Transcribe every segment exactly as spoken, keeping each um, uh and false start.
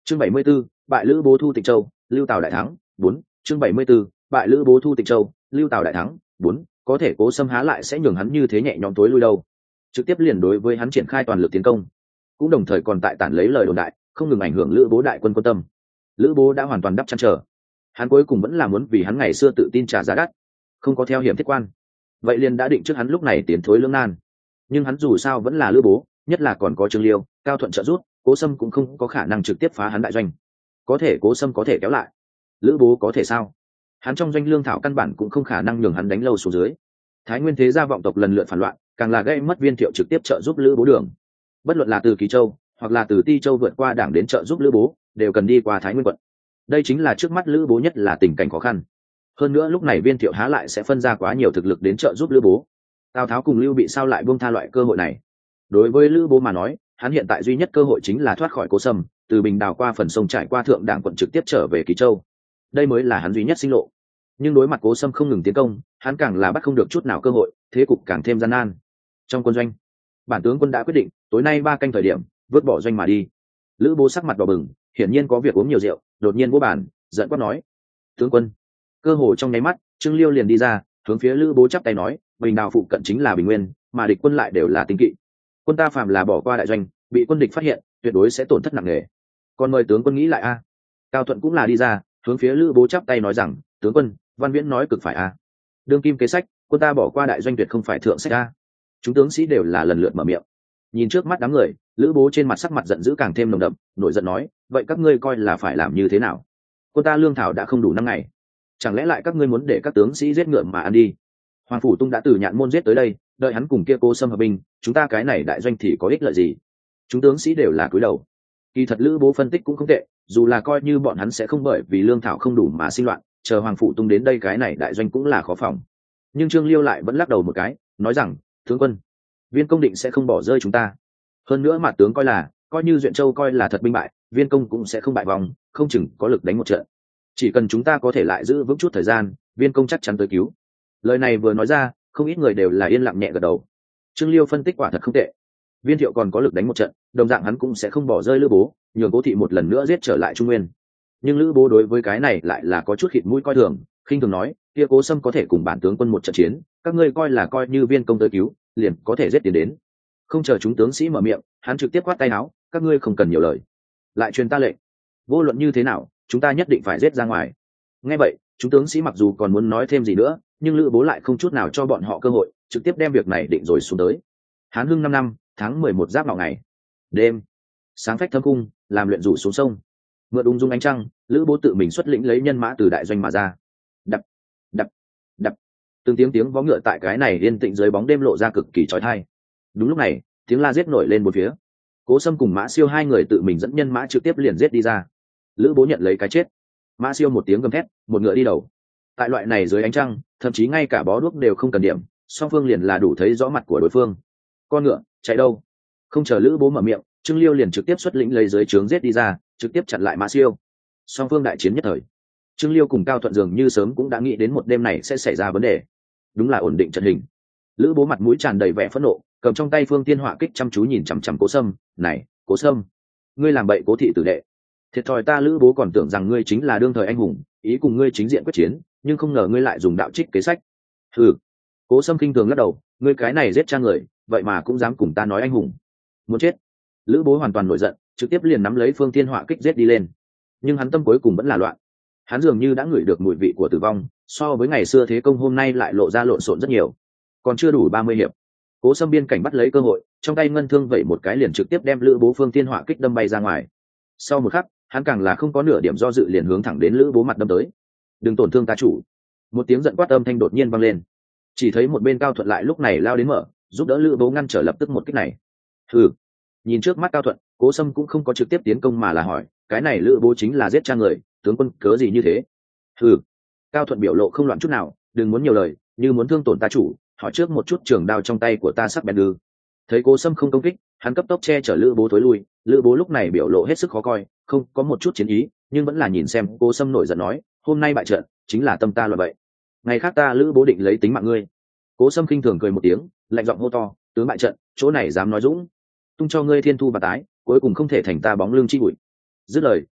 chương bảy mươi 74, bại lữ bố thu tịch châu, lưu tào đại thắng. Bốn. chương bảy mươi 74, bại lữ bố thu tịch châu, lưu tào đại thắng. Bốn. Có thể Cố Sâm há lại sẽ nhường hắn như thế nhẹ nhõm tối lui đâu, trực tiếp liền đối với hắn triển khai toàn lực tiến công, cũng đồng thời còn tại tản lấy lời đồn đại, không ngừng ảnh hưởng lữ bố đại quân quân tâm. Lữ bố đã hoàn toàn đắp chăn trở, hắn cuối cùng vẫn là muốn vì hắn ngày xưa tự tin trả giá đắt, không có theo hiểm thiết quan, vậy liền đã định trước hắn lúc này tiến thối lưỡng nan. Nhưng hắn dù sao vẫn là lữ bố, nhất là còn có Trương Liêu, Cao Thuận trợ giúp, Cố Sâm cũng không có khả năng trực tiếp phá hắn đại doanh. Có thể Cố Sâm có thể kéo lại, lữ bố có thể sao? Hắn trong doanh lương thảo căn bản cũng không khả năng nhường hắn đánh lâu xuống dưới. Thái Nguyên thế gia vọng tộc lần lượt phản loạn, càng là gây mất Viên Thiệu trực tiếp trợ giúp lữ bố đường. Bất luận là từ Kỳ Châu hoặc là từ Ti Châu vượt qua đảng đến trợ giúp lữ bố, đều cần đi qua Thái Nguyên quận. Đây chính là trước mắt lữ bố nhất là tình cảnh khó khăn. Hơn nữa lúc này Viên Thiệu há lại sẽ phân ra quá nhiều thực lực đến trợ giúp lữ bố. Tào Tháo cùng Lưu Bị sao lại buông tha loại cơ hội này? Đối với lữ bố mà nói, hắn hiện tại duy nhất cơ hội chính là thoát khỏi Cố Sâm, từ Bình Đào qua phần sông trải qua Thượng Đảng quận trực tiếp trở về Kỳ Châu. Đây mới là hắn duy nhất sinh lộ. Nhưng đối mặt Cố Sâm không ngừng tiến công, hắn càng là bắt không được chút nào cơ hội, thế cục càng thêm gian nan. Trong quân doanh, bản tướng quân đã quyết định tối nay ba canh thời điểm vứt bỏ doanh mà đi. Lữ bố sắc mặt đỏ bừng, hiển nhiên có việc uống nhiều rượu, đột nhiên vỗ bàn giận quát nói: tướng quân! Cơ hồ trong nháy mắt, Trương Liêu liền đi ra, hướng phía Lữ bố chắp tay nói: Bình Đào phụ cận chính là Bình Nguyên, mà địch quân lại đều là tinh kỵ. Quân ta phàm là bỏ qua đại doanh, bị quân địch phát hiện, tuyệt đối sẽ tổn thất nặng nề. Còn mời tướng quân nghĩ lại a. Cao Thuận cũng là đi ra, hướng phía Lữ bố chắp tay nói rằng: tướng quân, Văn Viễn nói cực phải a. Đương kim kế sách, quân ta bỏ qua đại doanh tuyệt không phải thượng sách a. Chúng tướng sĩ đều là lần lượt mở miệng. Nhìn trước mắt đám người, Lữ bố trên mặt sắc mặt giận dữ càng thêm nồng đậm, nổi giận nói: vậy các ngươi coi là phải làm như thế nào? Quân ta lương thảo đã không đủ năm ngày, chẳng lẽ lại các ngươi muốn để các tướng sĩ giết ngựa mà ăn đi? Hoàng Phủ Tung đã từ Nhạn Môn giết tới đây, đợi hắn cùng kia Cố Sâm hợp binh, chúng ta cái này đại doanh thì có ích lợi gì? Chúng tướng sĩ đều là cúi đầu. Kỳ thật Lữ bố phân tích cũng không tệ, dù là coi như bọn hắn sẽ không bởi vì lương thảo không đủ mà sinh loạn, chờ Hoàng Phủ Tung đến đây cái này đại doanh cũng là khó phòng. Nhưng Trương Liêu lại vẫn lắc đầu một cái, nói rằng: tướng quân, Viên công định sẽ không bỏ rơi chúng ta. Hơn nữa mà tướng coi là, coi như Duyện Châu coi là thật binh bại, Viên công cũng sẽ không bại vòng, không chừng có lực đánh một trận. Chỉ cần chúng ta có thể lại giữ vững chút thời gian, Viên công chắc chắn tới cứu. Lời này vừa nói ra, không ít người đều là yên lặng nhẹ gật đầu. Trương Liêu phân tích quả thật không tệ. Viên Thiệu còn có lực đánh một trận, đồng dạng hắn cũng sẽ không bỏ rơi Lữ bố, nhường Cố Thị một lần nữa giết trở lại Trung Nguyên. Nhưng Lữ bố đối với cái này lại là có chút khịt mũi coi thường, khinh thường nói: kia Cố Sâm có thể cùng bản tướng quân một trận chiến, các ngươi coi là coi như Viên công tới cứu, liền có thể giết tiền đến. Không chờ chúng tướng sĩ mở miệng, hắn trực tiếp quát tay áo: các ngươi không cần nhiều lời, lại truyền ta lệnh, vô luận như thế nào, chúng ta nhất định phải giết ra ngoài. Nghe vậy, chúng tướng sĩ mặc dù còn muốn nói thêm gì nữa, nhưng Lữ bố lại không chút nào cho bọn họ cơ hội, trực tiếp đem việc này định rồi xuống tới. Hán Hưng năm năm tháng mười một giáp mạo ngày đêm, sáng phách thâm cung, làm luyện rủ xuống sông, mượn ung dung ánh trăng, Lữ bố tự mình xuất lĩnh lấy nhân mã từ đại doanh mà ra. Đập đập đập, từng tiếng tiếng vó ngựa tại cái này yên tĩnh dưới bóng đêm lộ ra cực kỳ chói tai. Đúng lúc này, tiếng la giết nổi lên một phía. Cố Sâm cùng Mã Siêu hai người tự mình dẫn nhân mã trực tiếp liền giết đi ra. Lữ bố nhận lấy cái chết. Mã Siêu một tiếng gầm thét, một ngựa đi đầu. Tại loại này dưới ánh trăng, thậm chí ngay cả bó đuốc đều không cần điểm, song phương liền là đủ thấy rõ mặt của đối phương. Con ngựa chạy đâu? Không chờ Lữ bố mở miệng, Trương Liêu liền trực tiếp xuất lĩnh lấy dưới trướng giết đi ra, trực tiếp chặn lại Mã Siêu. Song phương đại chiến nhất thời. Trương Liêu cùng Cao Thuận dường như sớm cũng đã nghĩ đến một đêm này sẽ xảy ra vấn đề. Đúng là ổn định trận hình. Lữ bố mặt mũi tràn đầy vẻ phẫn nộ, cầm trong tay phương tiên họa kích chăm chú nhìn chằm chằm Cố Sâm. Này, Cố Sâm, ngươi làm bậy Cố thị tử đệ, thiệt thòi ta Lữ bố còn tưởng rằng ngươi chính là đương thời anh hùng, ý cùng ngươi chính diện quyết chiến, nhưng không ngờ ngươi lại dùng đạo trích kế sách. Ừ. Cố Sâm kinh thường lắc đầu, ngươi cái này giết cha người, vậy mà cũng dám cùng ta nói anh hùng, muốn chết. Lữ bố hoàn toàn nổi giận, trực tiếp liền nắm lấy phương tiên họa kích giết đi lên. Nhưng hắn tâm cuối cùng vẫn là loạn. Hắn dường như đã ngửi được mùi vị của tử vong, so với ngày xưa thế công hôm nay lại lộ ra lộn xộn rất nhiều. Còn chưa đủ ba mươi hiệp, Cố Sâm biên cảnh bắt lấy cơ hội, trong tay ngân thương vẩy một cái liền trực tiếp đem Lữ bố phương tiên họa kích đâm bay ra ngoài. Sau một khắc, hắn càng là không có nửa điểm do dự liền hướng thẳng đến Lữ bố mặt đâm tới. Đừng tổn thương ta chủ! Một tiếng giận quát âm thanh đột nhiên vang lên. Chỉ thấy một bên Cao Thuận lại lúc này lao đến mở, giúp đỡ Lữ bố ngăn trở lập tức một kích này. Hừ. Nhìn trước mắt Cao Thuận, Cố Sâm cũng không có trực tiếp tiến công mà là hỏi: cái này Lữ bố chính là giết cha người, tướng quân cớ gì như thế? Hừ. Cao Thuận biểu lộ không loạn chút nào, đừng muốn nhiều lời, như muốn thương tổn ta chủ, hỏi trước một chút trường đao trong tay của ta sắc bén ư? Thấy Cố Sâm không công kích, hắn cấp tốc che chở Lữ bố tối lui. Lữ bố lúc này biểu lộ hết sức khó coi, không có một chút chiến ý, nhưng vẫn là nhìn xem Cố Sâm nổi giận nói: hôm nay bại trận, chính là tâm ta loại vậy. Ngày khác ta Lữ bố định lấy tính mạng ngươi. Cố Sâm khinh thường cười một tiếng, lạnh giọng hô to: tướng bại trận, chỗ này dám nói dũng, tung cho ngươi thiên thu và tái, cuối cùng không thể thành ta bóng lưng chi bụi. Dứt lời,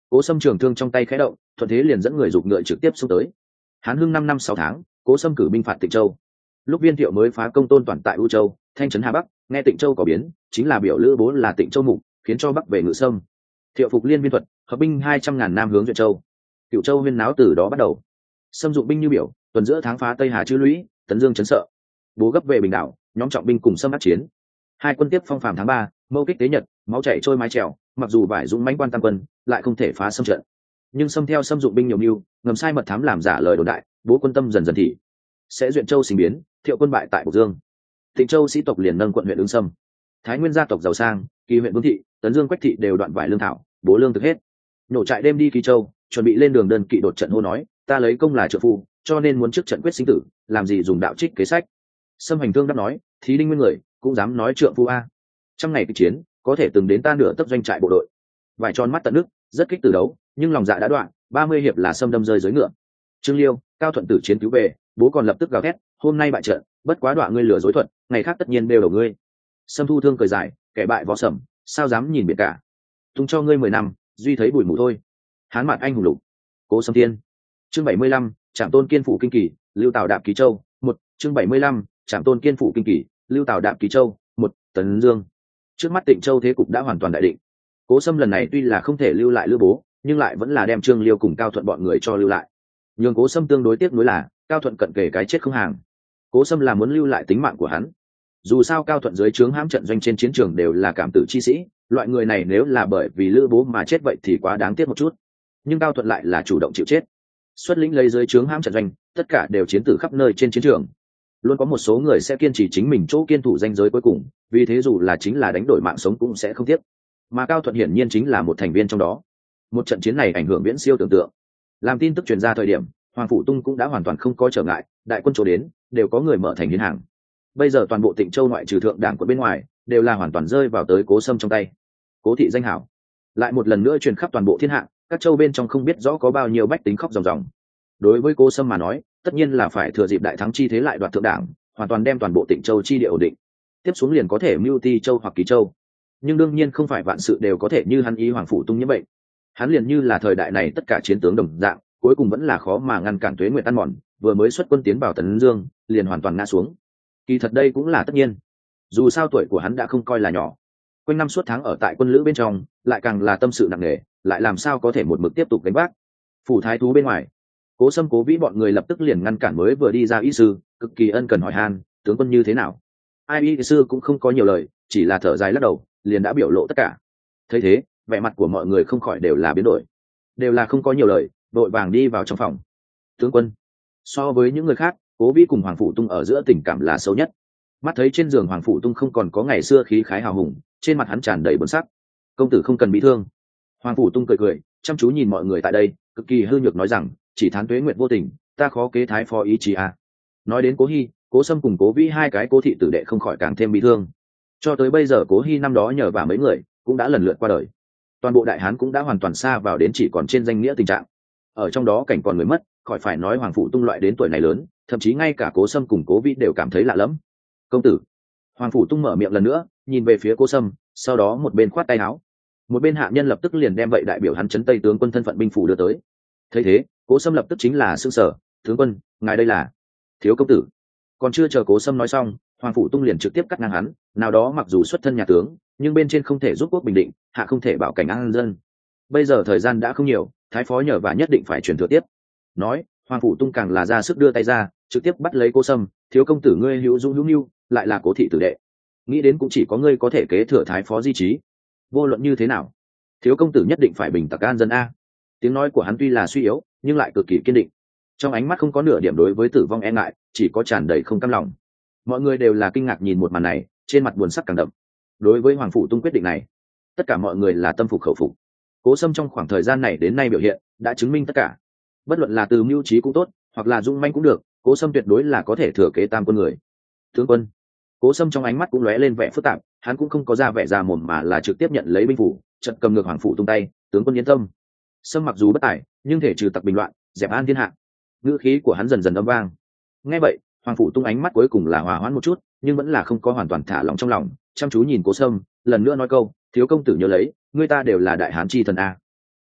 Cố Sâm trường thương trong tay khẽ động, thuận thế liền dẫn người giục ngựa trực tiếp xông tới. Hán Hưng năm năm sáu tháng, Cố Sâm cử binh phạt Tịnh Châu. Lúc Viên Thiệu mới phá công Tôn Toàn tại U Châu, thanh trấn Hà Bắc, nghe Tịnh Châu có biến, chính là biểu lữ bố là Tịnh Châu mục, khiến cho Bắc về ngự Sâm. Thiệu phục liên viên thuật, hợp binh hai trăm ngàn nam hướng Duyện Châu. Cửu Châu huyên náo từ đó bắt đầu. Sâm dụng binh như biểu, tuần giữa tháng phá Tây Hà Chư Lũy, tấn Dương chấn sợ. Bố gấp về Bình Đảo, nhóm trọng binh cùng Sâm át chiến. Hai quân tiếp phong phàm tháng ba, mâu kích tế nhật, máu chảy trôi mái trèo, mặc dù vải dũng mãnh quan tam quân, lại không thể phá Sâm trận. Nhưng Sâm theo Sâm dụng binh nhiều mưu, ngầm sai mật thám làm giả lời đồn đại, bố quân tâm dần dần thị. Sẽ Duyện Châu sinh biến, Thiệu quân bại tại Bộc Dương. Tịnh Châu sĩ tộc liền nâng quận huyện ứng Sâm. Thái Nguyên gia tộc giàu sang, Kỳ huyện Vương thị, Tấn Dương Quách thị đều đoạn vải lương thảo, bố lương thực hết. Nổ trại đêm đi Kỳ Châu, chuẩn bị lên đường đơn kỵ đột trận hô nói, ta lấy công là trợ phu, cho nên muốn trước trận quyết sinh tử, làm gì dùng đạo trích kế sách. Sâm hành thương đáp nói, thí đinh nguyên người, cũng dám nói trượng phu a. Trong ngày kịch chiến, có thể từng đến ta nửa tấc doanh trại bộ đội. Vải tròn mắt tận nước, rất kích từ đấu, nhưng lòng dạ đã đoạn, ba mươi hiệp là Sâm đâm rơi dưới ngựa. Trương Liêu, Cao Thuận tử chiến cứu về, bố còn lập tức gào thét, hôm nay bại trận, bất quá đọa ngươi lừa dối thuận, ngày khác tất nhiên đều đầu ngươi. Sâm thu thương cười dài, kẻ bại võ sẩm, sao dám nhìn biệt cả. Tung cho ngươi mười năm, duy thấy bụi mù thôi. Hán mặt anh hùng lục. Cố Sâm Thiên. Chương bảy mươi lăm, Trạm Tôn Kiên phủ kinh kỳ, Lưu Tào đạp Ký Châu. Một. Chương bảy mươi lăm, Trạm Tôn Kiên phủ kinh kỳ, Lưu Tào đạp Ký Châu. Một. Tấn Dương. Trước mắt Tịnh Châu thế cục đã hoàn toàn đại định. Cố Sâm lần này tuy là không thể lưu lại Lữ Bố, nhưng lại vẫn là đem Trương Liêu cùng Cao Thuận bọn người cho lưu lại. Nhưng Cố Sâm tương đối tiếc nuối là Cao Thuận cận kề cái chết không hàng. Cố Sâm là muốn lưu lại tính mạng của hắn. Dù sao Cao Thuận dưới trướng hãm trận doanh trên chiến trường đều là cảm tử chi sĩ, loại người này nếu là bởi vì Lữ Bố mà chết vậy thì quá đáng tiếc một chút. Nhưng Cao Thuận lại là chủ động chịu chết, xuất lĩnh lấy dưới trướng hãm trận doanh, tất cả đều chiến tử khắp nơi trên chiến trường. Luôn có một số người sẽ kiên trì chính mình chỗ kiên thủ danh giới cuối cùng, vì thế dù là chính là đánh đổi mạng sống cũng sẽ không tiếc. Mà Cao Thuận hiển nhiên chính là một thành viên trong đó. Một trận chiến này ảnh hưởng viễn siêu tưởng tượng. Làm tin tức truyền ra thời điểm, Hoàng Phủ Tung cũng đã hoàn toàn không có trở ngại, đại quân chỗ đến, đều có người mở thành hiến hàng. Bây giờ toàn bộ Tịnh Châu ngoại trừ thượng đảng quận bên ngoài, đều là hoàn toàn rơi vào tới Cố Sâm trong tay. Cố thị danh hảo, lại một lần nữa truyền khắp toàn bộ thiên hạ, các châu bên trong không biết rõ có bao nhiêu bách tính khóc ròng ròng. Đối với Cố Sâm mà nói, tất nhiên là phải thừa dịp đại thắng chi thế lại đoạt thượng đảng, hoàn toàn đem toàn bộ Tịnh Châu chi địa ổn định. Tiếp xuống liền có thể mưu Ti Châu hoặc Ký Châu. Nhưng đương nhiên không phải vạn sự đều có thể như hắn ý Hoàng Phủ Tung như vậy. Hắn liền như là thời đại này tất cả chiến tướng đồng dạng, cuối cùng vẫn là khó mà ngăn cản Tuế Nguyệt tan mòn, vừa mới xuất quân tiến vào Tấn Dương, liền hoàn toàn ngã xuống. Kỳ thật đây cũng là tất nhiên. Dù sao tuổi của hắn đã không coi là nhỏ, quanh năm suốt tháng ở tại quân lữ bên trong, lại càng là tâm sự nặng nề, lại làm sao có thể một mực tiếp tục gánh vác. Phủ thái thú bên ngoài, Cố Sâm Cố Vĩ bọn người lập tức liền ngăn cản mới vừa đi ra y sư, cực kỳ ân cần hỏi han, tướng quân như thế nào. Ai y sư cũng không có nhiều lời, chỉ là thở dài lắc đầu, liền đã biểu lộ tất cả. Thấy thế, vẻ mặt của mọi người không khỏi đều là biến đổi, đều là không có nhiều lời, vội vàng đi vào trong phòng. Tướng quân, so với những người khác, Cố Vĩ cùng Hoàng Phủ Tung ở giữa tình cảm là sâu nhất. Mắt thấy trên giường Hoàng Phủ Tung không còn có ngày xưa khí khái hào hùng, trên mặt hắn tràn đầy buồn sắc. Công tử không cần bị thương. Hoàng Phủ Tung cười cười, chăm chú nhìn mọi người tại đây, cực kỳ hư nhược nói rằng, chỉ thán Tuế Nguyệt vô tình, ta khó kế thái phó ý chí à. Nói đến Cố Hi, Cố Sâm cùng Cố Vĩ hai cái Cố thị tử đệ không khỏi càng thêm bị thương. Cho tới bây giờ Cố Hi năm đó nhờ vả mấy người cũng đã lần lượt qua đời, toàn bộ Đại Hán cũng đã hoàn toàn xa vào đến chỉ còn trên danh nghĩa tình trạng. Ở trong đó cảnh còn người mất, khỏi phải nói Hoàng Phủ Tung loại đến tuổi này lớn, thậm chí ngay cả Cố Sâm cùng Cố Vĩ đều cảm thấy lạ lẫm. Công tử. Hoàng Phủ Tung mở miệng lần nữa, nhìn về phía Cố Sâm, sau đó một bên khoát tay áo, một bên hạ nhân lập tức liền đem vậy đại biểu hắn trấn Tây tướng quân thân phận binh phủ đưa tới. Thấy thế, Cố Sâm lập tức chính là sững sờ, tướng quân, ngài đây là? Thiếu công tử. Còn chưa chờ Cố Sâm nói xong, Hoàng Phủ Tung liền trực tiếp cắt ngang hắn, nào đó mặc dù xuất thân nhà tướng, nhưng bên trên không thể giúp quốc bình định, hạ không thể bảo cảnh an dân. Bây giờ thời gian đã không nhiều, thái phó nhờ và nhất định phải truyền thừa tiếp. Nói, Hoàng Phủ Tung càng là ra sức đưa tay ra, trực tiếp bắt lấy Cố Sâm, thiếu công tử ngươi hữu dũng hữu nhu, lại là Cố thị tử đệ, nghĩ đến cũng chỉ có ngươi có thể kế thừa thái phó di trí. Vô luận như thế nào, thiếu công tử nhất định phải bình tặc an dân a. Tiếng nói của hắn tuy là suy yếu, nhưng lại cực kỳ kiên định, trong ánh mắt không có nửa điểm đối với tử vong e ngại, chỉ có tràn đầy không cam lòng. Mọi người đều là kinh ngạc nhìn một màn này, trên mặt buồn sắc càng đậm. Đối với Hoàng Phủ Tung quyết định này, tất cả mọi người là tâm phục khẩu phục. Cố Sâm trong khoảng thời gian này đến nay biểu hiện đã chứng minh tất cả. Bất luận là từ mưu trí cũng tốt, hoặc là dung manh cũng được, Cố Sâm tuyệt đối là có thể thừa kế tam quân người. Tướng quân. Cố Sâm trong ánh mắt cũng lóe lên vẻ phức tạp, hắn cũng không có ra vẻ già mồm mà là trực tiếp nhận lấy binh phủ, chợt cầm ngược Hoàng Phủ Tung tay, tướng quân yên tâm. Sâm mặc dù bất tài, nhưng thể trừ tặc bình loạn, dẹp an thiên hạ. Ngữ khí của hắn dần dần âm vang. Nghe vậy, Hoàng Phủ Tung ánh mắt cuối cùng là hòa hoãn một chút, nhưng vẫn là không có hoàn toàn thả lỏng trong lòng, chăm chú nhìn Cố Sâm, lần nữa nói câu, thiếu công tử nhớ lấy, người ta đều là đại hán chi thần a.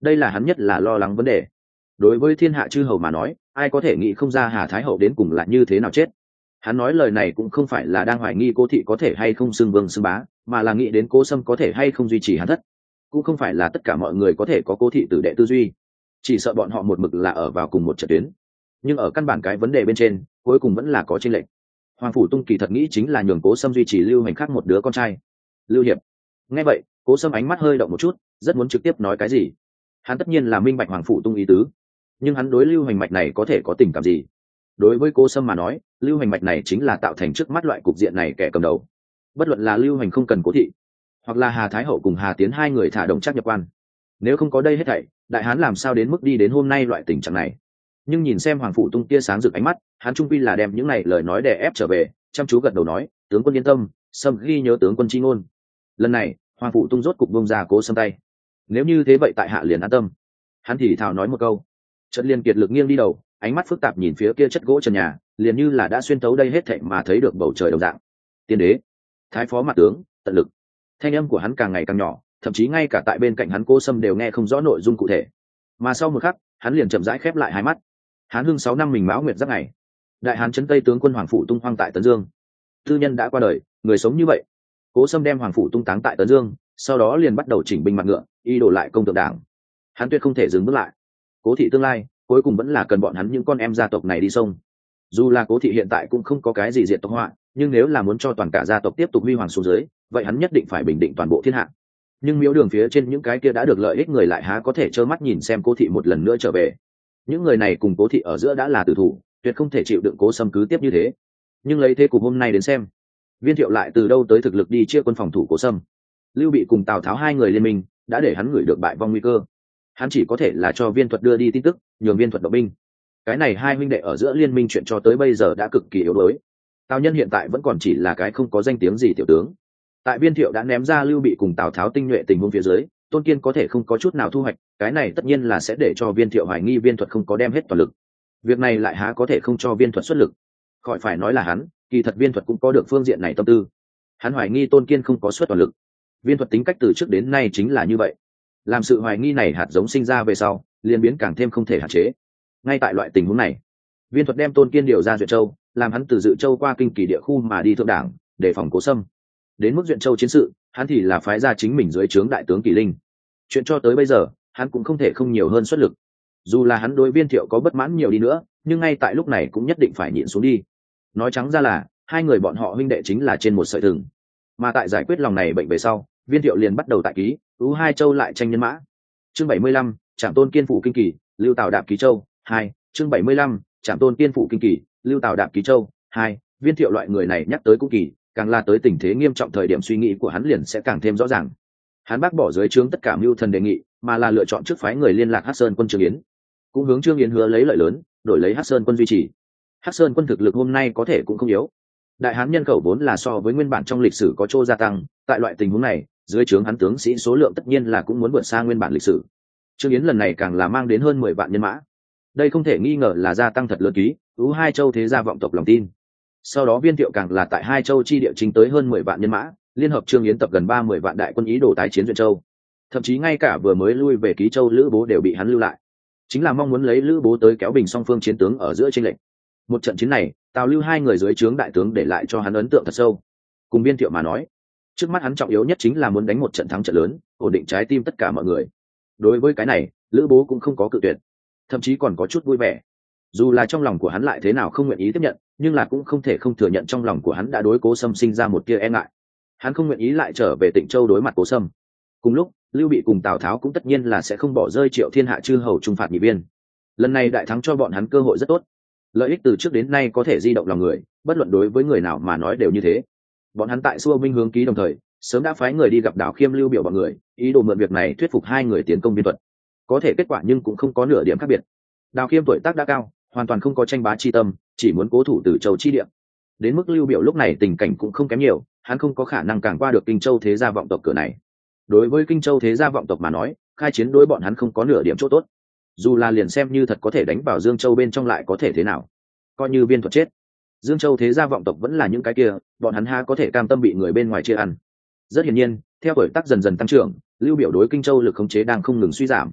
đây là hắn nhất là lo lắng vấn đề. Đối với thiên hạ chư hầu mà nói, ai có thể nghĩ không ra Hà Thái Hậu đến cùng là như thế nào chết. Hắn nói lời này cũng không phải là đang hoài nghi Cố thị có thể hay không xưng vương xưng bá, mà là nghĩ đến Cố Sâm có thể hay không duy trì hắn thất. Cũng không phải là tất cả mọi người có thể có Cố thị tử đệ tư duy, chỉ sợ bọn họ một mực là ở vào cùng một trận tuyến. Nhưng ở căn bản cái vấn đề bên trên, cuối cùng vẫn là có chênh lệch. Hoàng phủ Tung kỳ thật nghĩ chính là nhường Cố Sâm duy trì Lưu Hành khác một đứa con trai, Lưu Hiệp. Nghe vậy, Cố Sâm ánh mắt hơi động một chút, rất muốn trực tiếp nói cái gì. Hắn tất nhiên là minh bạch Hoàng phủ Tung ý tứ, nhưng hắn đối Lưu Hành mạch này có thể có tình cảm gì? Đối với Cố Sâm mà nói, Lưu Hành mạch này chính là tạo thành trước mắt loại cục diện này kẻ cầm đầu. Bất luận là Lưu Hành không cần Cố thị, hoặc là Hà Thái Hậu cùng Hà Tiến hai người thả đồng chắc nhập quan, nếu không có đây hết thảy, đại hán làm sao đến mức đi đến hôm nay loại tình trạng này? Nhưng nhìn xem Hoàng phủ Tung tia sáng rực ánh mắt, hắn trung quy là đem những này lời nói đè ép trở về, chăm chú gật đầu nói, tướng quân yên tâm, Sâm ghi nhớ tướng quân chi ngôn. Lần này, Hoàng phủ Tung rốt cục buông ra Cố Sâm tay. Nếu như thế vậy tại hạ liền an tâm. Hắn thì thào nói một câu, chợt liền kiệt lực nghiêng đi đầu, ánh mắt phức tạp nhìn phía kia chất gỗ trần nhà, liền như là đã xuyên tấu đây hết thảy mà thấy được bầu trời đồng dạng. Tiên đế, thái phó mặt tướng, tận lực. Thanh âm của hắn càng ngày càng nhỏ, thậm chí ngay cả tại bên cạnh hắn Cố Sâm đều nghe không rõ nội dung cụ thể. Mà sau một khắc, hắn liền chậm rãi khép lại hai mắt. Hán hưng sáu năm mình mão nguyệt giáp ngày, đại hán trấn Tây tướng quân Hoàng phủ Tung hoang tại Tấn Dương. Tư nhân đã qua đời, người sống như vậy. Cố Sâm đem Hoàng phủ Tung táng tại Tấn Dương, sau đó liền bắt đầu chỉnh binh mặt ngựa, y đổ lại công tượng đảng. Hắn tuyệt không thể dừng bước lại. Cố thị tương lai, cuối cùng vẫn là cần bọn hắn những con em gia tộc này đi sông. Dù là Cố thị hiện tại cũng không có cái gì diệt tộc họa, nhưng nếu là muốn cho toàn cả gia tộc tiếp tục huy hoàng xuống dưới, vậy hắn nhất định phải bình định toàn bộ thiên hạ. Nhưng miếu đường phía trên những cái kia đã được lợi ích người lại há có thể trơ mắt nhìn xem Cố thị một lần nữa trở về. Những người này cùng Cố thị ở giữa đã là tử thủ, tuyệt không thể chịu đựng Cố Sâm cứ tiếp như thế. Nhưng lấy thế cục hôm nay đến xem, Viên Thiệu lại từ đâu tới thực lực đi chia quân phòng thủ Cố Sâm? Lưu Bị cùng Tào Tháo hai người liên minh đã để hắn ngửi được bại vong nguy cơ. Hắn chỉ có thể là cho Viên Thuật đưa đi tin tức, nhường Viên Thuật động binh. Cái này hai huynh đệ ở giữa liên minh chuyện cho tới bây giờ đã cực kỳ yếu đuối. Tào Nhân hiện tại vẫn còn chỉ là cái không có danh tiếng gì tiểu tướng. Tại Viên Thiệu đã ném ra Lưu Bị cùng Tào Tháo tinh nhuệ tình huống phía dưới, Tôn Kiên có thể không có chút nào thu hoạch, cái này tất nhiên là sẽ để cho Viên Thiệu hoài nghi Viên Thuật không có đem hết toàn lực. Việc này lại há có thể không cho Viên Thuật xuất lực? Khỏi phải nói là hắn, kỳ thật Viên Thuật cũng có được phương diện này tâm tư. Hắn hoài nghi Tôn Kiên không có xuất toàn lực. Viên Thuật tính cách từ trước đến nay chính là như vậy. Làm sự hoài nghi này hạt giống sinh ra về sau, liền biến càng thêm không thể hạn chế. Ngay tại loại tình huống này, Viên Thuật đem Tôn Kiên điều ra Duyện Châu, làm hắn từ Dự Châu qua kinh kỳ địa khu mà đi thượng đảng, để phòng Cố Sâm. Đến mức Duyện Châu chiến sự, hắn thì là phái ra chính mình dưới trướng đại tướng Kỳ Linh. Chuyện cho tới bây giờ, hắn cũng không thể không nhiều hơn xuất lực. Dù là hắn đối Viên Thiệu có bất mãn nhiều đi nữa, nhưng ngay tại lúc này cũng nhất định phải nhịn xuống đi. Nói trắng ra là, hai người bọn họ huynh đệ chính là trên một sợi thừng. Mà tại giải quyết lòng này bệnh về sau, Viên Thiệu liền bắt đầu tại ký, ú hai châu lại tranh nhân mã. Chương bảy mươi lăm, Trạm Tôn Kiên phụ kinh kỳ, Lưu Tào đạp ký châu. Hai, chương bảy mươi lăm, Trạm Tôn Kiên phụ kinh kỳ, Lưu Tào đạp ký châu. Hai, Viên Thiệu loại người này nhắc tới cũng kỳ, càng là tới tình thế nghiêm trọng thời điểm suy nghĩ của hắn liền sẽ càng thêm rõ ràng. Hắn bác bỏ dưới trướng tất cả mưu thần đề nghị, mà là lựa chọn trước phái người liên lạc Hắc Sơn quân Trương Yến, cũng hướng Trương Yến hứa lấy lợi lớn, đổi lấy Hắc Sơn quân duy trì. Hắc Sơn quân thực lực hôm nay có thể cũng không yếu. Đại hán nhân khẩu vốn là so với nguyên bản trong lịch sử có chỗ gia tăng, tại loại tình huống này, dưới trướng hắn tướng sĩ số lượng tất nhiên là cũng muốn vượt xa nguyên bản lịch sử. Trương Yến lần này càng là mang đến hơn mười vạn nhân mã. Đây không thể nghi ngờ là gia tăng thật lớn ký, ú hai châu thế gia vọng tộc lòng tin. Sau đó Viên Thiệu càng là tại hai châu chi địa chính tới hơn mười vạn nhân mã, liên hợp Trương Yến tập gần ba mươi vạn đại quân ý đồ tái chiến Duyện Châu. Thậm chí ngay cả vừa mới lui về Ký Châu Lữ Bố đều bị hắn lưu lại, chính là mong muốn lấy Lữ Bố tới kéo bình song phương chiến tướng ở giữa chênh lệch. Một trận chiến này, Tào Lưu hai người dưới trướng đại tướng để lại cho hắn ấn tượng thật sâu. Cùng Viên Thiệu mà nói, trước mắt hắn trọng yếu nhất chính là muốn đánh một trận thắng trận lớn, ổn định trái tim tất cả mọi người. Đối với cái này, Lữ Bố cũng không có cự tuyệt, thậm chí còn có chút vui vẻ. Dù là trong lòng của hắn lại thế nào không nguyện ý tiếp nhận, nhưng là cũng không thể không thừa nhận trong lòng của hắn đã đối Cố Sâm sinh ra một tia e ngại. Hắn không nguyện ý lại trở về Tịnh Châu đối mặt Cố Sâm. Cùng lúc, Lưu Bị cùng Tào Tháo cũng tất nhiên là sẽ không bỏ rơi Triệu thiên hạ chư hầu trung phạt nhị biên. Lần này đại thắng cho bọn hắn cơ hội rất tốt. Lợi ích từ trước đến nay có thể di động lòng người, bất luận đối với người nào mà nói đều như thế. Bọn hắn tại xua binh hướng ký đồng thời, sớm đã phái người đi gặp Đào Khiêm Lưu Biểu bọn người, ý đồ mượn việc này thuyết phục hai người tiến công Viên Thuật. Có thể kết quả nhưng cũng không có nửa điểm khác biệt. Đào Khiêm tuổi tác đã cao, hoàn toàn không có tranh bá chi tâm, chỉ muốn cố thủ Từ Châu chi địa. Đến mức Lưu Biểu lúc này tình cảnh cũng không kém nhiều, hắn không có khả năng càng qua được Kinh Châu thế gia vọng tộc cửa này. Đối với Kinh Châu thế gia vọng tộc mà nói, khai chiến đối bọn hắn không có nửa điểm chỗ tốt. Dù là liền xem như thật có thể đánh vào Dương Châu bên trong lại có thể thế nào? Coi như Viên Thuật chết, Dương Châu thế gia vọng tộc vẫn là những cái kia, bọn hắn há có thể cam tâm bị người bên ngoài chia ăn. Rất hiển nhiên, theo tuổi tác dần dần tăng trưởng, Lưu Biểu đối Kinh Châu lực khống chế đang không ngừng suy giảm.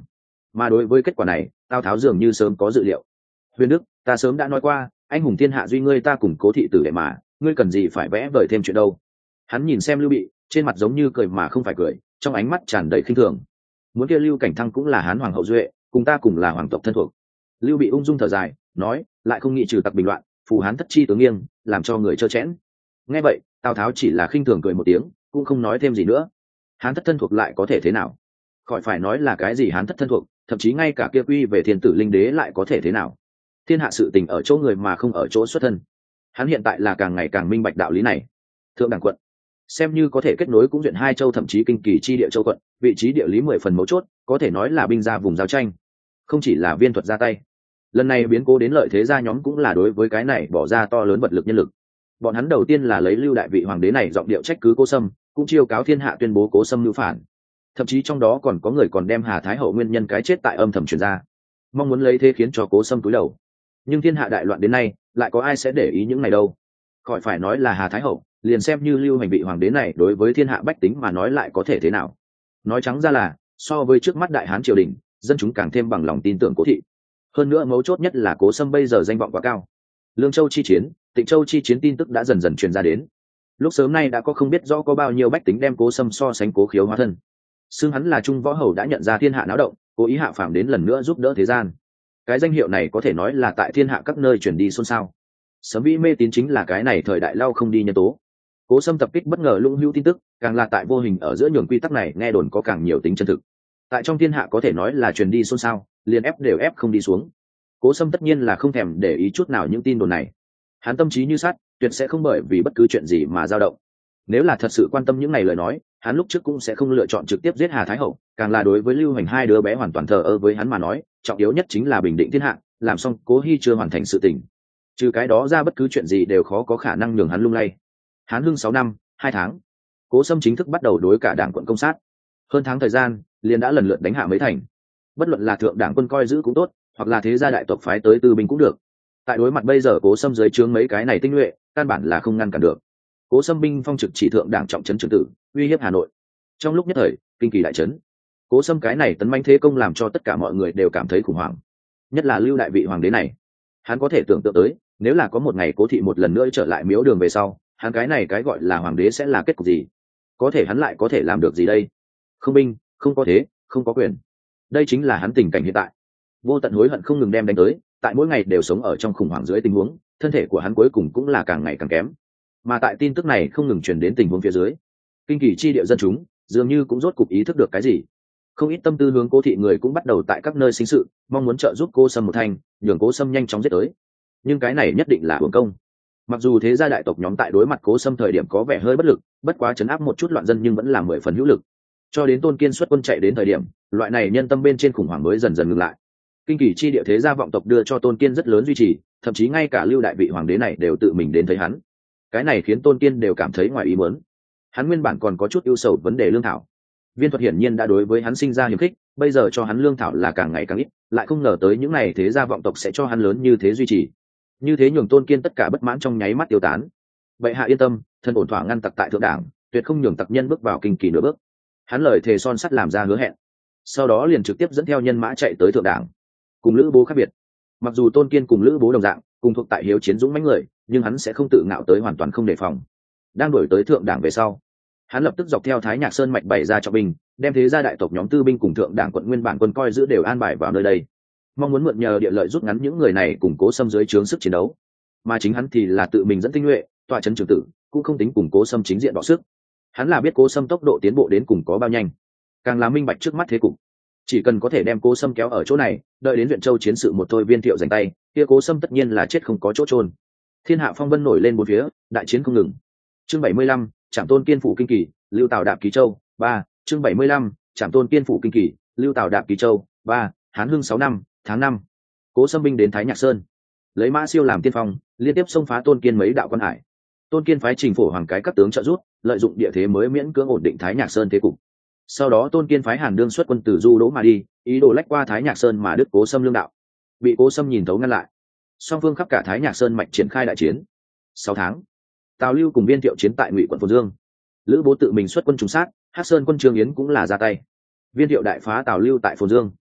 Mà đối với kết quả này, Tào Tháo dường như sớm có dự liệu. Huyền Đức, ta sớm đã nói qua, anh hùng thiên hạ duy ngươi ta cùng Cố thị tử đệ mà, ngươi cần gì phải vẽ vời thêm chuyện đâu. Hắn nhìn xem Lưu Bị, trên mặt giống như cười mà không phải cười, trong ánh mắt tràn đầy khinh thường. Muốn kia Lưu Cảnh Thăng cũng là Hán hoàng hậu duệ, cùng ta cùng là hoàng tộc thân thuộc. Lưu Bị ung dung thở dài, nói, lại không nghĩ trừ tặc bình loạn, phù Hán thất chi tướng nghiêng, làm cho người trơ chẽn. Nghe vậy, Tào Tháo chỉ là khinh thường cười một tiếng, cũng không nói thêm gì nữa. Hán thất thân thuộc lại có thể thế nào? Khỏi phải nói là cái gì Hán thất thân thuộc, thậm chí ngay cả kia quy về thiên tử linh đế lại có thể thế nào? Thiên hạ sự tình ở chỗ người mà không ở chỗ xuất thân. Hắn hiện tại là càng ngày càng minh bạch đạo lý này. Thượng đẳng quận xem như có thể kết nối cũng duyện hai châu, thậm chí kinh kỳ chi địa châu quận, vị trí địa lý mười phần mấu chốt, có thể nói là binh ra vùng giao tranh, không chỉ là viên thuật ra tay. Lần này biến cố đến lợi thế gia nhóm cũng là đối với cái này bỏ ra to lớn vật lực nhân lực. Bọn hắn đầu tiên là lấy Lưu đại vị hoàng đế này giọng điệu trách cứ Cố Sâm, cũng chiêu cáo thiên hạ tuyên bố Cố Sâm mưu phản. Thậm chí trong đó còn có người còn đem Hà Thái hậu nguyên nhân cái chết tại âm thầm truyền ra, mong muốn lấy thế khiến cho Cố Sâm cúi đầu. Nhưng thiên hạ đại loạn đến nay, lại có ai sẽ để ý những này đâu? Khỏi phải nói là Hà Thái hậu, liền xem như Lưu hành vị hoàng đế này đối với thiên hạ bách tính mà nói lại có thể thế nào? Nói trắng ra là, so với trước mắt đại hán triều đình, dân chúng càng thêm bằng lòng tin tưởng Cố thị. Hơn nữa mấu chốt nhất là Cố Sâm bây giờ danh vọng quá cao. Lương Châu chi chiến, Tịnh Châu chi chiến tin tức đã dần dần truyền ra đến. Lúc sớm nay đã có không biết rõ có bao nhiêu bách tính đem Cố Sâm so sánh Cố Khiếu hóa thân. Xưng hắn là trung võ hầu đã nhận ra thiên hạ náo động, cố ý hạ phàm đến lần nữa giúp đỡ thế gian. Cái danh hiệu này có thể nói là tại thiên hạ các nơi truyền đi xôn xao. Sớm vĩ mê tín chính là cái này thời đại lao không đi nhân tố. Cố Sâm tập kích bất ngờ lũng hữu tin tức, càng là tại vô hình ở giữa nhường quy tắc này nghe đồn có càng nhiều tính chân thực. Tại trong thiên hạ có thể nói là truyền đi xôn xao, liền ép đều ép không đi xuống. Cố Sâm tất nhiên là không thèm để ý chút nào những tin đồn này. Hắn tâm trí như sắt, tuyệt sẽ không bởi vì bất cứ chuyện gì mà dao động. Nếu là thật sự quan tâm những này lời nói, hắn lúc trước cũng sẽ không lựa chọn trực tiếp giết Hà Thái hậu, càng là đối với Lưu Hành hai đứa bé hoàn toàn thờ ơ với hắn mà nói, trọng yếu nhất chính là bình định thiên hạ, làm xong Cố Hi chưa hoàn thành sự tình. Trừ cái đó ra bất cứ chuyện gì đều khó có khả năng nhường hắn lung lay. Hán Hưng sáu năm, hai tháng, Cố Sâm chính thức bắt đầu đối cả đảng quận công sát. Hơn tháng thời gian, liền đã lần lượt đánh hạ mấy thành. Bất luận là thượng đảng quân coi giữ cũng tốt, hoặc là thế gia đại tộc phái tới tư binh cũng được. Tại đối mặt bây giờ Cố Sâm dưới trướng mấy cái này tinh nhuệ, căn bản là không ngăn cản được. Cố Sâm binh phong trực chỉ thượng đảng trọng trấn trương tử, uy hiếp Hà Nội. Trong lúc nhất thời, kinh kỳ đại trấn. Cố Sâm cái này tấn manh thế công làm cho tất cả mọi người đều cảm thấy khủng hoảng. Nhất là Lưu đại vị hoàng đế này, hắn có thể tưởng tượng tới, nếu là có một ngày Cố thị một lần nữa trở lại miếu đường về sau, hắn cái này cái gọi là hoàng đế sẽ là kết cục gì? Có thể hắn lại có thể làm được gì đây? Không binh, không có thế, không có quyền. Đây chính là hắn tình cảnh hiện tại. Vô tận hối hận không ngừng đem đánh tới, tại mỗi ngày đều sống ở trong khủng hoảng dưới tình huống, thân thể của hắn cuối cùng cũng là càng ngày càng kém. Mà tại tin tức này không ngừng truyền đến tình huống phía dưới, kinh kỳ chi địa dân chúng dường như cũng rốt cục ý thức được cái gì. Không ít tâm tư hướng Cố thị người cũng bắt đầu tại các nơi sinh sự, mong muốn trợ giúp Cố Sâm một thành, nhường Cố Sâm nhanh chóng giết tới. Nhưng cái này nhất định là uổng công. Mặc dù thế gia đại tộc nhóm tại đối mặt Cố Sâm thời điểm có vẻ hơi bất lực, bất quá chấn áp một chút loạn dân nhưng vẫn là mười phần hữu lực. Cho đến Tôn Kiên xuất quân chạy đến thời điểm, loại này nhân tâm bên trên khủng hoảng mới dần dần ngừng lại. Kinh kỳ chi địa thế gia vọng tộc đưa cho Tôn Kiên rất lớn duy trì, thậm chí ngay cả Lưu đại vị hoàng đế này đều tự mình đến thấy hắn. Cái này khiến Tôn Kiên đều cảm thấy ngoài ý muốn. Hắn nguyên bản còn có chút ưu sầu vấn đề lương thảo. Viên thuật hiển nhiên đã đối với hắn sinh ra hiềm khích, bây giờ cho hắn lương thảo là càng ngày càng ít, lại không ngờ tới những này thế gia vọng tộc sẽ cho hắn lớn như thế duy trì. Như thế nhường Tôn Kiên tất cả bất mãn trong nháy mắt tiêu tán. Bệ hạ yên tâm, thần ổn thỏa ngăn tặc tại thượng đảng, tuyệt không nhường tặc nhân bước vào kinh kỳ nửa bước. Hắn lời thề son sắt làm ra hứa hẹn. Sau đó liền trực tiếp dẫn theo nhân mã chạy tới thượng đảng. Cùng Lữ Bố khác biệt, mặc dù Tôn Kiên cùng Lữ Bố đồng dạng, cùng thuộc tại hiếu chiến dũng mãnh người, nhưng hắn sẽ không tự ngạo tới hoàn toàn không đề phòng. Đang đổi tới thượng đảng về sau, hắn lập tức dọc theo Thái Nhạc Sơn mạch bày ra trọng binh, đem thế gia đại tộc nhóm tư binh cùng thượng đảng quận nguyên bản quân coi giữ đều an bài vào nơi đây, mong muốn mượn nhờ địa lợi rút ngắn những người này củng Cố Sâm dưới trướng sức chiến đấu. Mà chính hắn thì là tự mình dẫn tinh nhuệ tọa trấn trường tử, cũng không tính củng Cố Sâm chính diện đọ sức. Hắn là biết Cố Sâm tốc độ tiến bộ đến cùng có bao nhanh, càng là minh bạch trước mắt thế cục. Chỉ cần có thể đem Cố Sâm kéo ở chỗ này, đợi đến Viện Châu chiến sự một thôi viên thiệu giành tay, kia Cố Sâm tất nhiên là chết không có chỗ trôn. Thiên hạ phong vân nổi lên bốn phía, đại chiến không ngừng. Chương bảy mươi lăm, Trảm Tôn Kiên phủ kinh kỳ, Lưu Tào đạp Ký Châu, ba. Chương bảy mươi lăm, Trảm Tôn Kiên phủ kinh kỳ, Lưu Tào đạp Ký Châu, ba. Hán Hưng sáu năm, tháng năm. Cố Sâm binh đến Thái Nhạc Sơn, lấy Mã Siêu làm tiên phong, liên tiếp xông phá Tôn Kiên mấy đạo quan hải. Tôn Kiên phái Trình Phổ Hoàng cái các tướng trợ giúp, lợi dụng địa thế mới miễn cưỡng ổn định Thái Nhạc Sơn thế cục. Sau đó Tôn Kiên phái Hàn Đương xuất quân từ Du Đỗ mà đi, ý đồ lách qua Thái Nhạc Sơn mà đứt Cố Sâm lương đạo. Bị Cố Sâm nhìn thấu ngăn lại. Song phương khắp cả Thái Nhạc Sơn mạch triển khai đại chiến. Sáu tháng, Tào Lưu cùng Viên Thiệu chiến tại Ngụy quận Phồn Dương. Lữ Bố tự mình xuất quân trùng sát, Hắc Sơn quân Trương Yến cũng là ra tay. Viên Thiệu đại phá Tào Lưu tại Phồn Dương.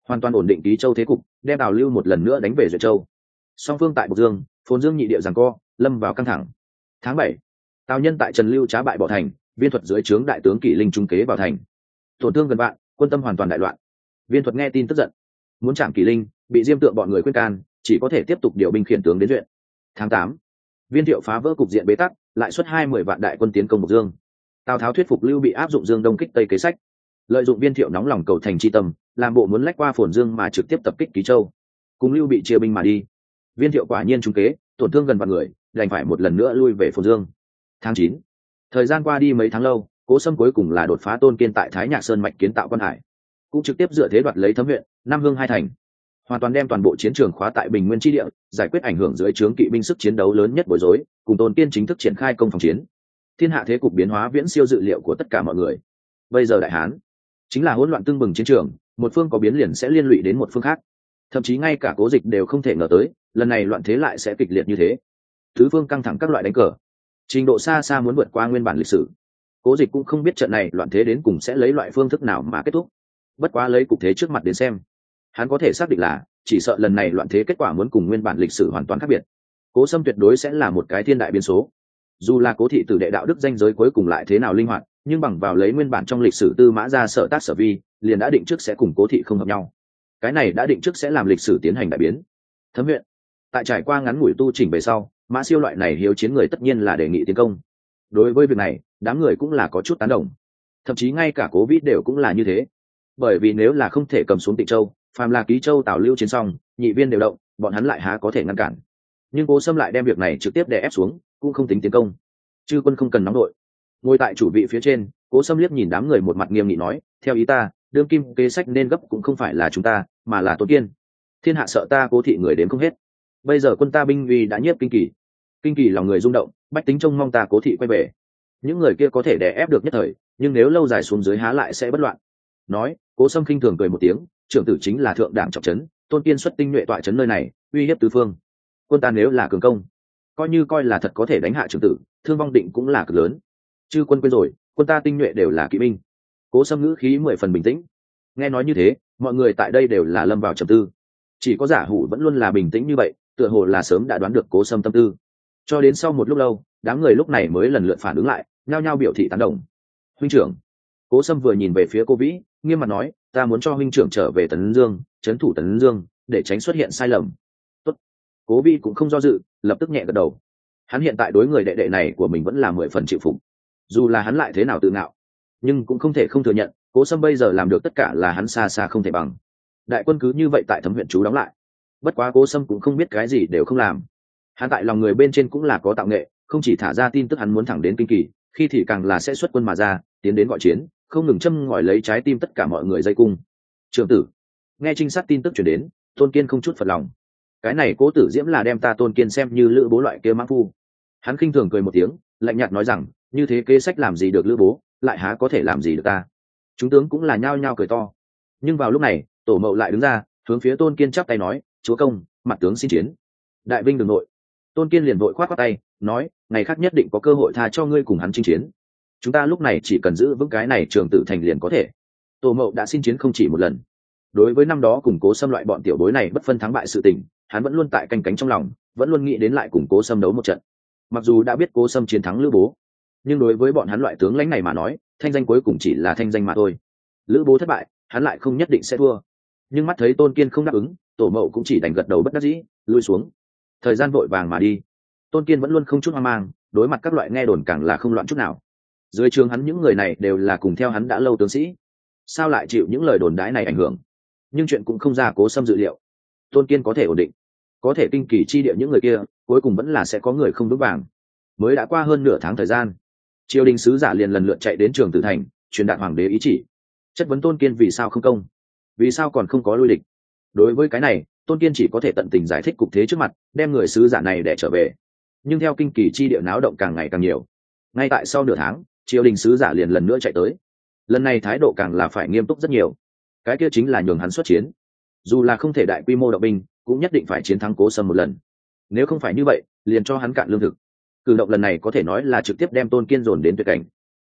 hoàn toàn ổn định Ký Châu thế cục, đem Tào Lưu một lần nữa đánh về Duyệt Châu. Song phương tại Bộc Dương, Phồn Dương nhị địa giằng co, lâm vào căng thẳng. Tháng bảy, Tào Nhân tại Trần Lưu trá bại bỏ thành, Viên Thuật dưới trướng đại tướng Kỷ Linh trung kế vào thành, tổn thương gần vạn, quân tâm hoàn toàn đại loạn. Viên Thuật nghe tin tức giận, muốn chạm Kỷ Linh, bị Diêm Tượng bọn người khuyên can, chỉ có thể tiếp tục điều binh khiển tướng đến duyện. Tháng tám, Viên Thiệu phá vỡ cục diện bế tắc, lại xuất hai mươi vạn đại quân tiến công Bộc Dương. Tào Tháo thuyết phục Lưu Bị áp dụng Dương Đông kích Tây kế sách, lợi dụng Viên Thiệu nóng lòng cầu thành chi tâm, làm bộ muốn lách qua Phồn Dương mà trực tiếp tập kích Ký Châu, cùng Lưu Bị chia binh mà đi. Viên Thiệu quả nhiên trúng kế, tổn thương gần vạn người, đành phải một lần nữa lui về Phồn Dương. Tháng chín, thời gian qua đi mấy tháng lâu, Cố Sâm cuối cùng là đột phá Tôn Kiên tại Thái Nhạc Sơn mạch kiến tạo quan hải, cũng trực tiếp dựa thế đoạt lấy Thấm huyện, Nam Hương hai thành, hoàn toàn đem toàn bộ chiến trường khóa tại Bình Nguyên chi địa, giải quyết ảnh hưởng dưới trướng kỵ binh sức chiến đấu lớn nhất bối rối, cùng Tôn Kiên chính thức triển khai công phòng chiến. Thiên hạ thế cục biến hóa viễn siêu dự liệu của tất cả mọi người. Bây giờ Đại Hán chính là hỗn loạn tương bừng chiến trường, một phương có biến liền sẽ liên lụy đến một phương khác, thậm chí ngay cả Cố Dịch đều không thể ngờ tới lần này loạn thế lại sẽ kịch liệt như thế. Tứ phương căng thẳng các loại đánh cờ, trình độ xa xa muốn vượt qua nguyên bản lịch sử. Cố Dịch cũng không biết trận này loạn thế đến cùng sẽ lấy loại phương thức nào mà kết thúc, bất quá lấy cục thế trước mặt đến xem, hắn có thể xác định là chỉ sợ lần này loạn thế kết quả muốn cùng nguyên bản lịch sử hoàn toàn khác biệt. Cố Sâm tuyệt đối sẽ là một cái thiên đại biến số. Dù là Cố thị tử đệ đạo đức danh giới cuối cùng lại thế nào linh hoạt, nhưng bằng vào lấy nguyên bản trong lịch sử Tư Mã gia sở tác sở vi, liền đã định trước sẽ cùng Cố thị không hợp nhau. Cái này đã định trước sẽ làm lịch sử tiến hành đại biến. Thấm huyện tại trải qua ngắn ngủi tu chỉnh về sau, Mã Siêu loại này hiếu chiến người tất nhiên là đề nghị tiến công. Đối với việc này, đám người cũng là có chút tán đồng, thậm chí ngay cả Cố Vĩ đều cũng là như thế. Bởi vì nếu là không thể cầm xuống Tịnh Châu, phàm là Ký Châu Tào Lưu chiến xong, nhị viên đều động, bọn hắn lại há có thể ngăn cản. Nhưng Cố Sâm lại đem việc này trực tiếp đè ép xuống, cũng không tính tiến công. Chư quân không cần nóng đội. Ngồi tại chủ vị phía trên, Cố Sâm liếc nhìn đám người một mặt nghiêm nghị nói, theo ý ta, đương kim kế sách nên gấp cũng không phải là chúng ta, mà là Tôn Kiên. Thiên hạ sợ ta Cố thị người đến không hết. Bây giờ quân ta binh uy đã nhiếp kinh kỳ, kinh kỳ lòng người rung động, bách tính trông mong ta Cố thị quay về. Những người kia có thể đè ép được nhất thời, nhưng nếu lâu dài xuống dưới há lại sẽ bất loạn. Nói, Cố Sâm khinh thường cười một tiếng, trưởng tử chính là thượng đảng trọng trấn, Tôn Kiên xuất tinh nhuệ tọa trấn nơi này, uy hiếp tứ phương. Quân ta nếu là cường công, coi như coi là thật có thể đánh hạ trưởng tử, thương vong định cũng là cực lớn. Chư quân quên rồi, quân ta tinh nhuệ đều là kỵ binh. Cố Sâm ngữ khí mười phần bình tĩnh. Nghe nói như thế, mọi người tại đây đều là lâm vào trầm tư. Chỉ có Giả Hủ vẫn luôn là bình tĩnh như vậy, tựa hồ là sớm đã đoán được Cố Sâm tâm tư. Cho đến sau một lúc lâu, đám người lúc này mới lần lượt phản ứng lại, nhao nhao biểu thị tán đồng. Huynh trưởng. Cố Sâm vừa nhìn về phía Cố Vĩ, nghiêm mặt nói, ta muốn cho huynh trưởng trở về Tấn Dương, trấn thủ Tấn Dương, để tránh xuất hiện sai lầm. Tốt. Cố Vĩ cũng không do dự, lập tức nhẹ gật đầu. Hắn hiện tại đối người đệ đệ này của mình vẫn là mười phần chịu phục. Dù là hắn lại thế nào tự ngạo, nhưng cũng không thể không thừa nhận, Cố Sâm bây giờ làm được tất cả là hắn xa xa không thể bằng. Đại quân cứ như vậy tại Thấm huyện trú đóng lại. Bất quá Cố Sâm cũng không biết cái gì đều không làm. Hắn tại lòng người bên trên cũng là có tạo nghệ, không chỉ thả ra tin tức hắn muốn thẳng đến kinh kỳ, khi thì càng là sẽ xuất quân mà ra, tiến đến gọi chiến, không ngừng châm ngòi lấy trái tim tất cả mọi người dây cung. Trưởng tử, nghe trinh sát tin tức chuyển đến, Tôn Kiên không chút phật lòng. Cái này Cố Tử Diễm là đem ta Tôn Kiên xem như lữ bố loại kia mãng phu. Hắn khinh thường cười một tiếng, lạnh nhạt nói rằng, như thế kế sách làm gì được lữ bố, lại há có thể làm gì được ta. Chúng tướng cũng là nhao nhao cười to. Nhưng vào lúc này, Tổ Mậu lại đứng ra, hướng phía Tôn Kiên chắp tay nói, chúa công, mặt tướng xin chiến. Đại vinh đường nội. Tôn Kiên liền vội khoát khoát tay, nói, ngày khác nhất định có cơ hội tha cho ngươi cùng hắn chinh chiến. Chúng ta lúc này chỉ cần giữ vững cái này Trường Tử thành liền có thể. Tổ Mậu đã xin chiến không chỉ một lần. Đối với năm đó củng Cố Sâm loại bọn tiểu bối này bất phân thắng bại sự tình, hắn vẫn luôn tại canh cánh trong lòng, vẫn luôn nghĩ đến lại củng Cố Sâm đấu một trận. Mặc dù đã biết Cố Sâm chiến thắng Lữ Bố, nhưng đối với bọn hắn loại tướng lãnh này mà nói, thanh danh cuối cùng chỉ là thanh danh mà thôi. Lữ Bố thất bại, hắn lại không nhất định sẽ thua. Nhưng mắt thấy Tôn Kiên không đáp ứng, Tổ Mậu cũng chỉ đành gật đầu bất đắc dĩ, lui xuống. Thời gian vội vàng mà đi. Tôn Kiên vẫn luôn không chút hoang mang, đối mặt các loại nghe đồn càng là không loạn chút nào. Dưới trường hắn những người này đều là cùng theo hắn đã lâu tướng sĩ, sao lại chịu những lời đồn đãi này ảnh hưởng? Nhưng chuyện cũng không ra Cố Sâm dự liệu. Tôn Kiên có thể ổn định, có thể kinh kỳ chi địa những người kia, cuối cùng vẫn là sẽ có người không vững vàng. Mới đã qua hơn nửa tháng thời gian, triều đình sứ giả liền lần lượt chạy đến Trường Tử thành, truyền đạt hoàng đế ý chỉ, chất vấn Tôn Kiên vì sao không công, vì sao còn không có lui địch. Đối với cái này, Tôn Kiên chỉ có thể tận tình giải thích cục thế trước mặt, đem người sứ giả này để trở về. Nhưng theo kinh kỳ chi địa náo động càng ngày càng nhiều, ngay tại sau nửa tháng, triều đình sứ giả liền lần nữa chạy tới. Lần này thái độ càng là phải nghiêm túc rất nhiều. Cái kia chính là nhường hắn xuất chiến, dù là không thể đại quy mô động binh, cũng nhất định phải chiến thắng Cố Sâm một lần. Nếu không phải như vậy, liền cho hắn cạn lương thực. Cử động lần này có thể nói là trực tiếp đem Tôn Kiên dồn đến tuyệt cảnh.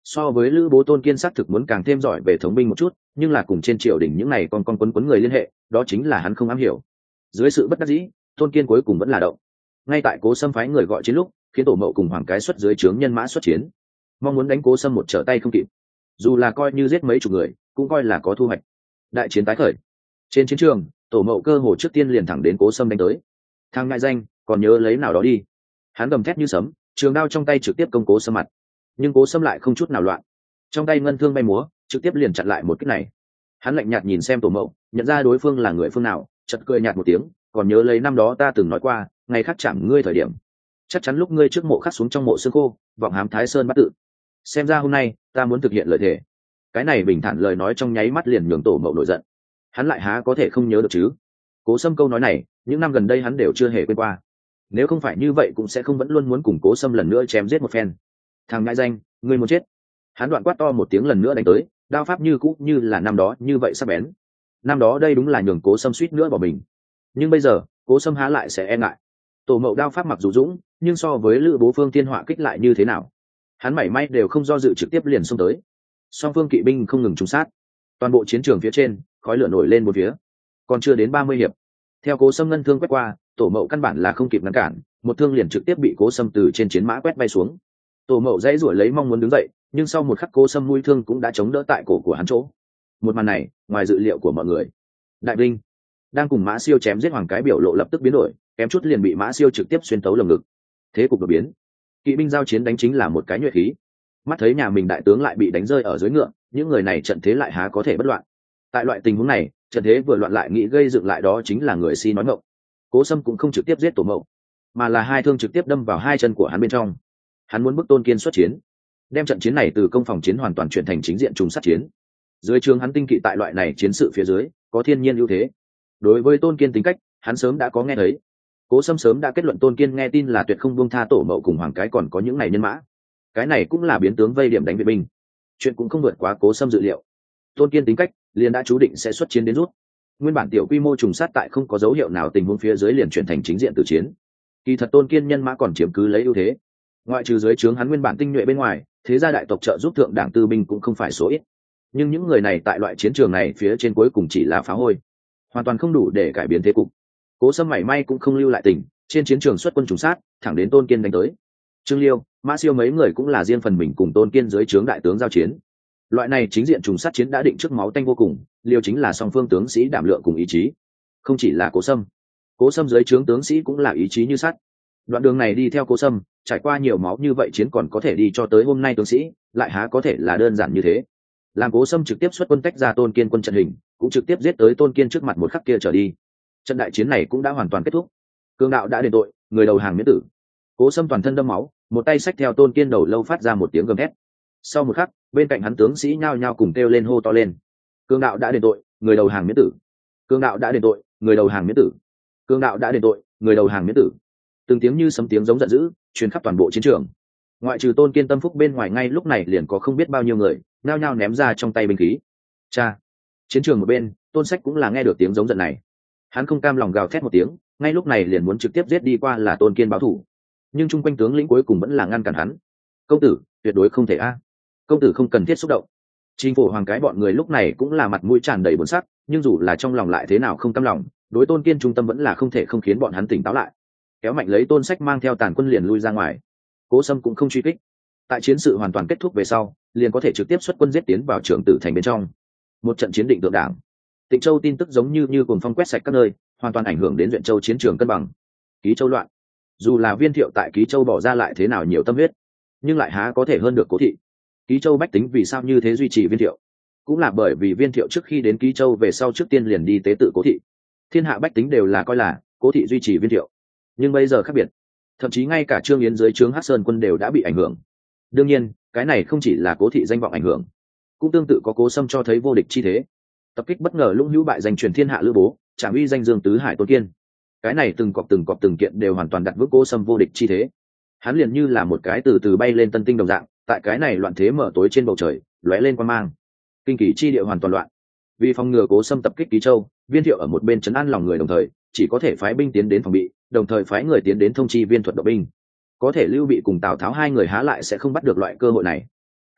So với lữ bố, tôn kiên xác thực muốn càng thêm giỏi về thống binh một chút, nhưng là cùng trên triều đình những này con con quấn quấn người liên hệ, đó chính là hắn không am hiểu. Dưới sự bất đắc dĩ, tôn kiên cuối cùng vẫn là động. Ngay tại Cố Sâm phái người gọi chiến lúc, khiến Tổ Mậu cùng Hoàng Cái xuất dưới trướng nhân mã xuất chiến, mong muốn đánh Cố Sâm một trở tay không kịp. Dù là coi như giết mấy chục người, cũng coi là có thu hoạch. Đại chiến tái khởi. Trên chiến trường, Tổ Mậu cơ hồ trước tiên liền thẳng đến Cố Sâm đánh tới. Thang ngại danh, còn nhớ lấy nào đó đi. Hắn gầm thét như sấm, trường đao trong tay trực tiếp công Cố Sâm mặt. Nhưng Cố Sâm lại không chút nào loạn, trong tay ngân thương bay múa, trực tiếp liền chặn lại một kích này. Hắn lạnh nhạt nhìn xem Tổ Mậu, nhận ra đối phương là người phương nào, chợt cười nhạt một tiếng, còn nhớ lấy năm đó ta từng nói qua, ngày khắc chạm ngươi thời điểm, chắc chắn lúc ngươi trước mộ khắc xuống trong mộ xương khô, vọng hám Thái Sơn bắt tự. Xem ra hôm nay ta muốn thực hiện lời thề. Cái này bình thản lời nói trong nháy mắt liền nhường Tổ Mậu nổi giận. Hắn lại há có thể không nhớ được chứ? Cố Sâm câu nói này, những năm gần đây hắn đều chưa hề quên qua. Nếu không phải như vậy cũng sẽ không vẫn luôn muốn cùng Cố Sâm lần nữa chém giết một phen. Thằng ngại danh, ngươi muốn chết. Hắn đoạn quát to một tiếng lần nữa đánh tới, đao pháp như cũ như là năm đó như vậy sắc bén. Năm đó đây đúng là nhường Cố Sâm suýt nữa bỏ mình, nhưng bây giờ Cố Sâm há lại sẽ e ngại. Tổ Mậu đao pháp mặc dù dũng, nhưng so với lữ bố phương tiên họa kích lại như thế nào, hắn mảy may đều không do dự, trực tiếp liền xông tới. Song phương kỵ binh không ngừng trúng sát, toàn bộ chiến trường phía trên khói lửa nổi lên một phía. Còn chưa đến ba mươi hiệp, theo Cố Sâm ngân thương quét qua, Tổ Mậu căn bản là không kịp ngăn cản, một thương liền trực tiếp bị Cố Sâm từ trên chiến mã quét bay xuống. Tổ Mậu dãy rủa lấy mong muốn đứng dậy, nhưng sau một khắc Cố Sâm mũi thương cũng đã chống đỡ tại cổ của hắn chỗ. Một màn này ngoài dự liệu của mọi người. Đại binh đang cùng Mã Siêu chém giết Hoàng Cái biểu lộ lập tức biến đổi, kém chút liền bị Mã Siêu trực tiếp xuyên tấu lồng ngực. Thế cục đột biến, kỵ binh giao chiến đánh chính là một cái nhuệ khí. Mắt thấy nhà mình đại tướng lại bị đánh rơi ở dưới ngựa, những người này trận thế lại há có thể bất loạn. Tại loại tình huống này, trận thế vừa loạn lại nghĩ gây dựng lại đó chính là người si nói ngọng. Cố Sâm cũng không trực tiếp giết Tổ Mậu, mà là hai thương trực tiếp đâm vào hai chân của hắn bên trong. Hắn muốn bức Tôn Kiên xuất chiến, đem trận chiến này từ công phòng chiến hoàn toàn chuyển thành chính diện trùng sát chiến. Dưới trường hắn tinh kỵ tại loại này chiến sự phía dưới có thiên nhiên ưu thế. Đối với Tôn Kiên tính cách, hắn sớm đã có nghe thấy. Cố Sâm sớm đã kết luận Tôn Kiên nghe tin là tuyệt không buông tha Tổ Mậu cùng Hoàng Cái còn có những này nhân mã. Cái này cũng là biến tướng vây điểm đánh viện binh. Chuyện cũng không vượt quá Cố Sâm dự liệu. Tôn Kiên tính cách liền đã chú định sẽ xuất chiến đến rút. Nguyên bản tiểu quy mô trùng sát tại không có dấu hiệu nào tình huống phía dưới liền chuyển thành chính diện tử chiến. Kỳ thật Tôn Kiên nhân mã còn chiếm cứ lấy ưu thế. Ngoại trừ dưới trướng hắn nguyên bản tinh nhuệ bên ngoài, thế gia đại tộc trợ giúp thượng đảng tư binh cũng không phải số ít. Nhưng những người này tại loại chiến trường này phía trên cuối cùng chỉ là phá hôi, hoàn toàn không đủ để cải biến thế cục. Cố Sâm mảy may cũng không lưu lại tình, trên chiến trường xuất quân trùng sát, thẳng đến Tôn Kiên đánh tới. Trương Liêu, Mã Siêu mấy người cũng là riêng phần mình cùng Tôn Kiên dưới trướng đại tướng giao chiến. Loại này chính diện trùng sát chiến đã định trước máu tanh vô cùng, liều chính là song phương tướng sĩ đảm lượng cùng ý chí. Không chỉ là Cố Sâm, Cố Sâm dưới trướng tướng sĩ cũng là ý chí như sắt. Đoạn đường này đi theo Cố Sâm, trải qua nhiều máu như vậy chiến còn có thể đi cho tới hôm nay tướng sĩ, lại há có thể là đơn giản như thế. Làm Cố Sâm trực tiếp xuất quân tách ra Tôn Kiên quân trận hình, cũng trực tiếp giết tới Tôn Kiên trước mặt một khắc kia trở đi. Trận đại chiến này cũng đã hoàn toàn kết thúc. Cương đạo đã đền tội, người đầu hàng miễn tử. Cố Sâm toàn thân đẫm máu, một tay xách theo Tôn Kiên đầu lâu phát ra một tiếng gầm thét. Sau một khắc, bên cạnh hắn tướng sĩ nhao nhao cùng kêu lên hô to lên. Cương đạo đã đền tội, người đầu hàng miễn tử. Cương đạo đã đền tội, người đầu hàng miễn tử. Cương đạo đã đền tội, người đầu hàng miễn tử. Từng tiếng như sấm tiếng giống giận dữ, truyền khắp toàn bộ chiến trường. Ngoại trừ Tôn Kiên tâm phúc bên ngoài, ngay lúc này liền có không biết bao nhiêu người nhao nhao ném ra trong tay binh khí. Cha! Chiến trường một bên, Tôn Sách cũng là nghe được tiếng giống giận này. Hắn không cam lòng gào thét một tiếng, ngay lúc này liền muốn trực tiếp giết đi qua là Tôn Kiên báo thù. Nhưng chung quanh tướng lĩnh cuối cùng vẫn là ngăn cản hắn. Công tử, tuyệt đối không thể a! Công tử không cần thiết xúc động. Trình Phổ Hoàng Cái bọn người lúc này cũng là mặt mũi tràn đầy buồn sắc, nhưng dù là trong lòng lại thế nào không cam lòng, đối Tôn Kiên trung tâm vẫn là không thể không khiến bọn hắn tỉnh táo lại. Kéo mạnh lấy Tôn Sách mang theo tàn quân liền lui ra ngoài. Cố Sâm cũng không truy kích. Tại chiến sự hoàn toàn kết thúc về sau, liền có thể trực tiếp xuất quân giết tiến vào Trường Tử thành bên trong. Một trận chiến định tượng đảng. Tịnh Châu tin tức giống như như cuồng phong quét sạch các nơi, hoàn toàn ảnh hưởng đến Duyện Châu chiến trường cân bằng. Ký Châu loạn. Dù là Viên Thiệu tại Ký Châu bỏ ra lại thế nào nhiều tâm huyết, nhưng lại há có thể hơn được Cố thị. Ký Châu bách tính vì sao như thế duy trì Viên Thiệu, cũng là bởi vì Viên Thiệu trước khi đến Ký Châu về sau trước tiên liền đi tế tự Cố thị. Thiên hạ bách tính đều là coi là Cố thị duy trì Viên Thiệu, nhưng bây giờ khác biệt, thậm chí ngay cả Trương Yến dưới trướng Hắc Sơn quân đều đã bị ảnh hưởng. Đương nhiên, cái này không chỉ là Cố thị danh vọng ảnh hưởng, cũng tương tự có Cố Sâm cho thấy vô địch chi thế. Tập kích bất ngờ lũng hữu bại giành truyền thiên hạ Lữ Bố, trảm uy danh Dương tứ hải Tôn Kiên. Cái này từng cọp từng cọp từng kiện đều hoàn toàn đặt vững Cố Sâm vô địch chi thế. Hắn liền như là một cái từ từ bay lên tân tinh đồng dạng, tại cái này loạn thế mở tối trên bầu trời lóe lên quang mang. Kinh kỳ chi địa hoàn toàn loạn. Vì phòng ngừa Cố Sâm tập kích Ký Châu, Viên Thiệu ở một bên trấn an lòng người, đồng thời chỉ có thể phái binh tiến đến phòng bị, đồng thời phái người tiến đến thông chi Viên Thuật động binh. Có thể Lưu Bị cùng Tào Tháo hai người há lại sẽ không bắt được loại cơ hội này.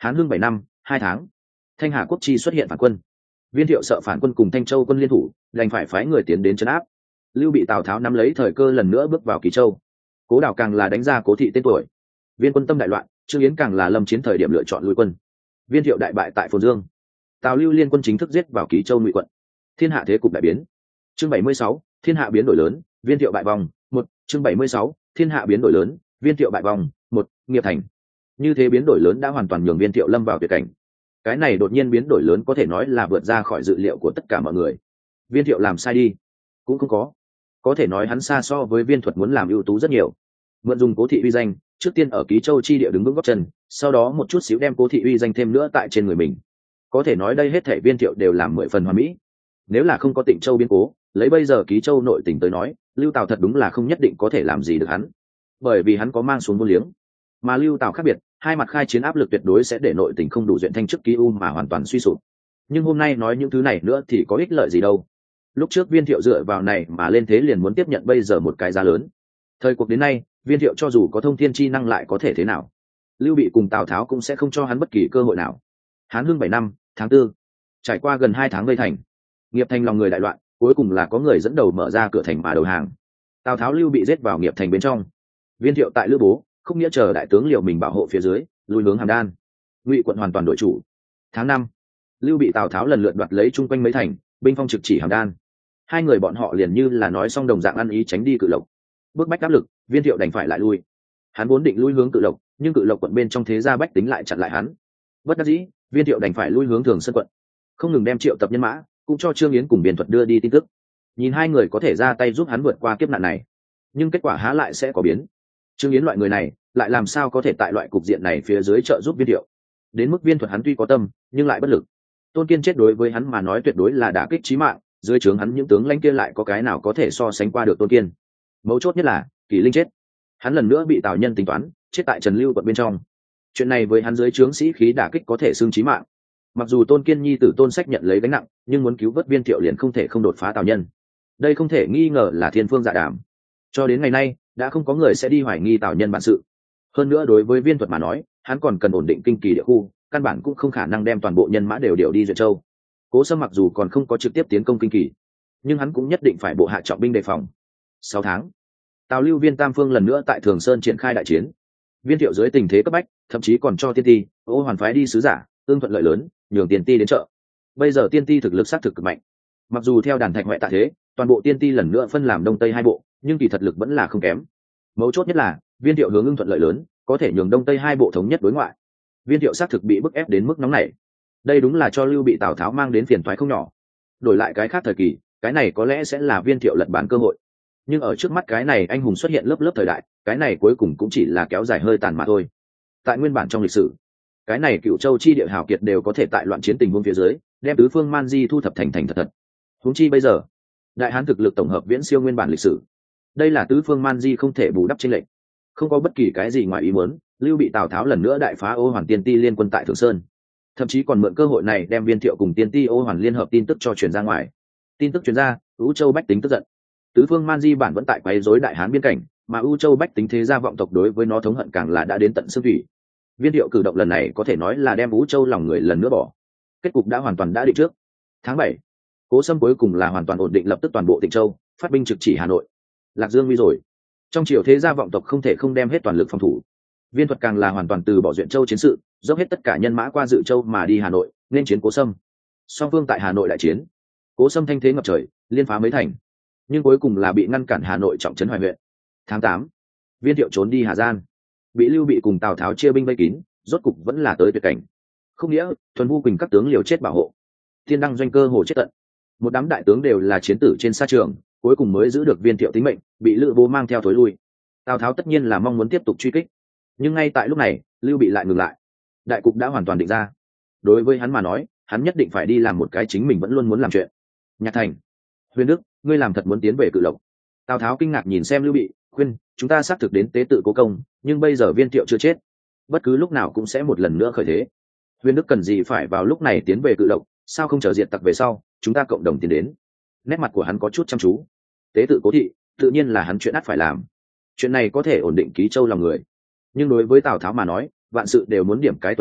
Hán Hưng bảy năm hai tháng, Thanh Hà Quốc chi xuất hiện phản quân. Viên Thiệu sợ phản quân cùng Thanh Châu quân liên thủ, đành phải phái người tiến đến trấn áp. Lưu Bị Tào Tháo nắm lấy thời cơ lần nữa bước vào Ký Châu. Cố Đào càng là đánh ra Cố Thị tên tuổi. Viên quân tâm đại loạn, Trương Yến càng là lâm chiến thời điểm lựa chọn lui quân. Viên Thiệu đại bại tại Phồn Dương. Tào Lưu liên quân chính thức giết vào Ký Châu Ngụy quận. Thiên hạ thế cục đại biến. Chương bảy mươi sáu, thiên hạ biến đổi lớn, Viên Thiệu bại vòng. Một, chương bảy mươi sáu, thiên hạ biến đổi lớn, Viên Thiệu bại vòng. Một, Nghiệp thành. Như thế biến đổi lớn đã hoàn toàn nhường Viên Thiệu lâm vào tuyệt cảnh. Cái này đột nhiên biến đổi lớn có thể nói là vượt ra khỏi dự liệu của tất cả mọi người. Viên Thiệu làm sai đi cũng không có, có thể nói hắn xa so với Viên Thuật muốn làm ưu tú rất nhiều. Mượn dùng Cố Thị uy danh, trước tiên ở Ký Châu chi địa đứng vững gót chân, sau đó một chút xíu đem Cố Thị uy danh thêm nữa tại trên người mình. Có thể nói đây hết thảy Viên Thiệu đều làm mười phần hoàn mỹ. Nếu là không có Tịnh Châu biến cố, lấy bây giờ Ký Châu nội tình tới nói, Lưu Tào thật đúng là không nhất định có thể làm gì được hắn, bởi vì hắn có mang xuống vô liếng. Mà Lưu Tào khác biệt, hai mặt khai chiến áp lực tuyệt đối sẽ để nội tình không đủ duyện thanh chức Ký U mà hoàn toàn suy sụp. Nhưng hôm nay nói những thứ này nữa thì có ích lợi gì đâu. Lúc trước Viên Thiệu dựa vào này mà lên thế liền muốn tiếp nhận bây giờ một cái giá lớn. Thời cuộc đến nay, Viên Thiệu cho dù có thông thiên chi năng lại có thể thế nào? Lưu Bị cùng Tào Tháo cũng sẽ không cho hắn bất kỳ cơ hội nào. Hán Hưng bảy năm tháng tư, trải qua gần hai tháng vây thành, Nghiệp thành lòng người đại loạn, cuối cùng là có người dẫn đầu mở ra cửa thành mà đầu hàng. Tào Tháo Lưu Bị giết vào Nghiệp thành bên trong. Viên Thiệu tại Lữ Bố không nghĩa chờ đại tướng liều mình bảo hộ phía dưới, lui hướng Hàm Đan. Ngụy quận hoàn toàn đổi chủ. Tháng năm, Lưu Bị Tào Tháo lần lượt đoạt lấy chung quanh mấy thành, binh phong trực chỉ Hàm Đan. Hai người bọn họ liền như là nói xong đồng dạng ăn ý tránh đi Cự Lộc. Bước bách áp lực, Viên Thiệu đành phải lại lui. Hắn vốn định lui hướng Cự Lộc, nhưng Cự Lộc quận bên trong thế gia bách tính lại chặn lại hắn. Bất đắc dĩ, Viên Thiệu đành phải lui hướng Thường Sơn quận. Không ngừng đem triệu tập nhân mã, cũng cho Trương Yến cùng Biên Thuật đưa đi tin tức. Nhìn hai người có thể ra tay giúp hắn vượt qua kiếp nạn này, nhưng kết quả há lại sẽ có biến. Trương Yến loại người này, lại làm sao có thể tại loại cục diện này phía dưới trợ giúp Viên Thiệu? Đến mức Viên Thuật hắn tuy có tâm, nhưng lại bất lực. Tôn Kiên chết đối với hắn mà nói tuyệt đối là đả kích chí mạng, dưới trướng hắn những tướng lãnh kia lại có cái nào có thể so sánh qua được Tôn Kiên. Mấu chốt nhất là Kỷ Linh chết, hắn lần nữa bị Tào Nhân tính toán, chết tại Trần Lưu quận bên trong. Chuyện này với hắn dưới trướng sĩ khí đả kích có thể xương chí mạng. Mặc dù Tôn Kiên nhi tử Tôn Sách nhận lấy gánh nặng, nhưng muốn cứu vớt Viên Thiệu liền không thể không đột phá Tào Nhân. Đây không thể nghi ngờ là thiên phương dạ đàm. Cho đến ngày nay, đã không có người sẽ đi hoài nghi Tào Nhân bản sự. Hơn nữa đối với Viên Thuật mà nói, hắn còn cần ổn định kinh kỳ địa khu, căn bản cũng không khả năng đem toàn bộ nhân mã đều điều đi Duyện Châu. Cố Sâm mặc dù còn không có trực tiếp tiến công kinh kỳ, nhưng hắn cũng nhất định phải bộ hạ trọng binh đề phòng. Sáu tháng, Tào Lưu Viên Tam Phương lần nữa tại Thường Sơn triển khai đại chiến. Viên Thiệu dưới tình thế cấp bách, thậm chí còn cho Tiên Ti, Ô Hoàn phái đi sứ giả, tương thuận lợi lớn, nhường Tiên Ti đến trợ. Bây giờ Tiên Ti thực lực sát thực cực mạnh. Mặc dù theo đàn thạch ngoại tạ thế, toàn bộ Tiên Ti lần nữa phân làm đông tây hai bộ, nhưng kỳ thật lực vẫn là không kém. Mấu chốt nhất là Viên Thiệu hướng ưng thuận lợi lớn, có thể nhường đông tây hai bộ thống nhất đối ngoại. Viên Thiệu xác thực bị bức ép đến mức nóng này. Đây đúng là cho Lưu Bị Tào Tháo mang đến phiền toái không nhỏ. Đổi lại cái khác thời kỳ, cái này có lẽ sẽ là Viên Thiệu lật bản cơ hội. Nhưng ở trước mắt cái này anh hùng xuất hiện lớp lớp thời đại, cái này cuối cùng cũng chỉ là kéo dài hơi tàn mà thôi. Tại nguyên bản trong lịch sử, cái này Cựu Châu chi địa hào kiệt đều có thể tại loạn chiến tình huống phía dưới, đem tứ phương man di thu thập thành thành thật thật. Huống chi bây giờ, Đại Hán thực lực tổng hợp viễn siêu nguyên bản lịch sử. Đây là tứ phương man di không thể bù đắp chênh lệch. Không có bất kỳ cái gì ngoài ý muốn, Lưu Bị Tào Tháo lần nữa đại phá Ô Hoàn Tiên Ti liên quân tại Thường Sơn. Thậm chí còn mượn cơ hội này đem Viên Thiệu cùng Tiên Ti Ô Hoàn liên hợp tin tức cho truyền ra ngoài. Tin tức truyền ra, Ú Châu bách tính tức giận. Tứ phương man di bản vẫn tại quấy rối Đại Hán biên cảnh, mà U Châu bách tính thế gia vọng tộc đối với nó thống hận càng là đã đến tận xương thủy. Viên Thiệu cử động lần này có thể nói là đem U Châu lòng người lần nữa bỏ. Kết cục đã hoàn toàn đã định trước. Tháng bảy, Cố Sâm cuối cùng là hoàn toàn ổn định lập tức toàn bộ Tịnh Châu, phát binh trực chỉ Hà Nội. Lạc Dương nguy rồi. Trong triều thế gia vọng tộc không thể không đem hết toàn lực phòng thủ. Viên Thuật càng là hoàn toàn từ bỏ Duyện Châu chiến sự, dốc hết tất cả nhân mã qua Dự Châu mà đi Hà Nội, nên chiến Cố Sâm. Song phương tại Hà Nội đại chiến. Cố Sâm thanh thế ngập trời, liên phá mấy thành, nhưng cuối cùng là bị ngăn cản Hà Nội trọng trấn Hoài huyện. Tháng tám, Viên Thiệu trốn đi Hà Giang, bị Lưu Bị cùng Tào Tháo chia binh vây kín, rốt cục vẫn là tới tuyệt cảnh. Không nghĩa, Thuần Vu Quỳnh các tướng liều chết bảo hộ, Thiên Đăng Doanh cơ hồ chết tận. Một đám đại tướng đều là chiến tử trên sa trường, cuối cùng mới giữ được Viên Thiệu tính mệnh, bị Lữ Bố mang theo thối lui. Tào Tháo tất nhiên là mong muốn tiếp tục truy kích, nhưng ngay tại lúc này, Lưu Bị lại ngừng lại. Đại cục đã hoàn toàn định ra. Đối với hắn mà nói, hắn nhất định phải đi làm một cái chính mình vẫn luôn muốn làm chuyện. Nhạc Thành, Huyền Đức, ngươi làm thật muốn tiến về Cự Lộc? Tào Tháo kinh ngạc nhìn xem Lưu Bị, khuyên, chúng ta xác thực đến tế tự Cố Công, nhưng bây giờ Viên Thiệu chưa chết, bất cứ lúc nào cũng sẽ một lần nữa khởi thế. Huyền Đức cần gì phải vào lúc này tiến về Cự Lộc, sao không chờ diệt tặc về sau, chúng ta cộng đồng tiến đến. Nét mặt của hắn có chút chăm chú. Tế tự Cố Thị, tự nhiên là hắn chuyện ắt phải làm. Chuyện này có thể ổn định Ký Châu lòng người, nhưng đối với Tào Tháo mà nói, vạn sự đều muốn điểm cái tuần tự,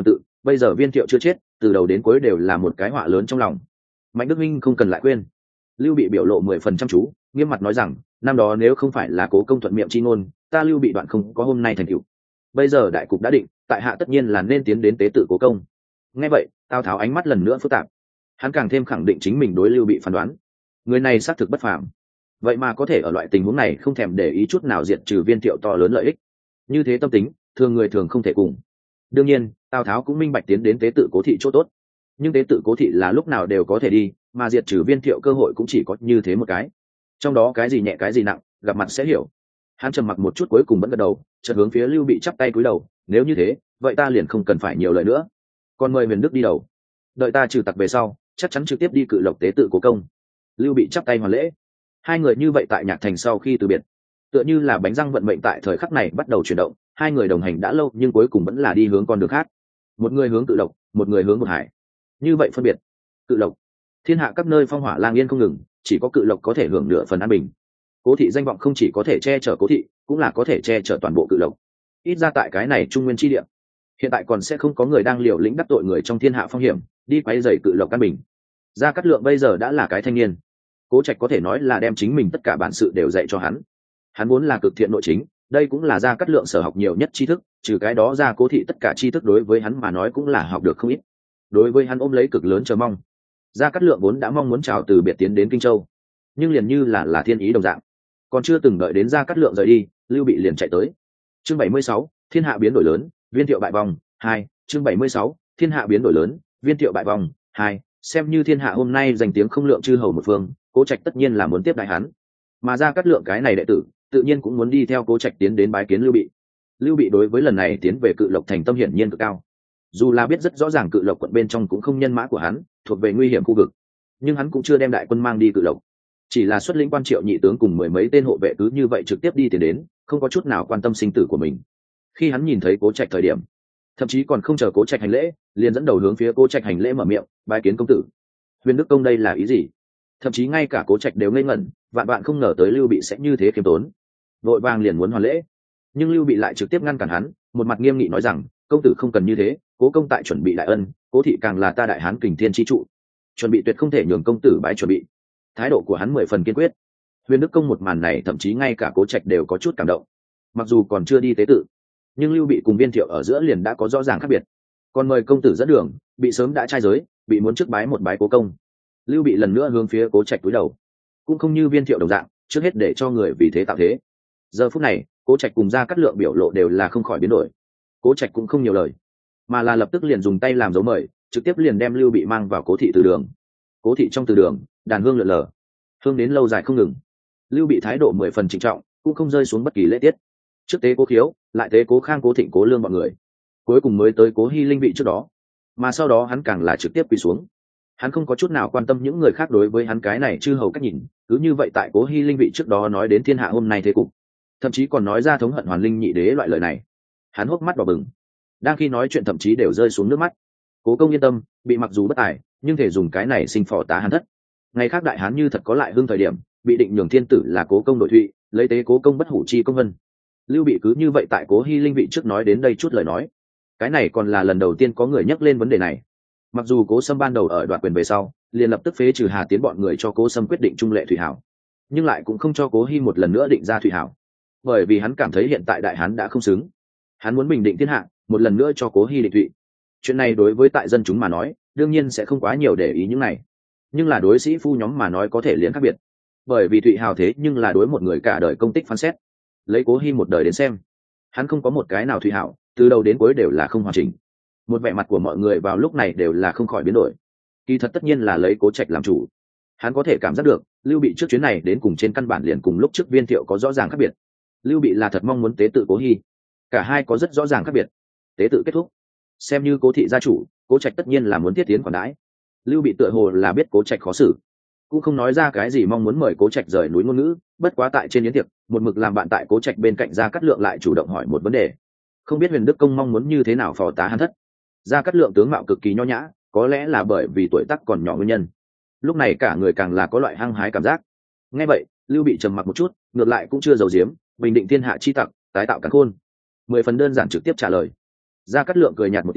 bây giờ Viên Thiệu chưa chết, từ đầu đến cuối đều là một cái họa lớn trong lòng. Mạnh Đức Minh không cần lại khuyên. Lưu Bị biểu lộ mười phần trăm chú, nghiêm mặt nói rằng, năm đó nếu không phải là Cố công thuận miệng chi ngôn, ta Lưu Bị đoạn không có hôm nay thành tựu. Bây giờ đại cục đã định, tại hạ tất nhiên là nên tiến đến tế tự Cố công. Nghe vậy, Tào Tháo ánh mắt lần nữa phức tạp. Hắn càng thêm khẳng định chính mình đối Lưu Bị phán đoán. Người này xác thực bất phàm. Vậy mà có thể ở loại tình huống này không thèm để ý chút nào diệt trừ Viên Thiệu to lớn lợi ích. Như thế tâm tính, thường người thường không thể cùng. Đương nhiên, Tào Tháo cũng minh bạch tiến đến tế tự Cố thị chỗ tốt. Nhưng tế tự Cố thị là lúc nào đều có thể đi, mà diệt trừ Viên Thiệu cơ hội cũng chỉ có như thế một cái. Trong đó cái gì nhẹ cái gì nặng, gặp mặt sẽ hiểu. Hắn trầm mặc một chút cuối cùng vẫn gật đầu, chợt hướng phía Lưu Bị chắp tay cúi đầu, nếu như thế, vậy ta liền không cần phải nhiều lời nữa. Còn mời Huyền Đức đi đầu. Đợi ta trừ tặc về sau, chắc chắn trực tiếp đi cự lộc tế tự Cố công. Lưu Bị chắp tay hoàn lễ. Hai người như vậy tại Nhạc Thành sau khi từ biệt, tựa như là bánh răng vận mệnh tại thời khắc này bắt đầu chuyển động. Hai người đồng hành đã lâu nhưng cuối cùng vẫn là đi hướng con đường khác. Một người hướng cự lộc, một người hướng một hải. Như vậy phân biệt. Cự lộc, thiên hạ các nơi phong hỏa lang yên không ngừng, chỉ có cự lộc có thể hưởng nửa phần an bình. Cố thị danh vọng không chỉ có thể che chở Cố thị, cũng là có thể che chở toàn bộ cự lộc. Ít ra tại cái này trung nguyên chi địa, hiện tại còn sẽ không có người đang liều lĩnh đắc tội người trong thiên hạ phong hiểm, đi quấy rầy cự lộc an bình. Gia Cát Lượng bây giờ đã là cái thanh niên, Cố Trạch có thể nói là đem chính mình tất cả bản sự đều dạy cho hắn. Hắn vốn là cực thiện nội chính, đây cũng là Gia Cát Lượng sở học nhiều nhất tri thức, trừ cái đó ra Cố thị tất cả tri thức đối với hắn mà nói cũng là học được không ít. Đối với hắn ôm lấy cực lớn chờ mong. Gia Cát Lượng vốn đã mong muốn chào từ biệt tiến đến Kinh Châu, nhưng liền như là là thiên ý đồng dạng, còn chưa từng đợi đến Gia Cát Lượng rời đi, Lưu Bị liền chạy tới. Chương bảy mươi sáu, thiên hạ biến đổi lớn, Viên Thiệu bại vong hai. Chương bảy mươi sáu, thiên hạ biến đổi lớn, Viên Thiệu bại vong hai. Xem như thiên hạ hôm nay danh tiếng không lượng chư hầu một phương, Cố Trạch tất nhiên là muốn tiếp đại hắn, mà Gia Cát Lượng cái này đệ tử, tự nhiên cũng muốn đi theo Cố Trạch tiến đến bái kiến Lưu Bị. Lưu Bị đối với lần này tiến về Cự Lộc thành tâm hiển nhiên cực cao. Dù là biết rất rõ ràng Cự Lộc quận bên trong cũng không nhân mã của hắn, thuộc về nguy hiểm khu vực, nhưng hắn cũng chưa đem đại quân mang đi Cự Lộc, chỉ là xuất lĩnh quan triệu nhị tướng cùng mười mấy tên hộ vệ cứ như vậy trực tiếp đi tiến đến, không có chút nào quan tâm sinh tử của mình. Khi hắn nhìn thấy Cố Trạch thời điểm, thậm chí còn không chờ Cố Trạch hành lễ, liền dẫn đầu hướng phía Cố Trạch hành lễ mở miệng, bái kiến công tử. Huyền Đức công đây là ý gì? Thậm chí ngay cả Cố Trạch đều ngây ngẩn, vạn vạn không ngờ tới Lưu Bị sẽ như thế khiêm tốn, vội vàng liền muốn hoàn lễ. Nhưng Lưu Bị lại trực tiếp ngăn cản hắn, một mặt nghiêm nghị nói rằng, công tử không cần như thế, Cố công tại chuẩn bị đại ân, Cố thị càng là ta đại hán kình thiên chi trụ, chuẩn bị tuyệt không thể nhường công tử bái chuẩn bị. Thái độ của hắn mười phần kiên quyết. Huyền Đức công một màn này thậm chí ngay cả Cố Trạch đều có chút cảm động. Mặc dù còn chưa đi tế tự, nhưng Lưu Bị cùng Viên Thiệu ở giữa liền đã có rõ ràng khác biệt. Còn mời công tử dẫn đường, bị sớm đã trai giới, bị muốn trước bái một bái Cố công. Lưu Bị lần nữa hướng phía Cố Trạch cúi đầu, cũng không như Viên Thiệu đồng dạng, trước hết để cho người vì thế tạo thế. Giờ phút này, Cố Trạch cùng Gia Cát Lượng biểu lộ đều là không khỏi biến đổi. Cố Trạch cũng không nhiều lời, mà là lập tức liền dùng tay làm dấu mời, trực tiếp liền đem Lưu Bị mang vào Cố thị từ đường. Cố thị trong từ đường, đàn hương lượn lờ, hương đến lâu dài không ngừng. Lưu Bị thái độ mười phần trịnh trọng, cũng không rơi xuống bất kỳ lễ tiết. Trước tế Cố Khiếu, lại tế Cố Khang, Cố Thịnh, Cố Lương bọn người, cuối cùng mới tới Cố Hi Linh vị trước đó, mà sau đó hắn càng là trực tiếp quỳ xuống. Hắn không có chút nào quan tâm những người khác đối với hắn cái này chư hầu cách nhìn, cứ như vậy tại Cố Hi Linh vị trước đó nói đến thiên hạ hôm nay thế cục, thậm chí còn nói ra thống hận hoàn linh nhị đế loại lời này. Hắn hốc mắt đỏ bừng, đang khi nói chuyện thậm chí đều rơi xuống nước mắt. Cố công yên tâm, bị mặc dù bất tài, nhưng thể dùng cái này sinh phò tá hắn thất. Ngày khác đại hán như thật có lại hưng thời điểm, bị định nhường thiên tử là Cố công đội thụy, lấy tế Cố công bất hủ chi công vân. Lưu Bị cứ như vậy tại Cố Hi Linh vị trước nói đến đây chút lời nói. Cái này còn là lần đầu tiên có người nhắc lên vấn đề này. Mặc dù Cố Sâm ban đầu ở đoạt quyền về sau, liền lập tức phế trừ Hà Tiến bọn người cho Cố Sâm quyết định trung lệ Thủy Hảo, nhưng lại cũng không cho Cố Hi một lần nữa định ra Thủy Hảo, bởi vì hắn cảm thấy hiện tại đại hán đã không xứng. Hắn muốn bình định thiên hạ, một lần nữa cho Cố Hi định thụy. Chuyện này đối với tại dân chúng mà nói, đương nhiên sẽ không quá nhiều để ý những này, nhưng là đối sĩ phu nhóm mà nói có thể liền khác biệt, bởi vì Thụy Hào thế nhưng là đối một người cả đời công tích phán xét. Lấy Cố Hi một đời đến xem, hắn không có một cái nào Thụy Hào, từ đầu đến cuối đều là không hoàn chỉnh. Một vẻ mặt của mọi người vào lúc này đều là không khỏi biến đổi. Kỳ thật tất nhiên là lấy Cố Trạch làm chủ. Hắn có thể cảm giác được, Lưu Bị trước chuyến này đến cùng trên căn bản liền cùng lúc trước Viên Thiệu có rõ ràng khác biệt. Lưu Bị là thật mong muốn tế tự Cố Hi, cả hai có rất rõ ràng khác biệt. Tế tự kết thúc, xem như Cố thị gia chủ, Cố Trạch tất nhiên là muốn tiếp tiến quản đãi. Lưu Bị tựa hồ là biết Cố Trạch khó xử, cũng không nói ra cái gì mong muốn mời Cố Trạch rời núi ngôn ngữ. Bất quá tại trên yến tiệc, một mực làm bạn tại Cố Trạch bên cạnh Gia Cát Lượng lại chủ động hỏi một vấn đề, không biết Huyền Đức công mong muốn như thế nào phò tá hắn thất. Gia Cát Lượng tướng mạo cực kỳ nho nhã, có lẽ là bởi vì tuổi tác còn nhỏ nguyên nhân, lúc này cả người càng là có loại hăng hái cảm giác. Nghe vậy, Lưu Bị trầm mặc một chút, ngược lại cũng chưa giấu giếm, bình định thiên hạ chi tặc, tái tạo càn khôn, mười phần đơn giản trực tiếp trả lời. Gia Cát Lượng cười nhạt một tiếng,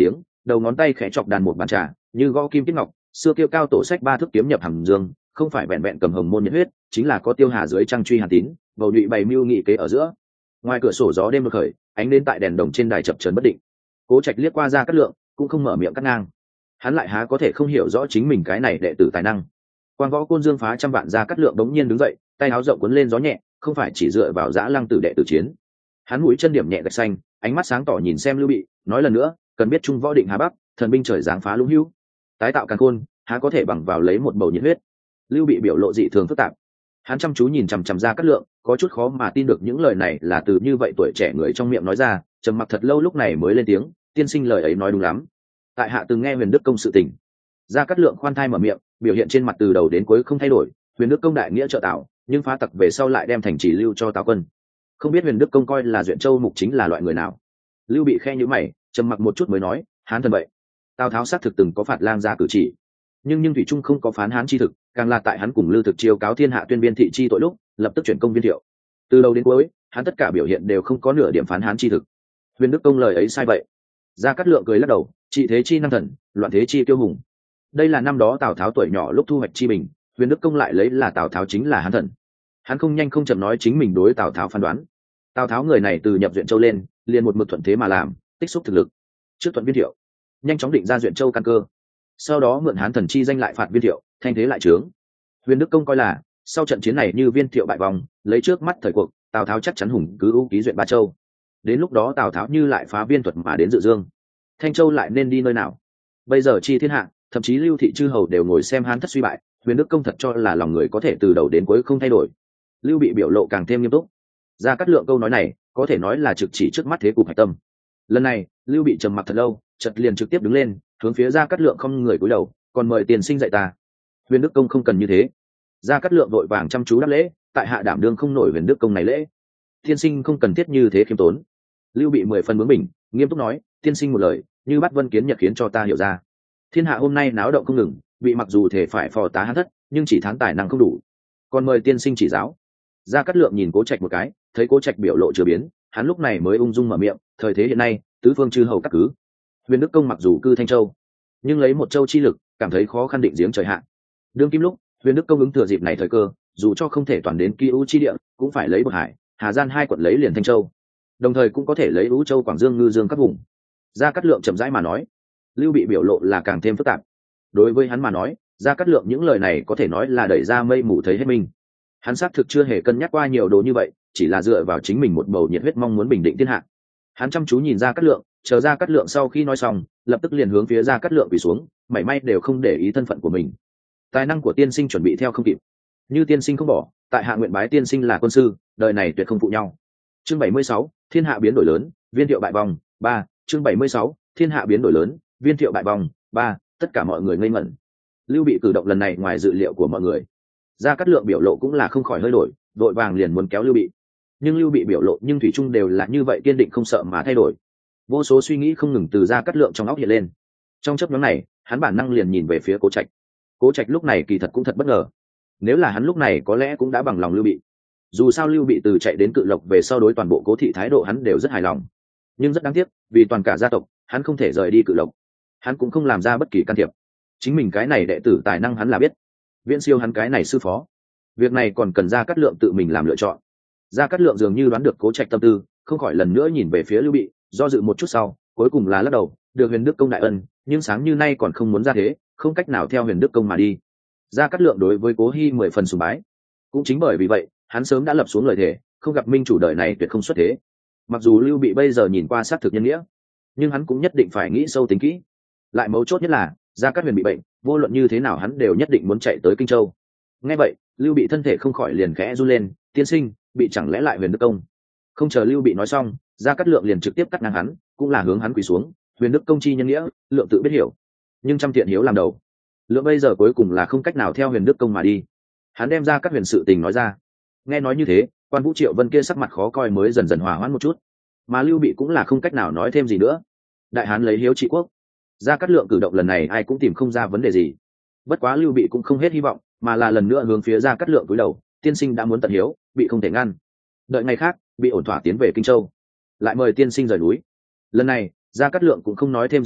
đầu ngón tay khẽ chọc đàn một bàn trà như gõ kim tiết ngọc, xưa kêu cao tổ sách ba thước kiếm nhập hầm dương, không phải vẹn vẹn cầm hồng môn nhiệt huyết, chính là có tiêu hà dưới trăng truy hàn tín, bầu nhụy bày mưu nghị kế ở giữa. Ngoài cửa sổ gió đêm đột khởi, ánh đến tại đèn đồng trên đài chập chờn bất định. Cố Trạch liếc qua Gia Cát Lượng, cũng không mở miệng cắt ngang. Hắn lại há có thể không hiểu rõ chính mình cái này đệ tử tài năng. Quan Võ Côn Dương phá trăm vạn, Gia Cát Lượng đống nhiên đứng dậy, tay áo rộng cuốn lên gió nhẹ, không phải chỉ dựa vào Dã Lăng tử đệ tử chiến. Hắn mũi chân điểm nhẹ gạch xanh, ánh mắt sáng tỏ nhìn xem Lưu Bị, nói lần nữa, cần biết trung võ định Hà Bắc, thần binh trời giáng phá lũng hữu, tái tạo càn khôn, há có thể bằng vào lấy một bầu nhiệt huyết. Lưu Bị biểu lộ dị thường phức tạp. Hắn chăm chú nhìn chằm chằm Gia Cát Lượng, có chút khó mà tin được những lời này là từ như vậy tuổi trẻ người trong miệng nói ra, trầm mặc thật lâu lúc này mới lên tiếng, tiên sinh lời ấy nói đúng lắm. Tại hạ từng nghe Huyền Đức công sự tình. Gia Cát Lượng khoan thai mở miệng, biểu hiện trên mặt từ đầu đến cuối không thay đổi, Huyền Đức công đại nghĩa trợ Tào, nhưng phá tặc về sau lại đem thành trì lưu cho Tào quân. Không biết Huyền Đức công coi là Duyện Châu mục chính là loại người nào? Lưu Bị khe nhíu mày, trầm mặc một chút mới nói, hán thần vậy. Tào Tháo xác thực từng có phạt lang gia cử chỉ, nhưng nhưng thủy trung không có phán hán chi thực, càng là tại hắn cùng Lưu Thực chiêu cáo thiên hạ tuyên biên thị chi tội lúc, lập tức chuyển công viên thiệu. Từ đầu đến cuối, hắn tất cả biểu hiện đều không có nửa điểm phán hán chi thực. Huyền Đức công lời ấy sai vậy? Gia Cát Lượng cười lắc đầu, trị thế chi năng thần, loạn thế chi tiêu hùng. Đây là năm đó Tào Tháo tuổi nhỏ lúc thu hoạch chi bình, Huyền Đức công lại lấy là Tào Tháo chính là hán thần. Hắn không nhanh không chậm nói chính mình đối Tào Tháo phán đoán. Tào Tháo người này từ nhập Duyện Châu lên, liền một mực thuận thế mà làm, tích xúc thực lực. Trước thuận viên thiệu, nhanh chóng định ra Duyện Châu căn cơ. Sau đó mượn hán thần chi danh lại phạt viên thiệu, thanh thế lại trướng. Huyền Đức công coi là sau trận chiến này như viên thiệu bại vòng, lấy trước mắt thời cuộc, Tào Tháo chắc chắn hùng cứ ưu ký Duyện Ba Châu. Đến lúc đó Tào Tháo như lại phá viên thuật mà đến Dự Dương, Thanh Châu lại nên đi nơi nào? Bây giờ chi thiên hạ, thậm chí Lưu thị chư hầu đều ngồi xem hán thất suy bại, Huyền Đức công thật cho là lòng người có thể từ đầu đến cuối không thay đổi. Lưu Bị biểu lộ càng thêm nghiêm túc. Gia Cát Lượng câu nói này có thể nói là trực chỉ trước mắt thế cục hạch tâm. Lần này Lưu Bị trầm mặc thật lâu, chợt liền trực tiếp đứng lên, hướng phía Gia Cát Lượng không người cúi đầu, còn mời tiền sinh dạy ta. Huyền Đức công không cần như thế. Gia Cát Lượng vội vàng chăm chú đáp lễ, tại hạ đảm đương không nổi Huyền Đức công này lễ. Tiên sinh không cần thiết như thế khiêm tốn. Lưu Bị mười phần bướng bỉnh, nghiêm túc nói, tiên sinh một lời, như bắt vân kiến nhật khiến cho ta hiểu ra. Thiên hạ hôm nay náo động không ngừng, bị mặc dù thể phải phò tá hán thất, nhưng chỉ thán tài năng không đủ, còn mời tiên sinh chỉ giáo. Gia Cát Lượng nhìn Cố Trạch một cái, thấy Cố Trạch biểu lộ chưa biến, hắn lúc này mới ung dung mở miệng, thời thế hiện nay, tứ phương chư hầu các cứ. Huyền Đức công mặc dù cư Thanh Châu, nhưng lấy một châu chi lực, cảm thấy khó khăn định giếng trời hạn. Đương kim lúc, Huyền Đức công ứng thừa dịp này thời cơ, dù cho không thể toàn đến Kỳ U chi địa, cũng phải lấy Bậc Hải, Hà Gian hai quận lấy liền Thanh Châu, đồng thời cũng có thể lấy Vũ Châu, Quảng Dương, Ngư Dương các vùng. Gia Cát Lượng chậm rãi mà nói. Lưu Bị biểu lộ là càng thêm phức tạp. Đối với hắn mà nói, Gia Cát Lượng những lời này có thể nói là đẩy ra mây mù thấy hết mình. Hắn xác thực chưa hề cân nhắc qua nhiều đồ như vậy, chỉ là dựa vào chính mình một bầu nhiệt huyết mong muốn bình định thiên hạ. Hắn chăm chú nhìn Gia Cát Lượng, chờ Gia Cát Lượng sau khi nói xong, lập tức liền hướng phía Gia Cát Lượng quỳ xuống, mảy may đều không để ý thân phận của mình. Tài năng của tiên sinh chuẩn bị theo không kịp, như tiên sinh không bỏ, tại hạ nguyện bái tiên sinh là quân sư, đời này tuyệt không phụ nhau. Chương bảy mươi sáu, thiên hạ biến đổi lớn, viên thiệu bại vòng, ba. Chương bảy mươi sáu, thiên hạ biến đổi lớn, viên thiệu bại vòng, ba. Tất cả mọi người ngây ngẩn. Lưu Bị cử động lần này ngoài dự liệu của mọi người. Gia Cát Lượng biểu lộ cũng là không khỏi hơi đổi, vội vàng liền muốn kéo Lưu Bị. Nhưng Lưu Bị biểu lộ nhưng thủy chung đều là như vậy kiên định không sợ mà thay đổi. Vô số suy nghĩ không ngừng từ Gia Cát Lượng trong óc hiện lên. Trong chớp nhoáng này, hắn bản năng liền nhìn về phía Cố Trạch. Cố Trạch lúc này kỳ thật cũng thật bất ngờ. Nếu là hắn lúc này có lẽ cũng đã bằng lòng Lưu Bị. Dù sao Lưu Bị từ chạy đến Cự Lộc về sau đối toàn bộ Cố thị thái độ hắn đều rất hài lòng. Nhưng rất đáng tiếc, vì toàn cả gia tộc, hắn không thể rời đi Cự Lộc. Hắn cũng không làm ra bất kỳ can thiệp. Chính mình cái này đệ tử tài năng hắn là biết, viễn siêu hắn cái này sư phó. Việc này còn cần Gia Cát Lượng tự mình làm lựa chọn. Gia Cát Lượng dường như đoán được Cố Trạch tâm tư, không khỏi lần nữa nhìn về phía Lưu Bị, do dự một chút sau, cuối cùng là lắc đầu, được Huyền Đức công đại ân, nhưng sáng như nay còn không muốn ra thế, không cách nào theo Huyền Đức công mà đi. Gia Cát Lượng đối với Cố Hi mười phần sùng bái, cũng chính bởi vì vậy, hắn sớm đã lập xuống lời thề, không gặp minh chủ đời này tuyệt không xuất thế. Mặc dù Lưu Bị bây giờ nhìn qua sát thực nhân nghĩa, nhưng hắn cũng nhất định phải nghĩ sâu tính kỹ. Lại mấu chốt nhất là, Gia Cát Huyền bị bệnh, vô luận như thế nào hắn đều nhất định muốn chạy tới Kinh Châu. Nghe vậy, Lưu Bị thân thể không khỏi liền khẽ run lên, tiên sinh, bị chẳng lẽ lại Huyền Đức công? Không chờ Lưu Bị nói xong, Gia Cát Lượng liền trực tiếp cắt ngang hắn, cũng là hướng hắn quỳ xuống, Huyền Đức công chi nhân nghĩa, lượng tự biết hiểu, nhưng trăm thiện hiếu làm đầu. Lượng bây giờ cuối cùng là không cách nào theo Huyền Đức công mà đi. Hắn đem ra các huyền sự tình nói ra. Nghe nói như thế, Quan Vũ Triệu Vân kia sắc mặt khó coi mới dần dần hòa hoãn một chút, mà Lưu Bị cũng là không cách nào nói thêm gì nữa. Đại hán lấy hiếu trị quốc, Gia Cát Lượng cử động lần này ai cũng tìm không ra vấn đề gì. Bất quá Lưu Bị cũng không hết hy vọng, mà là lần nữa hướng phía Gia Cát Lượng cúi đầu, tiên sinh đã muốn tận hiếu, bị không thể ngăn. Đợi ngày khác, bị ổn thỏa tiến về Kinh Châu, lại mời tiên sinh rời núi. Lần này, Gia Cát Lượng cũng không nói thêm gì nữa,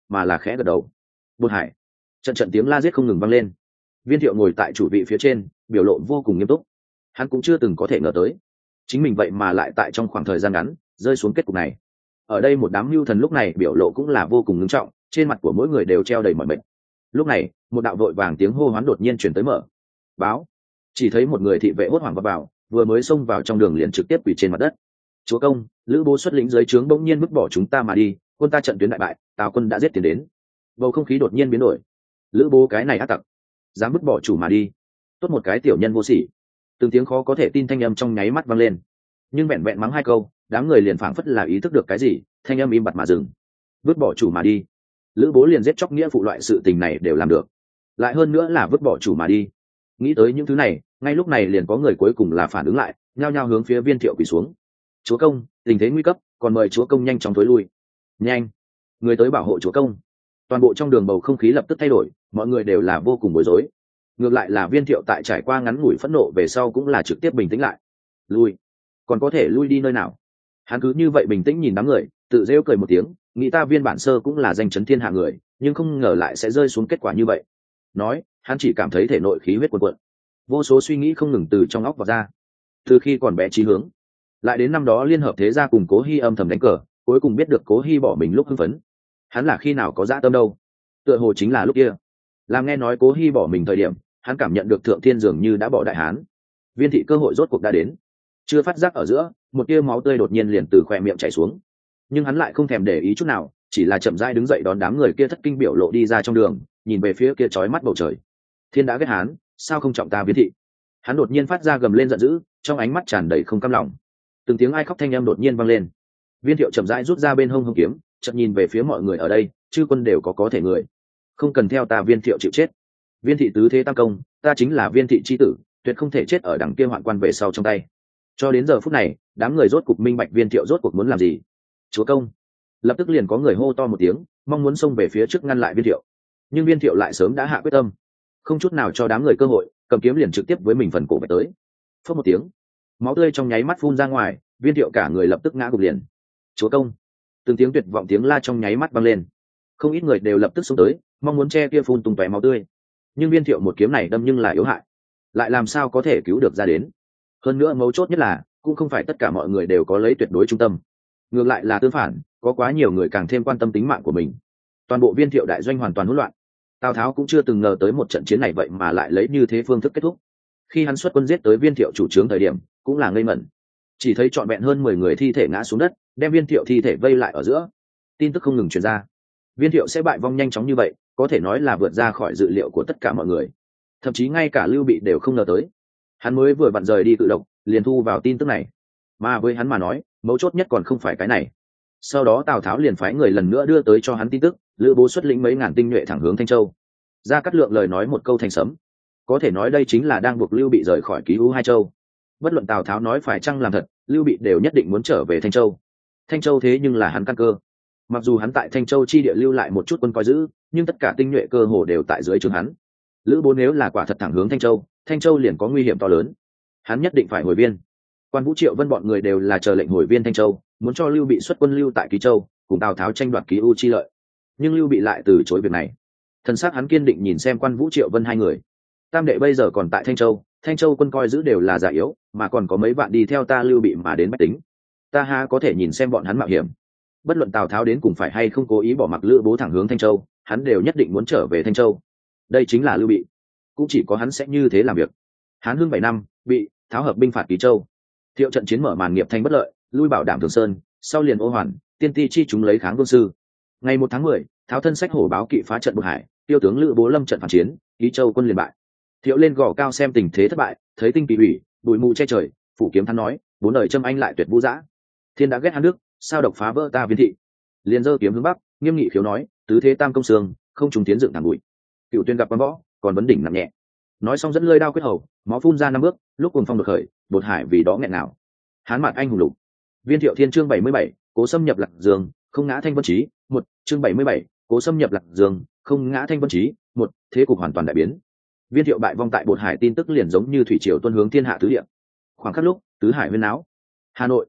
mà là khẽ gật đầu. Bột hải, trận trận tiếng la giết không ngừng vang lên. Viên Thiệu ngồi tại chủ vị phía trên, biểu lộ vô cùng nghiêm túc. Hắn cũng chưa từng có thể ngờ tới chính mình vậy mà lại tại trong khoảng thời gian ngắn rơi xuống kết cục này. Ở đây một đám mưu thần lúc này biểu lộ cũng là vô cùng nghiêm trọng, trên mặt của mỗi người đều treo đầy mọi mệt. Lúc này một đạo vội vàng tiếng hô hoán đột nhiên chuyển tới. Mở báo. Chỉ thấy một người thị vệ hốt hoảng vào, vào vừa mới xông vào trong đường liền trực tiếp quỳ trên mặt đất. Chúa công, Lữ Bố xuất lĩnh dưới trướng bỗng nhiên vứt bỏ chúng ta mà đi, quân ta trận tuyến đại bại, Tào quân đã giết tiền đến. Bầu không khí đột nhiên biến đổi. Lữ Bố cái này ác tặc, dám vứt bỏ chủ mà đi, tốt một cái tiểu nhân vô sỉ. Từng tiếng khó có thể tin thanh âm trong nháy mắt vang lên, nhưng vẹn vẹn mắng hai câu, đám người liền phảng phất là ý thức được cái gì, thanh âm im bặt mà dừng. Vứt bỏ chủ mà đi, Lữ Bố liền giết chóc nghĩa phụ loại sự tình này đều làm được, lại hơn nữa là vứt bỏ chủ mà đi. Nghĩ tới những thứ này, ngay lúc này liền có người cuối cùng là phản ứng lại, nhao nhao hướng phía Viên Thiệu quỳ xuống. Chúa công, tình thế nguy cấp, còn mời chúa công nhanh chóng thối lui. Nhanh, người tới bảo hộ chúa công. Toàn bộ trong đường bầu không khí lập tức thay đổi, mọi người đều là vô cùng bối rối. Ngược lại là Viên Thiệu tại trải qua ngắn ngủi phẫn nộ về sau cũng là trực tiếp bình tĩnh lại. Lui, còn có thể lui đi nơi nào? Hắn cứ như vậy bình tĩnh nhìn đám người, tự rêu cười một tiếng, nghĩ ta Viên bản sơ cũng là danh chấn thiên hạ người, nhưng không ngờ lại sẽ rơi xuống kết quả như vậy. Nói, hắn chỉ cảm thấy thể nội khí huyết cuồn cuộn, vô số suy nghĩ không ngừng từ trong óc vào ra. Từ khi còn bé chí hướng, lại đến năm đó liên hợp thế gia cùng Cố Hi âm thầm đánh cờ, cuối cùng biết được Cố Hi bỏ mình lúc hưng phấn. Hắn là khi nào có dã tâm đâu? Tựa hồ chính là lúc kia. Làm nghe nói Cố Hi bỏ mình thời điểm, hắn cảm nhận được thượng thiên dường như đã bỏ đại hán. Viên thị cơ hội rốt cuộc đã đến. Chưa phát giác ở giữa, một tia máu tươi đột nhiên liền từ khóe miệng chảy xuống. Nhưng hắn lại không thèm để ý chút nào, chỉ là chậm rãi đứng dậy đón đám người kia thất kinh biểu lộ đi ra trong đường, nhìn về phía kia chói mắt bầu trời. Thiên đã ghét hắn, sao không trọng ta Viên thị? Hắn đột nhiên phát ra gầm lên giận dữ, trong ánh mắt tràn đầy không cam lòng. Từng tiếng ai khóc thanh âm đột nhiên vang lên. Viên Thiệu chậm rãi rút ra bên hông hung kiếm, chợt nhìn về phía mọi người ở đây, chư quân đều có có thể người, không cần theo ta Viên Thiệu chịu chết. Viên thị tứ thế tam công, ta chính là Viên thị chi tử, tuyệt không thể chết ở đằng kia hoạn quan về sau trong tay. Cho đến giờ phút này, đám người rốt cục minh bạch Viên Thiệu rốt cuộc muốn làm gì. Chúa công. Lập tức liền có người hô to một tiếng, mong muốn xông về phía trước ngăn lại Viên Thiệu. Nhưng Viên Thiệu lại sớm đã hạ quyết tâm, không chút nào cho đám người cơ hội, cầm kiếm liền trực tiếp với mình phần cổ về tới. Phất một tiếng, máu tươi trong nháy mắt phun ra ngoài, Viên Thiệu cả người lập tức ngã gục liền. Chúa công. Từng tiếng tuyệt vọng tiếng la trong nháy mắt vang lên, không ít người đều lập tức xông tới, mong muốn che kia phun tung tóe máu tươi. Nhưng Viên Thiệu một kiếm này đâm nhưng là yếu hại, lại làm sao có thể cứu được ra đến. Hơn nữa mấu chốt nhất là cũng không phải tất cả mọi người đều có lấy tuyệt đối trung tâm, ngược lại là tương phản, có quá nhiều người càng thêm quan tâm tính mạng của mình. Toàn bộ Viên Thiệu đại doanh hoàn toàn hỗn loạn. Tào Tháo cũng chưa từng ngờ tới một trận chiến này vậy mà lại lấy như thế phương thức kết thúc. Khi hắn xuất quân giết tới Viên Thiệu chủ trướng thời điểm, cũng là ngây ngẩn, chỉ thấy trọn vẹn hơn mười người thi thể ngã xuống đất, đem Viên Thiệu thi thể vây lại ở giữa. Tin tức không ngừng truyền ra, Viên Thiệu sẽ bại vong nhanh chóng như vậy, có thể nói là vượt ra khỏi dự liệu của tất cả mọi người. Thậm chí ngay cả Lưu Bị đều không ngờ tới. Hắn mới vừa vặn rời đi tự động, liền thu vào tin tức này. Mà với hắn mà nói, mấu chốt nhất còn không phải cái này. Sau đó Tào Tháo liền phái người lần nữa đưa tới cho hắn tin tức, Lữ Bố xuất lĩnh mấy ngàn tinh nhuệ thẳng hướng Thanh Châu. Gia Cát Lượng lời nói một câu thành sấm, có thể nói đây chính là đang buộc Lưu Bị rời khỏi ký hữu hai châu. Bất luận Tào Tháo nói phải chăng làm thật, Lưu Bị đều nhất định muốn trở về Thanh Châu. Thanh Châu thế nhưng là hắn căn cơ. Mặc dù hắn tại Thanh Châu chi địa lưu lại một chút quân coi giữ, nhưng tất cả tinh nhuệ cơ hồ đều tại dưới trướng hắn. Lữ Bố nếu là quả thật thẳng hướng Thanh Châu, Thanh Châu liền có nguy hiểm to lớn. Hắn nhất định phải hồi viên. Quan Vũ Triệu Vân bọn người đều là chờ lệnh hồi viên Thanh Châu, muốn cho Lưu Bị xuất quân lưu tại Ký Châu, cùng Tào Tháo tranh đoạt ký ưu chi lợi. Nhưng Lưu Bị lại từ chối việc này. Thần sắc hắn kiên định nhìn xem Quan Vũ Triệu Vân hai người. Tam đệ bây giờ còn tại Thanh Châu, Thanh Châu quân coi giữ đều là già yếu, mà còn có mấy bạn đi theo ta Lưu Bị mà đến bách tính. Ta ha có thể nhìn xem bọn hắn mạo hiểm. Bất luận Tào Tháo đến cùng phải hay không cố ý bỏ mặc Lữ Bố thẳng hướng Thanh Châu, hắn đều nhất định muốn trở về Thanh Châu. Đây chính là Lưu Bị, cũng chỉ có hắn sẽ như thế làm việc. Hán Hưng bảy năm, Bị Tháo hợp binh phạt Ký Châu. Thiệu trận chiến mở màn nghiệp thành bất lợi, lui bảo đảm Thường Sơn, sau liền Ô Hoàn, tiên ti chi chúng lấy kháng Vương Sư. Ngày một tháng mười, Tháo thân sách hổ báo kỵ phá trận Bột Hải, tiêu tướng Lữ Bố lâm trận phản chiến, Ký Châu quân liền bại. Thiệu lên gò cao xem tình thế thất bại, thấy tinh bị hủy, bụi mù che trời, phủ kiếm thắn nói, bốn đời châm anh lại tuyệt vũ dã. Thiên đã ghét hắn nước, sao độc phá vỡ ta Viên thị. Liền giơ kiếm hướng bắc, nghiêm nghị khiếu nói, tứ thế tam công sương, không trùng tiến dựng thẳng bụi. Cựu tuyên gặp quan võ, còn vấn đỉnh nặng nhẹ. Nói xong dẫn lơi đao quyết hầu, máu phun ra năm bước, lúc cùng phong được khởi, Bột Hải vì đó nghẹn nào. Hán mặt anh hùng lục. Viên Thiệu thiên chương bảy mươi bảy, cố xâm nhập Lạc Dương, không ngã Thanh Vân Chí, một chương bảy mươi bảy, cố xâm nhập Lạc Dương, không ngã Thanh Vân Chí, một thế cục hoàn toàn đại biến. Viên Thiệu bại vong tại Bột Hải tin tức liền giống như thủy triều tuôn hướng thiên hạ tứ địa. Khoảng khắc lúc, tứ hải huyên náo. Hà Nội,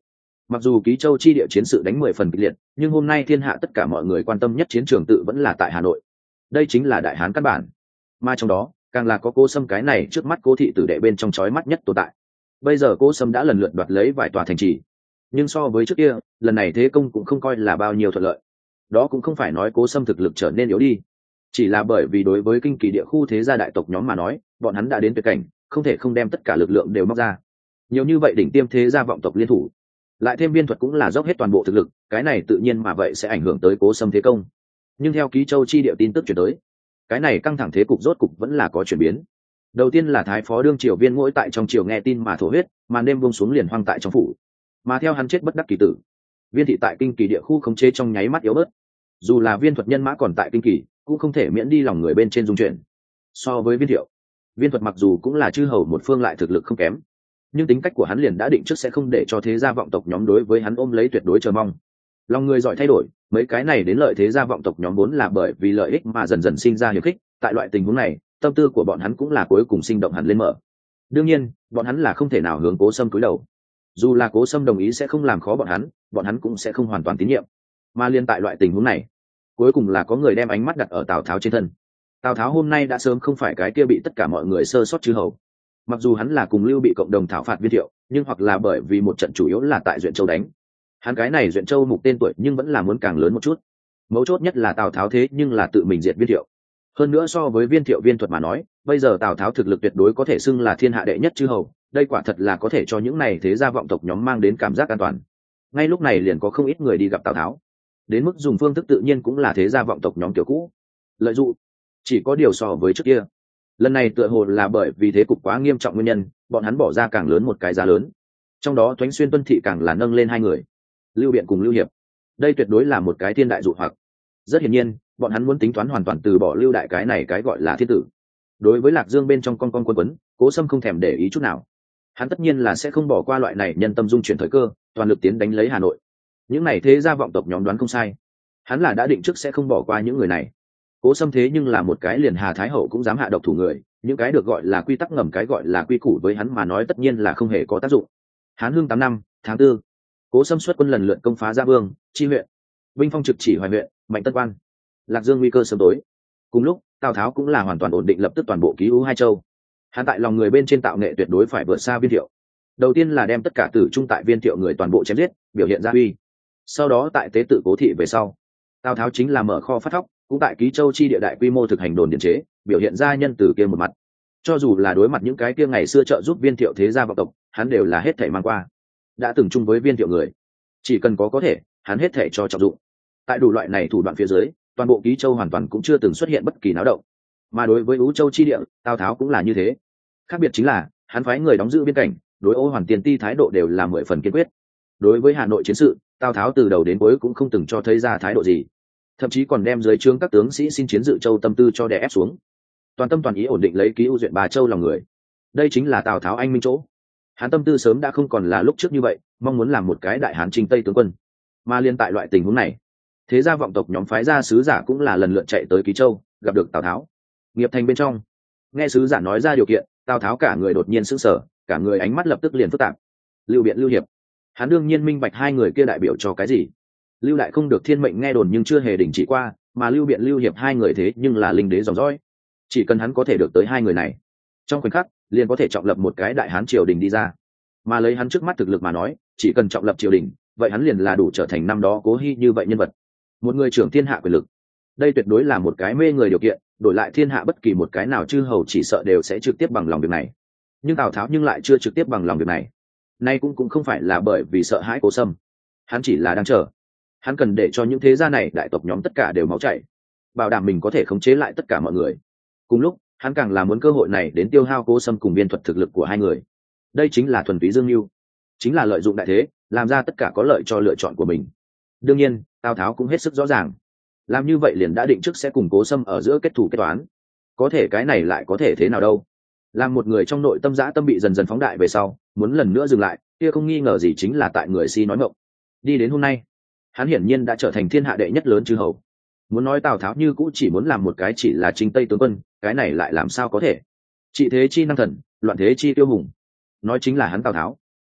Mặc dù Ký Châu chi địa chiến sự đánh mười phần kịch liệt, nhưng hôm nay thiên hạ tất cả mọi người quan tâm nhất chiến trường tự vẫn là tại Hà Nội. Đây chính là đại hán căn bản, mà trong đó càng là có Cố Sâm cái này trước mắt Cố thị tử đệ bên trong chói mắt nhất tồn tại. Bây giờ Cố Sâm đã lần lượt đoạt lấy vài tòa thành trì, nhưng so với trước kia, lần này thế công cũng không coi là bao nhiêu thuận lợi. Đó cũng không phải nói Cố Sâm thực lực trở nên yếu đi, chỉ là bởi vì đối với kinh kỳ địa khu thế gia đại tộc nhóm mà nói, bọn hắn đã đến tuyệt cảnh, không thể không đem tất cả lực lượng đều móc ra. Nhiều như vậy đỉnh tiêm thế gia vọng tộc liên thủ, lại thêm Viên Thuật cũng là dốc hết toàn bộ thực lực, cái này tự nhiên mà vậy sẽ ảnh hưởng tới Cố Sâm thế công. Nhưng theo Ký Châu chi địa tin tức chuyển tới, cái này căng thẳng thế cục rốt cục vẫn là có chuyển biến. Đầu tiên là thái phó đương triều Viên Ngỗi tại trong triều nghe tin mà thổ huyết, màn đêm buông xuống liền hoang tại trong phủ, mà theo hắn chết bất đắc kỳ tử. Viên thị tại kinh kỳ địa khu khống chế trong nháy mắt yếu bớt, dù là Viên Thuật nhân mã còn tại kinh kỳ, cũng không thể miễn đi lòng người bên trên dung chuyển. So với Viên Thiệu, Viên Thuật mặc dù cũng là chư hầu một phương lại thực lực không kém, nhưng tính cách của hắn liền đã định trước sẽ không để cho thế gia vọng tộc nhóm đối với hắn ôm lấy tuyệt đối chờ mong. Lòng người giỏi thay đổi, mấy cái này đến lợi thế gia vọng tộc nhóm vốn là bởi vì lợi ích mà dần dần sinh ra hiềm khích, tại loại tình huống này, tâm tư của bọn hắn cũng là cuối cùng sinh động hẳn lên mở. Đương nhiên, bọn hắn là không thể nào hướng Cố Sâm cúi đầu. Dù là Cố Sâm đồng ý sẽ không làm khó bọn hắn, bọn hắn cũng sẽ không hoàn toàn tín nhiệm. Mà liên tại loại tình huống này, cuối cùng là có người đem ánh mắt đặt ở Tào Tháo trên thân. Tào Tháo hôm nay đã sớm không phải cái kia bị tất cả mọi người sơ sót chư hầu. Mặc dù hắn là cùng Lưu Bị cộng đồng thảo phạt Viên Thiệu, nhưng hoặc là bởi vì một trận chủ yếu là tại Duyện Châu đánh. Hắn cái này Duyện Châu mục tên tuổi nhưng vẫn là muốn càng lớn một chút. Mấu chốt nhất là Tào Tháo thế nhưng là tự mình diệt Viên Thiệu. Hơn nữa so với Viên Thiệu Viên Thuật mà nói, bây giờ Tào Tháo thực lực tuyệt đối có thể xưng là thiên hạ đệ nhất chư hầu, đây quả thật là có thể cho những này thế gia vọng tộc nhóm mang đến cảm giác an toàn. Ngay lúc này liền có không ít người đi gặp Tào Tháo. Đến mức dùng phương thức tự nhiên cũng là thế gia vọng tộc nhóm kiểu cũ. Lợi dụng, chỉ có điều so với trước kia. Lần này tựa hồ là bởi vì thế cục quá nghiêm trọng nguyên nhân, bọn hắn bỏ ra càng lớn một cái giá lớn. Trong đó Thoánh Xuyên Tuân Thị càng là nâng lên hai người, Lưu Biện cùng Lưu Hiệp. Đây tuyệt đối là một cái thiên đại dụ hoặc. Rất hiển nhiên, bọn hắn muốn tính toán hoàn toàn từ bỏ Lưu Đại cái này cái gọi là thiên tử. Đối với Lạc Dương bên trong con con quân quấn, Cố Sâm không thèm để ý chút nào. Hắn tất nhiên là sẽ không bỏ qua loại này nhân tâm dung chuyển thời cơ, toàn lực tiến đánh lấy Hà Nội. Những này thế gia vọng tộc nhóm đoán không sai, hắn là đã định trước sẽ không bỏ qua những người này. Cố Sâm thế nhưng là một cái liền Hà Thái Hậu cũng dám hạ độc thủ người, những cái được gọi là quy tắc ngầm, cái gọi là quy củ với hắn mà nói tất nhiên là không hề có tác dụng. Hán Hưng tám năm, tháng tư, Cố Sâm xuất quân lần lượt công phá Gia Vương, Chi huyện, binh phong trực chỉ Hoài huyện, Mạnh Tân Quan. Lạc Dương nguy cơ sớm tối. Cùng lúc, Tào Tháo cũng là hoàn toàn ổn định lập tức toàn bộ ký ưu hai châu. Hắn tại lòng người bên trên tạo nghệ tuyệt đối phải vượt xa Viên Thiệu. Đầu tiên là đem tất cả tử trung tại Viên Thiệu người toàn bộ chém giết, biểu hiện ra uy. Sau đó tại tế tự Cố thị về sau, Tào Tháo chính là mở kho phát thóc, cũng tại Ký Châu chi địa đại quy mô thực hành đồn điện chế, biểu hiện ra nhân từ kia một mặt. Cho dù là đối mặt những cái kia ngày xưa trợ giúp Viên Thiệu thế gia vọng tộc, hắn đều là hết thảy mang qua. Đã từng chung với Viên Thiệu người, chỉ cần có có thể, hắn hết thảy cho trọng dụng. Tại đủ loại này thủ đoạn phía dưới, toàn bộ Ký Châu hoàn toàn cũng chưa từng xuất hiện bất kỳ náo động. Mà đối với Ú Châu chi địa, Tào Tháo cũng là như thế. Khác biệt chính là, hắn phái người đóng giữ biên cảnh, đối Ô Hoàn Tiền Ti thái độ đều là mười phần kiên quyết. Đối với Hà Nội chiến sự, Tào Tháo từ đầu đến cuối cũng không từng cho thấy ra thái độ gì, thậm chí còn đem dưới trướng các tướng sĩ xin chiến dự châu tâm tư cho đè ép xuống, toàn tâm toàn ý ổn định lấy Ký ưu duyện Bà Châu lòng người. Đây chính là Tào Tháo anh minh chỗ. Hắn tâm tư sớm đã không còn là lúc trước như vậy, mong muốn làm một cái đại hán chinh tây tướng quân. Mà liên tại loại tình huống này, thế gia vọng tộc nhóm phái ra sứ giả cũng là lần lượt chạy tới Ký Châu, gặp được Tào Tháo. Nghiệp Thành bên trong, nghe sứ giả nói ra điều kiện, Tào Tháo cả người đột nhiên sững sờ, cả người ánh mắt lập tức liền phức tạp. Lưu Biện, Lưu Hiệp, hắn đương nhiên minh bạch hai người kia đại biểu cho cái gì. Lưu Đại không được thiên mệnh nghe đồn nhưng chưa hề đình chỉ qua, mà Lưu Biện, Lưu Hiệp hai người thế nhưng là linh đế dòng dõi. Chỉ cần hắn có thể được tới hai người này, trong khoảnh khắc liền có thể trọng lập một cái đại hán triều đình đi ra. Mà lấy hắn trước mắt thực lực mà nói, chỉ cần trọng lập triều đình, vậy hắn liền là đủ trở thành năm đó Cố Hi như vậy nhân vật, một người trưởng thiên hạ quyền lực. Đây tuyệt đối là một cái mê người điều kiện, đổi lại thiên hạ bất kỳ một cái nào chư hầu chỉ sợ đều sẽ trực tiếp bằng lòng việc này. Nhưng Tào Tháo nhưng lại chưa trực tiếp bằng lòng việc này. Nay cũng cũng không phải là bởi vì sợ hãi Cố Sâm, hắn chỉ là đang chờ. Hắn cần để cho những thế gia này đại tộc nhóm tất cả đều máu chảy, bảo đảm mình có thể khống chế lại tất cả mọi người. Cùng lúc, hắn càng là muốn cơ hội này đến tiêu hao Cố Sâm cùng Viên Thuật thực lực của hai người. Đây chính là thuần túy dương mưu, chính là lợi dụng đại thế, làm ra tất cả có lợi cho lựa chọn của mình. Đương nhiên, Tào Tháo cũng hết sức rõ ràng, làm như vậy liền đã định trước sẽ cùng Cố Sâm ở giữa kết thù kết toán. Có thể cái này lại có thể thế nào đâu? Làm một người trong nội tâm dã tâm bị dần dần phóng đại về sau, muốn lần nữa dừng lại, kia không nghi ngờ gì chính là tại người si nói ngọng. Đi đến hôm nay, hắn hiển nhiên đã trở thành thiên hạ đệ nhất lớn chư hầu. Muốn nói Tào Tháo như cũ chỉ muốn làm một cái chỉ là chinh tây tướng quân, cái này lại làm sao có thể? Trị thế chi năng thần, loạn thế chi tiêu hùng, nói chính là hắn Tào Tháo.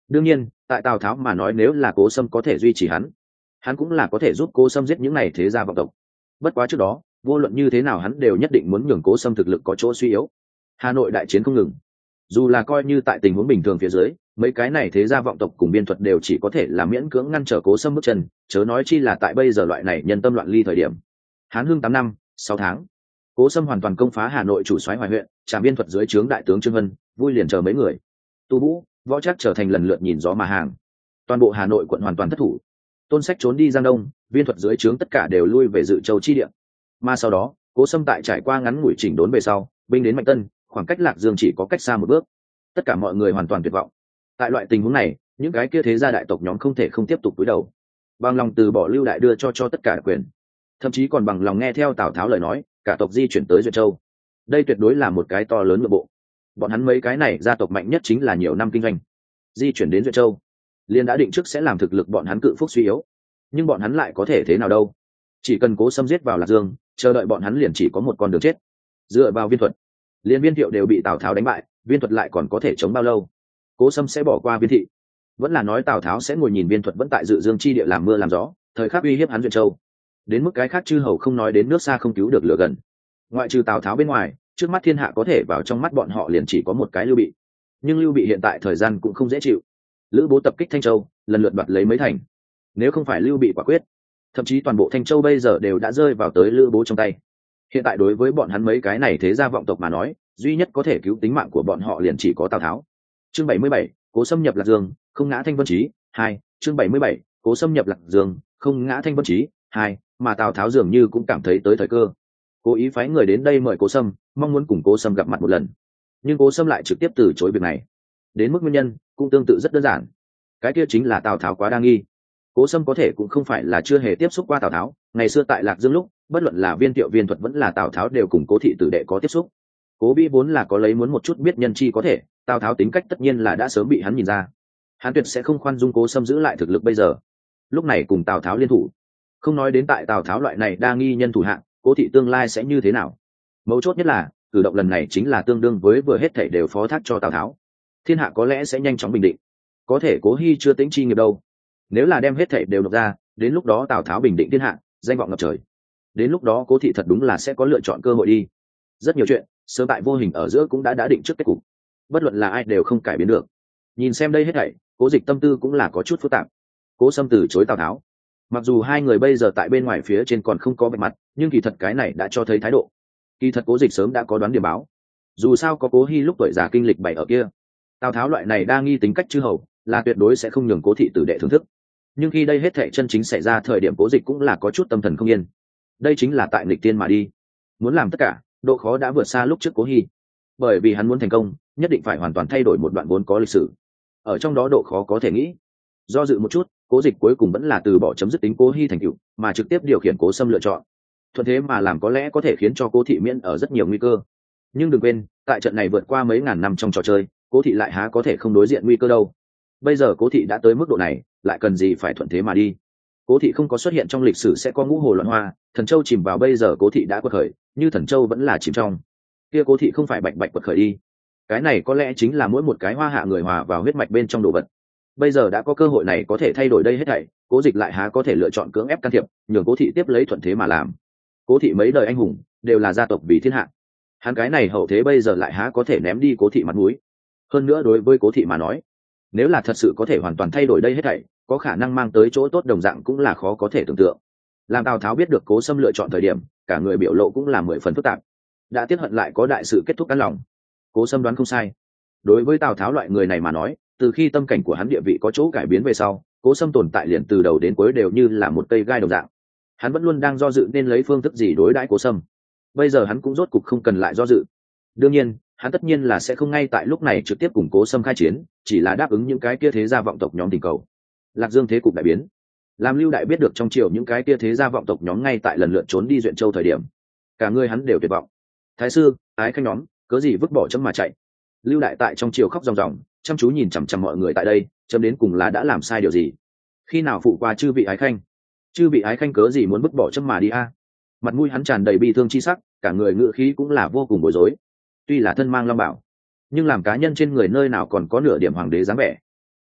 đương nhiên tại tào tháo mà nói, nếu là Cố Sâm có thể duy trì hắn, hắn cũng là có thể giúp Cố Sâm giết những này thế gia vọng tộc. Bất quá trước đó, vô luận như thế nào hắn đều nhất định muốn nhường Cố Sâm thực lực có chỗ suy yếu. Hà Nội đại chiến không ngừng, dù là coi như tại tình huống bình thường phía dưới, mấy cái này thế gia vọng tộc cùng biên thuật đều chỉ có thể là miễn cưỡng ngăn trở Cố Sâm bước chân, chớ nói chi là tại bây giờ loại này nhân tâm loạn ly thời điểm. Hán Hưng tám năm sáu tháng, Cố Sâm hoàn toàn công phá Hà Nội chủ soái Hoài huyện, trảm biên thuật dưới trướng đại tướng Trương Vân, vui liền chờ mấy người. Tu Vũ, Võ Trác trở thành lần lượt nhìn gió mà hàng. Toàn bộ Hà Nội quận hoàn toàn thất thủ. Tôn Sách trốn đi Giang Đông, viên thuật dưới trướng tất cả đều lui về Dự Châu chi địa. Mà sau đó, Cố Sâm tại trải qua ngắn ngủi chỉnh đốn về sau, binh đến Mạnh Tân, khoảng cách Lạc Dương chỉ có cách xa một bước. Tất cả mọi người hoàn toàn tuyệt vọng. Tại loại tình huống này, những cái kia thế gia đại tộc nhóm không thể không tiếp tục cúi đầu, bằng lòng từ bỏ Lưu Đại đưa cho cho tất cả đặc quyền, thậm chí còn bằng lòng nghe theo Tào Tháo lời nói, cả tộc di chuyển tới Duyện Châu. Đây tuyệt đối là một cái to lớn nội bộ. Bọn hắn mấy cái này gia tộc mạnh nhất chính là nhiều năm kinh doanh, di chuyển đến Duyện Châu, liên đã định trước sẽ làm thực lực bọn hắn cự phúc suy yếu. Nhưng bọn hắn lại có thể thế nào đâu? Chỉ cần Cố Sâm giết vào Lạc Dương, chờ đợi bọn hắn liền chỉ có một con đường chết. Dựa vào Viên Thuật, liên Viên Thiệu đều bị Tào Tháo đánh bại, Viên Thuật lại còn có thể chống bao lâu? Cố Sâm sẽ bỏ qua Viên Thị, vẫn là nói Tào Tháo sẽ ngồi nhìn Viên Thuật vẫn tại Dự Dương chi địa làm mưa làm gió, thời khắc uy hiếp hắn Duyện Châu? Đến mức cái khác chư hầu không nói đến nước xa không cứu được lửa gần. Ngoại trừ Tào Tháo bên ngoài, trước mắt thiên hạ có thể vào trong mắt bọn họ liền chỉ có một cái Lưu Bị. Nhưng Lưu Bị hiện tại thời gian cũng không dễ chịu. Lữ Bố tập kích Thanh Châu, lần lượt đoạt lấy mấy thành. Nếu không phải Lưu Bị quả quyết, thậm chí toàn bộ Thanh Châu bây giờ đều đã rơi vào tới Lữ Bố trong tay. Hiện tại đối với bọn hắn mấy cái này thế gia vọng tộc mà nói, duy nhất có thể cứu tính mạng của bọn họ liền chỉ có Tào Tháo. Chương bảy mươi bảy, Cố Sâm nhập Lạc Dương, không ngã Thanh Vân Chí. Hai. Chương bảy mươi bảy, Cố Sâm nhập Lạc Dương, không ngã Thanh Vân Chí. Hai. Mà Tào Tháo dường như cũng cảm thấy tới thời cơ, cố ý phái người đến đây mời Cố Sâm, mong muốn cùng Cố Sâm gặp mặt một lần. Nhưng Cố Sâm lại trực tiếp từ chối việc này. Đến mức nguyên nhân cũng tương tự rất đơn giản, cái kia chính là Tào Tháo quá đa nghi. Cố Sâm có thể cũng không phải là chưa hề tiếp xúc qua Tào Tháo, ngày xưa tại Lạc Dương lúc, bất luận là Viên Thiệu Viên Thuật vẫn là Tào Tháo đều cùng Cố thị tử đệ có tiếp xúc. Cố Vĩ vốn là có lấy muốn một chút biết nhân chi có thể, Tào Tháo tính cách tất nhiên là đã sớm bị hắn nhìn ra. Hắn tuyệt sẽ không khoan dung Cố Sâm giữ lại thực lực bây giờ. Lúc này cùng Tào Tháo liên thủ, không nói đến tại Tào Tháo loại này đa nghi nhân thủ hạng, Cố thị tương lai sẽ như thế nào? Mấu chốt nhất là, cử động lần này chính là tương đương với vừa hết thảy đều phó thác cho Tào Tháo. Thiên hạ có lẽ sẽ nhanh chóng bình định. Có thể Cố Hi chưa tính chi nghiệp đâu. Nếu là đem hết thảy đều nộp ra, đến lúc đó Tào Tháo bình định thiên hạ, danh vọng ngập trời. Đến lúc đó Cố thị thật đúng là sẽ có lựa chọn cơ hội đi. Rất nhiều chuyện, sớm tại vô hình ở giữa cũng đã đã định trước kết cục. Bất luận là ai đều không cải biến được. Nhìn xem đây hết thảy, Cố Dịch tâm tư cũng là có chút phức tạp. Cố Sâm từ chối Tào Tháo. Mặc dù hai người bây giờ tại bên ngoài phía trên còn không có bề mặt, nhưng kỳ thật cái này đã cho thấy thái độ. Kỳ thật Cố Dịch sớm đã có đoán điểm báo. Dù sao có Cố Hi lúc tuổi già kinh lịch bảy ở kia, Tào Tháo loại này đa nghi tính cách chư hầu, là tuyệt đối sẽ không nhường Cố thị tử đệ thưởng thức. Nhưng khi đây hết thảy chân chính xảy ra thời điểm Cố Dịch cũng là có chút tâm thần không yên. Đây chính là tại nghịch tiên mà đi. Muốn làm tất cả, độ khó đã vượt xa lúc trước Cố Hi. Bởi vì hắn muốn thành công, nhất định phải hoàn toàn thay đổi một đoạn vốn có lịch sử. Ở trong đó độ khó có thể nghĩ. Do dự một chút, Cố Dịch cuối cùng vẫn là từ bỏ chấm dứt tính Cố Hi thành tựu, mà trực tiếp điều khiển Cố Sâm lựa chọn. Thuận thế mà làm có lẽ có thể khiến cho Cố thị miễn ở rất nhiều nguy cơ. Nhưng đừng quên, tại trận này vượt qua mấy ngàn năm trong trò chơi, Cố thị lại há có thể không đối diện nguy cơ đâu. Bây giờ Cố thị đã tới mức độ này, lại cần gì phải thuận thế mà đi. Cố thị không có xuất hiện trong lịch sử sẽ có ngũ hồ loạn hoa, Thần Châu chìm vào bây giờ Cố thị đã quật khởi, như Thần Châu vẫn là chìm trong. Kia Cố thị không phải bạch bạch quật khởi đi. Cái này có lẽ chính là mỗi một cái hoa hạ người hòa vào huyết mạch bên trong đồ vật. Bây giờ đã có cơ hội này có thể thay đổi đây hết thảy, Cố Dịch lại há có thể lựa chọn cưỡng ép can thiệp, nhường Cố thị tiếp lấy thuận thế mà làm. Cố thị mấy đời anh hùng đều là gia tộc vì thiên hạ, hắn cái này hậu thế bây giờ lại há có thể ném đi Cố thị mặt mũi. Hơn nữa đối với Cố thị mà nói, nếu là thật sự có thể hoàn toàn thay đổi đây hết thảy, có khả năng mang tới chỗ tốt đồng dạng cũng là khó có thể tưởng tượng. Làm Tào Tháo biết được Cố Sâm lựa chọn thời điểm, cả người biểu lộ cũng là mười phần phức tạp. Đã tiếc hận lại có đại sự kết thúc cắn lòng. Cố Sâm đoán không sai. Đối với Tào Tháo loại người này mà nói, từ khi tâm cảnh của hắn địa vị có chỗ cải biến về sau, Cố Sâm tồn tại liền từ đầu đến cuối đều như là một cây gai đồng dạng. Hắn vẫn luôn đang do dự nên lấy phương thức gì đối đãi Cố Sâm. Bây giờ hắn cũng rốt cục không cần lại do dự. Đương nhiên, hắn tất nhiên là sẽ không ngay tại lúc này trực tiếp cùng Cố Sâm khai chiến, chỉ là đáp ứng những cái kia thế gia vọng tộc nhóm tình cầu. Lạc Dương thế cục đại biến. Làm Lưu Đại biết được trong triều những cái kia thế gia vọng tộc nhóm ngay tại lần lượt trốn đi Duyện Châu thời điểm, cả người hắn đều tuyệt vọng. Thái sư, Ái Khanh nhóm, cớ gì vứt bỏ chấm mà chạy? Lưu Đại tại trong triều khóc ròng ròng, chăm chú nhìn chằm chằm mọi người tại đây, chấm đến cùng là đã làm sai điều gì? Khi nào phụ qua chư vị Ái Khanh? Chư vị Ái Khanh cớ gì muốn vứt bỏ chấm mà đi a? Mặt mũi hắn tràn đầy bi thương chi sắc, cả người ngự khí cũng là vô cùng bối rối. Tuy là thân mang long bảo, nhưng làm cá nhân trên người nơi nào còn có nửa điểm hoàng đế dáng vẻ.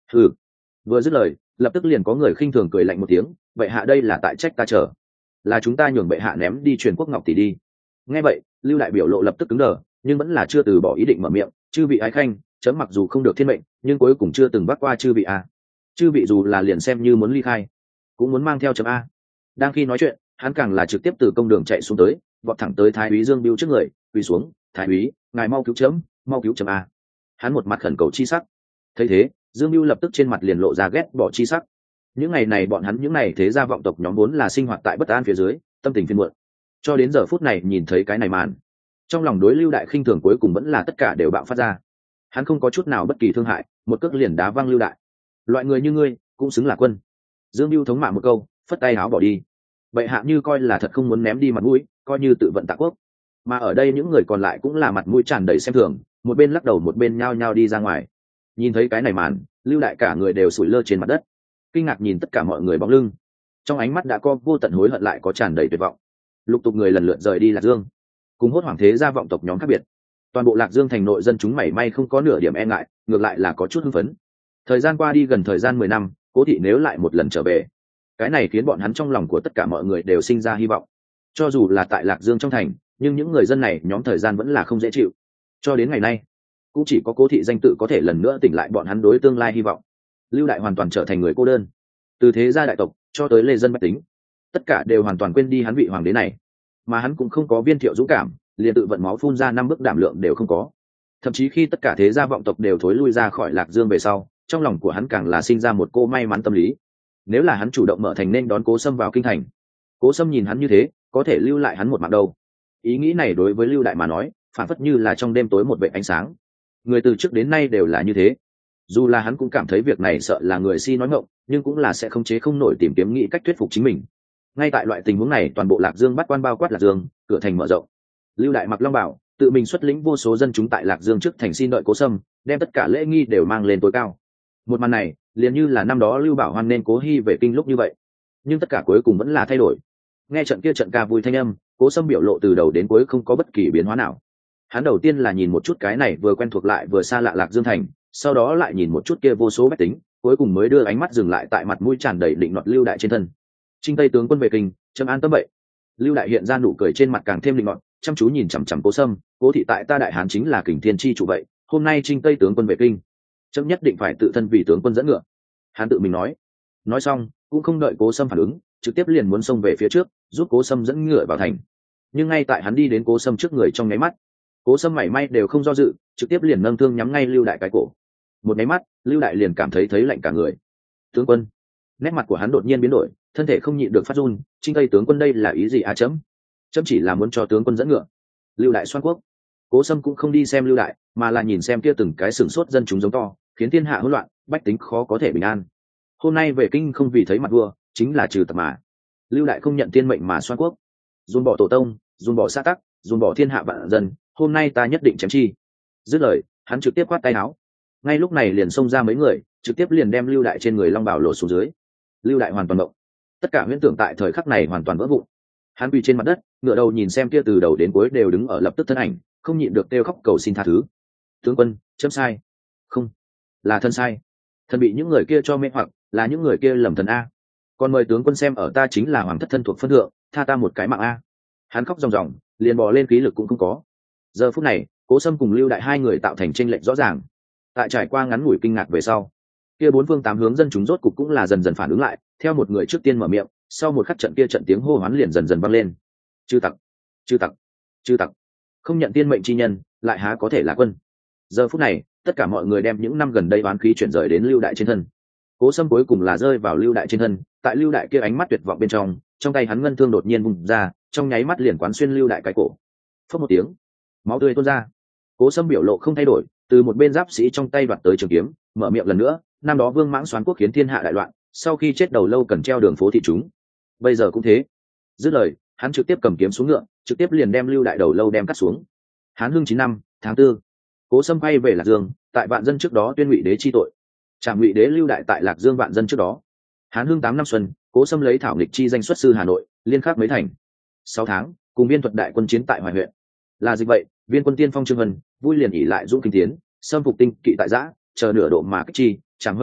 Ừ, vừa dứt lời lập tức liền có người khinh thường cười lạnh một tiếng, bệ hạ đây là tại trách ta chờ, là chúng ta nhường bệ hạ ném đi truyền quốc ngọc tỷ đi. Nghe vậy lưu đại biểu lộ lập tức cứng đờ, nhưng vẫn là chưa từ bỏ ý định mở miệng. Chư vị ái khanh, chấm mặc dù không được thiên mệnh nhưng cuối cùng chưa từng bắt qua chư vị a. Chư vị dù là liền xem như muốn ly khai cũng muốn mang theo chấm a. Đang khi nói chuyện hắn càng là trực tiếp từ công đường chạy xuống tới, vọt thẳng tới thái úy Dương Biêu trước người, quỳ xuống: thái úy, ngài mau cứu chấm, mau cứu chấm a. Hắn một mặt khẩn cầu chi sắc. Thấy thế Dương Biêu lập tức trên mặt liền lộ ra ghét bỏ chi sắc. Những ngày này bọn hắn những ngày thế gia vọng tộc nhóm vốn là sinh hoạt tại bất an phía dưới, tâm tình phiền muộn, cho đến giờ phút này nhìn thấy cái này màn, trong lòng đối lưu đại khinh thường cuối cùng vẫn là tất cả đều bạo phát ra. Hắn không có chút nào bất kỳ thương hại, một cước liền đá văng lưu đại. Loại người như ngươi cũng xứng là quân. Dương Biêu thống mạ một câu, phất tay áo bỏ đi. Bệ hạ như coi là thật không muốn ném đi mặt mũi, coi như tự vận tạ quốc. Mà ở đây những người còn lại cũng là mặt mũi tràn đầy xem thường, một bên lắc đầu một bên nhao nhao đi ra ngoài. Nhìn thấy cái này màn, lưu đại cả người đều sủi lơ trên mặt đất, kinh ngạc nhìn tất cả mọi người bóng lưng, trong ánh mắt đã có vô tận hối hận lại có tràn đầy tuyệt vọng. Lục tục người lần lượt rời đi Lạc Dương. Cùng hốt hoảng thế gia vọng tộc nhóm khác biệt, toàn bộ Lạc Dương thành nội dân chúng mảy may không có nửa điểm e ngại, ngược lại là có chút hưng phấn. Thời gian qua đi gần thời gian mười năm, Cố thị nếu lại một lần trở về, cái này khiến bọn hắn trong lòng của tất cả mọi người đều sinh ra hy vọng. Cho dù là tại Lạc Dương trong thành, nhưng những người dân này nhóm thời gian vẫn là không dễ chịu. Cho đến ngày nay, cũng chỉ có Cố thị danh tự có thể lần nữa tỉnh lại bọn hắn đối tương lai hy vọng. Lưu đại hoàn toàn trở thành người cô đơn, từ thế gia đại tộc cho tới lê dân bách tính, tất cả đều hoàn toàn quên đi hắn vị hoàng đế này. Mà hắn cũng không có viên thiệu dũng cảm, liền tự vận máu phun ra năm bước đảm lượng đều không có. Thậm chí khi tất cả thế gia vọng tộc đều thối lui ra khỏi Lạc Dương về sau, trong lòng của hắn càng là sinh ra một cô may mắn tâm lý. Nếu là hắn chủ động mở thành nên đón Cố Sâm vào kinh thành, Cố Sâm nhìn hắn như thế, có thể lưu lại hắn một mạng đâu. Ý nghĩ này đối với Lưu đại mà nói, phản phất như là trong đêm tối một vệt ánh sáng. Người từ trước đến nay đều là như thế. Dù là hắn cũng cảm thấy việc này sợ là người si nói ngọng, nhưng cũng là sẽ không chế không nổi tìm kiếm nghĩ cách thuyết phục chính mình. Ngay tại loại tình huống này, toàn bộ Lạc Dương bắt quan bao quát Lạc Dương, cửa thành mở rộng. Lưu đại mặc long bào, tự mình xuất lĩnh vô số dân chúng tại Lạc Dương trước thành xin đợi Cố Sâm, đem tất cả lễ nghi đều mang lên tối cao. Một màn này liền như là năm đó Lưu Bảo hoan nên Cố Hi về kinh lúc như vậy, nhưng tất cả cuối cùng vẫn là thay đổi. Nghe trận kia trận ca vui thanh âm, Cố Sâm biểu lộ từ đầu đến cuối không có bất kỳ biến hóa nào. Hắn đầu tiên là nhìn một chút cái này vừa quen thuộc lại vừa xa lạ Lạc Dương thành, sau đó lại nhìn một chút kia vô số bách tính, cuối cùng mới đưa ánh mắt dừng lại tại mặt mũi tràn đầy định nọt Lưu đại trên thân. Trinh Tây tướng quân về kinh, trâm an tâm vậy. Lưu đại hiện ra nụ cười trên mặt càng thêm định nọt, chăm chú nhìn chằm chằm Cố Sâm. Cố thị tại ta đại hán chính là kình thiên chi chủ vậy, hôm nay Trinh Tây tướng quân về kinh, trâm nhất định phải tự thân vì tướng quân dẫn ngựa. Hắn tự mình nói. Nói xong cũng không đợi Cố Sâm phản ứng, trực tiếp liền muốn xông về phía trước, giúp Cố Sâm dẫn ngựa vào thành. Nhưng ngay tại hắn đi đến Cố Sâm trước người trong nháy mắt, Cố Sâm mảy may đều không do dự, trực tiếp liền nâng thương nhắm ngay Lưu đại cái cổ. Một nháy mắt, Lưu đại liền cảm thấy thấy lạnh cả người. Tướng quân. Nét mặt của hắn đột nhiên biến đổi, thân thể không nhịn được phát run. Trinh Tây tướng quân đây là ý gì a? chấm chấm chỉ là muốn cho tướng quân dẫn ngựa. Lưu đại xoan quốc. Cố Sâm cũng không đi xem Lưu đại, mà là nhìn xem kia từng cái sừng sốt dân chúng giống to, khiến thiên hạ hỗn loạn, bách tính khó có thể bình an. Hôm nay về kinh không vì thấy mặt vua, chính là trừ tặc mà. Lưu đại không nhận tiên mệnh mà xoan quốc, dồn bỏ tổ tông, dồn bỏ xã tắc, dồn bỏ thiên hạ vạn dân, hôm nay ta nhất định chém chi. Dứt lời hắn trực tiếp quát tay áo, ngay lúc này liền xông ra mấy người, trực tiếp liền đem Lưu đại trên người long bào lột xuống dưới. Lưu đại hoàn toàn động, tất cả huyễn tưởng tại thời khắc này hoàn toàn vỡ vụn. Hắn quỳ trên mặt đất, ngửa đầu nhìn xem kia từ đầu đến cuối đều đứng ở lập tức thân ảnh, không nhịn được kêu khóc cầu xin tha thứ. Tướng quân, chấm sai. Không, là thân sai. Thân bị những người kia cho mê hoặc, là những người kia lầm thần a. Còn mời tướng quân xem ở ta chính là hoàng thất thân thuộc phân thượng, tha ta một cái mạng a. Hắn khóc ròng ròng, liền bò lên khí lực cũng không có. Giờ phút này, Cố Sâm cùng Lưu đại hai người tạo thành chênh lệch rõ ràng. Tại trải qua ngắn ngủi kinh ngạc về sau, kia bốn phương tám hướng dân chúng rốt cục cũng là dần dần phản ứng lại, theo một người trước tiên mở miệng, sau một khắc trận kia trận tiếng hô hoán liền dần dần vang lên. Chư tặc, chư tặc, chư tặc, không nhận tiên mệnh chi nhân, lại há có thể là quân. Giờ phút này, tất cả mọi người đem những năm gần đây oán khí chuyển rời đến Lưu đại trên thân. Cố Sâm cuối cùng là rơi vào Lưu đại trên thân, tại Lưu đại kia ánh mắt tuyệt vọng bên trong, trong tay hắn ngân thương đột nhiên vung ra, trong nháy mắt liền quán xuyên Lưu đại cái cổ. Phốc một tiếng, máu tươi tuôn ra. Cố Sâm biểu lộ không thay đổi, từ một bên giáp sĩ trong tay đoạt tới trường kiếm, mở miệng lần nữa, năm đó Vương Mãng xoán quốc khiến thiên hạ đại loạn, sau khi chết đầu lâu cần treo đường phố thị chúng, bây giờ cũng thế. Dứt lời hắn trực tiếp cầm kiếm xuống ngựa, trực tiếp liền đem Lưu đại đầu lâu đem cắt xuống. Hán Hưng chín năm tháng tư, Cố Sâm quay về Lạc Dương, tại vạn dân trước đó tuyên ngụy đế chi tội, trảm ngụy đế Lưu đại tại Lạc Dương vạn dân trước đó. Hán Hưng tám năm xuân, Cố Sâm lấy thảo nghịch chi danh xuất sư Hà Nội, liên khắc mấy thành. Sáu tháng, cùng viên thuật đại quân chiến tại Hoài huyện. Là dịch vậy, viên quân tiên phong Trương Vân vui liền ỉ lại dũng kinh tiến, xâm phục tinh kỵ tại giã, chờ nửa độ mà kích chi, Trảm Hân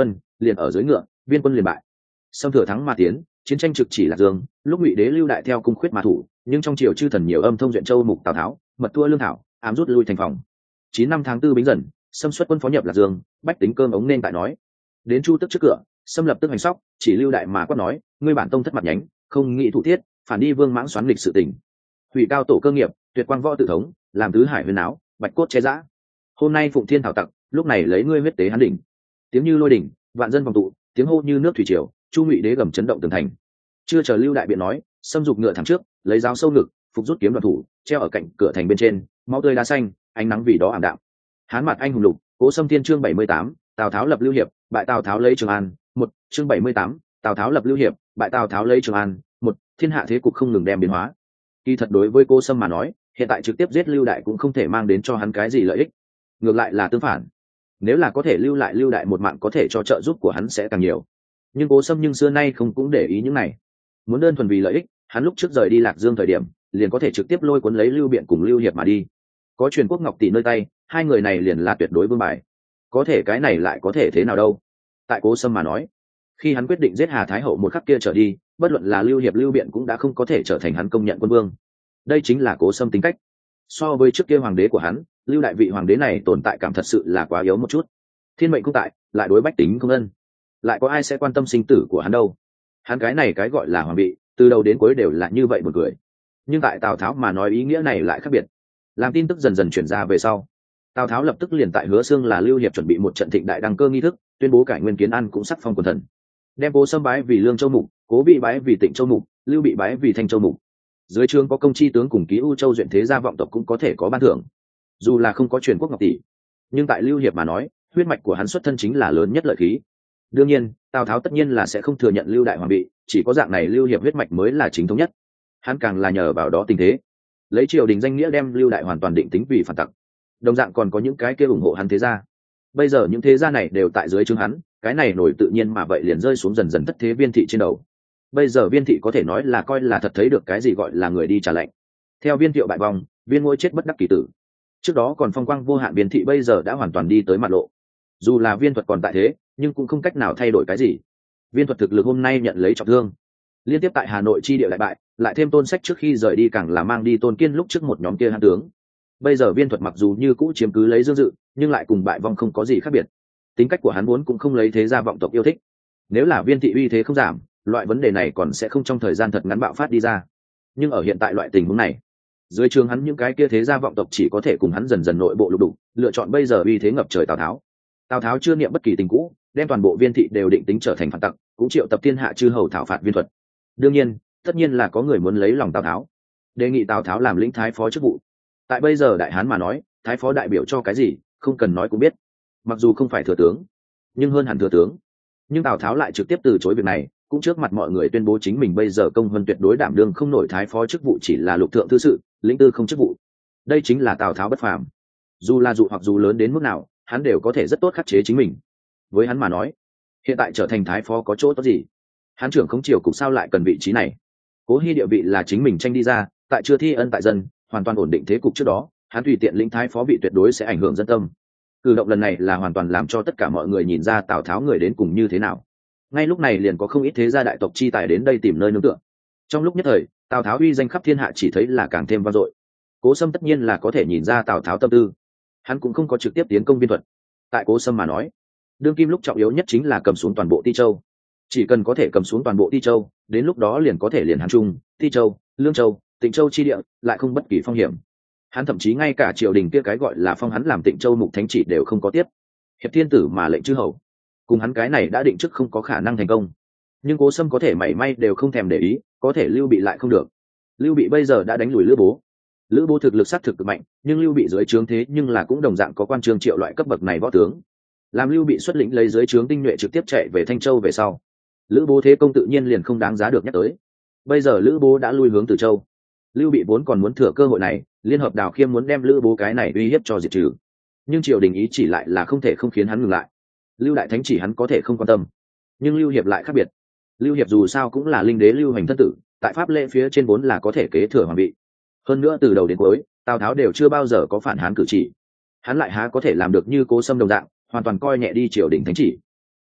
liền ở dưới ngựa, viên quân liền bại. Sâm thừa thắng mà tiến, chiến tranh trực chỉ Lạc Dương, lúc Ngụy đế Lưu Đại theo cung khuyết mà thủ, nhưng trong triều chư thần nhiều âm thông duyện châu mục Tào Tháo, mật thua lương thảo, ám rút lui thành phòng. Chín năm tháng tư Bính Dần, Sâm xuất quân phó nhập Lạc Dương, bách tính cơm ống nên tại nói. Đến Chu Tức trước cửa, Sâm lập tức hành sóc, chỉ Lưu Đại mà quát nói, ngươi bản tông thất mặt nhánh, không nghĩ thủ tiết, phản đi vương mãng xoắn lịch sự tình. Hủy cao tổ cơ nghiệp, tuyệt quang võ tự thống, làm tứ hải huyền áo, bạch cốt che giã. Hôm nay phụng thiên thảo tặc, lúc này lấy ngươi huyết tế hắn đỉnh. Tiếng như lôi đỉnh, vạn dân vòng tụ, tiếng hô như nước thủy triều, Chu Ngụy đế gầm chấn động tường thành. Chưa chờ Lưu Đại biện nói, Sâm dục ngựa thẳng trước, lấy dao sâu ngực, phục rút kiếm đoạt thủ, treo ở cạnh cửa thành bên trên, máu tươi đá xanh, ánh nắng vì đó ảm đạm. Hán mặt anh hùng lục, Cố Sâm Thiên chương bảy mươi tám, Tào Tháo lập Lưu Hiệp, bại Tào Tháo lấy Trường An, một chương bảy mươi tám, Tào Tháo lập Lưu Hiệp, bại Tào Tháo lấy Trường An, một thiên hạ thế cục không ngừng đem biến hóa. Kỳ thật đối với Cố Sâm mà nói, hiện tại trực tiếp giết Lưu Đại cũng không thể mang đến cho hắn cái gì lợi ích, ngược lại là tương phản. Nếu là có thể lưu lại Lưu Đại một mạng, có thể cho trợ giúp của hắn sẽ càng nhiều. Nhưng Cố Sâm nhưng xưa nay không cũng để ý những này, muốn đơn thuần vì lợi ích, hắn lúc trước rời đi Lạc Dương thời điểm, liền có thể trực tiếp lôi cuốn lấy Lưu Biện cùng Lưu Hiệp mà đi. Có truyền quốc ngọc tỷ nơi tay, hai người này liền là tuyệt đối vương bài. Có thể cái này lại có thể thế nào đâu? Tại Cố Sâm mà nói, khi hắn quyết định giết Hà Thái Hậu một khắc kia trở đi, bất luận là Lưu Hiệp Lưu Biện cũng đã không có thể trở thành hắn công nhận quân vương. Đây chính là Cố Sâm tính cách. So với trước kia hoàng đế của hắn, Lưu Đại vị hoàng đế này tồn tại cảm thật sự là quá yếu một chút. Thiên mệnh cũng tại, lại đối bách tính không ân, lại có ai sẽ quan tâm sinh tử của hắn đâu? Hắn cái này cái gọi là hoàng vị, từ đầu đến cuối đều là như vậy một người. Nhưng tại Tào Tháo mà nói ý nghĩa này lại khác biệt. Làm tin tức dần dần chuyển ra về sau, Tào Tháo lập tức liền tại Hứa Xương là Lưu Hiệp chuẩn bị một trận thịnh đại đăng cơ nghi thức, tuyên bố cải nguyên Kiến An cũng sắc phong quần thần, đem Cố Sâm bái vì Lương Châu mục, Cố bị bái vì Tịnh Châu mục, Lưu bị bái vì Thanh Châu mục. Dưới trướng có công chi tướng cùng ký U Châu duyện thế gia vọng tộc cũng có thể có ban thưởng. Dù là không có truyền quốc ngọc tỷ, nhưng tại Lưu Hiệp mà nói, huyết mạch của hắn xuất thân chính là lớn nhất lợi khí. Đương nhiên, Tào Tháo tất nhiên là sẽ không thừa nhận Lưu Đại hoàng vị, chỉ có dạng này Lưu Hiệp huyết mạch mới là chính thống nhất. Hắn càng là nhờ vào đó tình thế, lấy triều đình danh nghĩa đem Lưu Đại hoàn toàn định tính vì phản tặc. Đồng dạng còn có những cái kia ủng hộ hắn thế gia. Bây giờ những thế gia này đều tại dưới trướng hắn, cái này nổi tự nhiên mà vậy liền rơi xuống dần dần thất thế Viên thị trên đầu. Bây giờ Viên thị có thể nói là coi là thật thấy được cái gì gọi là người đi trả lệnh. Theo Viên Thiệu bại vong, Viên Ngôi chết bất đắc kỳ tử. Trước đó còn phong quang vô hạn Viên thị bây giờ đã hoàn toàn đi tới mặt lộ. Dù là Viên Thuật còn tại thế, nhưng cũng không cách nào thay đổi cái gì. Viên Thuật thực lực hôm nay nhận lấy trọng thương, liên tiếp tại Hà Nội chi địa đại bại, lại thêm Tôn Sách trước khi rời đi càng là mang đi Tôn Kiên lúc trước một nhóm kia hãn tướng. Bây giờ Viên Thuật mặc dù như cũ chiếm cứ lấy Dương Dự, nhưng lại cùng bại vong không có gì khác biệt. Tính cách của hắn vốn cũng không lấy thế gia vọng tộc yêu thích. Nếu là Viên thị uy thế không giảm, loại vấn đề này còn sẽ không trong thời gian thật ngắn bạo phát đi ra. Nhưng ở hiện tại loại tình huống này, dưới trường hắn những cái kia thế gia vọng tộc chỉ có thể cùng hắn dần dần nội bộ lục đục, lựa chọn bây giờ uy thế ngập trời Tào Tháo. Tào Tháo chưa niệm bất kỳ tình cũ, đem toàn bộ Viên thị đều định tính trở thành phản tặc, cũng triệu tập thiên hạ chư hầu thảo phạt Viên Thuật. Đương nhiên, tất nhiên là có người muốn lấy lòng Tào Tháo, đề nghị Tào Tháo làm lĩnh thái phó chức vụ. Tại bây giờ đại hán mà nói, thái phó đại biểu cho cái gì, không cần nói cũng biết. Mặc dù không phải thừa tướng, nhưng hơn hẳn thừa tướng. Nhưng Tào Tháo lại trực tiếp từ chối việc này, cũng trước mặt mọi người tuyên bố chính mình bây giờ công hơn tuyệt đối đảm đương không nổi thái phó chức vụ, chỉ là lục thượng thư sự, lĩnh tư không chức vụ. Đây chính là Tào Tháo bất phàm. Dù là dụ hoặc dù lớn đến mức nào, hắn đều có thể rất tốt khắc chế chính mình. Với hắn mà nói, hiện tại trở thành thái phó có chỗ tốt gì? Hắn trưởng không triều cục sao lại cần vị trí này? Cố Hi địa vị là chính mình tranh đi ra, tại chưa thi ân tại dân, hoàn toàn ổn định thế cục trước đó, hắn tùy tiện lĩnh thái phó vị tuyệt đối sẽ ảnh hưởng dân tâm. Cử động lần này là hoàn toàn làm cho tất cả mọi người nhìn ra Tào Tháo người đến cùng như thế nào. Ngay lúc này liền có không ít thế gia đại tộc chi tài đến đây tìm nơi nương tựa. Trong lúc nhất thời, Tào Tháo uy danh khắp thiên hạ chỉ thấy là càng thêm vang dội. Cố Sâm tất nhiên là có thể nhìn ra Tào Tháo tâm tư, hắn cũng không có trực tiếp tiến công Viên Thuật. Tại Cố Sâm mà nói, đương kim lúc trọng yếu nhất chính là cầm xuống toàn bộ Ti Châu. Chỉ cần có thể cầm xuống toàn bộ Ti Châu, đến lúc đó liền có thể liền Hán Trung, Ti Châu, Lương Châu, Tịnh Châu chi địa, lại không bất kỳ phong hiểm. Hắn thậm chí ngay cả triều đình kia cái gọi là phong hắn làm Tịnh Châu mục thánh chỉ đều không có tiếp. Hiệp thiên tử mà lệnh chư hầu, cùng hắn cái này đã định trước không có khả năng thành công. Nhưng Cố Sâm có thể mảy may đều không thèm để ý, có thể Lưu Bị lại không được. Lưu Bị bây giờ đã đánh lùi Lữ Bố. Lữ Bố thực lực sát thực cực mạnh, nhưng Lưu Bị dưới trướng thế nhưng là cũng đồng dạng có quan trương triệu loại cấp bậc này võ tướng. Làm Lưu Bị xuất lĩnh lấy dưới trướng tinh nhuệ trực tiếp chạy về Thanh Châu về sau, Lữ Bố thế công tự nhiên liền không đáng giá được nhắc tới. Bây giờ Lữ Bố đã lui hướng Từ Châu, Lưu Bị vốn còn muốn thừa cơ hội này, liên hợp Đào Khiêm muốn đem Lữ Bố cái này uy hiếp cho diệt trừ. Nhưng triều đình ý chỉ lại là không thể không khiến hắn ngừng lại. Lưu Đại Thánh chỉ hắn có thể không quan tâm, nhưng Lưu Hiệp lại khác biệt. Lưu Hiệp dù sao cũng là linh đế Lưu Hành thân tử, tại pháp lễ phía trên vốn là có thể kế thừa hoàng vị. Hơn nữa từ đầu đến cuối, Tào Tháo đều chưa bao giờ có phản hán cử chỉ. Hắn lại há có thể làm được như Cố Sâm đồng dạng, hoàn toàn coi nhẹ đi triều đình thánh chỉ.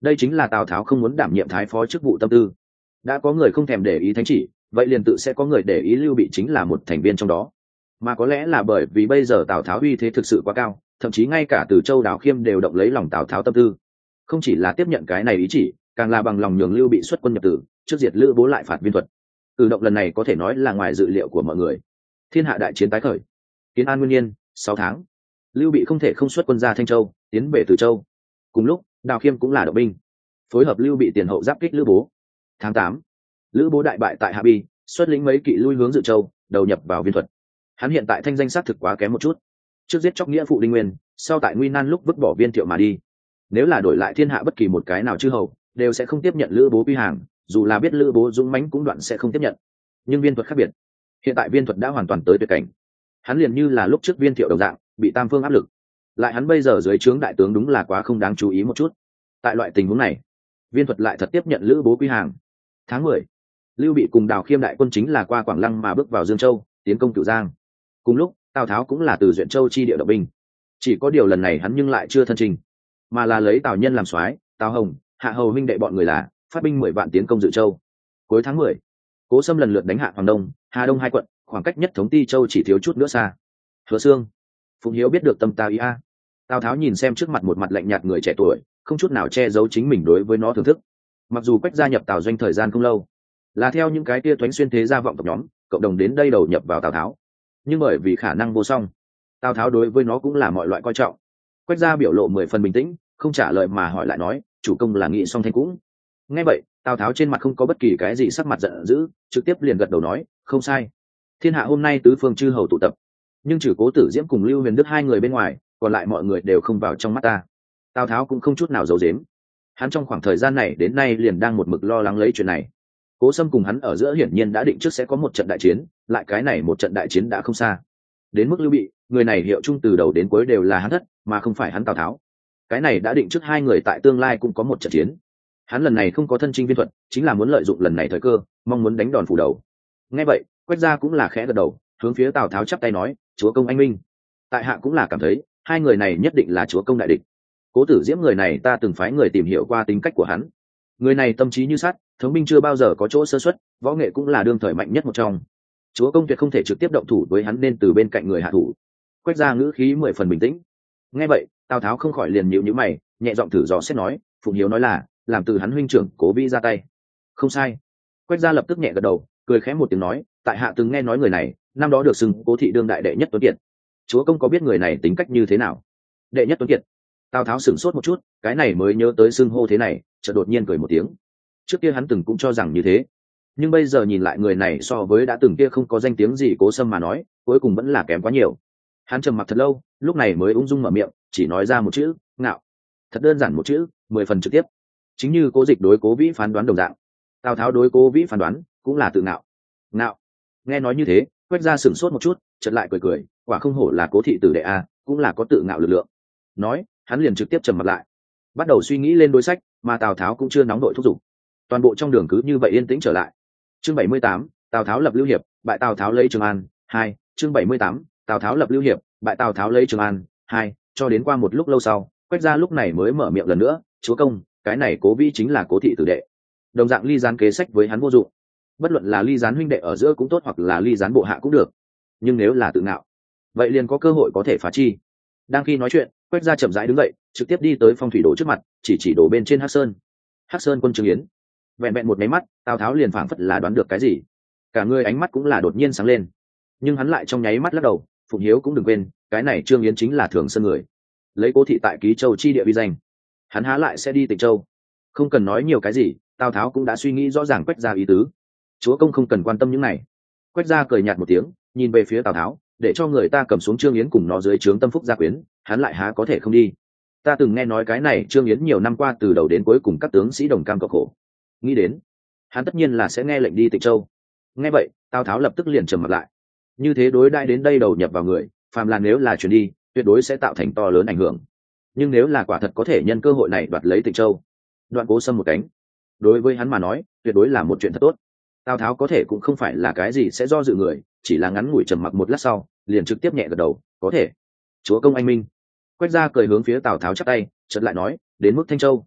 đây chính là tào tháo không muốn đảm nhiệm thái phó chức vụ tâm tư. Đã có người không thèm để ý thánh chỉ, vậy liền tự sẽ có người để ý Lưu Bị chính là một thành viên trong đó. Mà có lẽ là bởi vì bây giờ tào tháo uy thế thực sự quá cao, thậm chí ngay cả từ Châu Đào Khiêm đều động lấy lòng tào tháo tâm tư, không chỉ là tiếp nhận cái này ý chỉ, càng là bằng lòng nhường Lưu Bị xuất quân nhập tử, trước diệt Lữ Bố lại phạt Viên Thuật. Cử động lần này có thể nói là ngoài dự liệu của mọi người. Thiên hạ đại chiến tái khởi. Kiến An Nguyên Niên sáu tháng, Lưu Bị không thể không xuất quân ra Thanh Châu, tiến về Từ Châu. Cùng lúc, Đào Khiêm cũng là động binh, phối hợp Lưu Bị tiền hậu giáp kích Lữ Bố. Tháng tám, Lữ Bố đại bại tại Hạ Bi, xuất lĩnh mấy kỵ lui hướng Dự Châu, đầu nhập vào Viên Thuật. Hắn hiện tại thanh danh xác thực quá kém một chút, trước giết chóc nghĩa phụ Đinh Nguyên, sau tại nguy nan lúc vứt bỏ Viên Thiệu mà đi. Nếu là đổi lại thiên hạ bất kỳ một cái nào chư hầu, đều sẽ không tiếp nhận Lữ Bố quy hàng, dù là biết Lữ Bố dũng mãnh cũng đoạn sẽ không tiếp nhận. Nhưng Viên Thuật khác biệt, hiện tại Viên Thuật đã hoàn toàn tới tuyệt cảnh. Hắn liền như là lúc trước Viên Thiệu đồng dạng, bị tam phương áp lực. Lại hắn bây giờ dưới trướng đại tướng đúng là quá không đáng chú ý một chút. Tại loại tình huống này, Viên Thuật lại thật tiếp nhận Lữ Bố quy hàng. Tháng mười, Lưu Bị cùng Đào Khiêm đại quân chính là qua Quảng Lăng mà bước vào Dương Châu, tiến công Cửu Giang. Cùng lúc, Tào Tháo cũng là từ Duyện Châu chi địa động binh. Chỉ có điều lần này hắn nhưng lại chưa thân trình, mà là lấy Tào Nhân làm soái, Tào Hồng, Hạ Hầu huynh đệ bọn người là phát binh mười vạn tiến công Dự Châu. Cuối tháng mười, Cố Sâm lần lượt đánh hạ Hoàng Đông, Hà Đông hai quận, khoảng cách nhất thống Ti Châu chỉ thiếu chút nữa xa. Hứa Xương, Phùng Hiếu biết được tâm ta ý a. Tào Tháo nhìn xem trước mặt một mặt lạnh nhạt người trẻ tuổi, không chút nào che giấu chính mình đối với nó thưởng thức. Mặc dù Quách gia nhập Tào Doanh thời gian không lâu, là theo những cái tia thoánh xuyên thế gia vọng tộc nhóm cộng đồng đến đây đầu nhập vào Tào Tháo, nhưng bởi vì khả năng vô song, Tào Tháo đối với nó cũng là mọi loại coi trọng. Quách gia biểu lộ mười phần bình tĩnh, không trả lời mà hỏi lại nói, chủ công là nghị song thanh cũng. Nghe vậy, Tào Tháo trên mặt không có bất kỳ cái gì sắc mặt giận dữ, trực tiếp liền gật đầu nói, không sai. Thiên hạ hôm nay tứ phương chư hầu tụ tập, nhưng trừ Cố Tử Diễm cùng Lưu Huyền Đức hai người bên ngoài, còn lại mọi người đều không vào trong mắt ta. Tào Tháo cũng không chút nào giấu giếm, hắn trong khoảng thời gian này đến nay liền đang một mực lo lắng lấy chuyện này. Cố Sâm cùng hắn ở giữa hiển nhiên đã định trước sẽ có một trận đại chiến, lại cái này một trận đại chiến đã không xa. Đến mức Lưu Bị, người này hiệu chung từ đầu đến cuối đều là hắn thất, mà không phải hắn Tào Tháo. Cái này đã định trước hai người tại tương lai cũng có một trận chiến. Hắn lần này không có thân chinh Viên Thuật, chính là muốn lợi dụng lần này thời cơ, mong muốn đánh đòn phủ đầu. Nghe vậy, Quách gia cũng là khẽ gật đầu, hướng phía Tào Tháo chắp tay nói, chúa công anh minh. Tại hạ cũng là cảm thấy, hai người này nhất định là chúa công đại địch. Cố Tử Diễm người này ta từng phái người tìm hiểu qua tính cách của hắn. Người này tâm trí như sắt, thống binh chưa bao giờ có chỗ sơ suất, võ nghệ cũng là đương thời mạnh nhất một trong. Chúa công tuyệt không thể trực tiếp động thủ với hắn, nên từ bên cạnh người hạ thủ. Quách gia ngữ khí mười phần bình tĩnh. Nghe vậy, Tào Tháo không khỏi liền nhíu nhíu mày, nhẹ giọng thử dò xét nói, Phụng Hiếu nói là làm từ hắn huynh trưởng Cố Vĩ ra tay. Không sai. Quách gia lập tức nhẹ gật đầu, cười khẽ một tiếng nói, tại hạ từng nghe nói người này, năm đó được xưng Cố thị đương đại đệ nhất tuấn kiệt. Chúa công có biết người này tính cách như thế nào? Đệ nhất tuấn kiệt. Tào Tháo sửng sốt một chút, cái này mới nhớ tới xưng hô thế này, chợt đột nhiên cười một tiếng. Trước kia hắn từng cũng cho rằng như thế, nhưng bây giờ nhìn lại người này so với đã từng kia không có danh tiếng gì Cố Sâm mà nói, cuối cùng vẫn là kém quá nhiều. Hắn trầm mặc thật lâu, lúc này mới ung dung mở miệng, chỉ nói ra một chữ, ngạo. Thật đơn giản một chữ, mười phần trực tiếp. Chính như Cố Dịch đối Cố Vĩ phán đoán đồng dạng, Tào Tháo đối Cố Vĩ phán đoán cũng là tự ngạo. Ngạo. Nghe nói như thế, Quách gia sửng sốt một chút, chợt lại cười cười, quả không hổ là Cố thị tử đệ a, cũng là có tự ngạo lực lượng. Nói, hắn liền trực tiếp trầm mặt lại, bắt đầu suy nghĩ lên đối sách, mà Tào Tháo cũng chưa nóng đội thúc giục. Toàn bộ trong đường cứ như vậy yên tĩnh trở lại. Chương bảy mươi tám, Tào Tháo lập Lưu Hiệp, bại Tào Tháo lấy Trường An. Hai. Chương bảy mươi tám, Tào Tháo lập Lưu Hiệp, bại Tào Tháo lấy Trường An. Hai. Cho đến qua một lúc lâu sau, Quách gia lúc này mới mở miệng lần nữa, chúa công, cái này Cố Vĩ chính là Cố thị tử đệ, đồng dạng ly gián kế sách với hắn vô dụng. Bất luận là ly gián huynh đệ ở giữa cũng tốt, hoặc là ly gián bộ hạ cũng được, nhưng nếu là tự ngạo, vậy liền có cơ hội có thể phá chi. Đang khi nói chuyện, Quách gia chậm rãi đứng dậy, trực tiếp đi tới Phong Thủy Đồ trước mặt, chỉ chỉ đồ bên trên Hắc Sơn. Hắc Sơn quân Trương Yến. Vẹn vẹn một máy mắt, Tào Tháo liền phảng phất là đoán được cái gì, cả người ánh mắt cũng là đột nhiên sáng lên. Nhưng hắn lại trong nháy mắt lắc đầu, Phụng Hiếu cũng đừng quên, cái này Trương Yến chính là Thường Sơn người, lấy Cố thị tại Ký Châu chi địa uy danh, hắn há lại sẽ đi Tịnh Châu. Không cần nói nhiều cái gì, Tào Tháo cũng đã suy nghĩ rõ ràng Quách gia ý tứ. Chúa công không cần quan tâm những này. Quách gia cười nhạt một tiếng, nhìn về phía Tào Tháo, để cho người ta cầm xuống Trương Yến cùng nó dưới trướng tâm phúc gia quyến, hắn lại há có thể không đi. Ta từng nghe nói cái này Trương Yến nhiều năm qua từ đầu đến cuối cùng các tướng sĩ đồng cam cộng khổ, nghĩ đến hắn tất nhiên là sẽ nghe lệnh đi Tịnh Châu. Nghe vậy, Tào Tháo lập tức liền trầm mặt lại. Như thế đối đãi đến đây đầu nhập vào người, phàm là nếu là chuyển đi, tuyệt đối sẽ tạo thành to lớn ảnh hưởng. Nhưng nếu là quả thật có thể nhân cơ hội này đoạt lấy Tịnh Châu, đoạn Cố Sâm một cánh, đối với hắn mà nói, tuyệt đối là một chuyện thật tốt. Tào Tháo có thể cũng không phải là cái gì sẽ do dự người, chỉ là ngắn ngủi trầm mặc một lát sau, liền trực tiếp nhẹ gật đầu, có thể. Chúa công anh minh. Quách gia cười hướng phía Tào Tháo chắp tay, chợt lại nói, đến mức Thanh Châu.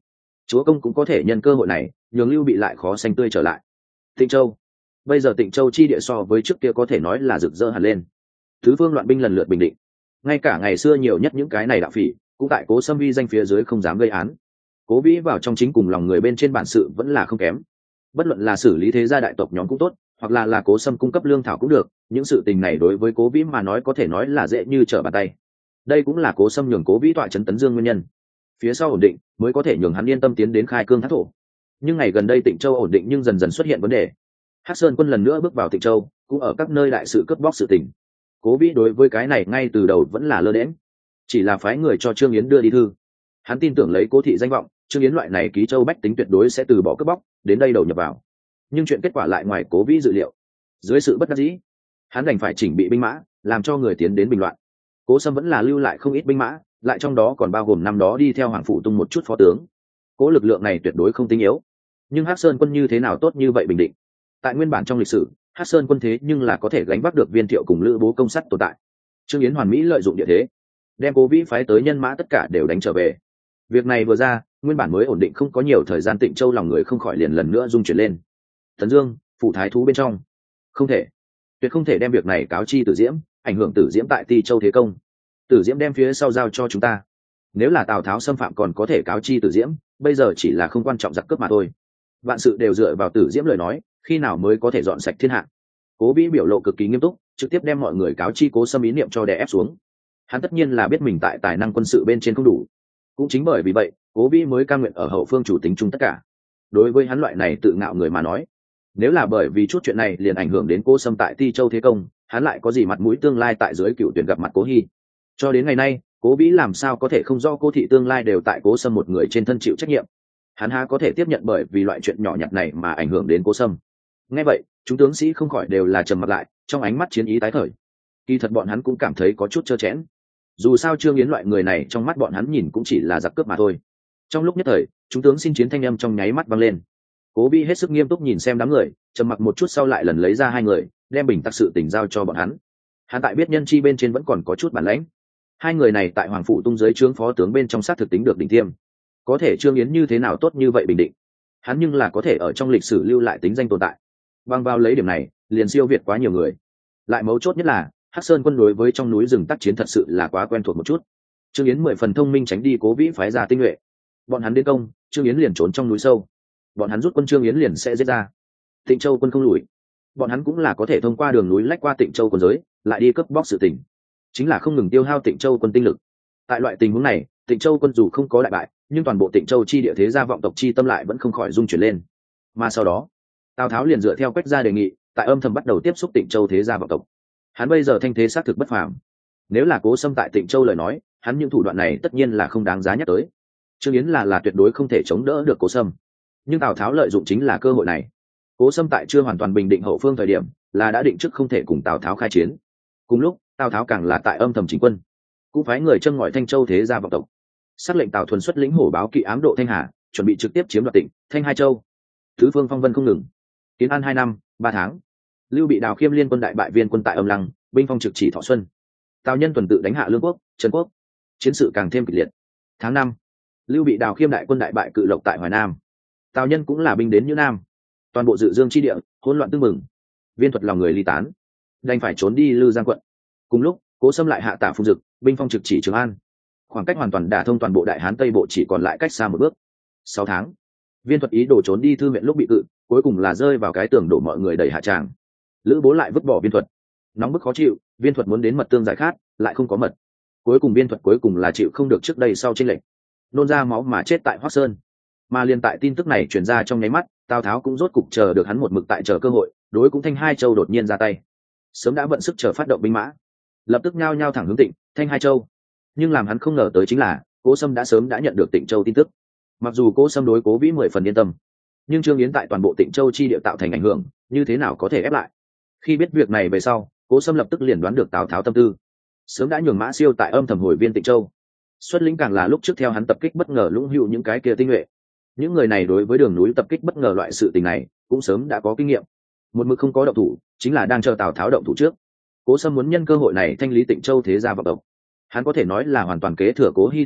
chúa công cũng có thể nhân cơ hội này nhường lưu bị lại khó xanh tươi trở lại. Tịnh Châu, bây giờ Tịnh Châu chi địa so với trước kia có thể nói là rực rỡ hẳn lên, tứ phương loạn binh lần lượt bình định, ngay cả ngày xưa nhiều nhất những cái này đạo phỉ cũng tại Cố Sâm uy danh phía dưới không dám gây án. Cố Vĩ vào trong chính cùng lòng người bên trên bản sự vẫn là không kém, bất luận là xử lý thế gia đại tộc nhóm cũng tốt, hoặc là là Cố Sâm cung cấp lương thảo cũng được, những sự tình này đối với Cố Vĩ mà nói có thể nói là dễ như trở bàn tay. Đây cũng là Cố Sâm nhường Cố Vĩ tọa trấn Tấn Dương nguyên nhân, phía sau ổn định mới có thể nhường hắn yên tâm tiến đến khai cương thác thổ. Nhưng ngày gần đây Tịnh Châu ổn định nhưng dần dần xuất hiện vấn đề. Hắc Sơn quân lần nữa bước vào Tịnh Châu, cũng ở các nơi đại sự cướp bóc sự tình. Cố Vĩ đối với cái này ngay từ đầu vẫn là lơ đễnh, chỉ là phái người cho Trương Yến đưa đi thư. Hắn tin tưởng lấy Cố thị danh vọng, Trương Yến loại này ký châu bách tính tuyệt đối sẽ từ bỏ cướp bóc, đến đây đầu nhập vào. Nhưng chuyện kết quả lại ngoài Cố Vĩ dự liệu. Dưới sự bất đắc dĩ, hắn đành phải chỉnh bị binh mã, làm cho người tiến đến bình loạn. Cố Sâm vẫn là lưu lại không ít binh mã, lại trong đó còn bao gồm năm đó đi theo Hoàng Phủ Tung một chút phó tướng. Cố lực lượng này tuyệt đối không tinh yếu. Nhưng Hắc Sơn quân như thế nào tốt như vậy bình định? Tại nguyên bản trong lịch sử, Hắc Sơn quân thế nhưng là có thể gánh vác được Viên Thiệu cùng Lữ Bố công sắt tồn tại. Trương Yến hoàn mỹ lợi dụng địa thế, đem Cố Vĩ phái tới nhân mã tất cả đều đánh trở về. Việc này vừa ra, nguyên bản mới ổn định không có nhiều thời gian Tịnh Châu lòng người không khỏi liền lần nữa rung chuyển lên. Tấn Dương, phủ thái thú bên trong, không thể, tuyệt không thể đem việc này cáo chi Tử Diễm, ảnh hưởng Tử Diễm tại Ti Châu thế công. Tử Diễm đem phía sau giao cho chúng ta. Nếu là Tào Tháo xâm phạm còn có thể cáo chi Tử Diễm, bây giờ chỉ là không quan trọng giặc cướp mà thôi. Vạn sự đều dựa vào Tử Diễm lời nói, khi nào mới có thể dọn sạch thiên hạ. Cố Vĩ biểu lộ cực kỳ nghiêm túc, trực tiếp đem mọi người cáo chi Cố Sâm ý niệm cho đè ép xuống. Hắn tất nhiên là biết mình tại tài năng quân sự bên trên không đủ, cũng chính bởi vì vậy, Cố Vĩ mới cam nguyện ở hậu phương chủ tính chung tất cả. Đối với hắn loại này tự ngạo người mà nói, nếu là bởi vì chút chuyện này liền ảnh hưởng đến Cố Sâm tại Ti Châu thế công, hắn lại có gì mặt mũi tương lai tại dưới cựu tuyển gặp mặt Cố Hi. Cho đến ngày nay, Cố Vĩ làm sao có thể không do Cố thị tương lai đều tại Cố Sâm một người trên thân chịu trách nhiệm. Hắn há có thể tiếp nhận bởi vì loại chuyện nhỏ nhặt này mà ảnh hưởng đến Cố Sâm. Nghe vậy, chúng tướng sĩ không khỏi đều là trầm mặt lại, trong ánh mắt chiến ý tái khởi. Kỳ thật bọn hắn cũng cảm thấy có chút trơ trẽn. Dù sao Trương Yến loại người này trong mắt bọn hắn nhìn cũng chỉ là giặc cướp mà thôi. Trong lúc nhất thời, chúng tướng xin chiến thanh âm trong nháy mắt vang lên. Cố Vĩ hết sức nghiêm túc nhìn xem đám người, trầm mặc một chút sau lại lần lấy ra hai người, đem bình tắc sự tình giao cho bọn hắn. Hắn tại biết nhân chi bên trên vẫn còn có chút bản lãnh. Hai người này tại Hoàng Phủ Tung dưới trướng phó tướng bên trong sát thực tính được đỉnh tiêm. Có thể Trương Yến như thế nào tốt như vậy bình định, hắn nhưng là có thể ở trong lịch sử lưu lại tính danh tồn tại. Bằng vào lấy điểm này, liền siêu việt quá nhiều người. Lại mấu chốt nhất là Hắc Sơn quân đối với trong núi rừng tác chiến thật sự là quá quen thuộc một chút. Trương Yến mười phần thông minh tránh đi Cố Vĩ phái ra tinh nhuệ. Bọn hắn đến công, Trương Yến liền trốn trong núi sâu. Bọn hắn rút quân, Trương Yến liền sẽ giết ra. Tịnh Châu quân không lùi, bọn hắn cũng là có thể thông qua đường núi lách qua Tịnh Châu quân giới, lại đi cướp bóc sự tình. Chính là không ngừng tiêu hao Tịnh Châu quân tinh lực. Tại loại tình huống này, Tịnh Châu quân dù không có đại bại, nhưng toàn bộ Tịnh Châu chi địa thế gia vọng tộc chi tâm lại vẫn không khỏi rung chuyển lên. Mà sau đó, Tào Tháo liền dựa theo Quách gia đề nghị, tại âm thầm bắt đầu tiếp xúc Tịnh Châu thế gia vọng tộc. Hắn bây giờ thanh thế xác thực bất phàm. Nếu là Cố Sâm tại Tịnh Châu lời nói, hắn những thủ đoạn này tất nhiên là không đáng giá nhắc tới. Trương Yến là là tuyệt đối không thể chống đỡ được Cố Sâm. Nhưng Tào Tháo lợi dụng chính là cơ hội này. Cố Sâm tại chưa hoàn toàn bình định hậu phương thời điểm, là đã định trước không thể cùng Tào Tháo khai chiến. Cùng lúc, Tào Tháo càng là tại âm thầm chỉnh quân, cũng phái người châm ngòi Thanh Châu thế gia vọng tộc, sắc lệnh Tào Thuần xuất lĩnh hổ báo kỵ ám độ Thanh Hà, chuẩn bị trực tiếp chiếm đoạt tỉnh Thanh Hai Châu. Tứ phương phong vân không ngừng. Kiến an hai năm ba tháng, Lưu Bị Đào Khiêm liên quân đại bại Viên quân tại Âm Lăng, binh phong trực chỉ Thọ Xuân. Tào Nhân tuần tự đánh hạ Lương Quốc, Trần Quốc, chiến sự càng thêm kịch liệt. Tháng năm, Lưu Bị Đào Khiêm đại quân đại bại Cự Lộc tại Hoài Nam. Tào Nhân cũng là binh đến Như Nam, toàn bộ Dự Dương chi địa hỗn loạn tương mừng. Viên thuật lòng người ly tán, đành phải trốn đi Lư Giang quận. Cùng lúc, Cố Sâm lại hạ Tả Phùng Dực, binh phong trực chỉ Trường An. Khoảng cách hoàn toàn đả thông toàn bộ Đại Hán Tây Bộ chỉ còn lại cách xa một bước. Sáu tháng, Viên thuật ý đồ trốn đi Thư Viện lúc bị cự, cuối cùng là rơi vào cái tường đổ mọi người đẩy hạ tràng. Lữ Bố lại vứt bỏ Viên thuật, nóng bức khó chịu, Viên thuật muốn đến mật tương giải khát, lại không có mật. Cuối cùng Viên thuật cuối cùng là chịu không được trước đây sau chênh lệch, nôn ra máu mà chết tại Hoắc Sơn. Mà liên tại tin tức này truyền ra trong nháy mắt, Tào Tháo cũng rốt cục chờ được hắn một mực tại chờ cơ hội, đối cũng Thanh Hai Châu đột nhiên ra tay. Sớm đã vận sức chờ phát động binh mã, lập tức nhao nhao thẳng hướng Tịnh, Thanh Hai Châu. Nhưng làm hắn không ngờ tới chính là, Cố Sâm đã sớm đã nhận được Tịnh Châu tin tức. Mặc dù Cố Sâm đối Cố Vĩ mười phần yên tâm, nhưng Trương Yến tại toàn bộ Tịnh Châu chi địa tạo thành ảnh hưởng, như thế nào có thể ép lại? Khi biết việc này về sau, Cố Sâm lập tức liền đoán được Tào Tháo tâm tư, sớm đã nhường Mã Siêu tại âm thầm hồi viên Tịnh Châu. Xuất lĩnh càng là lúc trước theo hắn tập kích bất ngờ lũng hữu những cái kia tinh nhuệ. Những người này đối với đường núi tập kích bất ngờ loại sự tình này cũng sớm đã có kinh nghiệm, một mực không có động thủ, chính là đang chờ Tào Tháo động thủ trước. Cố Sâm muốn nhân cơ hội này thanh lý Tịnh Châu thế gia vọng tộc. Hắn có thể nói là hoàn toàn kế thừa Cố Hi tất cả,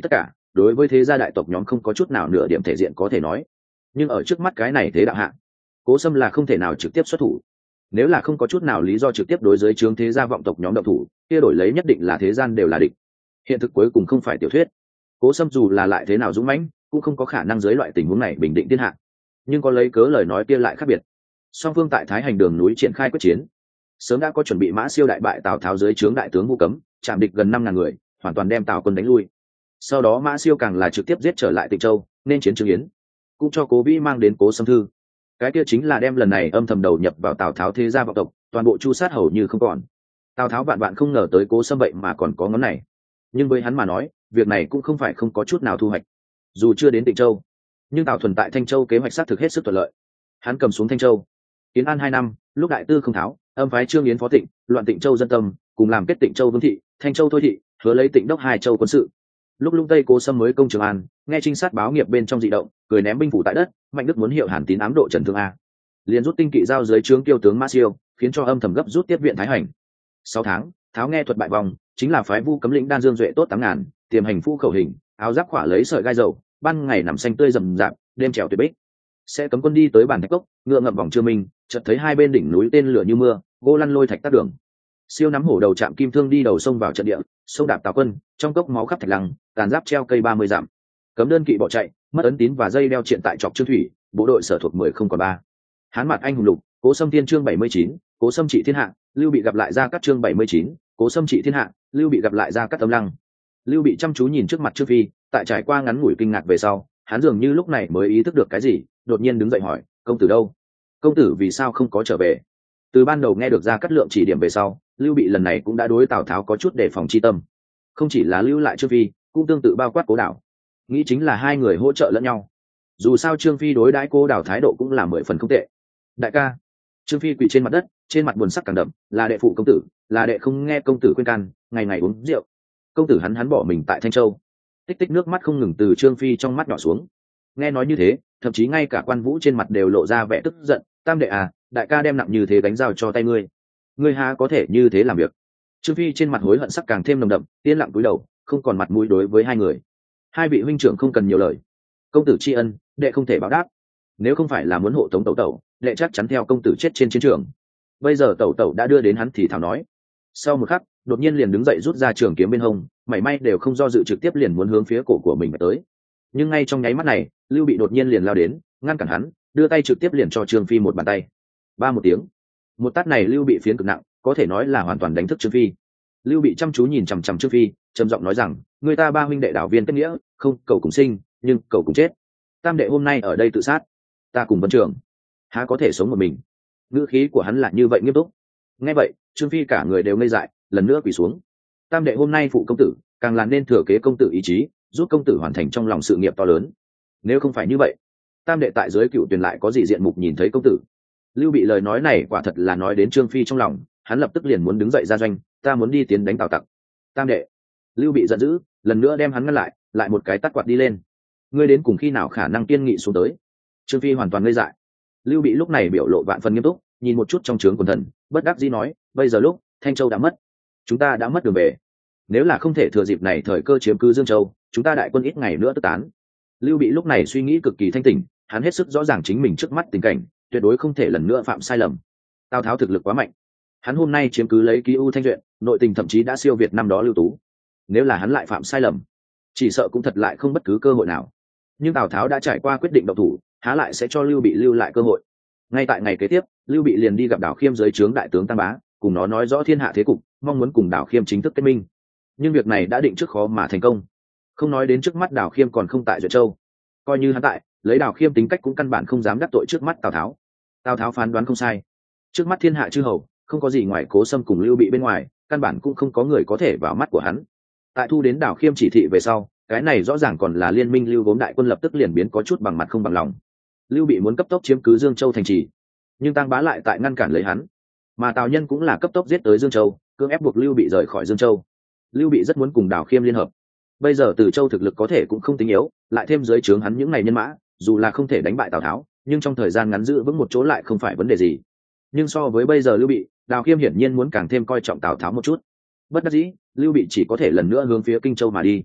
đối với thế gia đại tộc nhóm không có chút nào nửa điểm thể diện có thể nói. Nhưng ở trước mắt cái này thế đạo hạ, Cố Sâm là không thể nào trực tiếp xuất thủ. Nếu là không có chút nào lý do trực tiếp đối với chướng thế gia vọng tộc nhóm động thủ, kia đổi lấy nhất định là thế gian đều là địch. Hiện thực cuối cùng không phải tiểu thuyết. Cố Sâm dù là lại thế nào dũng mãnh, cũng không có khả năng dưới loại tình huống này bình định thiên hạ. Nhưng có lấy cớ lời nói kia lại khác biệt. Song phương tại Thái Hành đường núi triển khai quyết chiến, sớm đã có chuẩn bị. Mã Siêu đại bại Tào Tháo dưới trướng đại tướng Vu Cấm, chạm địch gần năm ngàn người, hoàn toàn đem Tào quân đánh lui. Sau đó Mã Siêu càng là trực tiếp giết trở lại Tịnh Châu, nên chiến Trương Yến, cũng cho Cố Vĩ mang đến Cố Sâm thư. Cái kia chính là đem lần này âm thầm đầu nhập vào Tào Tháo thế gia vọng tộc, toàn bộ chu sát hầu như không còn. Tào Tháo vạn vạn không ngờ tới Cố Sâm vậy mà còn có ngón này, nhưng với hắn mà nói, việc này cũng không phải không có chút nào thu hoạch. Dù chưa đến Tịnh Châu, nhưng Tào Thuần tại Thanh Châu kế hoạch xác thực hết sức thuận lợi. Hắn cầm xuống Thanh Châu, Yến An hai năm, lúc đại tư không tháo, âm phái Trương Yến phó Tịnh, loạn Tịnh Châu dân tâm, cùng làm kết Tịnh Châu vương thị, Thanh Châu thôi thị, hứa lấy Tịnh đốc hai châu quân sự. Lúc lung tây Cố Sâm mới công Trường An, nghe trinh sát báo nghiệp bên trong dị động, cười ném binh phủ tại đất. Mạnh Đức muốn hiệu Hàn Tín ám độ Trần Thương A, liền rút tinh kỵ giao dưới trướng tiêu tướng Mã Siêu, khiến cho âm thầm gấp rút tiếp viện Thái Hành. Sáu tháng, Tháo nghe thuật bại vòng, chính là phái Vu Cấm lĩnh đan dương duệ tốt tám ngàn, tiềm hành phu khẩu hình, áo giáp khỏa lấy sợi gai dầu, ban ngày nằm xanh tươi rậm rạp, đêm trèo tuyệt bích. Sẽ cấm quân đi tới bản thạch cốc, ngựa ngậm vòng chưa minh, chợt thấy hai bên đỉnh núi tên lửa như mưa, gỗ lăn lôi thạch tắt đường. Siêu nắm hổ đầu chạm kim thương đi đầu sông vào trận địa, sông đạp Tào quân, trong cốc máu khắp thạch lăng, tàn giáp treo cây ba mươi dặm. Cấm đơn kỵ bỏ chạy, mất ấn tín và dây đeo triện tại trọc Trương Thủy, bộ đội sở thuộc mười không còn ba. Hán mặt anh hùng lục, Cố Sâm thiên chương bảy mươi chín, Cố Sâm trị thiên hạ, Lưu Bị gặp lại ra các chương bảy mươi chín, Cố Sâm trị thiên hạ, Lưu Bị gặp lại ra các tấm lăng. Lưu Bị chăm chú nhìn trước mặt Trương Phi, tại trải qua ngắn ngủi kinh ngạc về sau, hắn dường như lúc này mới ý thức được cái gì, đột nhiên đứng dậy hỏi: công tử đâu? Công tử vì sao không có trở về? Từ ban đầu nghe được ra cắt lượng chỉ điểm về sau, Lưu Bị lần này cũng đã đối Tào Tháo có chút đề phòng chi tâm, không chỉ là lưu lại Trương Phi, cũng tương tự bao quát Cố Đảo, nghĩ chính là hai người hỗ trợ lẫn nhau. Dù sao Trương Phi đối đãi Cố Đảo thái độ cũng là mười phần không tệ. Đại ca. Trương Phi quỳ trên mặt đất, trên mặt buồn sắc càng đậm, là đệ phụ công tử, là đệ không nghe công tử khuyên can, ngày ngày uống rượu. Công tử hắn hắn bỏ mình tại Thanh Châu. Tích tích nước mắt không ngừng từ Trương Phi trong mắt nhỏ xuống. Nghe nói như thế, thậm chí ngay cả Quan Vũ trên mặt đều lộ ra vẻ tức giận. Tam đệ à, đại ca đem nặng như thế đánh giao cho tay ngươi, ngươi há có thể như thế làm việc? Trương Phi trên mặt hối hận sắc càng thêm nồng đậm, yên lặng cúi đầu, không còn mặt mũi đối với hai người. Hai vị huynh trưởng không cần nhiều lời, công tử tri ân, đệ không thể báo đáp. Nếu không phải là muốn hộ tống tẩu tẩu, đệ chắc chắn theo công tử chết trên chiến trường. Bây giờ tẩu tẩu đã đưa đến hắn thì thảo nói. Sau một khắc, đột nhiên liền đứng dậy rút ra trường kiếm bên hông, mảy may đều không do dự trực tiếp liền muốn hướng phía cổ của mình mà tới. Nhưng ngay trong nháy mắt này, Lưu Bị đột nhiên liền lao đến, ngăn cản hắn, đưa tay trực tiếp liền cho Trương Phi một bàn tay. Ba một tiếng, một tát này Lưu Bị phiến cực nặng, có thể nói là hoàn toàn đánh thức Trương Phi. Lưu Bị chăm chú nhìn chằm chằm Trương Phi, trầm giọng nói rằng: người ta ba huynh đệ đảo viên kết nghĩa, không cầu cùng sinh, nhưng cầu cùng chết. Tam đệ hôm nay ở đây tự sát, ta cùng Vân Trường há có thể sống một mình? Ngữ khí của hắn là như vậy nghiêm túc. Nghe vậy, Trương Phi cả người đều ngây dại, lần nữa quỳ xuống. Tam đệ hôm nay phụ công tử, càng là nên thừa kế công tử ý chí, giúp công tử hoàn thành trong lòng sự nghiệp to lớn. Nếu không phải như vậy, tam đệ tại dưới cựu tuyển lại có gì diện mục nhìn thấy công tử? Lưu Bị lời nói này quả thật là nói đến Trương Phi trong lòng, hắn lập tức liền muốn đứng dậy ra doanh, ta muốn đi tiến đánh Tào Tặc. Tam đệ. Lưu Bị giận dữ, lần nữa đem hắn ngăn lại, lại một cái tát quạt đi lên. Ngươi đến cùng khi nào khả năng kiên nghị xuống tới? Trương Phi hoàn toàn ngây dại. Lưu Bị lúc này biểu lộ vạn phần nghiêm túc, nhìn một chút trong trướng quần thần, bất đắc dĩ nói: bây giờ lúc Thanh Châu đã mất, chúng ta đã mất đường về. Nếu là không thể thừa dịp này thời cơ chiếm cứ Dương Châu, chúng ta đại quân ít ngày nữa tức tán. Lưu Bị lúc này suy nghĩ cực kỳ thanh tỉnh, hắn hết sức rõ ràng chính mình trước mắt tình cảnh, tuyệt đối không thể lần nữa phạm sai lầm. Tào Tháo thực lực quá mạnh, hắn hôm nay chiếm cứ lấy ký ưu Thanh Duyện, nội tình thậm chí đã siêu việt năm đó Lưu Tú. Nếu là hắn lại phạm sai lầm, chỉ sợ cũng thật lại không bất cứ cơ hội nào. Nhưng Tào Tháo đã trải qua quyết định động thủ, há lại sẽ cho Lưu Bị lưu lại cơ hội. Ngay tại ngày kế tiếp, Lưu Bị liền đi gặp Đào Khiêm dưới trướng đại tướng Tam Bá, cùng nó nói rõ thiên hạ thế cục, mong muốn cùng Đào Khiêm chính thức kết minh. Nhưng việc này đã định trước khó mà thành công. Không nói đến trước mắt Đào Khiêm còn không tại Duyện Châu, coi như hắn tại, lấy Đào Khiêm tính cách cũng căn bản không dám đắc tội trước mắt Tào Tháo. Tào Tháo phán đoán không sai, trước mắt thiên hạ chư hầu không có gì ngoài Cố Sâm cùng Lưu Bị bên ngoài, căn bản cũng không có người có thể vào mắt của hắn. Tại thu đến Đào Khiêm chỉ thị về sau, cái này rõ ràng còn là liên minh Lưu Gốm đại quân lập tức liền biến có chút bằng mặt không bằng lòng. Lưu Bị muốn cấp tốc chiếm cứ Dương Châu thành trì, nhưng Tăng Bá lại tại ngăn cản lấy hắn, mà Tào Nhân cũng là cấp tốc giết tới Dương Châu, cưỡng ép buộc Lưu Bị rời khỏi Dương Châu. Lưu Bị rất muốn cùng Đào Khiêm liên hợp, bây giờ Từ Châu thực lực có thể cũng không tính yếu, lại thêm dưới trướng hắn những ngày nhân mã, dù là không thể đánh bại Tào Tháo, nhưng trong thời gian ngắn giữ vững một chỗ lại không phải vấn đề gì. Nhưng so với bây giờ Lưu Bị, Đào Khiêm hiển nhiên muốn càng thêm coi trọng Tào Tháo một chút. Bất đắc dĩ, Lưu Bị chỉ có thể lần nữa hướng phía Kinh Châu mà đi.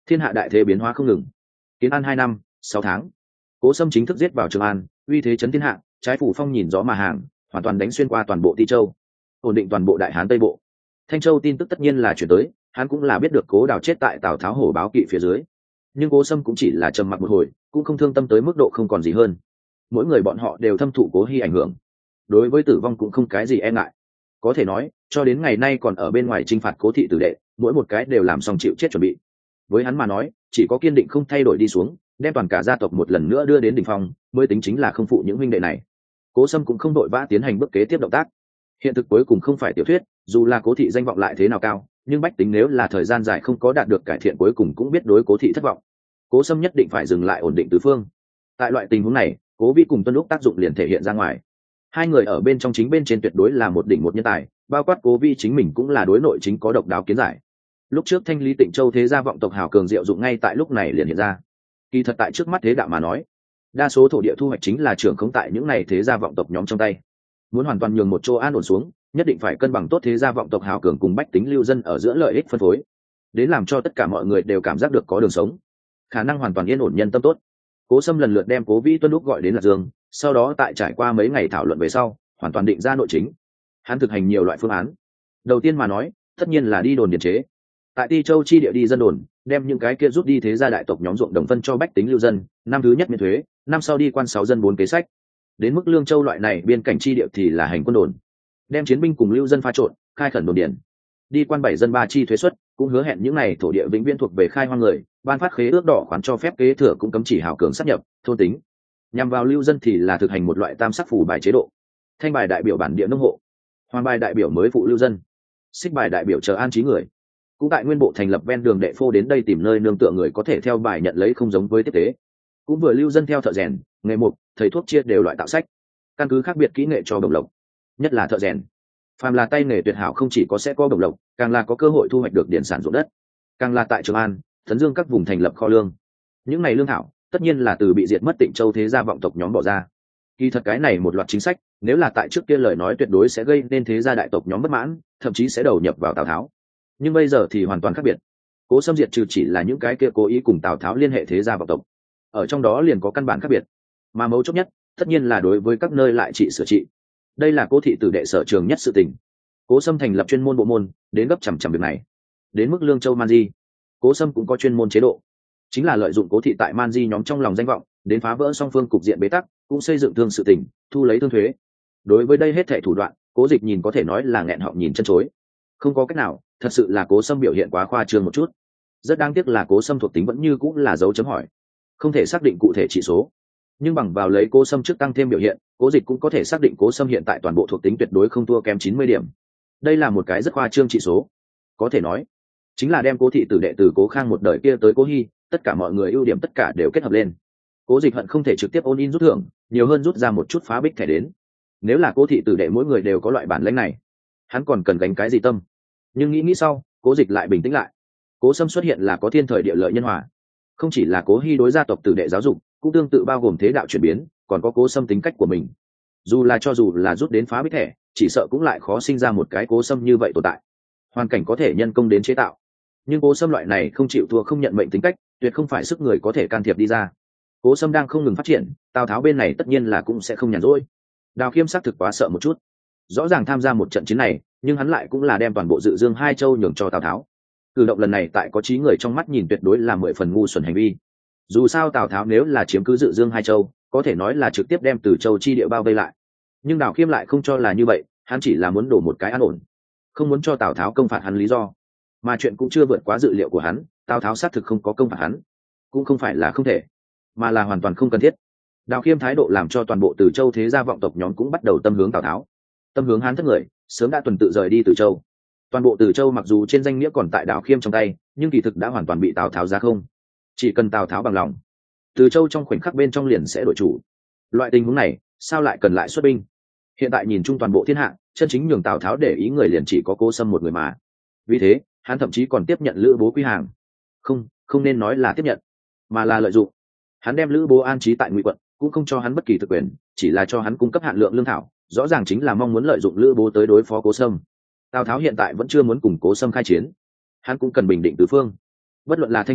Thiên hạ đại thế biến hóa không ngừng. Kiến An hai năm sáu tháng, Cố Sâm chính thức giết vào Trường An, uy thế chấn thiên hạ, trái phủ phong nhìn gió mà hàng, hoàn toàn đánh xuyên qua toàn bộ Ti Châu, ổn định toàn bộ Đại Hán Tây Bộ. Thanh Châu tin tức tất nhiên là chuyển tới, hắn cũng là biết được Cố Đào chết tại Tào Tháo hổ báo kỵ phía dưới. Nhưng Cố Sâm cũng chỉ là trầm mặc một hồi, cũng không thương tâm tới mức độ không còn gì hơn. Mỗi người bọn họ đều thâm thụ Cố Hi ảnh hưởng, đối với tử vong cũng không cái gì e ngại. Có thể nói, cho đến ngày nay còn ở bên ngoài chinh phạt Cố thị tử đệ, mỗi một cái đều làm xong chịu chết chuẩn bị. Với hắn mà nói, chỉ có kiên định không thay đổi đi xuống, đem toàn cả gia tộc một lần nữa đưa đến đỉnh phong, mới tính chính là không phụ những huynh đệ này. Cố Sâm cũng không đội vã tiến hành bước kế tiếp động tác. Hiện thực cuối cùng không phải tiểu thuyết, dù là Cố thị danh vọng lại thế nào cao, nhưng bách tính nếu là thời gian dài không có đạt được cải thiện cuối cùng cũng biết đối Cố thị thất vọng. Cố Sâm nhất định phải dừng lại ổn định tứ phương. Tại loại tình huống này, Cố Vi cùng Tuân Lúc tác dụng liền thể hiện ra ngoài. Hai người ở bên trong chính bên trên tuyệt đối là một đỉnh một nhân tài, bao quát Cố Vi chính mình cũng là đối nội chính có độc đáo kiến giải. Lúc trước thanh lý Tịnh Châu thế gia vọng tộc hào cường diệu dụng ngay tại lúc này liền hiện ra. Kỳ thật tại trước mắt thế đạo mà nói, đa số thổ địa thu hoạch chính là trưởng không tại những này thế gia vọng tộc nhóm trong tay. Muốn hoàn toàn nhường một chỗ an ổn xuống, nhất định phải cân bằng tốt thế gia vọng tộc hào cường cùng bách tính lưu dân ở giữa lợi ích phân phối, đến làm cho tất cả mọi người đều cảm giác được có đường sống, khả năng hoàn toàn yên ổn nhân tâm tốt. Cố Sâm lần lượt đem Cố Vi Tuân Lúc gọi đến Lạc Dương, sau đó tại trải qua mấy ngày thảo luận về sau, hoàn toàn định ra nội chính. Hắn thực hành nhiều loại phương án. Đầu tiên mà nói, tất nhiên là đi đồn điền chế. Tại Ti Châu chi địa đi dân đồn, đem những cái kia rút đi thế gia đại tộc nhóm ruộng đồng phân cho bách tính lưu dân, năm thứ nhất miễn thuế, năm sau đi quan sáu dân bốn kế sách. Đến mức Lương Châu loại này biên cảnh chi địa thì là hành quân đồn, đem chiến binh cùng lưu dân pha trộn, khai khẩn đồn điền. Đi quan bảy dân ba chi thuế suất, cũng hứa hẹn những này thổ địa vĩnh viễn thuộc về khai hoang người, ban phát khế ước đỏ khoán cho phép kế thừa cũng cấm chỉ hào cường sát nhập, thôn tính. Nhằm vào lưu dân thì là thực hành một loại tam sắc phủ bài chế độ. Thanh bài đại biểu bản địa nông hộ, hoàng bài đại biểu mới phụ lưu dân, xích bài đại biểu chờ an trí người. Cũng tại nguyên bộ thành lập ven đường đệ phô đến đây tìm nơi nương tựa người có thể theo bài nhận lấy không giống với tiếp tế. Cũng vừa lưu dân theo thợ rèn, nghề mục, thầy thuốc chia đều loại tạo sách, căn cứ khác biệt kỹ nghệ cho đồng lộc, nhất là thợ rèn. Phàm là tay nghề tuyệt hảo không chỉ có sẽ có đồng lộc, càng là có cơ hội thu hoạch được điển sản ruộng đất. Càng là tại Trường An, Tấn Dương các vùng thành lập kho lương. Những này lương thảo, tất nhiên là từ bị diệt mất Tịnh Châu thế gia vọng tộc nhóm bỏ ra. Kỳ thật cái này một loạt chính sách, nếu là tại trước kia lời nói tuyệt đối sẽ gây nên thế gia đại tộc nhóm bất mãn, thậm chí sẽ đầu nhập vào Tào Tháo. Nhưng bây giờ thì hoàn toàn khác biệt. Cố Sâm diệt trừ chỉ là những cái kia cố ý cùng Tào Tháo liên hệ thế gia vọng tộc, ở trong đó liền có căn bản khác biệt, mà mấu chốt nhất tất nhiên là đối với các nơi lại trị sửa trị. Đây là Cố thị tử đệ sở trường nhất sự tình. Cố Sâm thành lập chuyên môn bộ môn đến gấp chằm chằm việc này. Đến mức Lương Châu Man Di, Cố Sâm cũng có chuyên môn chế độ, chính là lợi dụng Cố thị tại Man Di nhóm trong lòng danh vọng, đến phá vỡ song phương cục diện bế tắc, cũng xây dựng thương sự tình, thu lấy thương thuế. Đối với đây hết thảy thủ đoạn, Cố Dịch nhìn có thể nói là nghẹn họng nhìn chân chối. Không có cách nào, thật sự là Cố Sâm biểu hiện quá khoa trương một chút. Rất đáng tiếc là Cố Sâm thuộc tính vẫn như cũng là dấu chấm hỏi, không thể xác định cụ thể chỉ số. Nhưng bằng vào lấy Cố Sâm trước tăng thêm biểu hiện, Cố Dịch cũng có thể xác định Cố Sâm hiện tại toàn bộ thuộc tính tuyệt đối không thua kém chín mươi điểm. Đây là một cái rất khoa trương chỉ số, có thể nói chính là đem Cố thị từ đệ từ Cố Khang một đời kia tới Cố Hi, tất cả mọi người ưu điểm tất cả đều kết hợp lên. Cố Dịch hận không thể trực tiếp ôn in rút thưởng, nhiều hơn rút ra một chút phá bích thẻ đến. Nếu là Cố thị từ đệ mỗi người đều có loại bản lĩnh này, hắn còn cần gánh cái gì tâm? Nhưng nghĩ nghĩ sau, Cố Dịch lại bình tĩnh lại. Cố Sâm xuất hiện là có thiên thời địa lợi nhân hòa, không chỉ là Cố Hi đối gia tộc tử đệ giáo dục, cũng tương tự bao gồm thế đạo chuyển biến, còn có Cố Sâm tính cách của mình. Dù là cho dù là rút đến phá bích thẻ, chỉ sợ cũng lại khó sinh ra một cái Cố Sâm như vậy tồn tại. Hoàn cảnh có thể nhân công đến chế tạo, nhưng Cố Sâm loại này không chịu thua không nhận mệnh tính cách, tuyệt không phải sức người có thể can thiệp đi ra. Cố Sâm đang không ngừng phát triển, Tào Tháo bên này tất nhiên là cũng sẽ không nhàn rỗi. Đào Khiêm xác thực quá sợ một chút, rõ ràng tham gia một trận chiến này, nhưng hắn lại cũng là đem toàn bộ Dự Dương hai châu nhường cho Tào Tháo. Cử động lần này tại có trí người trong mắt nhìn tuyệt đối là mười phần ngu xuẩn hành vi. Dù sao Tào Tháo nếu là chiếm cứ Dự Dương hai châu, có thể nói là trực tiếp đem Từ Châu chi địa bao vây lại. Nhưng Đào Khiêm lại không cho là như vậy, hắn chỉ là muốn đổ một cái an ổn, không muốn cho Tào Tháo công phạt hắn lý do. Mà chuyện cũng chưa vượt quá dự liệu của hắn, Tào Tháo xác thực không có công phạt hắn, cũng không phải là không thể, mà là hoàn toàn không cần thiết. Đào Khiêm thái độ làm cho toàn bộ Từ Châu thế gia vọng tộc nhóm cũng bắt đầu tâm hướng Tào Tháo. Tâm hướng hắn thất người, sớm đã tuần tự rời đi Từ Châu. Toàn bộ Từ Châu mặc dù trên danh nghĩa còn tại Đào Khiêm trong tay, nhưng kỳ thực đã hoàn toàn bị Tào Tháo giá không. Chỉ cần Tào Tháo bằng lòng, Từ Châu trong khoảnh khắc bên trong liền sẽ đổi chủ. Loại tình huống này, sao lại cần lại xuất binh? Hiện tại nhìn chung toàn bộ thiên hạ, chân chính nhường Tào Tháo để ý người liền chỉ có Cố Sâm một người mà. Vì thế, hắn thậm chí còn tiếp nhận Lữ Bố quy hàng. Không, không nên nói là tiếp nhận, mà là lợi dụng. Hắn đem Lữ Bố an trí tại Ngụy quận, cũng không cho hắn bất kỳ thực quyền, chỉ là cho hắn cung cấp hạn lượng lương thảo, rõ ràng chính là mong muốn lợi dụng Lữ Bố tới đối phó Cố Sâm. Tào Tháo hiện tại vẫn chưa muốn cùng Cố Sâm khai chiến, hắn cũng cần bình định tứ phương. Bất luận là Thanh Châu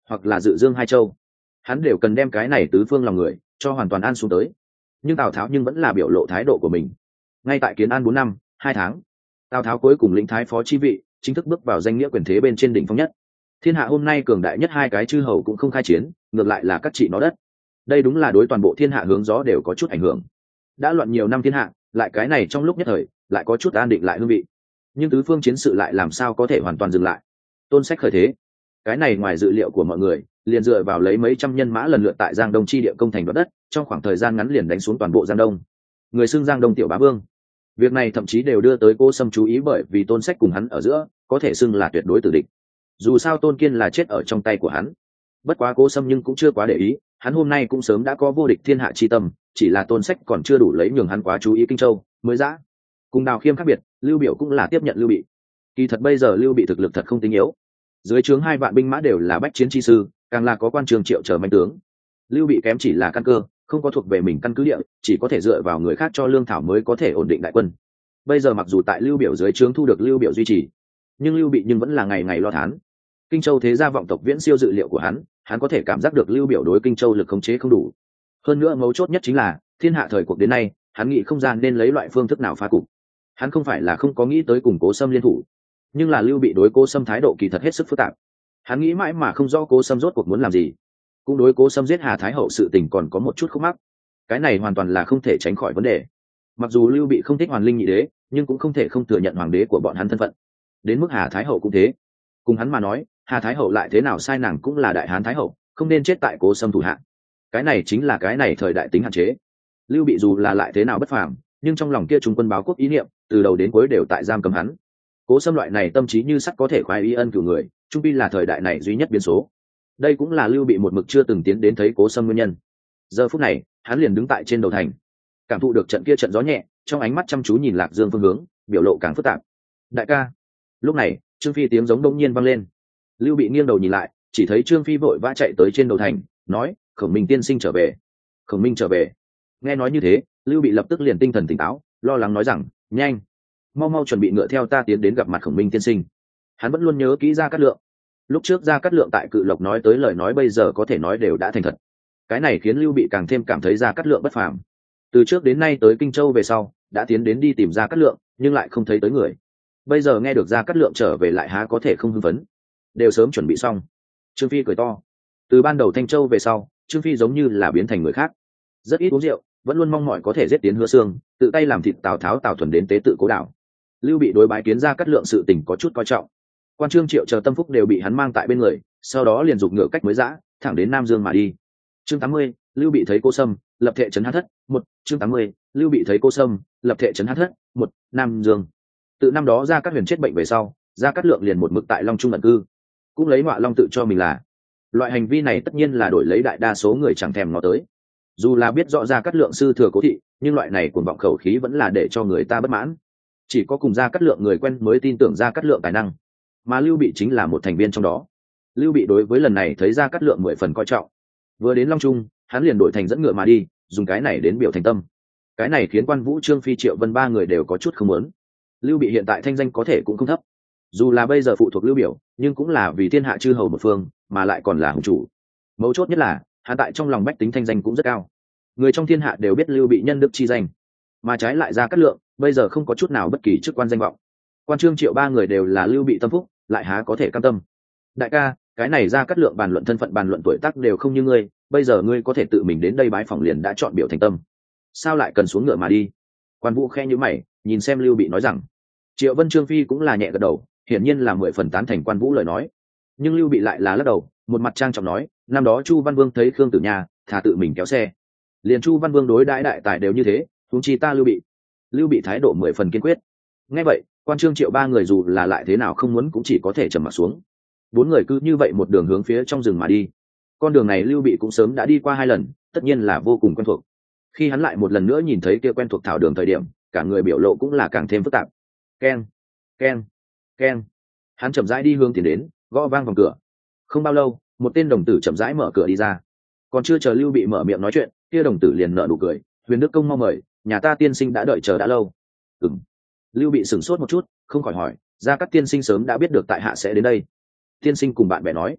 hoặc là dự dương hai châu, hắn đều cần đem cái này tứ phương lòng người cho hoàn toàn an xuống tới. Nhưng tào tháo nhưng vẫn là biểu lộ thái độ của mình. Ngay tại kiến an bốn năm hai tháng, tào tháo cuối cùng lĩnh thái phó chi vị, chính thức bước vào danh nghĩa quyền thế bên trên đỉnh phong nhất. Thiên hạ hôm nay cường đại nhất hai cái chư hầu cũng không khai chiến, ngược lại là các trị nó đất. Đây đúng là đối toàn bộ thiên hạ hướng gió đều có chút ảnh hưởng. Đã loạn nhiều năm thiên hạ, lại cái này trong lúc nhất thời lại có chút an định lại hương vị. Nhưng tứ phương chiến sự lại làm sao có thể hoàn toàn dừng lại. Tôn Sách khởi thế, cái này ngoài dự liệu của mọi người, liền dựa vào lấy mấy trăm nhân mã lần lượt tại Giang Đông chi địa công thành đoạt đất, trong khoảng thời gian ngắn liền đánh xuống toàn bộ Giang Đông. Người xưng Giang Đông tiểu bá vương. Việc này thậm chí đều đưa tới Cô Sâm chú ý, bởi vì Tôn Sách cùng hắn ở giữa có thể xưng là tuyệt đối tử địch. Dù sao Tôn Kiên là chết ở trong tay của hắn. Bất quá Cô Sâm nhưng cũng chưa quá để ý, hắn hôm nay cũng sớm đã có vô địch thiên hạ chi tâm, chỉ là Tôn Sách còn chưa đủ lấy nhường hắn quá chú ý Kinh Châu mới dã. Cùng Đào Khiêm khác biệt, Lưu Biểu cũng là tiếp nhận Lưu Bị. Kỳ thật bây giờ Lưu Bị thực lực thật không tính yếu, dưới trướng hai vạn binh mã đều là bách chiến chi sư, càng là có quan trường triệu trở manh tướng. Lưu Bị kém chỉ là căn cơ, không có thuộc về mình căn cứ địa, chỉ có thể dựa vào người khác cho lương thảo mới có thể ổn định đại quân. Bây giờ mặc dù tại Lưu Biểu dưới trướng thu được Lưu Biểu duy trì, nhưng Lưu Bị nhưng vẫn là ngày ngày lo thán. Kinh Châu thế gia vọng tộc viễn siêu dự liệu của hắn, hắn có thể cảm giác được Lưu Biểu đối Kinh Châu lực khống chế không đủ. Hơn nữa mấu chốt nhất chính là, thiên hạ thời cuộc đến nay, hắn nghĩ không gian nên lấy loại phương thức nào phá cục. Hắn không phải là không có nghĩ tới cùng Cố Sâm liên thủ, nhưng là Lưu Bị đối Cố Sâm thái độ kỳ thật hết sức phức tạp. Hắn nghĩ mãi mà không rõ Cố Sâm rốt cuộc muốn làm gì, cũng đối Cố Sâm giết Hà Thái Hậu sự tình còn có một chút khúc mắc. Cái này hoàn toàn là không thể tránh khỏi vấn đề. Mặc dù Lưu Bị không thích Hoàn Linh nhị đế, nhưng cũng không thể không thừa nhận hoàng đế của bọn hắn thân phận. Đến mức Hà Thái Hậu cũng thế. Cùng hắn mà nói, Hà Thái Hậu lại thế nào sai, nàng cũng là đại hán Thái Hậu, không nên chết tại Cố Sâm thủ hạ. Cái này chính là cái này thời đại tính hạn chế. Lưu Bị dù là lại thế nào bất phàm, nhưng trong lòng kia trung quân báo quốc ý niệm, từ đầu đến cuối đều tại giam cầm hắn. Cố Sâm loại này tâm trí như sắt có thể khoái y ân cửu người, trung pi là thời đại này duy nhất biến số. Đây cũng là Lưu Bị một mực chưa từng tiến đến thấy Cố Sâm nguyên nhân. Giờ phút này, hắn liền đứng tại trên đầu thành, cảm thụ được trận kia trận gió nhẹ, trong ánh mắt chăm chú nhìn Lạc Dương phương hướng, biểu lộ càng phức tạp. Đại ca. Lúc này, Trương Phi tiếng giống đông nhiên vang lên. Lưu Bị nghiêng đầu nhìn lại, chỉ thấy Trương Phi vội vã chạy tới trên đầu thành, nói: "Khổng Minh tiên sinh trở về." Khổng Minh trở về. Nghe nói như thế, Lưu Bị lập tức liền tinh thần tỉnh táo, lo lắng nói rằng: "Nhanh, mau mau chuẩn bị ngựa theo ta tiến đến gặp mặt Khổng Minh tiên sinh." Hắn vẫn luôn nhớ kỹ Gia Cát Lượng. Lúc trước Gia Cát Lượng tại Cự Lộc nói tới lời nói bây giờ có thể nói đều đã thành thật. Cái này khiến Lưu Bị càng thêm cảm thấy Gia Cát Lượng bất phàm. Từ trước đến nay tới Kinh Châu về sau, đã tiến đến đi tìm Gia Cát Lượng, nhưng lại không thấy tới người. Bây giờ nghe được Gia Cát Lượng trở về lại há có thể không hưng phấn. Đều sớm chuẩn bị xong. Trương Phi cười to. Từ ban đầu Thanh Châu về sau, Trương Phi giống như là biến thành người khác. Rất ít uống rượu, vẫn luôn mong mỏi có thể giết tiến Hứa Xương, tự tay làm thịt Tào Tháo, Tào Thuần đến tế tự Cố Đảo. Lưu Bị đối bái kiến Gia Cát Lượng sự tình có chút coi trọng. Quan Trương Triệu chờ tâm phúc đều bị hắn mang tại bên người, sau đó liền giục ngựa cách mới dã, thẳng đến Nam Dương mà đi. Chương tám mươi, Lưu Bị thấy Cô Sâm, lập thệ trấn Hán Thất, một. Chương tám mươi, Lưu Bị thấy Cô Sâm, lập thệ trấn Hán Thất, một. Nam Dương. Từ năm đó Gia Cát Huyền chết bệnh về sau, Gia Cát Lượng liền một mực tại Long Trung ẩn cư, cũng lấy Ngọa Long tự cho mình là. Loại hành vi này tất nhiên là đổi lấy đại đa số người chẳng thèm ngó tới. Dù là biết rõ Gia Cát Lượng sư thừa cố thị, nhưng loại này cuồng vọng khẩu khí vẫn là để cho người ta bất mãn. Chỉ có cùng Gia Cát Lượng người quen mới tin tưởng Gia Cát Lượng tài năng, mà Lưu Bị chính là một thành viên trong đó. Lưu Bị đối với lần này thấy Gia Cát Lượng mười phần coi trọng. Vừa đến Long Trung, hắn liền đổi thành dẫn ngựa mà đi, dùng cái này đến biểu thành tâm. Cái này khiến Quan Vũ, Trương Phi, Triệu Vân ba người đều có chút không muốn. Lưu Bị hiện tại thanh danh có thể cũng không thấp, dù là bây giờ phụ thuộc Lưu Biểu, nhưng cũng là vì thiên hạ chư hầu một phương, mà lại còn là hùng chủ. Mấu chốt nhất là, hắn tại trong lòng bách tính thanh danh cũng rất cao. Người trong thiên hạ đều biết Lưu Bị nhân đức chi danh, mà trái lại Gia Cát Lượng, bây giờ không có chút nào bất kỳ chức quan danh vọng. Quan Trương Triệu ba người đều là Lưu Bị tâm phúc, lại há có thể cam tâm. Đại ca, cái này Gia Cát Lượng bàn luận thân phận, bàn luận tuổi tác đều không như ngươi, bây giờ ngươi có thể tự mình đến đây bái phỏng liền đã chọn biểu thành tâm, sao lại cần xuống ngựa mà đi? Quan Vũ khe nhíu mày, nhìn xem Lưu Bị nói rằng. Triệu Vân, Trương Phi cũng là nhẹ gật đầu, hiển nhiên là mười phần tán thành Quan Vũ lời nói. Nhưng Lưu Bị lại là lắc đầu, một mặt trang trọng nói: năm đó Chu Văn Vương thấy Khương Tử Nha, thà tự mình kéo xe. Liền Chu Văn Vương đối đãi đại tài đều như thế, huống chi ta Lưu Bị. Lưu Bị thái độ mười phần kiên quyết. Nghe vậy, Quan Trương Triệu ba người dù là lại thế nào không muốn cũng chỉ có thể trầm mặt xuống. Bốn người cứ như vậy một đường hướng phía trong rừng mà đi. Con đường này Lưu Bị cũng sớm đã đi qua hai lần, tất nhiên là vô cùng quen thuộc. Khi hắn lại một lần nữa nhìn thấy kia quen thuộc thảo đường thời điểm, cả người biểu lộ cũng là càng thêm phức tạp. Keng, keng, keng. Hắn chậm rãi đi hướng tiến đến, gõ vang vòng cửa. Không bao lâu, một tên đồng tử chậm rãi mở cửa đi ra. Còn chưa chờ Lưu Bị mở miệng nói chuyện, kia đồng tử liền nở nụ cười: "Huyền Đức công mau mời, nhà ta tiên sinh đã đợi chờ đã lâu." Ừm. Lưu Bị sửng sốt một chút, không khỏi hỏi: "Gia Cát tiên sinh sớm đã biết được tại hạ sẽ đến đây?" Tiên sinh cùng bạn bè nói.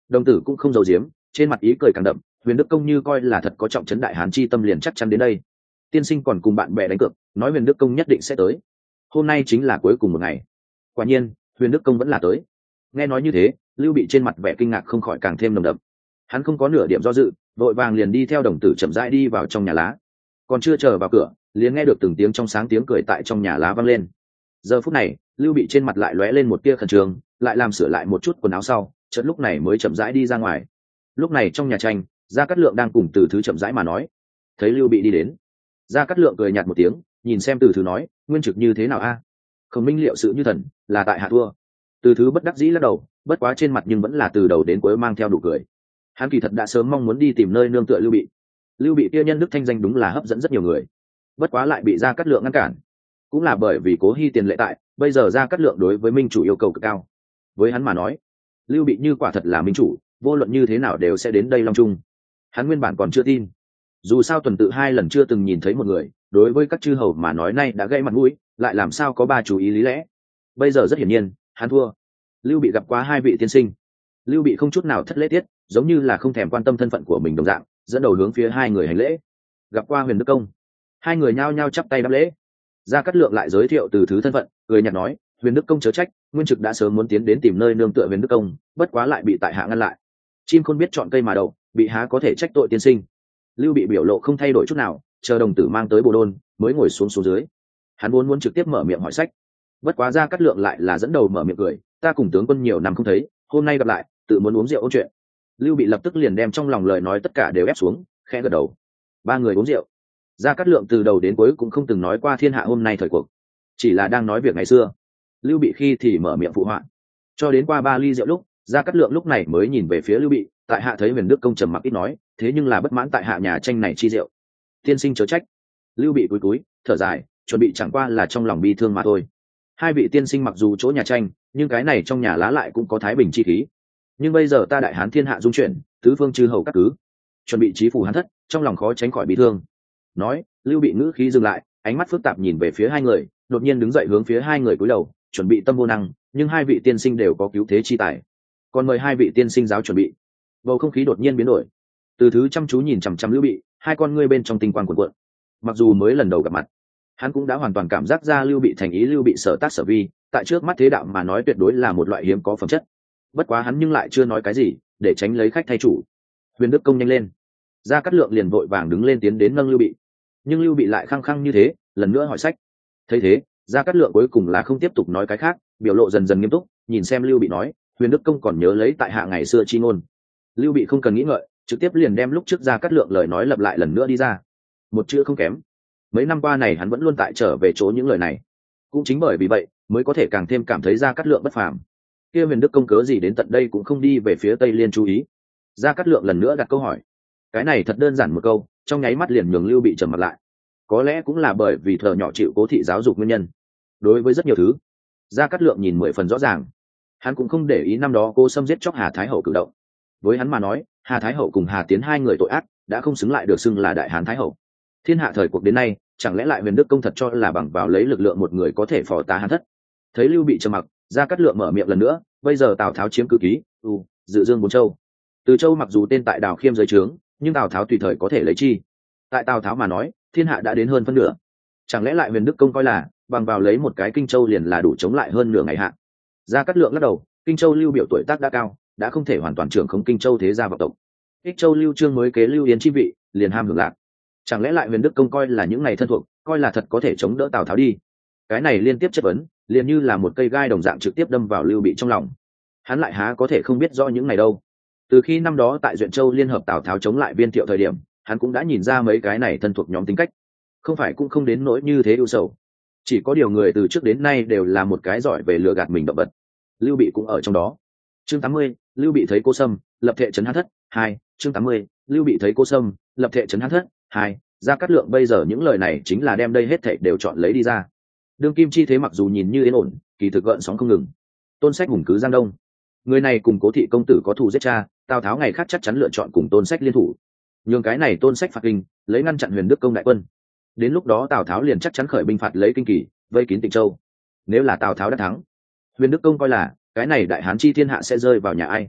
Đồng tử cũng không giấu giếm, trên mặt ý cười càng đậm. Huyền Đức Công như coi là thật có trọng trấn đại hán chi tâm, liền chắc chắn đến đây. Tiên sinh còn cùng bạn bè đánh cược, nói Huyền Đức Công nhất định sẽ tới. Hôm nay chính là cuối cùng một ngày. Quả nhiên, Huyền Đức Công vẫn là tới. Nghe nói như thế, Lưu Bị trên mặt vẻ kinh ngạc không khỏi càng thêm nồng đậm. Hắn không có nửa điểm do dự, vội vàng liền đi theo đồng tử chậm rãi đi vào trong nhà lá. Còn chưa chờ vào cửa, liền nghe được từng tiếng trong sáng tiếng cười tại trong nhà lá vang lên. Giờ phút này, Lưu Bị trên mặt lại lóe lên một tia khẩn trương, lại làm sửa lại một chút quần áo sau, chợt lúc này mới chậm rãi đi ra ngoài. Lúc này trong nhà tranh, Gia Cát Lượng đang cùng Từ Thứ chậm rãi mà nói. Thấy Lưu Bị đi đến, Gia Cát Lượng cười nhạt một tiếng, nhìn xem Từ Thứ nói, nguyên trực như thế nào a? Không minh liệu sự như thần, là tại hạ thua. Từ Thứ bất đắc dĩ lắc đầu, bất quá trên mặt nhưng vẫn là từ đầu đến cuối mang theo nụ cười. Hắn kỳ thật đã sớm mong muốn đi tìm nơi nương tựa Lưu Bị. Lưu Bị kia nhân đức thanh danh đúng là hấp dẫn rất nhiều người, bất quá lại bị Gia Cát Lượng ngăn cản. Cũng là bởi vì Cố Hi tiền lệ tại, bây giờ Gia Cát Lượng đối với minh chủ yêu cầu cực cao. Với hắn mà nói, Lưu Bị như quả thật là minh chủ, vô luận như thế nào đều sẽ đến đây long trung. Hắn nguyên bản còn chưa tin, dù sao tuần tự hai lần chưa từng nhìn thấy một người, đối với các chư hầu mà nói nay đã gây mặt mũi, lại làm sao có ba chú ý lý lẽ. Bây giờ rất hiển nhiên, hắn thua. Lưu Bị gặp qua hai vị tiên sinh. Lưu Bị không chút nào thất lễ tiết, giống như là không thèm quan tâm thân phận của mình đồng dạng, dẫn đầu hướng phía hai người hành lễ. Gặp qua Huyền Đức Công. Hai người nhao nhao chắp tay đáp lễ. Gia Cát Lượng lại giới thiệu Từ Thứ thân phận, cười nhạt nói, Huyền Đức Công chớ trách, nguyên trực đã sớm muốn tiến đến tìm nơi nương tựa Huyền Đức Công, bất quá lại bị tại hạ ngăn lại. Chim khôn biết chọn cây mà đậu, bị há có thể trách tội tiên sinh. Lưu Bị biểu lộ không thay đổi chút nào, chờ đồng tử mang tới Bồ Đôn, mới ngồi xuống xuống dưới. Hắn muốn muốn trực tiếp mở miệng hỏi sách, bất quá Gia Cát Lượng lại là dẫn đầu mở miệng cười, ta cùng tướng quân nhiều năm không thấy, hôm nay gặp lại, tự muốn uống rượu ôn chuyện. Lưu Bị lập tức liền đem trong lòng lời nói tất cả đều ép xuống, khẽ gật đầu. Ba người uống rượu. Gia Cát Lượng từ đầu đến cuối cũng không từng nói qua thiên hạ hôm nay thời cuộc, chỉ là đang nói việc ngày xưa. Lưu Bị khi thì mở miệng phụ họa, cho đến qua ba ly rượu lúc, Gia Cát Lượng lúc này mới nhìn về phía Lưu Bị, tại hạ thấy Huyền Đức Công trầm mặc ít nói, thế nhưng là bất mãn tại hạ nhà tranh này chi rượu. Tiên sinh chớ trách. Lưu Bị cúi cúi, thở dài, chuẩn bị chẳng qua là trong lòng bi thương mà thôi. Hai vị tiên sinh mặc dù chỗ nhà tranh, nhưng cái này trong nhà lá lại cũng có thái bình chi khí. Nhưng bây giờ ta đại hán thiên hạ dung chuyển, tứ phương chư hầu các cứ, chuẩn bị chí phủ hán thất, trong lòng khó tránh khỏi bi thương. Nói, Lưu Bị ngữ khí dừng lại, ánh mắt phức tạp nhìn về phía hai người, đột nhiên đứng dậy hướng phía hai người cúi đầu, chuẩn bị tâm vô năng, nhưng hai vị tiên sinh đều có cứu thế chi tài, còn mời hai vị tiên sinh giáo chuẩn bị. Bầu không khí đột nhiên biến đổi. Từ Thứ chăm chú nhìn chằm chằm Lưu Bị, hai con ngươi bên trong tinh quang cuộn cuộn. Mặc dù mới lần đầu gặp mặt, hắn cũng đã hoàn toàn cảm giác ra Lưu Bị thành ý, Lưu Bị sở tác sở vi, tại trước mắt thế đạo mà nói tuyệt đối là một loại hiếm có phẩm chất. Bất quá hắn nhưng lại chưa nói cái gì, để tránh lấy khách thay chủ. Huyền Đức Công nhanh lên. Gia Cát Lượng liền vội vàng đứng lên tiến đến nâng Lưu Bị, nhưng Lưu Bị lại khăng khăng như thế, lần nữa hỏi sách. Thấy thế, Gia Cát Lượng cuối cùng là không tiếp tục nói cái khác, biểu lộ dần dần nghiêm túc, nhìn xem Lưu Bị nói, Huyền Đức Công còn nhớ lấy tại hạ ngày xưa chi ngôn. Lưu Bị không cần nghĩ ngợi, trực tiếp liền đem lúc trước Gia Cát Lượng lời nói lặp lại lần nữa đi ra, một chữ không kém. Mấy năm qua này hắn vẫn luôn tại trở về chỗ những lời này, cũng chính bởi vì vậy mới có thể càng thêm cảm thấy Gia Cát Lượng bất phàm. Kia Huyền Đức Công cớ gì đến tận đây cũng không đi về phía Tây Liên chú ý? Gia Cát Lượng lần nữa đặt câu hỏi. Cái này thật đơn giản một câu, trong nháy mắt liền nhường Lưu Bị trầm mặt lại. Có lẽ cũng là bởi vì thợ nhỏ chịu Cố thị giáo dục nguyên nhân, đối với rất nhiều thứ, Gia Cát Lượng nhìn mười phần rõ ràng. Hắn cũng không để ý năm đó Cô Sâm giết chóc Hà Thái Hậu cử động. Với hắn mà nói, Hà Thái Hậu cùng Hà Tiến hai người tội ác đã không xứng lại được xưng là đại hán Thái Hậu. Thiên hạ thời cuộc đến nay, chẳng lẽ lại Huyền Đức Công thật cho là bằng vào lấy lực lượng một người có thể phò tá hán thất? Thấy Lưu Bị trầm mặc, Gia Cát Lượng mở miệng lần nữa, bây giờ Tào Tháo chiếm cứ ký, ừ, dự dương bốn châu. Từ châu mặc dù tên tại Đào Khiêm dưới trướng, nhưng Tào Tháo tùy thời có thể lấy chi. Tại Tào Tháo mà nói, thiên hạ đã đến hơn phân nửa. Chẳng lẽ lại Huyền Đức Công coi là bằng vào lấy một cái Kinh Châu liền là đủ chống lại hơn nửa ngày hạ? Gia Cát Lượng lắc đầu, Kinh Châu Lưu Biểu tuổi tác đã cao, đã không thể hoàn toàn trưởng khống Kinh Châu thế gia vọng tộc. Ích Châu Lưu Trương mới kế Lưu Yến chi vị, liền ham hưởng lạc. Chẳng lẽ lại Huyền Đức Công coi là những này thân thuộc, coi là thật có thể chống đỡ Tào Tháo đi? Cái này liên tiếp chất vấn, liền như là một cây gai đồng dạng trực tiếp đâm vào Lưu Bị trong lòng. Hắn lại há có thể không biết rõ những này đâu? Từ khi năm đó tại Duyện Châu liên hợp Tào Tháo chống lại Viên Thiệu thời điểm, hắn cũng đã nhìn ra mấy cái này thân thuộc nhóm tính cách, không phải cũng không đến nỗi như thế ưu sầu. Chỉ có điều người từ trước đến nay đều là một cái giỏi về lừa gạt mình động vật. Lưu Bị cũng ở trong đó. Chương tám mươi, Lưu Bị thấy Cô Sâm, lập thệ trấn hán thất. Hai, chương tám mươi, Lưu Bị thấy Cô Sâm, lập thệ trấn hán thất. Hai, Gia Cát Lượng bây giờ những lời này chính là đem đây hết thảy đều chọn lấy đi ra. Đương kim chi thế mặc dù nhìn như yên ổn, kỳ thực gợn sóng không ngừng. Tôn Sách hùng cứ Giang Đông, người này cùng Cố thị công tử có thù giết cha, Tào Tháo ngày khác chắc chắn lựa chọn cùng Tôn Sách liên thủ, nhường cái này Tôn Sách phạt kinh, lấy ngăn chặn Huyền Đức Công đại quân. Đến lúc đó Tào Tháo liền chắc chắn khởi binh phạt lấy Kinh Kỳ, vây kín Tịnh Châu. Nếu là Tào Tháo đã thắng, Huyền Đức Công coi là cái này đại hán chi thiên hạ sẽ rơi vào nhà ai?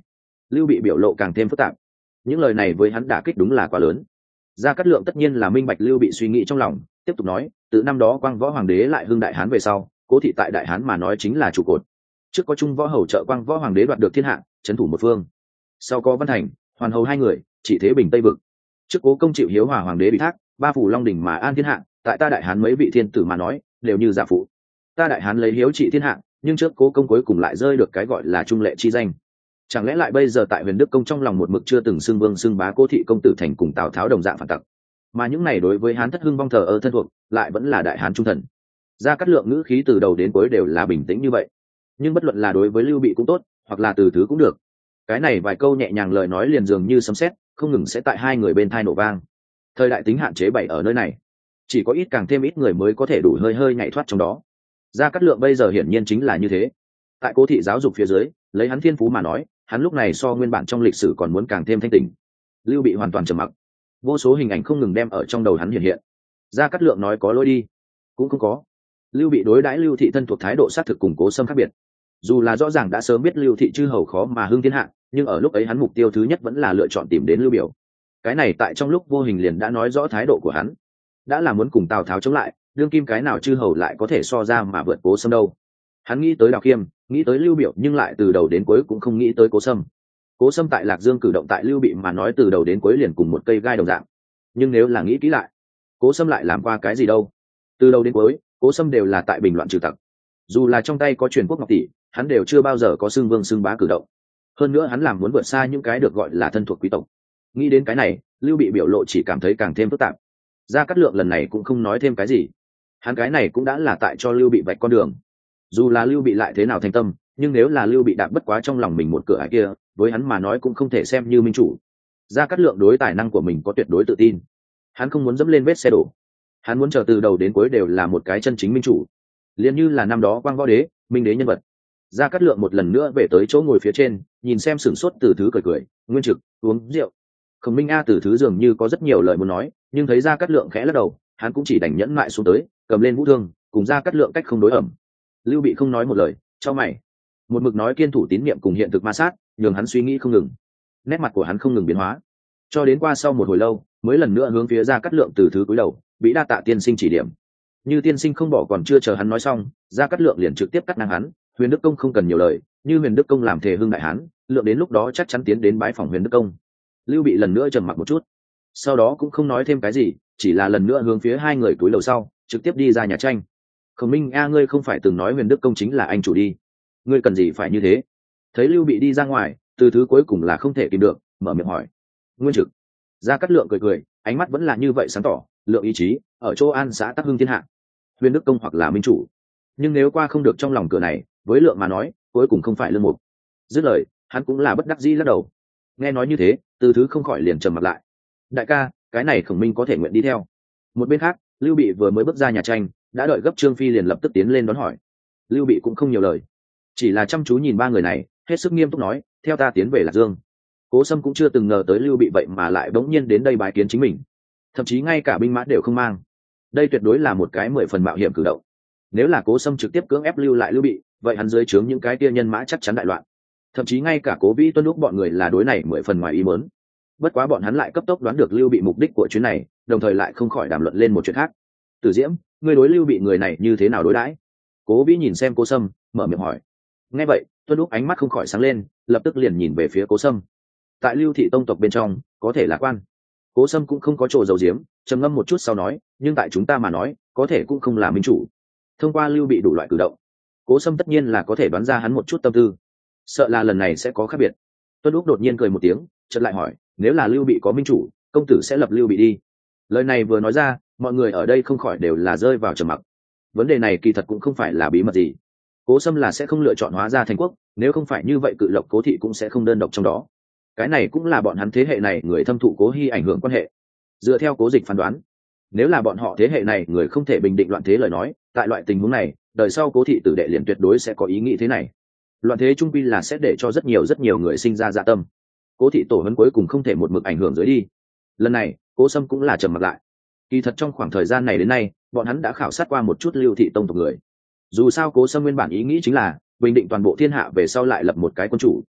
Lưu Bị biểu lộ càng thêm phức tạp. Những lời này với hắn đả kích đúng là quá lớn. Gia Cát Lượng tất nhiên là minh bạch Lưu Bị suy nghĩ trong lòng, tiếp tục nói, từ năm đó Quang Võ Hoàng đế lại hưng Đại Hán về sau, Cố thị tại Đại Hán mà nói chính là trụ cột. Trước có Trung Võ hầu trợ Quang Võ Hoàng đế đoạt được thiên hạ, trấn thủ một phương. Sau có Văn Thành, Hoàn hầu hai người, trị thế bình Tây vực. Trước Cố công chịu hiếu hòa hoàng đế bị thác, ba phủ Long đỉnh mà an thiên hạ, tại ta Đại Hán mấy vị thiên tử mà nói, đều như giả phụ. Ta Đại Hán lấy hiếu trị thiên hạ, nhưng trước Cố công cuối cùng lại rơi được cái gọi là trung lệ chi danh. Chẳng lẽ lại bây giờ tại Huyền Đức công trong lòng một mực chưa từng xưng vương xưng bá Cố thị công tử thành cùng Tào Tháo đồng dạng phản tặc, mà những này đối với Hán thất hưng vong thờ ơ thân thuộc, lại vẫn là Đại Hán trung thần. Gia Cát Lượng ngữ khí từ đầu đến cuối đều là bình tĩnh như vậy, nhưng bất luận là đối với Lưu Bị cũng tốt, hoặc là từ thứ cũng được, cái này vài câu nhẹ nhàng lời nói liền dường như sấm sét, không ngừng sẽ tại hai người bên thai nổ vang. Thời đại tính hạn chế bày ở nơi này, chỉ có ít càng thêm ít người mới có thể đủ hơi hơi nhảy thoát trong đó. Gia Cát Lượng bây giờ hiển nhiên chính là như thế. Tại Cố thị giáo dục phía dưới, lấy hắn thiên phú mà nói, hắn lúc này so nguyên bản trong lịch sử còn muốn càng thêm thanh tỉnh. Lưu Bị hoàn toàn trầm mặc, vô số hình ảnh không ngừng đem ở trong đầu hắn hiện hiện. Gia Cát Lượng nói có lỗi đi, cũng không có. Lưu Bị đối đãi Lưu thị thân thuộc thái độ sát thực cùng Cố Sâm khác biệt. Dù là rõ ràng đã sớm biết Lưu thị chư hầu khó mà hưng thiên hạ, nhưng ở lúc ấy hắn mục tiêu thứ nhất vẫn là lựa chọn tìm đến Lưu Biểu. Cái này tại trong lúc vô hình liền đã nói rõ thái độ của hắn, đã là muốn cùng Tào Tháo chống lại, đương kim cái nào chư hầu lại có thể so ra mà vượt Cố Sâm đâu. Hắn nghĩ tới Đào Khiêm, nghĩ tới Lưu Biểu, nhưng lại từ đầu đến cuối cũng không nghĩ tới Cố Sâm. Cố Sâm tại Lạc Dương cử động tại Lưu Bị mà nói từ đầu đến cuối liền cùng một cây gai đồng dạng. Nhưng nếu là nghĩ kỹ lại, Cố Sâm lại làm qua cái gì đâu? Từ đầu đến cuối, Cố Sâm đều là tại bình loạn trừ tặc. Dù là trong tay có truyền quốc ngọc tỷ, hắn đều chưa bao giờ có xưng vương xưng bá cử động. Hơn nữa hắn làm muốn vượt xa những cái được gọi là thân thuộc quý tộc. Nghĩ đến cái này, Lưu Bị biểu lộ chỉ cảm thấy càng thêm phức tạp. Gia Cát Lượng lần này cũng không nói thêm cái gì. Hắn cái này cũng đã là tại cho Lưu Bị vạch con đường. Dù là Lưu Bị lại thế nào thành tâm, nhưng nếu là Lưu Bị đạp bất quá trong lòng mình một cửa ải kia, với hắn mà nói cũng không thể xem như minh chủ. Gia Cát Lượng đối tài năng của mình có tuyệt đối tự tin. Hắn không muốn dẫm lên vết xe đổ. Hắn muốn chờ từ đầu đến cuối đều là một cái chân chính minh chủ, liền như là năm đó Quang Võ đế, minh đế nhân vật. Gia Cát Lượng một lần nữa về tới chỗ ngồi phía trên, nhìn xem sửng sốt Từ Thứ cười cười, Nguyên Trực, uống rượu. Khổng Minh a Từ Thứ dường như có rất nhiều lời muốn nói, nhưng thấy Gia Cát Lượng khẽ lắc đầu, hắn cũng chỉ đành nhẫn lại xuống tới, cầm lên vũ thương, cùng Gia Cát Lượng cách không đối ẩm. Lưu Bị không nói một lời, cho mày, một mực nói kiên thủ tín niệm cùng hiện thực ma sát, nhường hắn suy nghĩ không ngừng. Nét mặt của hắn không ngừng biến hóa, cho đến qua sau một hồi lâu, mới lần nữa hướng phía Gia Cát Lượng Từ Thứ cúi đầu, bị đa tạ tiên sinh chỉ điểm. Như tiên sinh không bỏ, còn chưa chờ hắn nói xong, Gia Cát Lượng liền trực tiếp cắt ngang hắn. Huyền Đức công không cần nhiều lời, như Huyền Đức công làm thể hưng Đại Hán, Lượng đến lúc đó chắc chắn tiến đến bái phòng Huyền Đức công. Lưu Bị lần nữa trầm mặc một chút, sau đó cũng không nói thêm cái gì, chỉ là lần nữa hướng phía hai người cúi đầu sau, trực tiếp đi ra nhà tranh. Khổng Minh a ngươi không phải từng nói Huyền Đức công chính là anh chủ đi, ngươi cần gì phải như thế? Thấy Lưu Bị đi ra ngoài, Từ Thứ cuối cùng là không thể kìm được, mở miệng hỏi. Nguyên Trực. Gia Cát Lượng cười cười, ánh mắt vẫn là như vậy sáng tỏ, Lượng ý chí ở chỗ an xã tắc hưng thiên hạ, Huyền Đức công hoặc là minh chủ, nhưng nếu qua không được trong lòng cửa này, với Lượng mà nói cuối cùng không phải lương mục. Dứt lời, hắn cũng là bất đắc dĩ lắc đầu. Nghe nói như thế, Từ Thứ không khỏi liền trầm mặt lại. Đại ca, cái này Khổng Minh có thể nguyện đi theo. Một bên khác, Lưu Bị vừa mới bước ra nhà tranh, đã đợi gấp Trương Phi liền lập tức tiến lên đón hỏi. Lưu Bị cũng không nhiều lời, chỉ là chăm chú nhìn ba người này, hết sức nghiêm túc nói, theo ta tiến về Lạc Dương. Cố Sâm cũng chưa từng ngờ tới Lưu Bị vậy mà lại bỗng nhiên đến đây bái kiến chính mình, thậm chí ngay cả binh mã đều không mang. Đây tuyệt đối là một cái mười phần mạo hiểm cử động. Nếu là Cố Sâm trực tiếp cưỡng ép lưu lại Lưu Bị, vậy hắn dưới trướng những cái kia nhân mã chắc chắn đại loạn. Thậm chí ngay cả Cố Vĩ Tuân lúc bọn người là đối này mười phần ngoài ý muốn. Bất quá bọn hắn lại cấp tốc đoán được Lưu Bị mục đích của chuyến này, đồng thời lại không khỏi đàm luận lên một chuyện khác. Tử Diễm, ngươi đối Lưu Bị người này như thế nào đối đãi? Cố Vĩ nhìn xem Cố Sâm, mở miệng hỏi. Nghe vậy, Tuân lúc ánh mắt không khỏi sáng lên, lập tức liền nhìn về phía Cố Sâm. Tại Lưu thị tông tộc bên trong, có thể là quan. Cố Sâm cũng không có chỗ giấu giếm, trầm ngâm một chút sau nói, nhưng tại chúng ta mà nói, có thể cũng không là minh chủ. Thông qua Lưu Bị đủ loại cử động, Cố Sâm tất nhiên là có thể đoán ra hắn một chút tâm tư. Sợ là lần này sẽ có khác biệt. Tuân lúc đột nhiên cười một tiếng, chợt lại hỏi, nếu là Lưu Bị có minh chủ, công tử sẽ lập Lưu Bị đi. Lời này vừa nói ra, mọi người ở đây không khỏi đều là rơi vào trầm mặc. Vấn đề này kỳ thật cũng không phải là bí mật gì. Cố Sâm là sẽ không lựa chọn hóa ra thành quốc, nếu không phải như vậy Cự Lộc Cố thị cũng sẽ không đơn độc trong đó. Cái này cũng là bọn hắn thế hệ này người thâm thụ Cố Hi ảnh hưởng quan hệ. Dựa theo Cố Dịch phán đoán, nếu là bọn họ thế hệ này người không thể bình định loạn thế lời nói, tại loại tình huống này, đời sau Cố thị tử đệ liền tuyệt đối sẽ có ý nghĩ thế này. Loạn thế trung quy là sẽ để cho rất nhiều rất nhiều người sinh ra dạ tâm. Cố thị tổ huấn cuối cùng không thể một mực ảnh hưởng dưới đi. Lần này, Cố Sâm cũng là trầm mặc lại. Kỳ thật trong khoảng thời gian này đến nay, bọn hắn đã khảo sát qua một chút Lưu thị tông tộc người. Dù sao Cố Sâm nguyên bản ý nghĩ chính là bình định toàn bộ thiên hạ về sau lại lập một cái quân chủ.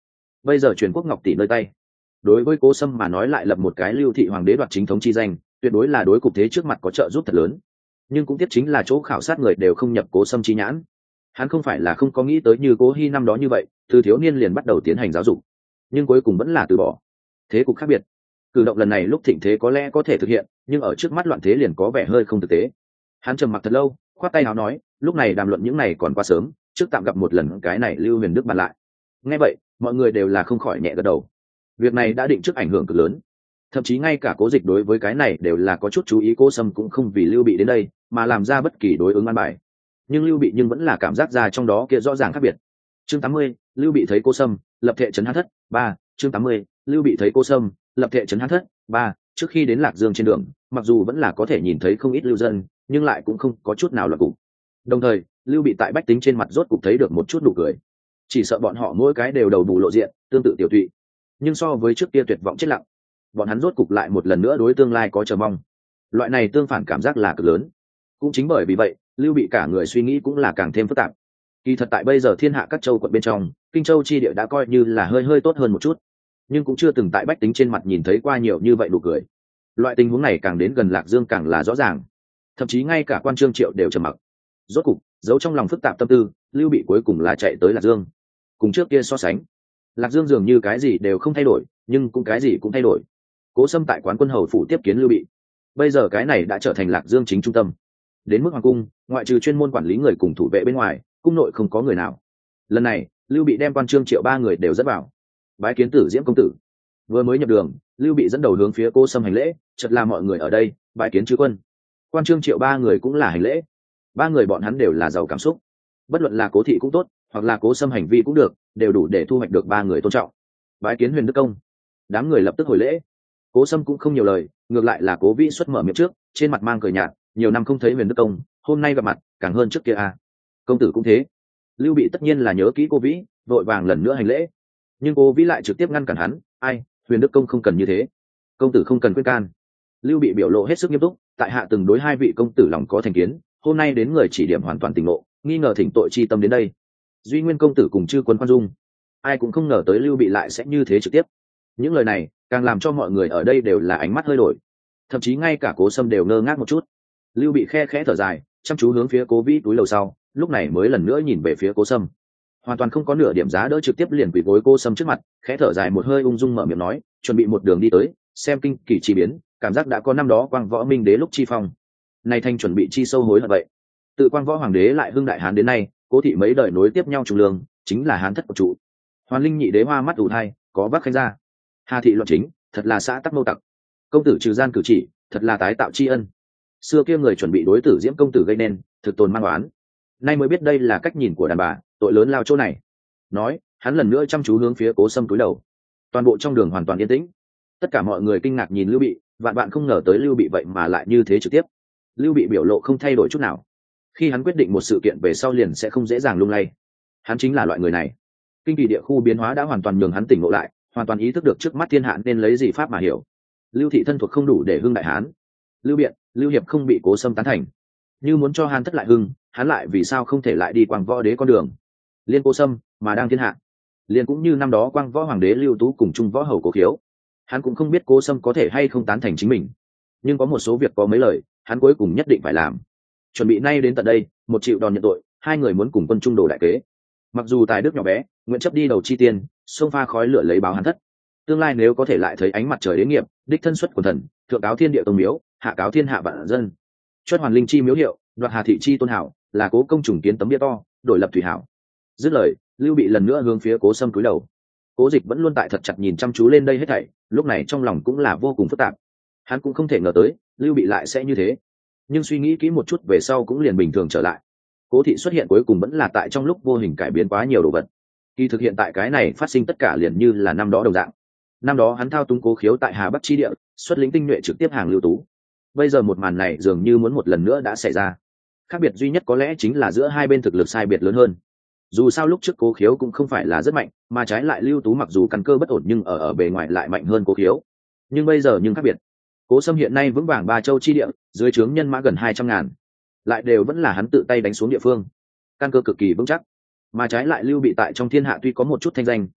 bây giờ truyền quốc ngọc tỷ nơi tay. Đối với Cố Sâm mà nói lại lập một cái Lưu thị hoàng đế đoạt chính thống chi danh, tuyệt đối là đối cục thế trước mặt có trợ giúp thật lớn. Nhưng cũng tiếp chính là chỗ khảo sát người đều không nhập Cố Sâm chi nhãn. Hắn không phải là không có nghĩ tới như Cố Hi năm đó như vậy, từ thiếu niên liền bắt đầu tiến hành giáo dục, nhưng cuối cùng vẫn là từ bỏ. Thế cục khác biệt. Cử động lần này lúc thịnh thế có lẽ có thể thực hiện, nhưng ở trước mắt loạn thế liền có vẻ hơi không thực tế. Hắn trầm mặc thật lâu, khoát tay áo nói, lúc này đàm luận những này còn quá sớm, trước tạm gặp một lần cái này Lưu Huyền Đức bàn lại. Nghe vậy, mọi người đều là không khỏi nhẹ gật đầu. Việc này đã định trước ảnh hưởng cực lớn, thậm chí ngay cả Cố Dịch đối với cái này đều là có chút chú ý. Cố Sâm cũng không vì Lưu Bị đến đây mà làm ra bất kỳ đối ứng an bài, nhưng Lưu Bị nhưng vẫn là cảm giác ra trong đó kia rõ ràng khác biệt. Chương tám mươi, Lưu Bị thấy Cố Sâm, lập thệ trấn Hán Thất. Ba, chương tám mươi, Lưu Bị thấy Cố Sâm, lập thệ trấn Hán Thất. Ba, trước khi đến Lạc Dương trên đường, mặc dù vẫn là có thể nhìn thấy không ít lưu dân, nhưng lại cũng không có chút nào loạn cục. Đồng thời, Lưu Bị tại bách tính trên mặt rốt cục thấy được một chút nụ cười. Chỉ sợ bọn họ mỗi cái đều đầu bù lộ diện, tương tự tiểu tụy, nhưng so với trước kia tuyệt vọng chết lặng, bọn hắn rốt cục lại một lần nữa đối tương lai có chờ mong. Loại này tương phản cảm giác là cực lớn. Cũng chính bởi vì vậy, Lưu Bị cả người suy nghĩ cũng là càng thêm phức tạp. Kỳ thật tại bây giờ thiên hạ các châu quận bên trong, Kinh Châu chi địa đã coi như là hơi hơi tốt hơn một chút, nhưng cũng chưa từng tại bách tính trên mặt nhìn thấy qua nhiều như vậy nụ cười. Loại tình huống này càng đến gần Lạc Dương càng là rõ ràng, thậm chí ngay cả quan Trương Triệu đều trầm mặc. Rốt cục, giấu trong lòng phức tạp tâm tư, Lưu Bị cuối cùng là chạy tới Lạc Dương. Cùng trước kia so sánh, Lạc Dương dường như cái gì đều không thay đổi, nhưng cũng cái gì cũng thay đổi. Cố Sâm tại quán quân hầu phủ tiếp kiến Lưu Bị, bây giờ cái này đã trở thành Lạc Dương chính trung tâm. Đến mức hoàng cung, ngoại trừ chuyên môn quản lý người cùng thủ vệ bên ngoài, cung nội không có người nào. Lần này, Lưu Bị đem quan Trương Triệu ba người đều dẫn vào, bái kiến Tử Diễm công tử. Vừa mới nhập đường, Lưu Bị dẫn đầu hướng phía Cố Sâm hành lễ, chợt là mọi người ở đây, bái kiến chư quân. Quan Trương Triệu ba người cũng là hành lễ. Ba người bọn hắn đều là giàu cảm xúc, bất luận là Cố thị cũng tốt, hoặc là Cố Sâm hành vi cũng được, đều đủ để thu hoạch được ba người tôn trọng. Bái kiến Huyền Đức công. Đám người lập tức hồi lễ. Cố Sâm cũng không nhiều lời, ngược lại là Cố Vĩ xuất mở miệng trước, trên mặt mang cười nhạt, nhiều năm không thấy Huyền Đức công, hôm nay gặp mặt càng hơn trước kia à. Công tử cũng thế. Lưu Bị tất nhiên là nhớ kỹ Cố Vĩ, vội vàng lần nữa hành lễ. Nhưng Cố Vĩ lại trực tiếp ngăn cản hắn, ai, Huyền Đức công không cần như thế, công tử không cần khuyên can. Lưu Bị biểu lộ hết sức nghiêm túc, tại hạ từng đối hai vị công tử lòng có thành kiến, hôm nay đến người chỉ điểm hoàn toàn tỉnh ngộ, nghi ngờ thỉnh tội chi tâm đến đây. Duy Nguyên công tử cùng chư quân khoan dung. Ai cũng không ngờ tới Lưu Bị lại sẽ như thế trực tiếp. Những lời này càng làm cho mọi người ở đây đều là ánh mắt hơi đổi, thậm chí ngay cả Cố Sâm đều ngơ ngác một chút. Lưu Bị khe khẽ thở dài, chăm chú hướng phía Cố Vĩ túi lầu sau, lúc này mới lần nữa nhìn về phía Cố Sâm, hoàn toàn không có nửa điểm giá đỡ, trực tiếp liền quỳ gối Cố Sâm trước mặt, khẽ thở dài một hơi ung dung mở miệng nói, chuẩn bị một đường đi tới, xem kinh kỳ chi biến, cảm giác đã có năm đó Quang Võ Minh đế lúc chi phong, nay thanh chuẩn bị chi sâu hối hận vậy. Tự Quang Võ hoàng đế lại hưng đại hán đến nay, Cố thị mấy đời nối tiếp nhau trùng lương, chính là hán thất của trụ. Hoàn Linh nhị đế hoa mắt ủ thai, có vác khanh gia. Hà thị loạn chính, thật là xã tắc mâu tặc. Công tử trừ gian cử chỉ, thật là tái tạo tri ân. Xưa kia người chuẩn bị đối tử Diễm công tử gây nên, thực tồn mang oán. Nay mới biết đây là cách nhìn của đàn bà, tội lớn lao chỗ này. Nói, hắn lần nữa chăm chú hướng phía Cố Sâm cúi đầu. Toàn bộ trong đường hoàn toàn yên tĩnh. Tất cả mọi người kinh ngạc nhìn Lưu Bị, vạn bạn không ngờ tới Lưu Bị vậy mà lại như thế trực tiếp. Lưu Bị biểu lộ không thay đổi chút nào. Khi hắn quyết định một sự kiện về sau liền sẽ không dễ dàng lung lay. Hắn chính là loại người này. Kinh kỳ địa khu biến hóa đã hoàn toàn nhường hắn tỉnh ngộ lại, hoàn toàn ý thức được trước mắt thiên hạ nên lấy gì pháp mà hiểu. Lưu thị thân thuộc không đủ để hưng đại hán. Lưu Biện, Lưu Hiệp không bị Cố Sâm tán thành. Như muốn cho Hán thất lại hưng, hắn lại vì sao không thể lại đi Quang Võ đế con đường, liên Cố Sâm mà đang thiên hạ. Liên cũng như năm đó Quang Võ hoàng đế Lưu Tú cùng Trung Võ hầu Cố Khiếu, hắn cũng không biết Cố Sâm có thể hay không tán thành chính mình, nhưng có một số việc có mấy lời hắn cuối cùng nhất định phải làm. Chuẩn bị nay đến tận đây, một chịu đòn nhận tội, hai người muốn cùng quân trung đồ đại kế. Mặc dù tài đức nhỏ bé, nguyện chấp đi đầu chi tiền, xông pha khói lửa lấy báo Hán thất. Tương lai nếu có thể lại thấy ánh mặt trời đế nghiệp, đích thân xuất quần thần, thượng cáo thiên địa tông miếu, hạ cáo thiên hạ vạn dân. Chuất Hoàn Linh chi miếu hiệu, đoạt Hà thị chi tôn hảo, là Cố công trùng kiến tấm bia to, đổi lập thủy hảo. Dứt lời, Lưu Bị lần nữa hướng phía Cố Sâm cúi đầu. Cố Dịch vẫn luôn tại thật chặt nhìn chăm chú lên đây hết thảy, lúc này trong lòng cũng là vô cùng phức tạp. Hắn cũng không thể ngờ tới Lưu Bị lại sẽ như thế, nhưng suy nghĩ kỹ một chút về sau cũng liền bình thường trở lại. Cố thị xuất hiện cuối cùng vẫn là tại trong lúc vô hình cải biến quá nhiều đồ vật. Kỳ thực hiện tại cái này phát sinh tất cả liền như là năm đó đồng dạng. Năm đó hắn thao túng Cố Khiếu tại Hà Bắc chi địa, xuất lĩnh tinh nhuệ trực tiếp hàng Lưu Tú. Bây giờ một màn này dường như muốn một lần nữa đã xảy ra. Khác biệt duy nhất có lẽ chính là giữa hai bên thực lực sai biệt lớn hơn. Dù sao lúc trước Cố Khiếu cũng không phải là rất mạnh, mà trái lại Lưu Tú mặc dù căn cơ bất ổn nhưng ở ở bề ngoài lại mạnh hơn Cố Khiếu. Nhưng bây giờ nhưng khác biệt. Cố Sâm hiện nay vững vàng ba châu chi địa, dưới trướng nhân mã gần hai trăm ngàn, lại đều vẫn là hắn tự tay đánh xuống địa phương, căn cơ cực kỳ vững chắc. Mà trái lại Lưu Bị tại trong thiên hạ tuy có một chút thanh danh,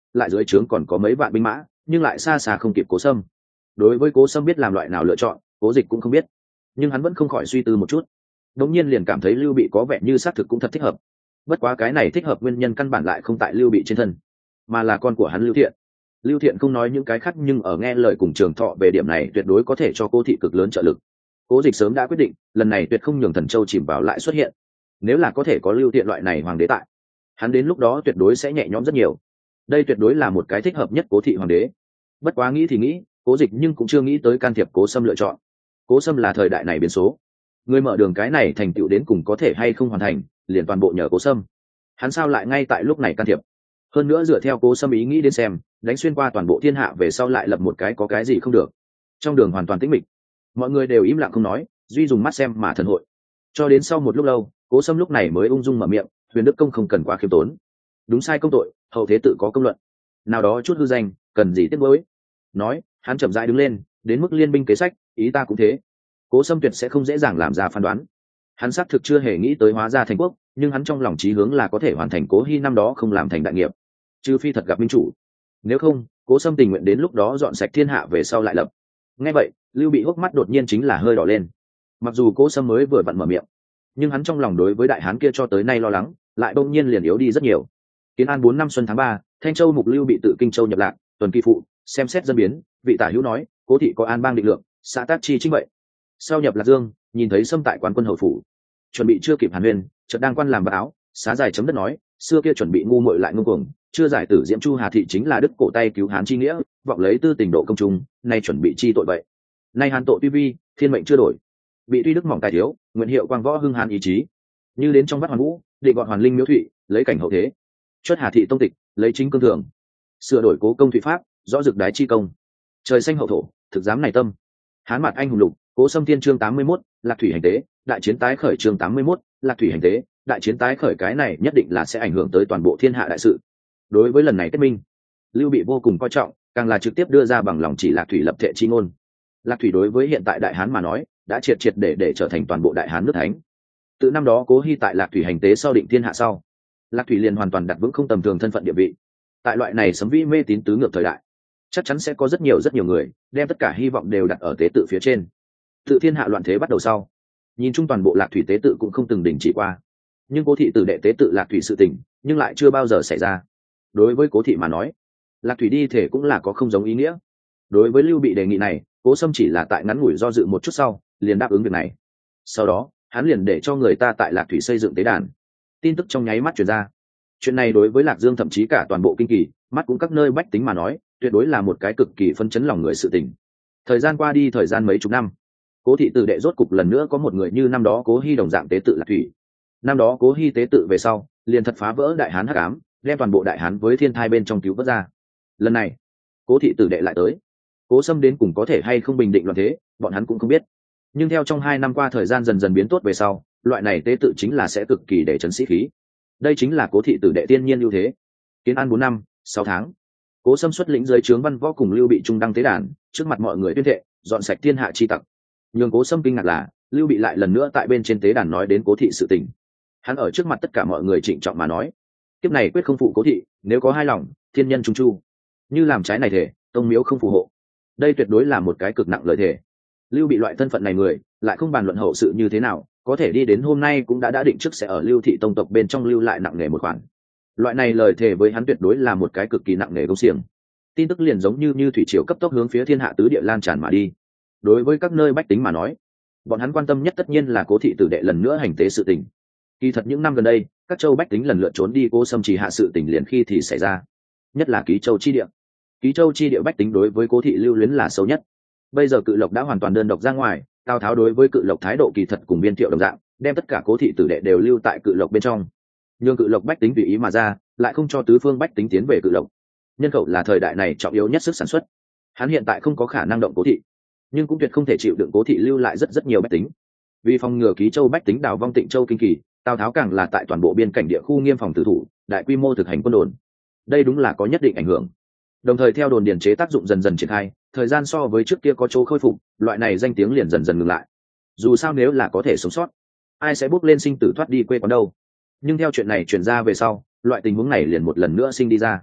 lại dưới trướng còn có mấy vạn binh mã nhưng lại xa xa không kịp Cố Sâm. Đối với Cố Sâm biết làm loại nào lựa chọn, Cố Dịch cũng không biết, nhưng hắn vẫn không khỏi suy tư một chút, đống nhiên liền cảm thấy Lưu Bị có vẻ như xác thực cũng thật thích hợp. Bất quá cái này thích hợp nguyên nhân căn bản lại không tại Lưu Bị trên thân, mà là con của hắn Lưu Thiện. Lưu Thiện không nói những cái khác, nhưng ở nghe lời cùng Trường Thọ về điểm này tuyệt đối có thể cho Cố thị cực lớn trợ lực. Cố Dịch sớm đã quyết định, lần này tuyệt không nhường Thần Châu chìm vào lại xuất hiện. Nếu là có thể có Lưu Thiện loại này hoàng đế tại, hắn đến lúc đó tuyệt đối sẽ nhẹ nhõm rất nhiều. Đây tuyệt đối là một cái thích hợp nhất Cố thị hoàng đế. Bất quá nghĩ thì nghĩ, Cố Dịch nhưng cũng chưa nghĩ tới can thiệp Cố Sâm lựa chọn. Cố Sâm là thời đại này biến số, người mở đường cái này thành tựu đến cùng có thể hay không hoàn thành, liền toàn bộ nhờ Cố Sâm. Hắn sao lại ngay tại lúc này can thiệp? Hơn nữa dựa theo Cố Sâm ý nghĩ đến xem, đánh xuyên qua toàn bộ thiên hạ về sau lại lập một cái có cái gì không được. Trong đường hoàn toàn tĩnh mịch, mọi người đều im lặng không nói, duy dùng mắt xem mà thần hội. Cho đến sau một lúc lâu, Cố Sâm lúc này mới ung dung mở miệng, Huyền Đức công không cần quá khiêm tốn, đúng sai công tội, hậu thế tự có công luận, nào đó chút hư danh cần gì tiếc nuối. Nói, hắn chậm rãi đứng lên, đến mức liên binh kế sách, ý ta cũng thế. Cố Sâm tuyệt sẽ không dễ dàng làm ra phán đoán. Hắn xác thực chưa hề nghĩ tới hóa ra thành quốc, nhưng hắn trong lòng chí hướng là có thể hoàn thành Cố Hi năm đó không làm thành đại nghiệp, trừ phi thật gặp minh chủ. Nếu không, Cố Sâm tình nguyện đến lúc đó dọn sạch thiên hạ về sau lại lập. Nghe vậy, Lưu Bị hốc mắt đột nhiên chính là hơi đỏ lên. Mặc dù Cố Sâm mới vừa vặn mở miệng, nhưng hắn trong lòng đối với đại hán kia cho tới nay lo lắng lại bỗng nhiên liền yếu đi rất nhiều. Kiến An bốn năm xuân tháng ba, Thanh Châu mục Lưu Bị tự Kinh Châu nhập lạc, tuần kỳ phụ, xem xét dân biến, vị tả hữu nói, Cố thị có an bang định lượng, xã tác chi chính vậy. Sau nhập Lạc Dương, nhìn thấy Sâm tại quán quân hầu phủ, chuẩn bị chưa kịp hàn huyên, chợt đang quan làm bạc áo, xá dài chấm đất nói, xưa kia chuẩn bị ngu muội lại ngông cuồng, chưa giải tử diễm Chu Hà thị chính là đức cổ tay cứu hán chi nghĩa, vọng lấy tư tình độ công trung, nay chuẩn bị chi tội vậy. Nay hàn tội tuy vi, thiên mệnh chưa đổi, bị tuy đức mỏng tài thiếu, nguyện hiệu quang võ hưng hàn ý chí. Như đến trong vắt hoàn vũ, định gọn hoàn linh miếu thụy, lấy cảnh hậu thế. Chuất Hà thị tông tịch, lấy chính cương thường. Sửa đổi cố công thụy pháp, rõ dực đái chi công. Trời xanh hậu thổ, thực giám này tâm. Hán mặt anh hùng lục, Cố Sâm thiên chương tám mươi mốt, Lạc thủy hành tế, đại chiến tái khởi chương tám mươi mốt, Lạc thủy hành tế, đại chiến tái khởi cái này nhất định là sẽ ảnh hưởng tới toàn bộ thiên hạ đại sự. Đối với lần này kết minh, Lưu Bị vô cùng coi trọng, càng là trực tiếp đưa ra bằng lòng chỉ Lạc thủy lập thệ chi ngôn. Lạc thủy đối với hiện tại đại hán mà nói, đã triệt triệt để để trở thành toàn bộ đại hán nước thánh. Từ năm đó Cố Hi tại Lạc thủy hành tế sau định thiên hạ sau, Lạc thủy liền hoàn toàn đặt vững không tầm thường thân phận địa vị. Tại loại này sấm vĩ mê tín tứ ngược thời đại, chắc chắn sẽ có rất nhiều rất nhiều người đem tất cả hy vọng đều đặt ở tế tự phía trên. Tự thiên hạ loạn thế bắt đầu sau, nhìn chung toàn bộ Lạc thủy tế tự cũng không từng đình chỉ qua, nhưng Cố thị tử đệ tế tự Lạc thủy sự tình nhưng lại chưa bao giờ xảy ra. Đối với Cố thị mà nói, Lạc thủy đi thể cũng là có không giống ý nghĩa. Đối với Lưu Bị đề nghị này, Cố Sâm chỉ là tại ngắn ngủi do dự một chút sau liền đáp ứng việc này. Sau đó hắn liền để cho người ta tại Lạc thủy xây dựng tế đàn. Tin tức trong nháy mắt truyền ra. Chuyện này đối với Lạc Dương thậm chí cả toàn bộ kinh kỳ, mắt cũng các nơi bách tính mà nói, tuyệt đối là một cái cực kỳ phân chấn lòng người sự tình. Thời gian qua đi thời gian mấy chục năm, Cố thị tử đệ rốt cục lần nữa có một người như năm đó Cố Hi đồng dạng tế tự Lạc thủy. Năm đó Cố Hi tế tự về sau, liền thật phá vỡ đại hán hắc ám, đem toàn bộ đại hán với thiên thai bên trong cứu vớt ra. Lần này, Cố thị tử đệ lại tới. Cố Sâm đến cùng có thể hay không bình định loạn thế, bọn hắn cũng không biết. Nhưng theo trong hai năm qua thời gian dần dần biến tốt về sau, loại này tế tự chính là sẽ cực kỳ để trấn sĩ khí. Đây chính là Cố thị tử đệ tiên nhiên ưu thế. Kiến An bốn năm, sáu tháng, Cố Sâm xuất lĩnh dưới trướng văn võ cùng Lưu Bị trung đăng tế đàn, trước mặt mọi người tuyên thệ, dọn sạch thiên hạ chi tặc. Nhưng Cố Sâm kinh ngạc là, Lưu Bị lại lần nữa tại bên trên tế đàn nói đến Cố thị sự tình. Hắn ở trước mặt tất cả mọi người trịnh trọng mà nói, kiếp này quyết không phụ Cố thị, nếu có hai lòng, thiên nhân trung chu. Như làm trái này thể, tông miếu không phù hộ. Đây tuyệt đối là một cái cực nặng lời thề. Lưu Bị loại thân phận này người, lại không bàn luận hậu sự như thế nào, có thể đi đến hôm nay cũng đã đã định trước sẽ ở Lưu thị tông tộc bên trong lưu lại nặng nề một khoản. Loại này lời thề với hắn tuyệt đối là một cái cực kỳ nặng nề công xiềng. Tin tức liền giống như như thủy triều cấp tốc hướng phía thiên hạ tứ địa lan tràn mà đi. Đối với các nơi bách tính mà nói, bọn hắn quan tâm nhất tất nhiên là Cố thị tử đệ lần nữa hành tế sự tình. Kỳ thật những năm gần đây, các châu bách tính lần lượt trốn đi Cố Sâm trì hạ sự tình liền khi thì xảy ra. Nhất là Ký Châu chi địa. Ký Châu chi địa bách tính đối với Cố thị lưu luyến là sâu nhất. Bây giờ Cự Lộc đã hoàn toàn đơn độc ra ngoài, Tào Tháo đối với Cự Lộc thái độ kỳ thật cùng Biên Thiệu đồng dạng, đem tất cả Cố thị tử đệ đều lưu tại Cự Lộc bên trong. Nhưng Cự Lộc bách tính tùy ý mà ra, lại không cho tứ phương bách tính tiến về Cự Lộc. Nhân khẩu là thời đại này trọng yếu nhất sức sản xuất. Hắn hiện tại không có khả năng động Cố thị, nhưng cũng tuyệt không thể chịu đựng Cố thị lưu lại rất rất nhiều bách tính. Vì phòng ngừa Ký Châu bách tính đào vong Tịnh Châu kinh kỳ, Tào Tháo càng là tại toàn bộ biên cảnh địa khu nghiêm phòng tử thủ, đại quy mô thực hành quân đồn. Đây đúng là có nhất định ảnh hưởng. Đồng thời theo đồn điền chế tác dụng dần dần triển khai, thời gian so với trước kia có chỗ khôi phục, loại này danh tiếng liền dần dần ngừng lại. Dù sao nếu là có thể sống sót, ai sẽ bước lên sinh tử thoát đi quê quán đâu. Nhưng theo chuyện này truyền ra về sau, loại tình huống này liền một lần nữa sinh đi ra.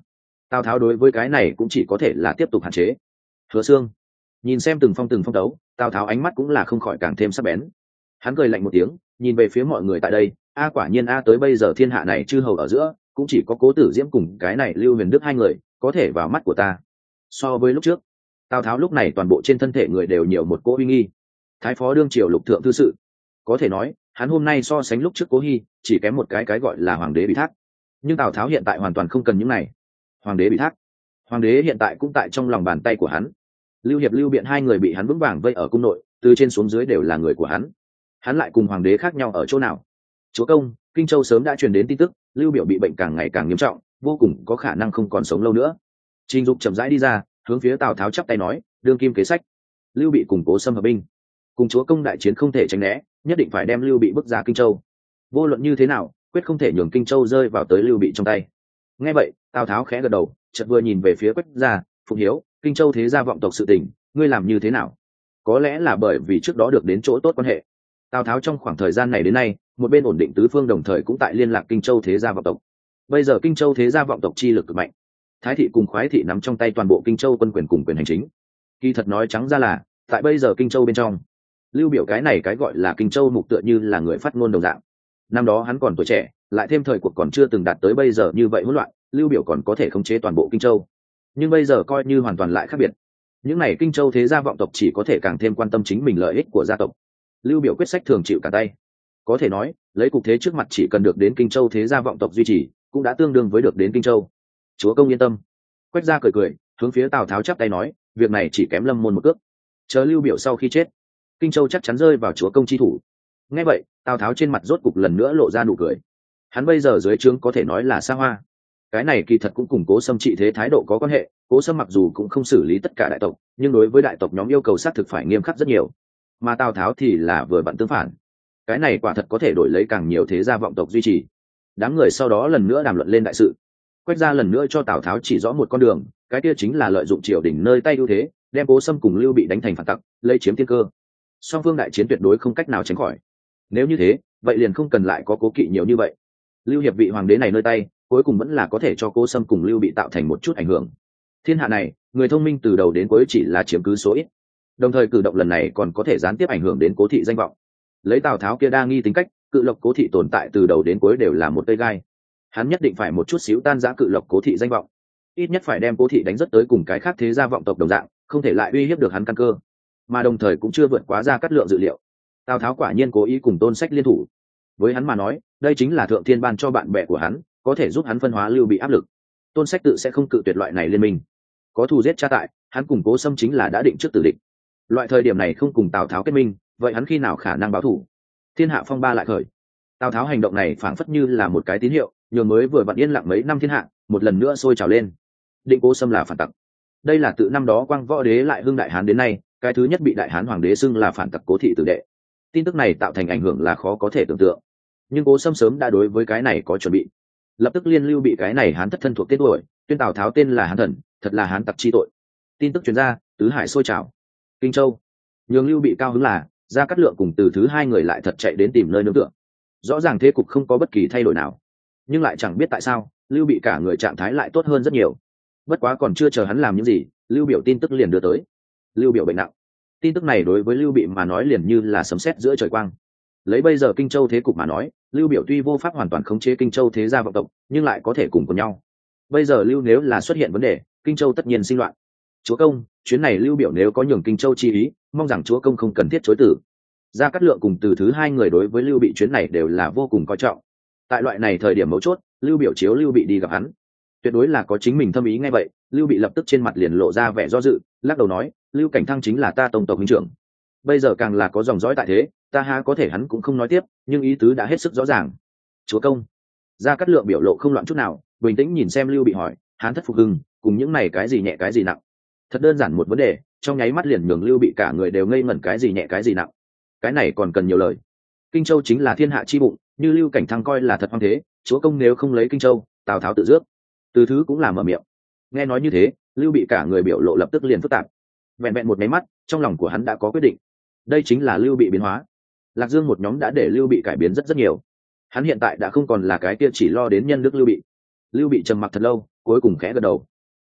Tào tháo đối với cái này cũng chỉ có thể là tiếp tục hạn chế. Hứa Xương nhìn xem từng phong từng phong đấu, Tào tháo ánh mắt cũng là không khỏi càng thêm sắc bén. Hắn cười lạnh một tiếng, nhìn về phía mọi người tại đây. A quả nhiên a tới bây giờ thiên hạ này chư hầu ở giữa cũng chỉ có Cố Tử Diễm cùng cái này Lưu Huyền Đức hai người có thể vào mắt của ta. So với lúc trước, Tào tháo lúc này toàn bộ trên thân thể người đều nhiều một cỗ uy nghi. Thái phó đương triều lục thượng thư sự, có thể nói hắn hôm nay so sánh lúc trước Cố Hi chỉ kém một cái cái gọi là hoàng đế bị thác. Nhưng Tào tháo hiện tại hoàn toàn không cần những này. Hoàng đế bị thác, hoàng đế hiện tại cũng tại trong lòng bàn tay của hắn. Lưu Hiệp, Lưu Biện hai người bị hắn vững vàng vây ở cung nội, từ trên xuống dưới đều là người của hắn. Hắn lại cùng hoàng đế khác nhau ở chỗ nào? Chúa công, Kinh Châu sớm đã truyền đến tin tức, Lưu Biểu bị bệnh càng ngày càng nghiêm trọng, vô cùng có khả năng không còn sống lâu nữa. Trình Dục chậm rãi đi ra, hướng phía Tào Tháo chắp tay nói, đương kim kế sách. Lưu Bị cùng Cố Sâm hợp binh, cùng chúa công đại chiến không thể tránh né, nhất định phải đem Lưu Bị bức ra Kinh Châu. Vô luận như thế nào, quyết không thể nhường Kinh Châu rơi vào tới Lưu Bị trong tay. Nghe vậy, Tào Tháo khẽ gật đầu, chợt vừa nhìn về phía Quách gia, Phụng Hiếu, Kinh Châu thế gia vọng tộc sự tình, ngươi làm như thế nào? Có lẽ là bởi vì trước đó được đến chỗ tốt quan hệ. Tào Tháo trong khoảng thời gian này đến nay, một bên ổn định tứ phương đồng thời cũng tại liên lạc Kinh Châu thế gia vọng tộc. Bây giờ Kinh Châu thế gia vọng tộc chi lực cực mạnh, Thái thị cùng Khoái thị nắm trong tay toàn bộ Kinh Châu quân quyền cùng quyền hành chính. Kỳ thật nói trắng ra là, tại bây giờ Kinh Châu bên trong, Lưu Biểu cái này cái gọi là Kinh Châu mục tựa như là người phát ngôn đồng dạng. Năm đó hắn còn tuổi trẻ, lại thêm thời cuộc còn chưa từng đạt tới bây giờ như vậy hỗn loạn, Lưu Biểu còn có thể khống chế toàn bộ Kinh Châu. Nhưng bây giờ coi như hoàn toàn lại khác biệt. Những này Kinh Châu thế gia vọng tộc chỉ có thể càng thêm quan tâm chính mình lợi ích của gia tộc. Lưu Biểu quyết sách thường chịu cả tay. Có thể nói, lấy cục thế trước mặt chỉ cần được đến Kinh Châu thế gia vọng tộc duy trì, cũng đã tương đương với được đến Kinh Châu. Chúa công yên tâm. Quách gia cười cười, hướng phía Tào Tháo chắp tay nói, việc này chỉ kém Lâm môn một cước. Chờ Lưu Biểu sau khi chết, Kinh Châu chắc chắn rơi vào chúa công chi thủ. Nghe vậy, Tào Tháo trên mặt rốt cục lần nữa lộ ra nụ cười. Hắn bây giờ dưới trướng có thể nói là xa hoa. Cái này kỳ thật cũng cùng Cố Sâm trị thế thái độ có quan hệ. Cố Sâm mặc dù cũng không xử lý tất cả đại tộc, nhưng đối với đại tộc nhóm yêu cầu xác thực phải nghiêm khắc rất nhiều. Mà Tào Tháo thì là vừa vặn tương phản. Cái này quả thật có thể đổi lấy càng nhiều thế gia vọng tộc duy trì. Đám người sau đó lần nữa đàm luận lên đại sự. Quách gia lần nữa cho Tào Tháo chỉ rõ một con đường, cái kia chính là lợi dụng triều đình nơi tay ưu thế, đem Cố Sâm cùng Lưu Bị đánh thành phản tặc, lấy chiếm thiên cơ. Song phương đại chiến tuyệt đối không cách nào tránh khỏi. Nếu như thế, vậy liền không cần lại có cố kỵ nhiều như vậy. Lưu Hiệp vị hoàng đế này nơi tay, cuối cùng vẫn là có thể cho Cố Sâm cùng Lưu Bị tạo thành một chút ảnh hưởng. Thiên hạ này, người thông minh từ đầu đến cuối chỉ là chiếm cứ số ít. Đồng thời cử động lần này còn có thể gián tiếp ảnh hưởng đến Cố thị danh vọng. Lấy Tào Tháo kia đa nghi tính cách, cự lộc Cố thị tồn tại từ đầu đến cuối đều là một cây gai. Hắn nhất định phải một chút xíu tan rã cự lộc Cố thị danh vọng, ít nhất phải đem Cố thị đánh rất tới cùng cái khác thế gia vọng tộc đồng dạng, không thể lại uy hiếp được hắn căn cơ. Mà đồng thời cũng chưa vượt quá Gia Cát Lượng dự liệu. Tào Tháo quả nhiên cố ý cùng Tôn Sách liên thủ. Với hắn mà nói, đây chính là thượng thiên ban cho bạn bè của hắn, có thể giúp hắn phân hóa Lưu Bị áp lực. Tôn Sách tự sẽ không cự tuyệt loại này liên minh. Có thù giết cha tại, hắn cùng Cố Sâm chính là đã định trước tử địch. Loại thời điểm này không cùng Tào Tháo kết minh, vậy hắn khi nào khả năng báo thù? Thiên hạ phong ba lại khởi. Tào Tháo hành động này phảng phất như là một cái tín hiệu, nhường mới vừa vặn yên lặng mấy năm thiên hạ, một lần nữa sôi trào lên. Định Cố Sâm là phản tặc. Đây là từ năm đó Quang Võ Đế lại hưng Đại Hán đến nay, cái thứ nhất bị Đại Hán hoàng đế xưng là phản tặc Cố thị tử đệ. Tin tức này tạo thành ảnh hưởng là khó có thể tưởng tượng. Nhưng Cố Sâm sớm đã đối với cái này có chuẩn bị, lập tức liên lưu bị cái này Hán thất thân thuộc tên tuổi, tuyên Tào Tháo tên là Hán thần, thật là Hán tặc chi tội. Tin tức truyền ra, tứ hải sôi trào. Kinh Châu, nhường Lưu Bị cao hứng là Gia Cát Lượng cùng từ thứ hai người lại thật chạy đến tìm nơi nương tựa. Rõ ràng thế cục không có bất kỳ thay đổi nào, nhưng lại chẳng biết tại sao Lưu Bị cả người trạng thái lại tốt hơn rất nhiều. Bất quá còn chưa chờ hắn làm những gì, Lưu Biểu tin tức liền đưa tới. Lưu Biểu bệnh nặng. Tin tức này đối với Lưu Bị mà nói liền như là sấm sét giữa trời quang. Lấy bây giờ Kinh Châu thế cục mà nói, Lưu Biểu tuy vô pháp hoàn toàn khống chế Kinh Châu thế gia vọng tộc, nhưng lại có thể cùng cùng nhau. Bây giờ Lưu nếu là xuất hiện vấn đề, Kinh Châu tất nhiên sinh loạn. Chúa công, chuyến này Lưu Biểu nếu có nhường Kinh Châu chi ý, mong rằng chúa công không cần thiết chối từ. Gia Cát Lượng cùng từ thứ hai người đối với Lưu Bị chuyến này đều là vô cùng coi trọng. Tại loại này thời điểm mấu chốt, Lưu Biểu chiếu Lưu Bị đi gặp hắn, tuyệt đối là có chính mình thâm ý. Ngay vậy, Lưu Bị lập tức trên mặt liền lộ ra vẻ do dự, lắc đầu nói, Lưu Cảnh Thăng chính là ta tông tộc huynh trưởng, bây giờ càng là có dòng dõi tại thế, ta há có thể. Hắn cũng không nói tiếp, nhưng ý tứ đã hết sức rõ ràng. Chúa công. Gia Cát Lượng biểu lộ không loạn chút nào, bình tĩnh nhìn xem Lưu Bị hỏi, Hán thất phục hưng, cùng những này cái gì nhẹ cái gì nặng? Thật đơn giản một vấn đề, trong nháy mắt liền nhường Lưu Bị cả người đều ngây ngẩn, cái gì nhẹ cái gì nặng? Cái này còn cần nhiều lời. Kinh Châu chính là thiên hạ chi bụng, như Lưu Cảnh Thăng coi là thật hoang thế, chúa công nếu không lấy Kinh Châu, Tào Tháo tự dước. Từ thứ cũng là mở miệng. Nghe nói như thế, Lưu Bị cả người biểu lộ lập tức liền phức tạp. Vẹn vẹn một máy mắt, trong lòng của hắn đã có quyết định. Đây chính là Lưu Bị biến hóa. Lạc Dương một nhóm đã để Lưu Bị cải biến rất rất nhiều. Hắn hiện tại đã không còn là cái kia chỉ lo đến nhân đức Lưu Bị. Lưu Bị trầm mặc thật lâu, cuối cùng khẽ gật đầu.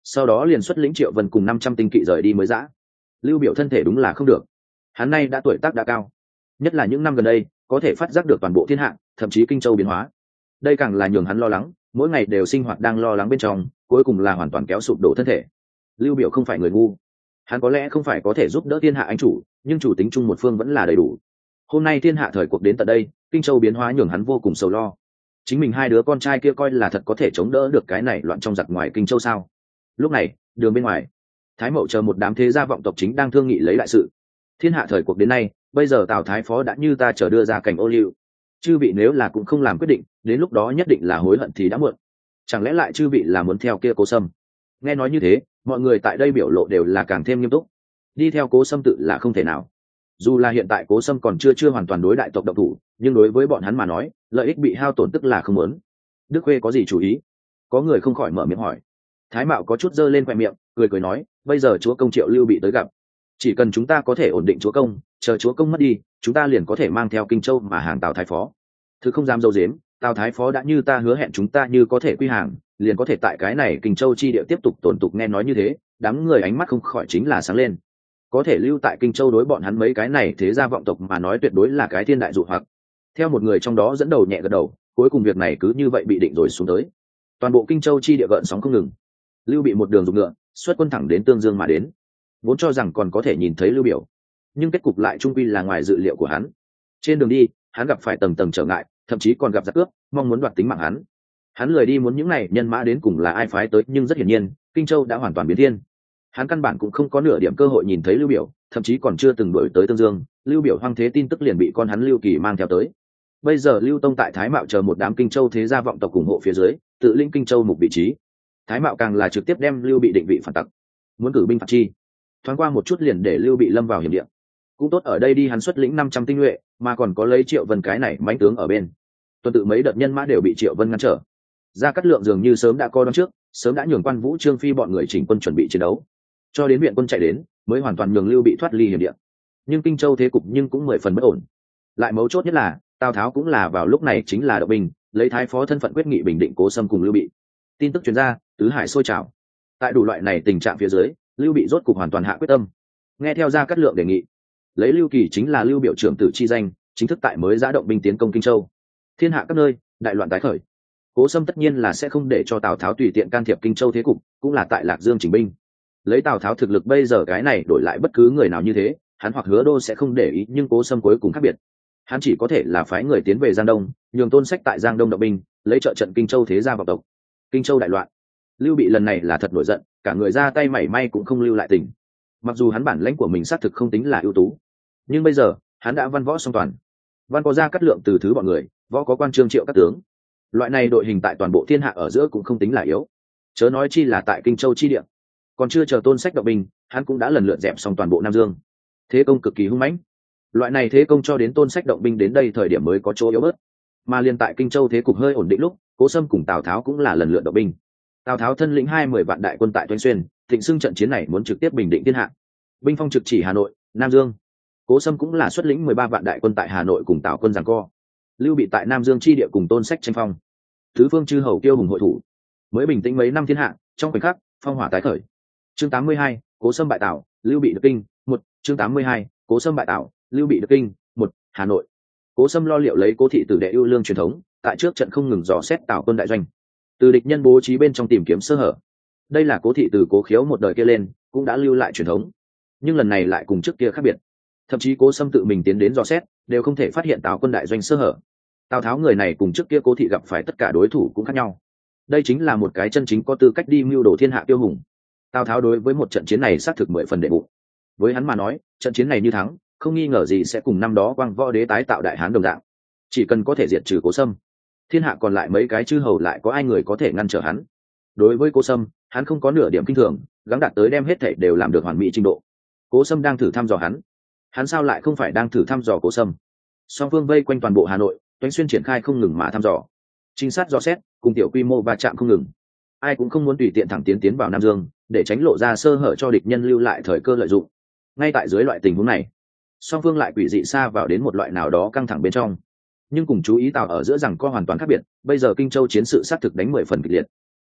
sau đó liền xuất lĩnh Triệu Vân cùng năm trăm tinh kỵ rời đi mới dã. Lưu Biểu thân thể đúng là không được, hắn nay đã tuổi tác đã cao, nhất là những năm gần đây có thể phát giác được toàn bộ thiên hạ, thậm chí Kinh Châu biến hóa, đây càng là nhường hắn lo lắng, mỗi ngày đều sinh hoạt đang lo lắng bên trong, cuối cùng là hoàn toàn kéo sụp đổ thân thể. Lưu Biểu không phải người ngu, hắn có lẽ không phải có thể giúp đỡ thiên hạ anh chủ, nhưng chủ tính chung một phương vẫn là đầy đủ. Hôm nay thiên hạ thời cuộc đến tận đây, Kinh Châu biến hóa nhường hắn vô cùng sầu lo. Chính mình hai đứa con trai kia coi là thật có thể chống đỡ được cái này loạn trong giặc ngoài Kinh Châu sao? Lúc này, đường bên ngoài, Thái Mậu chờ một đám thế gia vọng tộc chính đang thương nghị lấy đại sự. Thiên hạ thời cuộc đến nay, bây giờ Tào Thái Phó đã như ta chờ đưa ra cảnh ô liu. Chư vị nếu là cũng không làm quyết định, đến lúc đó nhất định là hối hận thì đã muộn. Chẳng lẽ lại chư vị là muốn theo kia Cố Sâm? Nghe nói như thế, mọi người tại đây biểu lộ đều là càng thêm nghiêm túc. Đi theo Cố Sâm tự là không thể nào. Dù là hiện tại Cố Sâm còn chưa chưa hoàn toàn đối đại tộc động thủ, nhưng đối với bọn hắn mà nói, lợi ích bị hao tổn tức là không muốn. Đức Khuê có gì chú ý? Có người không khỏi mở miệng hỏi. Thái Mạo có chút giơ lên khoe miệng, cười cười nói, bây giờ chúa công Triệu Lưu bị tới gặp, chỉ cần chúng ta có thể ổn định chúa công, chờ chúa công mất đi, chúng ta liền có thể mang theo Kinh Châu mà hàng Tào Thái Phó. Thứ không dám dâu dếm, Tào Thái Phó đã như ta hứa hẹn chúng ta như có thể quy hàng, liền có thể tại cái này Kinh Châu chi địa tiếp tục tổn tục. Nghe nói như thế, đám người ánh mắt không khỏi chính là sáng lên. Có thể lưu tại Kinh Châu đối bọn hắn mấy cái này thế gia vọng tộc mà nói tuyệt đối là cái thiên đại dụ hoặc. Theo một người trong đó dẫn đầu nhẹ gật đầu, cuối cùng việc này cứ như vậy bị định rồi xuống tới. Toàn bộ Kinh Châu chi địa gợn sóng không ngừng. Lưu bị một đường dùng ngựa, xuất quân thẳng đến Tương Dương mà đến. Vốn cho rằng còn có thể nhìn thấy Lưu Biểu, nhưng kết cục lại trung quy là ngoài dự liệu của hắn. Trên đường đi, hắn gặp phải tầng tầng trở ngại, thậm chí còn gặp giặc cướp, mong muốn đoạt tính mạng hắn. Hắn lười đi muốn những này nhân mã đến cùng là ai phái tới, nhưng rất hiển nhiên, Kinh Châu đã hoàn toàn biến thiên. Hắn căn bản cũng không có nửa điểm cơ hội nhìn thấy Lưu Biểu, thậm chí còn chưa từng đuổi tới Tương Dương, Lưu Biểu hoang thế tin tức liền bị con hắn Lưu Kỳ mang theo tới. Bây giờ Lưu Tông tại Thái Mạo chờ một đám Kinh Châu thế gia vọng tộc ủng hộ phía dưới, tự lĩnh Kinh Châu mục vị trí. Thái Mạo càng là trực tiếp đem Lưu bị định vị phản tặc, muốn cử binh phạt chi. Thoáng qua một chút liền để Lưu bị lâm vào hiểm địa. Cũng tốt ở đây đi hắn xuất lĩnh năm trăm tinh nhuệ, mà còn có lấy Triệu Vân cái này mãnh tướng ở bên. Tuần tự mấy đợt nhân mã đều bị Triệu Vân ngăn trở. Gia Cát Lượng dường như sớm đã coi đón trước, sớm đã nhường Quan Vũ Trương Phi bọn người chỉnh quân chuẩn bị chiến đấu. Cho đến viện quân chạy đến, mới hoàn toàn nhường Lưu bị thoát ly hiểm địa. Nhưng Kinh Châu thế cục nhưng cũng mười phần bất ổn. Lại mấu chốt nhất là, Tào Tháo cũng là vào lúc này chính là động binh, lấy Thái Phó thân phận quyết nghị bình định Cố Sâm cùng Lưu bị. Tin tức truyền ra, tứ hải sôi trào. Tại đủ loại này tình trạng phía dưới, Lưu bị rốt cục hoàn toàn hạ quyết tâm. Nghe theo Gia Cát Lượng đề nghị, lấy Lưu Kỳ chính là Lưu biểu trưởng tử chi danh, chính thức tại mới giã động binh tiến công Kinh Châu. Thiên hạ các nơi, đại loạn tái khởi. Cố Sâm tất nhiên là sẽ không để cho Tào Tháo tùy tiện can thiệp Kinh Châu thế cục, cũng là tại Lạc Dương chỉnh binh. Lấy Tào Tháo thực lực bây giờ cái này đổi lại bất cứ người nào như thế, hắn hoặc Hứa Đô sẽ không để ý, nhưng Cố Sâm cuối cùng khác biệt. Hắn chỉ có thể là phái người tiến về Giang Đông, nhường Tôn Sách tại Giang Đông động binh, lấy trợ trận Kinh Châu thế gia vọng tộc. Kinh Châu đại loạn. Lưu bị lần này là thật nổi giận, cả người ra tay mảy may cũng không lưu lại tình. Mặc dù hắn bản lãnh của mình xác thực không tính là ưu tú, nhưng bây giờ hắn đã văn võ song toàn. Văn có Gia Cát Lượng từ thứ bọn người, võ có Quan Trương Triệu các tướng. Loại này đội hình tại toàn bộ thiên hạ ở giữa cũng không tính là yếu, chớ nói chi là tại Kinh Châu chi địa. Còn chưa chờ Tôn Sách động binh, hắn cũng đã lần lượt dẹp xong toàn bộ Nam Dương. Thế công cực kỳ hung mãnh. Loại này thế công cho đến Tôn Sách động binh đến đây thời điểm mới có chỗ yếu bớt. Mà liên tại Kinh Châu thế cục hơi ổn định lúc, Cố Sâm cùng Tào Tháo cũng là lần lượt động binh. Tào Tháo thân lĩnh hai mươi vạn đại quân tại Toanh Xuyên, thịnh xưng trận chiến này muốn trực tiếp bình định thiên hạ. Binh phong trực chỉ Hà Nội, Nam Dương. Cố Sâm cũng là xuất lĩnh mười ba vạn đại quân tại Hà Nội cùng Tào quân giằng co. Lưu bị tại Nam Dương chi địa cùng Tôn Sách tranh phong. Tứ phương chư hầu kiêu hùng hội thủ, mới bình tĩnh mấy năm thiên hạ, trong khoảnh khắc phong hỏa tái khởi. Chương tám mươi hai, Cố Sâm bại Tào, Lưu bị được kinh. Một. Chương tám mươi hai, Cố Sâm bại Tào, Lưu bị được kinh. Một. Hà Nội. Cố Sâm lo liệu lấy Cố thị tử đệ ưu lương truyền thống, tại trước trận không ngừng dò xét Tào quân đại doanh, từ địch nhân bố trí bên trong tìm kiếm sơ hở. Đây là Cố thị từ Cố Khiếu một đời kia lên cũng đã lưu lại truyền thống, nhưng lần này lại cùng trước kia khác biệt. Thậm chí Cố Sâm tự mình tiến đến dò xét, đều không thể phát hiện Tào quân đại doanh sơ hở. Tào Tháo người này cùng trước kia Cố thị gặp phải tất cả đối thủ cũng khác nhau. Đây chính là một cái chân chính có tư cách đi mưu đồ thiên hạ tiêu hùng. Tào Tháo đối với một trận chiến này xác thực mười phần đệ bụng. Với hắn mà nói, trận chiến này như thắng, không nghi ngờ gì sẽ cùng năm đó Quang Võ Đế tái tạo đại hán đồng dạng. Chỉ cần có thể diệt trừ Cố Sâm, thiên hạ còn lại mấy cái chư hầu lại có ai người có thể ngăn trở hắn. Đối với Cố Sâm, hắn không có nửa điểm kinh thường, gắng đạt tới đem hết thảy đều làm được hoàn mỹ trình độ. Cố Sâm đang thử thăm dò hắn, hắn sao lại không phải đang thử thăm dò Cố Sâm? Song phương vây quanh toàn bộ Hà Nội, Toanh Xuyên triển khai không ngừng mà thăm dò, trinh sát dò xét, cùng tiểu quy mô va chạm không ngừng. Ai cũng không muốn tùy tiện thẳng tiến tiến vào Nam Dương, để tránh lộ ra sơ hở cho địch nhân lưu lại thời cơ lợi dụng. Ngay tại dưới loại tình huống này, song phương lại quỷ dị xa vào đến một loại nào đó căng thẳng bên trong. Nhưng cùng chú ý Tào ở giữa rằng co hoàn toàn khác biệt. Bây giờ Kinh Châu chiến sự sát thực đánh mười phần kịch liệt.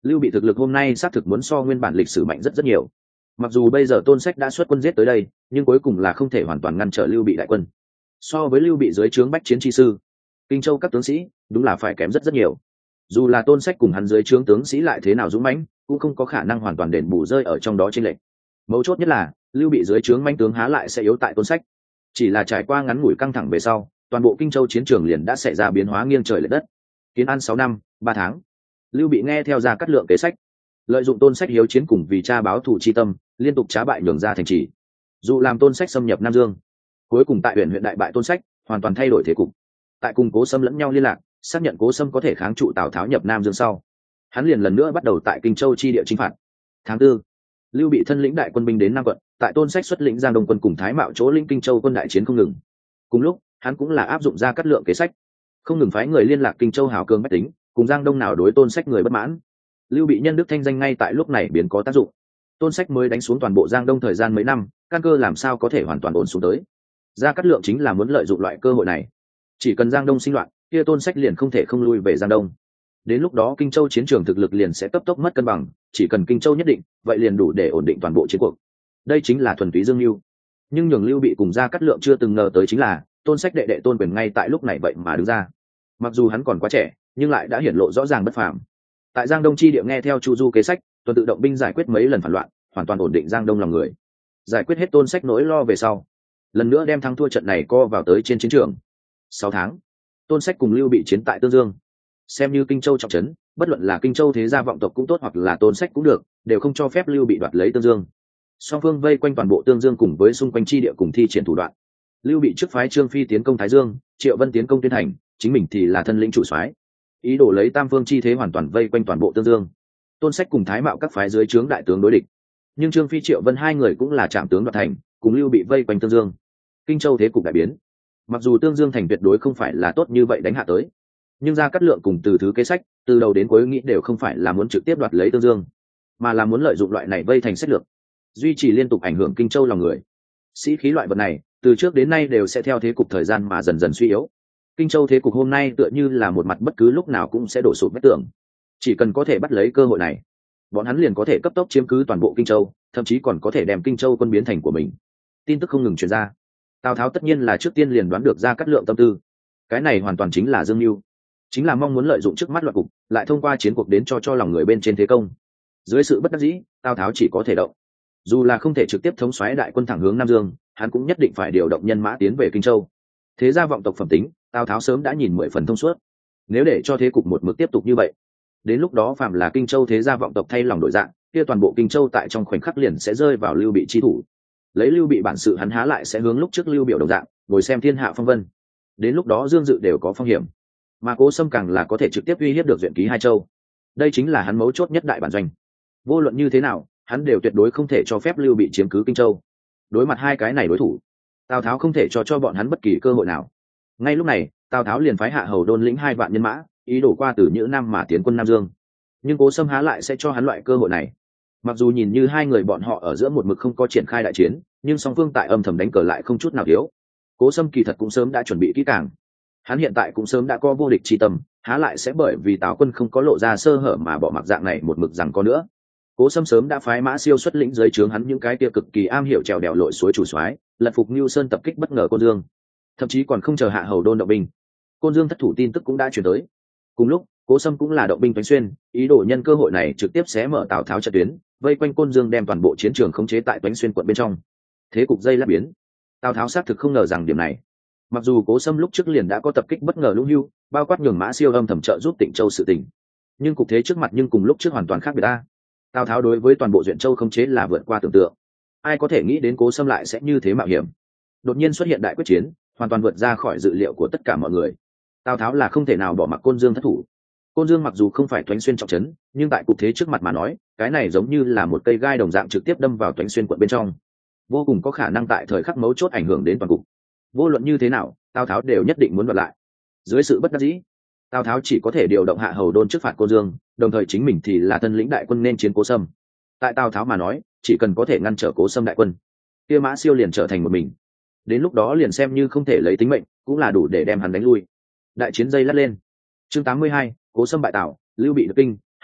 Lưu Bị thực lực hôm nay xác thực muốn so nguyên bản lịch sử mạnh rất rất nhiều. Mặc dù bây giờ Tôn Sách đã xuất quân giết tới đây, nhưng cuối cùng là không thể hoàn toàn ngăn trở Lưu Bị đại quân. So với Lưu Bị dưới trướng bách chiến chi sư, Kinh Châu các tướng sĩ đúng là phải kém rất rất nhiều. Dù là Tôn Sách cùng hắn dưới trướng tướng sĩ lại thế nào dũng mãnh, cũng không có khả năng hoàn toàn đền bù rơi ở trong đó chênh lệch. Mấu chốt nhất là Lưu Bị dưới trướng manh tướng há lại sẽ yếu tại Tôn Sách. Chỉ là trải qua ngắn ngủi căng thẳng về sau, toàn bộ Kinh Châu chiến trường liền đã xảy ra biến hóa nghiêng trời lệch đất. Kiến An sáu năm ba tháng, Lưu Bị nghe theo Gia Cát Lượng kế sách, lợi dụng Tôn Sách hiếu chiến cùng vì cha báo thù chi tâm, liên tục trá bại nhường ra thành trì. Dù làm Tôn Sách xâm nhập Nam Dương, cuối cùng tại huyện huyện đại bại Tôn Sách, hoàn toàn thay đổi thế cục. Tại cùng Cố Sâm lẫn nhau liên lạc, xác nhận Cố Sâm có thể kháng trụ Tào Tháo nhập Nam Dương sau, hắn liền lần nữa bắt đầu tại Kinh Châu chi địa chinh phạt. Tháng tư, Lưu Bị thân lĩnh đại quân binh đến Nam quận, tại Tôn Sách xuất lĩnh Giang Đông quân cùng Thái Mạo chỗ lĩnh Kinh Châu quân đại chiến không ngừng. Cùng lúc, hắn cũng là áp dụng Gia Cát Lượng kế sách, không ngừng phái người liên lạc Kinh Châu hào cường bách tính, cùng Giang Đông nào đối Tôn Sách người bất mãn. Lưu Bị nhân đức thanh danh ngay tại lúc này biến có tác dụng. Tôn Sách mới đánh xuống toàn bộ Giang Đông thời gian mấy năm, căn cơ làm sao có thể hoàn toàn ổn xuống tới. Gia Cát Lượng chính là muốn lợi dụng loại cơ hội này. Chỉ cần Giang Đông sinh loạn, kia Tôn Sách liền không thể không lui về Giang Đông. Đến lúc đó Kinh Châu chiến trường thực lực liền sẽ cấp tốc mất cân bằng, chỉ cần Kinh Châu nhất định, vậy liền đủ để ổn định toàn bộ chiến cuộc. Đây chính là thuần túy dương mưu. Nhưng nhường Lưu Bị cùng Gia Cát Lượng chưa từng ngờ tới chính là, Tôn Sách đệ đệ Tôn Quyền ngay tại lúc này vậy mà đứng ra. Mặc dù hắn còn quá trẻ, nhưng lại đã hiển lộ rõ ràng bất phàm. Tại Giang Đông chi địa nghe theo Chu Du kế sách, tuần tự động binh giải quyết mấy lần phản loạn, hoàn toàn ổn định Giang Đông lòng người. Giải quyết hết Tôn Sách nỗi lo về sau, lần nữa đem thắng thua trận này co vào tới trên chiến trường. Sáu tháng, Tôn Sách cùng Lưu Bị chiến tại Tương Dương. Xem như Kinh Châu trọng trấn, bất luận là Kinh Châu thế gia vọng tộc cũng tốt hoặc là Tôn Sách cũng được, đều không cho phép Lưu Bị đoạt lấy Tương Dương. Song phương vây quanh toàn bộ Tương Dương cùng với xung quanh chi địa cùng thi triển thủ đoạn. Lưu Bị trước phái Trương Phi tiến công Thái Dương, Triệu Vân tiến công Tuyên Thành, chính mình thì là thân lĩnh chủ soái, ý đồ lấy tam phương chi thế hoàn toàn vây quanh toàn bộ Tương Dương. Tôn Sách cùng Thái Mạo các phái dưới trướng đại tướng đối địch, nhưng Trương Phi Triệu Vân hai người cũng là trạm tướng đoạt thành, cùng Lưu Bị vây quanh Tương Dương. Kinh Châu thế cục đại biến. Mặc dù Tương Dương thành tuyệt đối không phải là tốt như vậy đánh hạ tới, nhưng Gia Cát Lượng cùng Từ Thứ kế sách, từ đầu đến cuối nghĩ đều không phải là muốn trực tiếp đoạt lấy Tương Dương, mà là muốn lợi dụng loại này vây thành sách lược, duy trì liên tục ảnh hưởng Kinh Châu lòng người. Sĩ khí loại vật này, từ trước đến nay đều sẽ theo thế cục thời gian mà dần dần suy yếu. Kinh Châu thế cục hôm nay tựa như là một mặt bất cứ lúc nào cũng sẽ đổ sụp vách tường. Chỉ cần có thể bắt lấy cơ hội này, bọn hắn liền có thể cấp tốc chiếm cứ toàn bộ Kinh Châu, thậm chí còn có thể đem Kinh Châu quân biến thành của mình. Tin tức không ngừng truyền ra. Tào Tháo tất nhiên là trước tiên liền đoán được Gia Cát Lượng tâm tư. Cái này hoàn toàn chính là dương mưu, chính là mong muốn lợi dụng trước mắt loạt cục, lại thông qua chiến cuộc đến cho cho lòng người bên trên thế công. Dưới sự bất đắc dĩ, Tào Tháo chỉ có thể động. Dù là không thể trực tiếp thống soái đại quân thẳng hướng Nam Dương, hắn cũng nhất định phải điều động nhân mã tiến về Kinh Châu. Thế gia vọng tộc phẩm tính, Tào Tháo sớm đã nhìn mười phần thông suốt. Nếu để cho thế cục một mực tiếp tục như vậy, đến lúc đó phạm là Kinh Châu thế gia vọng tộc thay lòng đổi dạng, kia toàn bộ Kinh Châu tại trong khoảnh khắc liền sẽ rơi vào Lưu Bị chi thủ. Lấy Lưu Bị bản sự hắn há lại sẽ hướng lúc trước Lưu Biểu đồng dạng, ngồi xem thiên hạ phong vân. Đến lúc đó Dương Dự đều có phong hiểm, mà Cố Sâm càng là có thể trực tiếp uy hiếp được duyện ký hai châu. Đây chính là hắn mấu chốt nhất đại bản doanh. Vô luận như thế nào, hắn đều tuyệt đối không thể cho phép Lưu Bị chiếm cứ Kinh Châu. Đối mặt hai cái này đối thủ, Tào Tháo không thể cho cho bọn hắn bất kỳ cơ hội nào. Ngay lúc này, Tào Tháo liền phái Hạ Hầu Đôn lĩnh hai vạn nhân mã, ý đổ qua từ Nhữ Nam mà tiến quân Nam Dương. Nhưng Cố Sâm há lại sẽ cho hắn loại cơ hội này. Mặc dù nhìn như hai người bọn họ ở giữa một mực không có triển khai đại chiến, nhưng song phương tại âm thầm đánh cờ lại không chút nào thiếu. Cố Sâm kỳ thật cũng sớm đã chuẩn bị kỹ càng. Hắn hiện tại cũng sớm đã có vô địch chi tâm, há lại sẽ bởi vì Tào quân không có lộ ra sơ hở mà bỏ mặc dạng này một mực rằng có nữa. Cố Sâm sớm đã phái Mã Siêu xuất lĩnh dưới trướng hắn những cái kia cực kỳ am hiểu trèo đèo lội suối chủ soái, lật phục Nưu Sơn tập kích bất ngờ Côn Dương. Thậm chí còn không chờ Hạ Hầu Đôn động binh, Côn Dương thất thủ tin tức cũng đã truyền tới. Cùng lúc, Cố Sâm cũng là động binh Toánh Xuyên, ý đồ nhân cơ hội này trực tiếp xé mở Tào Tháo trận tuyến, vây quanh Côn Dương đem toàn bộ chiến trường khống chế tại Toánh Xuyên quận bên trong. Thế cục dây lát biến. Tào Tháo xác thực không ngờ rằng điểm này. Mặc dù Cố Sâm lúc trước liền đã có tập kích bất ngờ Lũng Hưu, bao quát nhường Mã Siêu âm thầm trợ giúp Tịnh Châu sự tình, nhưng cục thế trước mặt nhưng cùng lúc trước hoàn toàn khác biệt ta. Tào Tháo đối với toàn bộ Duyện Châu khống chế là vượt qua tưởng tượng. Ai có thể nghĩ đến Cố Sâm lại sẽ như thế mạo hiểm, đột nhiên xuất hiện đại quyết chiến, hoàn toàn vượt ra khỏi dự liệu của tất cả mọi người. Tào Tháo là không thể nào bỏ mặc Côn Dương thất thủ. Côn Dương mặc dù không phải Toánh Xuyên trọng trấn, nhưng tại cục thế trước mặt mà nói, cái này giống như là một cây gai đồng dạng trực tiếp đâm vào Toánh Xuyên quận bên trong, vô cùng có khả năng tại thời khắc mấu chốt ảnh hưởng đến toàn cục. Vô luận như thế nào, Tào Tháo đều nhất định muốn đoạt lại. Dưới sự bất đắc dĩ, Tào Tháo chỉ có thể điều động Hạ Hầu Đôn trước phạt Côn Dương, đồng thời chính mình thì là thân lĩnh đại quân nên chiến Cố Sâm. Tại Tào Tháo mà nói, chỉ cần có thể ngăn trở Cố Sâm đại quân, kia Mã Siêu liền trở thành một mình. Đến lúc đó liền xem như không thể lấy tính mệnh, cũng là đủ để đem hắn đánh lui. Đại chiến dây lát lên. Chương tám mươi hai, Cố Sâm bại Tào, Lưu Bị được kinh hai,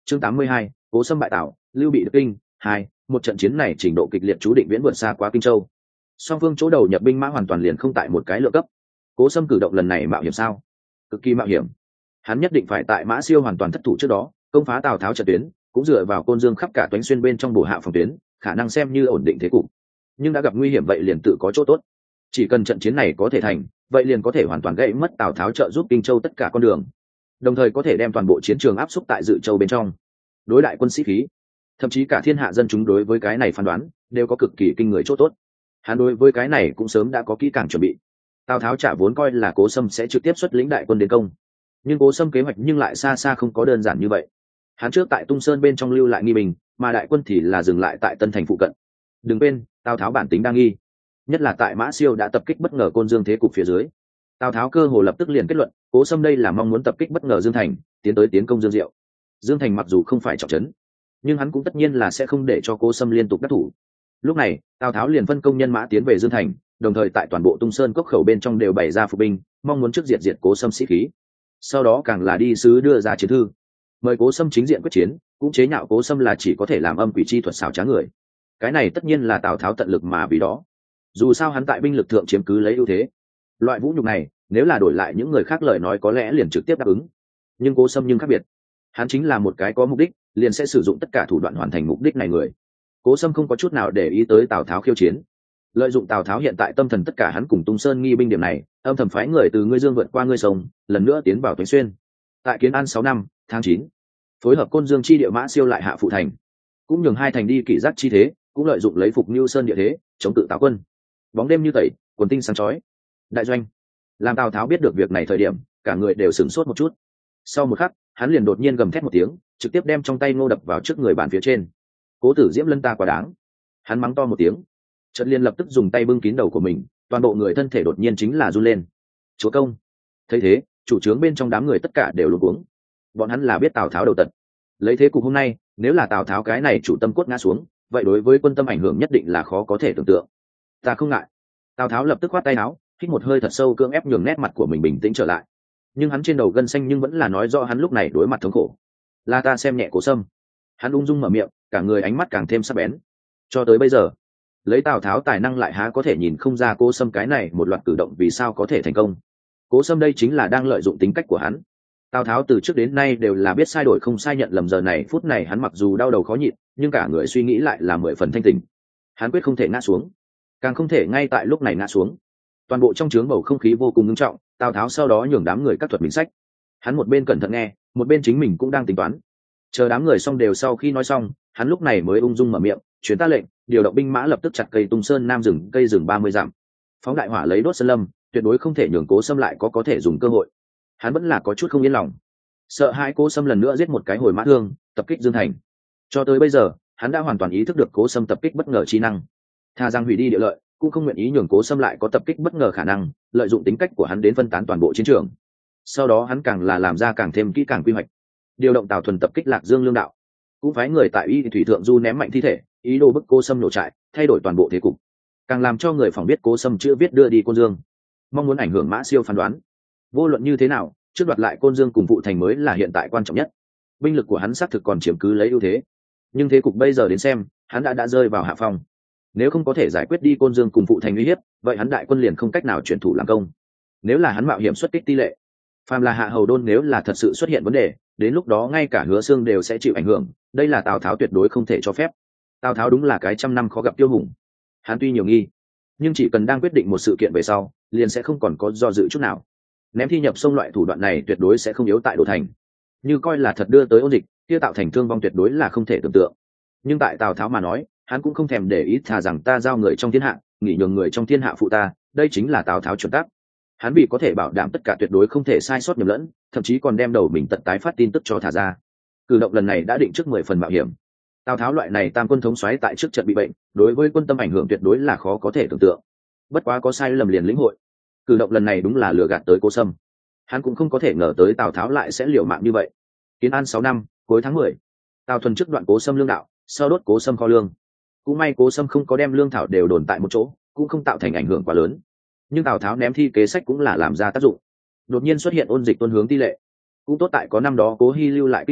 chương tám mươi hai, cố xâm bại tảo, lưu bị được kinh. Hai, một trận chiến này trình độ kịch liệt chú định viễn vượt xa quá Kinh Châu. Song phương chỗ đầu nhập binh mã hoàn toàn liền không tại một cái lượng cấp. Cố xâm cử động lần này mạo hiểm sao? Cực kỳ mạo hiểm. Hắn nhất định phải tại Mã Siêu hoàn toàn thất thủ trước đó công phá Tào Tháo trận tuyến, cũng dựa vào Côn Dương khắp cả toánh xuyên bên trong bổ hạ phòng tuyến, khả năng xem như ổn định thế cục. Nhưng đã gặp nguy hiểm vậy liền tự có chỗ tốt. Chỉ cần trận chiến này có thể thành, vậy liền có thể hoàn toàn gãy mất Tào Tháo trợ giúp Kinh Châu tất cả con đường, đồng thời có thể đem toàn bộ chiến trường áp xúc tại Dự Châu bên trong. Đối đại quân sĩ khí, thậm chí cả thiên hạ dân chúng đối với cái này phán đoán đều có cực kỳ kinh người chỗ tốt. Hắn đối với cái này cũng sớm đã có kỹ càng chuẩn bị. Tào Tháo chả vốn coi là Cố Sâm sẽ trực tiếp xuất lĩnh đại quân đến công, nhưng Cố Sâm kế hoạch nhưng lại xa xa không có đơn giản như vậy. Hắn trước tại Tung Sơn bên trong lưu lại nghi bình, mà đại quân thì là dừng lại tại Tân Thành phụ cận. Đừng quên, Tào Tháo bản tính đa nghi, nhất là tại Mã Siêu đã tập kích bất ngờ Côn Dương thế cục phía dưới. Tào Tháo cơ hồ lập tức liền kết luận, Cố Sâm đây là mong muốn tập kích bất ngờ Dương Thành, tiến tới tiến công Dương Diệu. Dương Thành mặc dù không phải trọng trấn, nhưng hắn cũng tất nhiên là sẽ không để cho Cố Sâm liên tục đắc thủ. Lúc này, Tào Tháo liền phân công nhân mã tiến về Dương Thành, đồng thời tại toàn bộ Tung Sơn cốc khẩu bên trong đều bày ra phục binh, mong muốn trước diệt diệt Cố Sâm sĩ khí. Sau đó càng là đi sứ đưa ra chiến thư, mời Cố Sâm chính diện quyết chiến, cũng chế nhạo Cố Sâm là chỉ có thể làm âm quỷ chi thuật xảo trá người. Cái này tất nhiên là Tào Tháo tận lực mà vì đó. Dù sao hắn tại binh lực thượng chiếm cứ lấy ưu thế. Loại vũ nhục này, nếu là đổi lại những người khác lời nói có lẽ liền trực tiếp đáp ứng. Nhưng Cố Sâm nhưng khác biệt. Hắn chính là một cái có mục đích, liền sẽ sử dụng tất cả thủ đoạn hoàn thành mục đích này người. Cố Sâm không có chút nào để ý tới Tào Tháo khiêu chiến. Lợi dụng Tào Tháo hiện tại tâm thần tất cả hắn cùng Tung Sơn nghi binh điểm này, âm thầm phái người từ ngươi Dương vượt qua ngươi sông, lần nữa tiến vào Toánh Xuyên. Tại Kiến An sáu năm, tháng chín, phối hợp Côn Dương chi địa Mã Siêu lại hạ phụ thành, cũng nhường hai thành đi kỷ giác chi thế, cũng lợi dụng lấy phục Nưu Sơn địa thế, chống cự Tào quân. Bóng đêm như tẩy, quần tinh sáng chói. Đại doanh. Làm Tào Tháo biết được việc này thời điểm, cả người đều sửng sốt một chút. Sau một khắc, hắn liền đột nhiên gầm thét một tiếng, trực tiếp đem trong tay ngô đập vào trước người bàn phía trên. Cố Tử Diễm lân ta quá đáng. Hắn mắng to một tiếng, chợt liền lập tức dùng tay bưng kín đầu của mình, toàn bộ người thân thể đột nhiên chính là run lên. Chúa công. Thấy thế, chủ trướng bên trong đám người tất cả đều luống cuống. Bọn hắn là biết Tào Tháo đầu tật. Lấy thế cục hôm nay, nếu là Tào Tháo cái này chủ tâm cốt ngã xuống, vậy đối với quân tâm ảnh hưởng nhất định là khó có thể tưởng tượng. Ta không ngại. Tào Tháo lập tức khoát tay áo, hít một hơi thật sâu cưỡng ép nhường nét mặt của mình bình tĩnh trở lại. Nhưng hắn trên đầu gân xanh nhưng vẫn là nói rõ hắn lúc này đối mặt thống khổ. Là ta xem nhẹ Cố Sâm. Hắn ung dung mở miệng, cả người ánh mắt càng thêm sắc bén. Cho tới bây giờ, lấy Tào Tháo tài năng lại há có thể nhìn không ra Cố Sâm cái này một loạt cử động vì sao có thể thành công. Cố Sâm đây chính là đang lợi dụng tính cách của hắn. Tào Tháo từ trước đến nay đều là biết sai đổi không sai, nhận lầm, giờ này phút này hắn mặc dù đau đầu khó nhịn, nhưng cả người suy nghĩ lại là mười phần thanh tình. Hắn quyết không thể ngã xuống, càng không thể ngay tại lúc này ngã xuống. Toàn bộ trong trướng bầu không khí vô cùng nghiêm trọng. Tào Tháo sau đó nhường đám người các thuật bình sách. Hắn một bên cẩn thận nghe, một bên chính mình cũng đang tính toán. Chờ đám người xong đều sau khi nói xong, hắn lúc này mới ung dung mở miệng, truyền ta lệnh, điều động binh mã lập tức chặt cây Tung Sơn Nam rừng, cây rừng ba mươi dặm, phóng đại hỏa lấy đốt sơn lâm, tuyệt đối không thể nhường Cố Sâm lại có có thể dùng cơ hội. Hắn vẫn là có chút không yên lòng, sợ hãi Cố Sâm lần nữa giết một cái hồi mã thương, tập kích Dương Thành. Cho tới bây giờ, hắn đã hoàn toàn ý thức được Cố Sâm tập kích bất ngờ chi năng, tha rằng hủy đi địa lợi, cũng không nguyện ý nhường Cố Sâm lại có tập kích bất ngờ khả năng, lợi dụng tính cách của hắn đến phân tán toàn bộ chiến trường. Sau đó hắn càng là làm ra càng thêm kỹ càng quy hoạch, điều động Tào Thuần tập kích Lạc Dương Lương Đạo, cũng phái người tại Y Thủy Thượng Du ném mạnh thi thể, ý đồ bức Cố Sâm nổ trại, thay đổi toàn bộ thế cục, càng làm cho người phỏng biết Cố Sâm chưa viết đưa đi Côn Dương, mong muốn ảnh hưởng Mã Siêu phán đoán. Vô luận như thế nào, trước đoạt lại Côn Dương cùng phụ thành mới là hiện tại quan trọng nhất. Binh lực của hắn xác thực còn chiếm cứ lấy ưu thế, nhưng thế cục bây giờ đến xem, hắn đã đã rơi vào hạ phong. Nếu không có thể giải quyết đi Côn Dương cùng phụ thành uy hiếp, vậy hắn đại quân liền không cách nào chuyển thủ làm công. Nếu là hắn mạo hiểm xuất kích tỷ lệ, phàm là Hạ Hầu Đôn nếu là thật sự xuất hiện vấn đề, đến lúc đó ngay cả Hứa Xương đều sẽ chịu ảnh hưởng. Đây là Tào Tháo tuyệt đối không thể cho phép. Tào Tháo đúng là cái trăm năm khó gặp tiêu hùng. Hắn tuy nhiều nghi, nhưng chỉ cần đang quyết định một sự kiện về sau, liền sẽ không còn có do dự chút nào. Ném thi nhập sông loại thủ đoạn này tuyệt đối sẽ không yếu tại Đô Thành. Như coi là thật đưa tới ôn dịch, kia tạo thành thương vong tuyệt đối là không thể tưởng tượng. Nhưng tại Tào Tháo mà nói, hắn cũng không thèm để ý, thà rằng ta giao người trong thiên hạ, nghỉ nhường người trong thiên hạ phụ ta. Đây chính là Tào Tháo chuẩn tắc. Hắn vì có thể bảo đảm tất cả tuyệt đối không thể sai sót nhầm lẫn, thậm chí còn đem đầu mình tận tái phát tin tức cho thả ra. Cử động lần này đã định trước mười phần mạo hiểm. Tào Tháo loại này tam quân thống soái tại trước trận bị bệnh, đối với quân tâm ảnh hưởng tuyệt đối là khó có thể tưởng tượng. Bất quá có sai lầm liền lĩnh hội. Cử động lần này đúng là lừa gạt tới Cố Sâm. Hắn cũng không có thể ngờ tới Tào Tháo lại sẽ liều mạng như vậy. Kiến An sáu năm, cuối tháng mười, Tào Thuần trước đoạn Cố Sâm lương đạo, sau đốt Cố Sâm kho lương. Cũng may Cố Sâm không có đem lương thảo đều đồn tại một chỗ, cũng không tạo thành ảnh hưởng quá lớn. Nhưng Tào Tháo ném thi kế sách cũng là làm ra tác dụng. Đột nhiên xuất hiện ôn dịch tuôn hướng tỷ lệ, cũng tốt tại có năm đó Cố Hi lưu lại kinh nghiệm,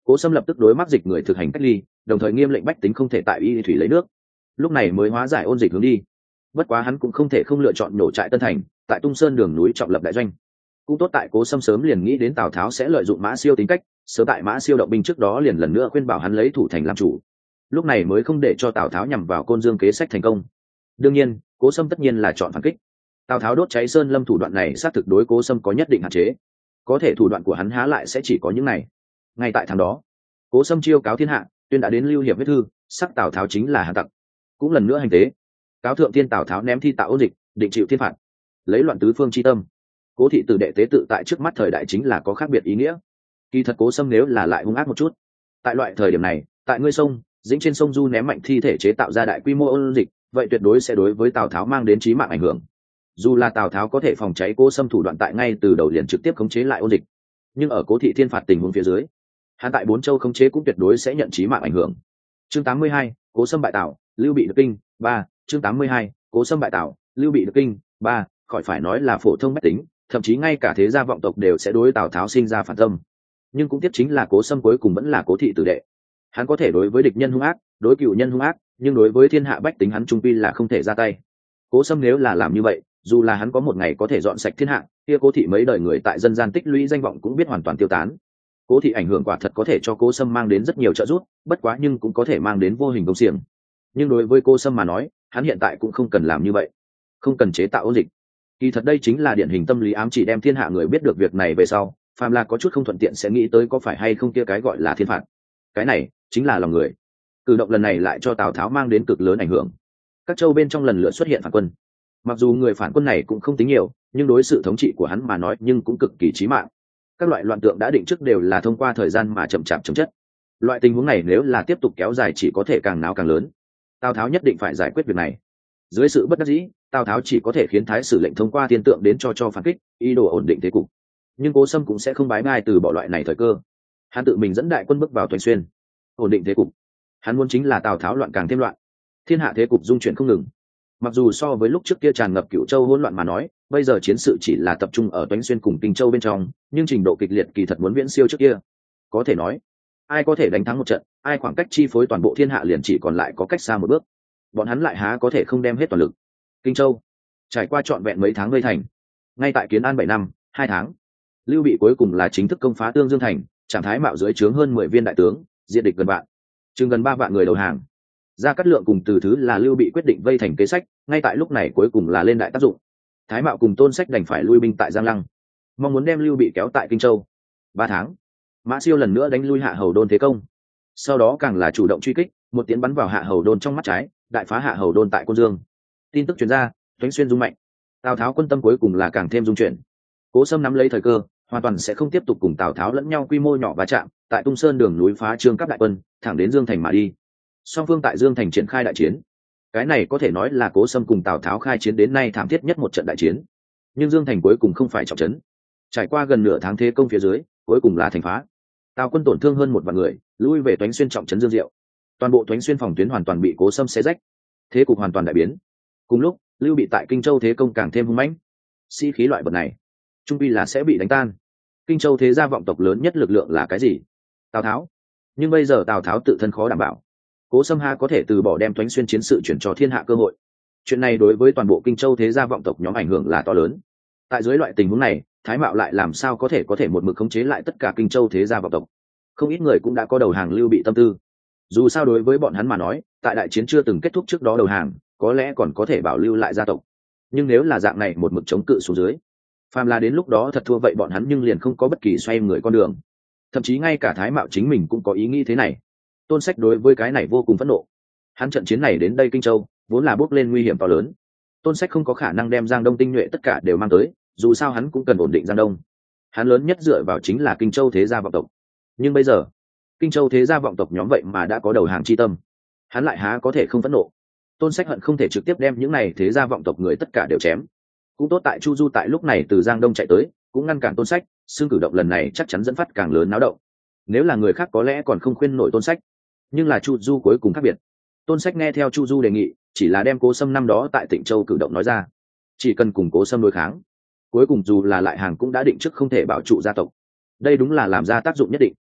Cố Sâm lập tức đối mắc dịch người thực hành cách ly, đồng thời nghiêm lệnh bách tính không thể tại y thủy lấy nước, lúc này mới hóa giải ôn dịch hướng đi. Bất quá hắn cũng không thể không lựa chọn nổ trại Tân Thành, tại Tung Sơn đường núi trọng lập đại doanh. Cũng tốt tại Cố Sâm sớm liền nghĩ đến Tào Tháo sẽ lợi dụng Mã Siêu tính cách, sớm tại Mã Siêu động binh trước đó liền lần nữa khuyên bảo hắn lấy thủ thành làm chủ, lúc này mới không để cho Tào Tháo nhằm vào Côn Dương kế sách thành công. Đương nhiên, Cố Sâm tất nhiên là chọn phản kích. Tào Tháo đốt cháy sơn lâm thủ đoạn này xác thực đối Cố Sâm có nhất định hạn chế, có thể thủ đoạn của hắn há lại sẽ chỉ có những này. Ngay tại tháng đó, Cố Sâm chiêu cáo thiên hạ, tuyên đã đến lưu hiệp viết thư, sắc Tào Tháo chính là hàn tặc, cũng lần nữa hành tế, cáo thượng thiên Tào Tháo ném thi tạo ôn dịch, định chịu thiên phạt, lấy loạn tứ phương chi tâm. Cố thị từ đệ tế tự tại trước mắt thời đại chính là có khác biệt ý nghĩa. Kỳ thật Cố Sâm nếu là lại hung ác một chút, tại loại thời điểm này, tại ngươi sông dĩnh trên sông Du ném mạnh thi thể chế tạo ra đại quy mô ôn dịch, vậy tuyệt đối sẽ đối với Tào Tháo mang đến chí mạng ảnh hưởng. Dù là Tào Tháo có thể phòng cháy Cố Sâm thủ đoạn tại ngay từ đầu liền trực tiếp khống chế lại ôn dịch, nhưng ở Cố thị thiên phạt tình huống phía dưới, hắn tại bốn châu khống chế cũng tuyệt đối sẽ nhận chí mạng ảnh hưởng. Chương tám mươi hai, Cố Sâm bại Tào, Lưu Bị được kinh. Ba, chương tám mươi hai, Cố Sâm bại Tào, Lưu Bị được kinh. Ba, khỏi phải nói là phổ thông bách tính, thậm chí ngay cả thế gia vọng tộc đều sẽ đối Tào Tháo sinh ra phản tâm. Nhưng cũng tiếp chính là Cố Sâm cuối cùng vẫn là Cố thị tử đệ, hắn có thể đối với địch nhân hung ác, đối cựu nhân hung ác, nhưng đối với thiên hạ bách tính hắn trung quy là không thể ra tay. Cố Sâm nếu là làm như vậy, dù là hắn có một ngày có thể dọn sạch thiên hạ, kia Cố thị mấy đời người tại dân gian tích lũy danh vọng cũng biết hoàn toàn tiêu tán. Cố thị ảnh hưởng quả thật có thể cho Cố Sâm mang đến rất nhiều trợ giúp, bất quá nhưng cũng có thể mang đến vô hình công xiềng. Nhưng đối với Cố Sâm mà nói, hắn hiện tại cũng không cần làm như vậy, không cần chế tạo ôn dịch. Kỳ thật đây chính là điển hình tâm lý ám chỉ, đem thiên hạ người biết được việc này về sau, phàm là có chút không thuận tiện sẽ nghĩ tới có phải hay không kia cái gọi là thiên phạt. Cái này chính là lòng người. Cử động lần này lại cho Tào Tháo mang đến cực lớn ảnh hưởng. Các châu bên trong lần lượt xuất hiện phản quân. Mặc dù người phản quân này cũng không tính nhiều, nhưng đối sự thống trị của hắn mà nói nhưng cũng cực kỳ chí mạng. Các loại loạn tượng đã định trước đều là thông qua thời gian mà chậm chạp chấm chất. Loại tình huống này nếu là tiếp tục kéo dài chỉ có thể càng náo càng lớn. Tào Tháo nhất định phải giải quyết việc này. Dưới sự bất đắc dĩ, Tào Tháo chỉ có thể khiến thái sử lệnh thông qua thiên tượng đến cho cho phản kích, ý đồ ổn định thế cục. Nhưng Cố Sâm cũng sẽ không bái bai từ bỏ loại này thời cơ. Hắn tự mình dẫn đại quân bước vào Toành Xuyên, ổn định thế cục. Hắn muốn chính là Tào Tháo loạn càng thêm loạn, thiên hạ thế cục dung chuyển không ngừng. Mặc dù so với lúc trước kia tràn ngập Cửu Châu hỗn loạn mà nói, bây giờ chiến sự chỉ là tập trung ở Toành Xuyên cùng Kinh Châu bên trong, nhưng trình độ kịch liệt kỳ thật muốn viễn siêu trước kia. Có thể nói, ai có thể đánh thắng một trận, ai khoảng cách chi phối toàn bộ thiên hạ liền chỉ còn lại có cách xa một bước. Bọn hắn lại há có thể không đem hết toàn lực. Kinh Châu trải qua trọn vẹn mấy tháng vây thành, ngay tại Kiến An bảy năm hai tháng, Lưu Bị cuối cùng là chính thức công phá Tương Dương thành, Trảm Thái Mạo dưới trướng hơn mười viên đại tướng, diện địch gần vạn, chừng gần ba vạn người đầu hàng. Gia Cát Lượng cùng Từ Thứ là Lưu Bị quyết định vây thành kế sách, ngay tại lúc này cuối cùng là lên đại tác dụng. Thái Mạo cùng Tôn Sách đành phải lui binh tại Giang Lăng, mong muốn đem Lưu Bị kéo tại Kinh Châu. Ba tháng, Mã Siêu lần nữa đánh lui Hạ Hầu Đôn thế công, sau đó càng là chủ động truy kích, một tiến bắn vào Hạ Hầu Đôn trong mắt trái, đại phá Hạ Hầu Đôn tại Côn Dương. Tin tức truyền ra, Toánh Xuyên rung mạnh, Tào Tháo quân tâm cuối cùng là càng thêm rung chuyển. Cố Sâm nắm lấy thời cơ, hoàn toàn sẽ không tiếp tục cùng Tào Tháo lẫn nhau quy mô nhỏ va chạm, tại Tung Sơn đường núi phá trương các đại quân, thẳng đến Dương Thành mà đi. Song phương tại Dương Thành triển khai đại chiến. Cái này có thể nói là Cố Sâm cùng Tào Tháo khai chiến đến nay thảm thiết nhất một trận đại chiến. Nhưng Dương Thành cuối cùng không phải trọng trấn. Trải qua gần nửa tháng thế công phía dưới, cuối cùng là thành phá. Tào quân tổn thương hơn một vạn người, lui về Toánh Xuyên trọng trấn Dương Diệu. Toàn bộ Toánh Xuyên phòng tuyến hoàn toàn bị Cố Sâm xé rách. Thế cục hoàn toàn đại biến. Cùng lúc, Lưu Bị tại Kinh Châu thế công càng thêm hung mãnh. Sĩ khí loại vật này, trung quy là sẽ bị đánh tan. Kinh Châu thế gia vọng tộc lớn nhất lực lượng là cái gì? Tào Tháo. Nhưng bây giờ Tào Tháo tự thân khó đảm bảo. Cố Sâm ha có thể từ bỏ đem Toánh Xuyên chiến sự chuyển cho thiên hạ cơ hội. Chuyện này đối với toàn bộ Kinh Châu thế gia vọng tộc nhóm ảnh hưởng là to lớn. Tại dưới loại tình huống này, Thái Mạo lại làm sao có thể có thể một mực khống chế lại tất cả Kinh Châu thế gia vọng tộc? Không ít người cũng đã có đầu hàng Lưu Bị tâm tư. Dù sao đối với bọn hắn mà nói, tại đại chiến chưa từng kết thúc trước đó đầu hàng, có lẽ còn có thể bảo lưu lại gia tộc. Nhưng nếu là dạng này một mực chống cự xuống dưới, phàm là đến lúc đó thật thua vậy bọn hắn nhưng liền không có bất kỳ xoay người con đường. Thậm chí ngay cả Thái Mạo chính mình cũng có ý nghĩ thế này. Tôn Sách đối với cái này vô cùng phẫn nộ. Hắn trận chiến này đến đây Kinh Châu vốn là bước lên nguy hiểm to lớn. Tôn Sách không có khả năng đem Giang Đông tinh nhuệ tất cả đều mang tới, dù sao hắn cũng cần ổn định Giang Đông. Hắn lớn nhất dựa vào chính là Kinh Châu thế gia vọng tộc. Nhưng bây giờ, Kinh Châu thế gia vọng tộc nhóm vậy mà đã có đầu hàng chi tâm, hắn lại há có thể không phẫn nộ. Tôn Sách hận không thể trực tiếp đem những này thế gia vọng tộc người tất cả đều chém. Cũng tốt tại Chu Du tại lúc này từ Giang Đông chạy tới, cũng ngăn cản Tôn Sách, xương cử động lần này chắc chắn dẫn phát càng lớn náo động. Nếu là người khác có lẽ còn không khuyên nổi Tôn Sách, nhưng là Chu Du cuối cùng khác biệt. Tôn Sách nghe theo Chu Du đề nghị, chỉ là đem Cố Sâm năm đó tại Tịnh Châu cử động nói ra, chỉ cần cùng Cố Sâm đối kháng, cuối cùng dù là lại hàng cũng đã định trước không thể bảo trụ gia tộc. Đây đúng là làm ra tác dụng nhất định.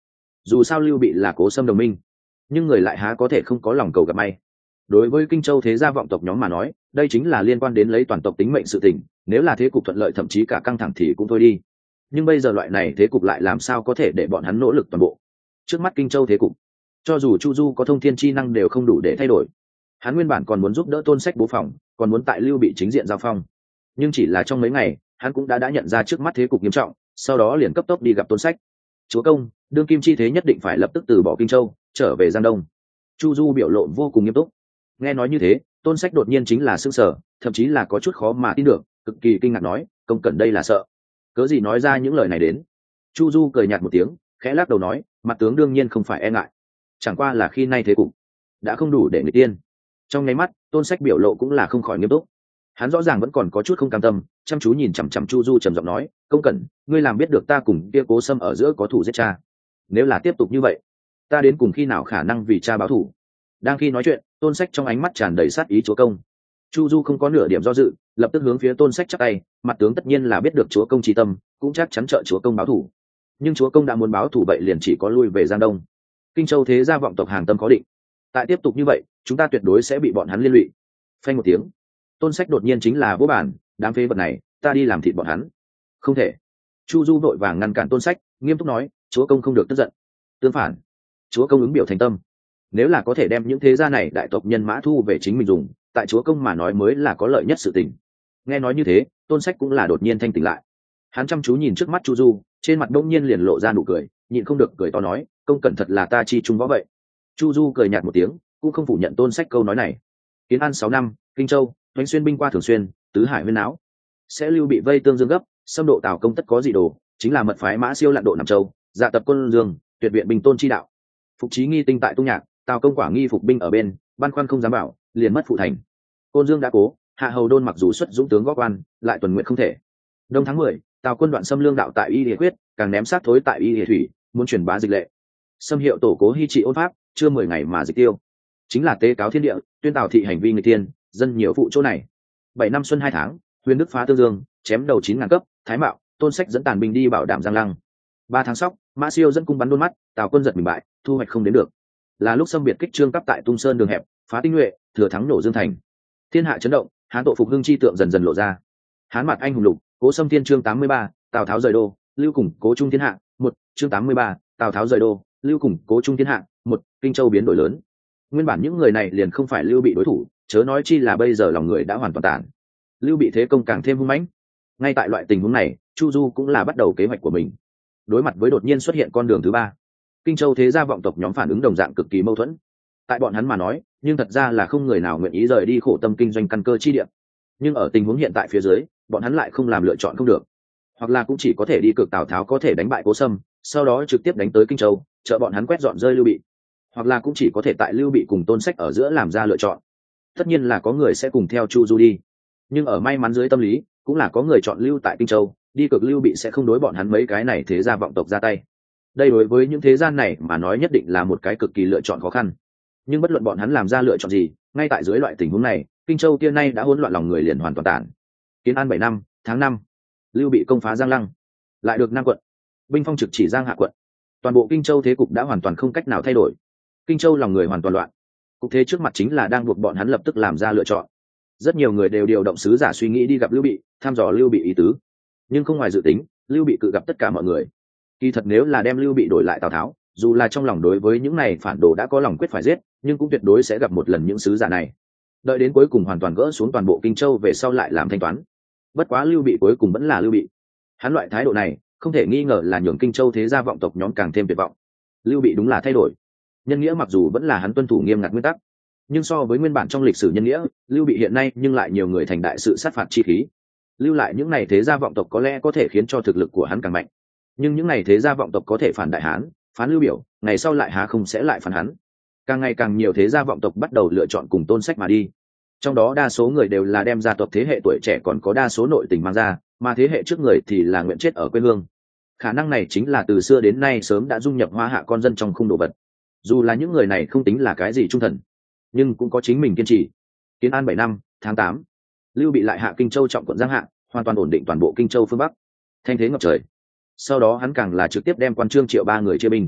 dù sao lưu bị là Cố Sâm đồng minh, nhưng người lại há có thể không có lòng cầu gặp may. Đối với Kinh Châu thế gia vọng tộc nhóm mà nói, đây chính là liên quan đến lấy toàn tộc tính mệnh sự tình, nếu là thế cục thuận lợi thậm chí cả căng thẳng thì cũng thôi đi, nhưng bây giờ loại này thế cục lại làm sao có thể để bọn hắn nỗ lực toàn bộ. Trước mắt Kinh Châu thế cục, cho dù Chu Du có thông thiên chi năng đều không đủ để thay đổi. Hắn nguyên bản còn muốn giúp đỡ Tôn Sách bố phòng, còn muốn tại lưu bị chính diện giao phong, nhưng chỉ là trong mấy ngày hắn cũng đã đã nhận ra trước mắt thế cục nghiêm trọng, sau đó liền cấp tốc đi gặp Tôn Sách. Chúa công, đương kim chi thế nhất định phải lập tức từ bỏ Kinh Châu trở về Giang Đông. Chu Du biểu lộ vô cùng nghiêm túc. Nghe nói như thế, Tôn Sách đột nhiên chính là sững sờ, thậm chí là có chút khó mà tin được, cực kỳ kinh ngạc nói, công cẩn đây là sợ cớ gì nói ra những lời này đến. Chu Du cười nhạt một tiếng, khẽ lắc đầu nói, mặt tướng đương nhiên không phải e ngại, chẳng qua là khi nay thế cục đã không đủ để người tiên. Trong nháy mắt, Tôn Sách biểu lộ cũng là không khỏi nghiêm túc. Hắn rõ ràng vẫn còn có chút không cam tâm, chăm chú nhìn chằm chằm Chu Du trầm giọng nói, công cẩn, ngươi làm biết được ta cùng kia Cố Sâm ở giữa có thủ giết cha, nếu là tiếp tục như vậy, ta đến cùng khi nào khả năng vì cha báo thù. Đang khi nói chuyện, Tôn Sách trong ánh mắt tràn đầy sát ý chúa công. Chu Du không có nửa điểm do dự, lập tức hướng phía Tôn Sách chắp tay, mặt tướng tất nhiên là biết được chúa công trí tâm, cũng chắc chắn trợ chúa công báo thù, nhưng chúa công đã muốn báo thù vậy liền chỉ có lui về Giang Đông. Kinh Châu thế gia vọng tộc hàng tâm có định, tại tiếp tục như vậy chúng ta tuyệt đối sẽ bị bọn hắn liên lụy. Phanh một tiếng, Tôn Sách đột nhiên chính là vô bản, đám phế vật này ta đi làm thịt bọn hắn không thể. Chu Du vội vàng ngăn cản Tôn Sách, nghiêm túc nói, chúa công không được tức giận, tương phản chúa công ứng biểu thành tâm, nếu là có thể đem những thế gia này đại tộc nhân mã thu về chính mình dùng, tại chúa công mà nói mới là có lợi nhất sự tình. Nghe nói như thế, Tôn Sách cũng là đột nhiên thanh tỉnh lại. Hắn chăm chú nhìn trước mắt Chu Du, trên mặt đông nhiên liền lộ ra nụ cười, nhịn không được cười to nói, công cẩn thật là ta chi trung võ vậy. Chu Du cười nhạt một tiếng, cũng không phủ nhận Tôn Sách câu nói này. Kiến An sáu năm, Kinh Châu, Thoánh xuyên binh qua Thường Xuyên, tứ hải huyên náo, sẽ lưu bị vây tương dương gấp, xâm độ Tào công tất có gì đồ, chính là mật phái Mã Siêu lặn độ Nam Châu, dạ tập quân Dương, tuyệt viện bình tôn chi đạo. Phục trí nghi tinh tại Tung Nhạc, Tào công quả nghi phục binh ở bên, băn khoăn không dám bảo, liền mất phụ thành. Côn Dương đã cố, Hạ Hầu Đôn mặc dù xuất dũng tướng góp quan, lại tuần nguyện không thể. Đông tháng mười, Tào quân đoạn xâm lương đạo tại Y Địa Quyết, càng ném sát thối tại Y Địa Thủy, muốn truyền bá dịch lệ. Xâm hiệu tổ cố hy trị ôn pháp, chưa mười ngày mà dịch tiêu. Chính là tế cáo thiên địa, tuyên Tào thị hành vi người tiên, dân nhiều phụ chỗ này. Bảy năm xuân hai tháng, Huyền Đức phá Tương Dương, chém đầu chín ngàn cấp, Thái Mạo, Tôn Sách dẫn tàn binh đi bảo đảm Giang Lăng. Ba tháng sóc, Mã Siêu dẫn cung bắn đôn mắt, Tào quân giật mình bại, thu hoạch không đến được. Là lúc xâm biệt kích trương cấp tại Tung Sơn đường hẹp, phá tinh nhuệ, thừa thắng nổ Dương thành. Thiên hạ chấn động, Hán tội phục hưng chi tượng dần dần lộ ra. Hán mặt anh hùng lục, Cố Sâm thiên chương tám mươi ba, Tào Tháo rời đô, lưu củng cố trung thiên hạ, một, chương tám mươi ba, Tào Tháo rời đô, lưu củng cố trung thiên hạ, một, Kinh Châu biến đổi lớn. Nguyên bản những người này liền không phải lưu bị đối thủ, chớ nói chi là bây giờ lòng người đã hoàn toàn tản. Lưu bị thế công càng thêm hung mãnh. Ngay tại loại tình huống này, Chu Du cũng là bắt đầu kế hoạch của mình. Đối mặt với đột nhiên xuất hiện con đường thứ ba, Kinh Châu thế gia vọng tộc nhóm phản ứng đồng dạng cực kỳ mâu thuẫn. Tại bọn hắn mà nói, nhưng thật ra là không người nào nguyện ý rời đi khổ tâm kinh doanh căn cơ chi địa. Nhưng ở tình huống hiện tại phía dưới, bọn hắn lại không làm lựa chọn không được, hoặc là cũng chỉ có thể đi cược Tào Tháo có thể đánh bại Cố Sâm, sau đó trực tiếp đánh tới Kinh Châu, trợ bọn hắn quét dọn rơi Lưu Bị, hoặc là cũng chỉ có thể tại Lưu Bị cùng Tôn Sách ở giữa làm ra lựa chọn. Tất nhiên là có người sẽ cùng theo Chu Du đi, nhưng ở may mắn dưới tâm lý, cũng là có người chọn lưu tại Kinh Châu, đi cược Lưu Bị sẽ không đối bọn hắn mấy cái này thế gia vọng tộc ra tay. Đây đối với những thế gian này mà nói nhất định là một cái cực kỳ lựa chọn khó khăn. Nhưng bất luận bọn hắn làm ra lựa chọn gì, ngay tại dưới loại tình huống này, Kinh Châu kia nay đã hỗn loạn, lòng người liền hoàn toàn tản. Kiến An bảy năm, tháng năm, Lưu Bị công phá Giang Lăng, lại được Nam quận, binh phong trực chỉ Giang Hạ quận. Toàn bộ Kinh Châu thế cục đã hoàn toàn không cách nào thay đổi. Kinh Châu lòng người hoàn toàn loạn. Cục thế trước mặt chính là đang buộc bọn hắn lập tức làm ra lựa chọn. Rất nhiều người đều điều động sứ giả suy nghĩ đi gặp Lưu Bị, thăm dò Lưu Bị ý tứ. Nhưng không ngoài dự tính, Lưu Bị cự gặp tất cả mọi người. Kỳ thật nếu là đem Lưu Bị đổi lại Tào Tháo, dù là trong lòng đối với những này phản đồ đã có lòng quyết phải giết, nhưng cũng tuyệt đối sẽ gặp một lần những sứ giả này. Đợi đến cuối cùng hoàn toàn gỡ xuống toàn bộ Kinh Châu về sau lại làm thanh toán. Bất quá Lưu Bị cuối cùng vẫn là Lưu Bị. Hắn loại thái độ này, không thể nghi ngờ là nhường Kinh Châu thế gia vọng tộc nhóm càng thêm tuyệt vọng. Lưu Bị đúng là thay đổi. Nhân nghĩa mặc dù vẫn là hắn tuân thủ nghiêm ngặt nguyên tắc, nhưng so với nguyên bản trong lịch sử nhân nghĩa, Lưu Bị hiện nay nhưng lại nhiều người thành đại sự sát phạt chi khí. Lưu lại những này thế gia vọng tộc có lẽ có thể khiến cho thực lực của hắn càng mạnh, nhưng những này thế gia vọng tộc có thể phản đại hán, phán Lưu Biểu, ngày sau lại há không sẽ lại phản hắn. Càng ngày càng nhiều thế gia vọng tộc bắt đầu lựa chọn cùng Tôn Sách mà đi. Trong đó đa số người đều là đem gia tộc thế hệ tuổi trẻ, còn có đa số nội tình mang ra, mà thế hệ trước người thì là nguyện chết ở quê hương. Khả năng này chính là từ xưa đến nay sớm đã dung nhập Hoa Hạ con dân trong khung đồ vật. Dù là những người này không tính là cái gì trung thần, nhưng cũng có chính mình kiên trì. Kiến An bảy năm, tháng tám, Lưu Bị lại hạ Kinh Châu trọng quận Giang Hạ, hoàn toàn ổn định toàn bộ Kinh Châu phương Bắc, thanh thế ngập trời. Sau đó hắn càng là trực tiếp đem Quan Trương Triệu ba người chia binh.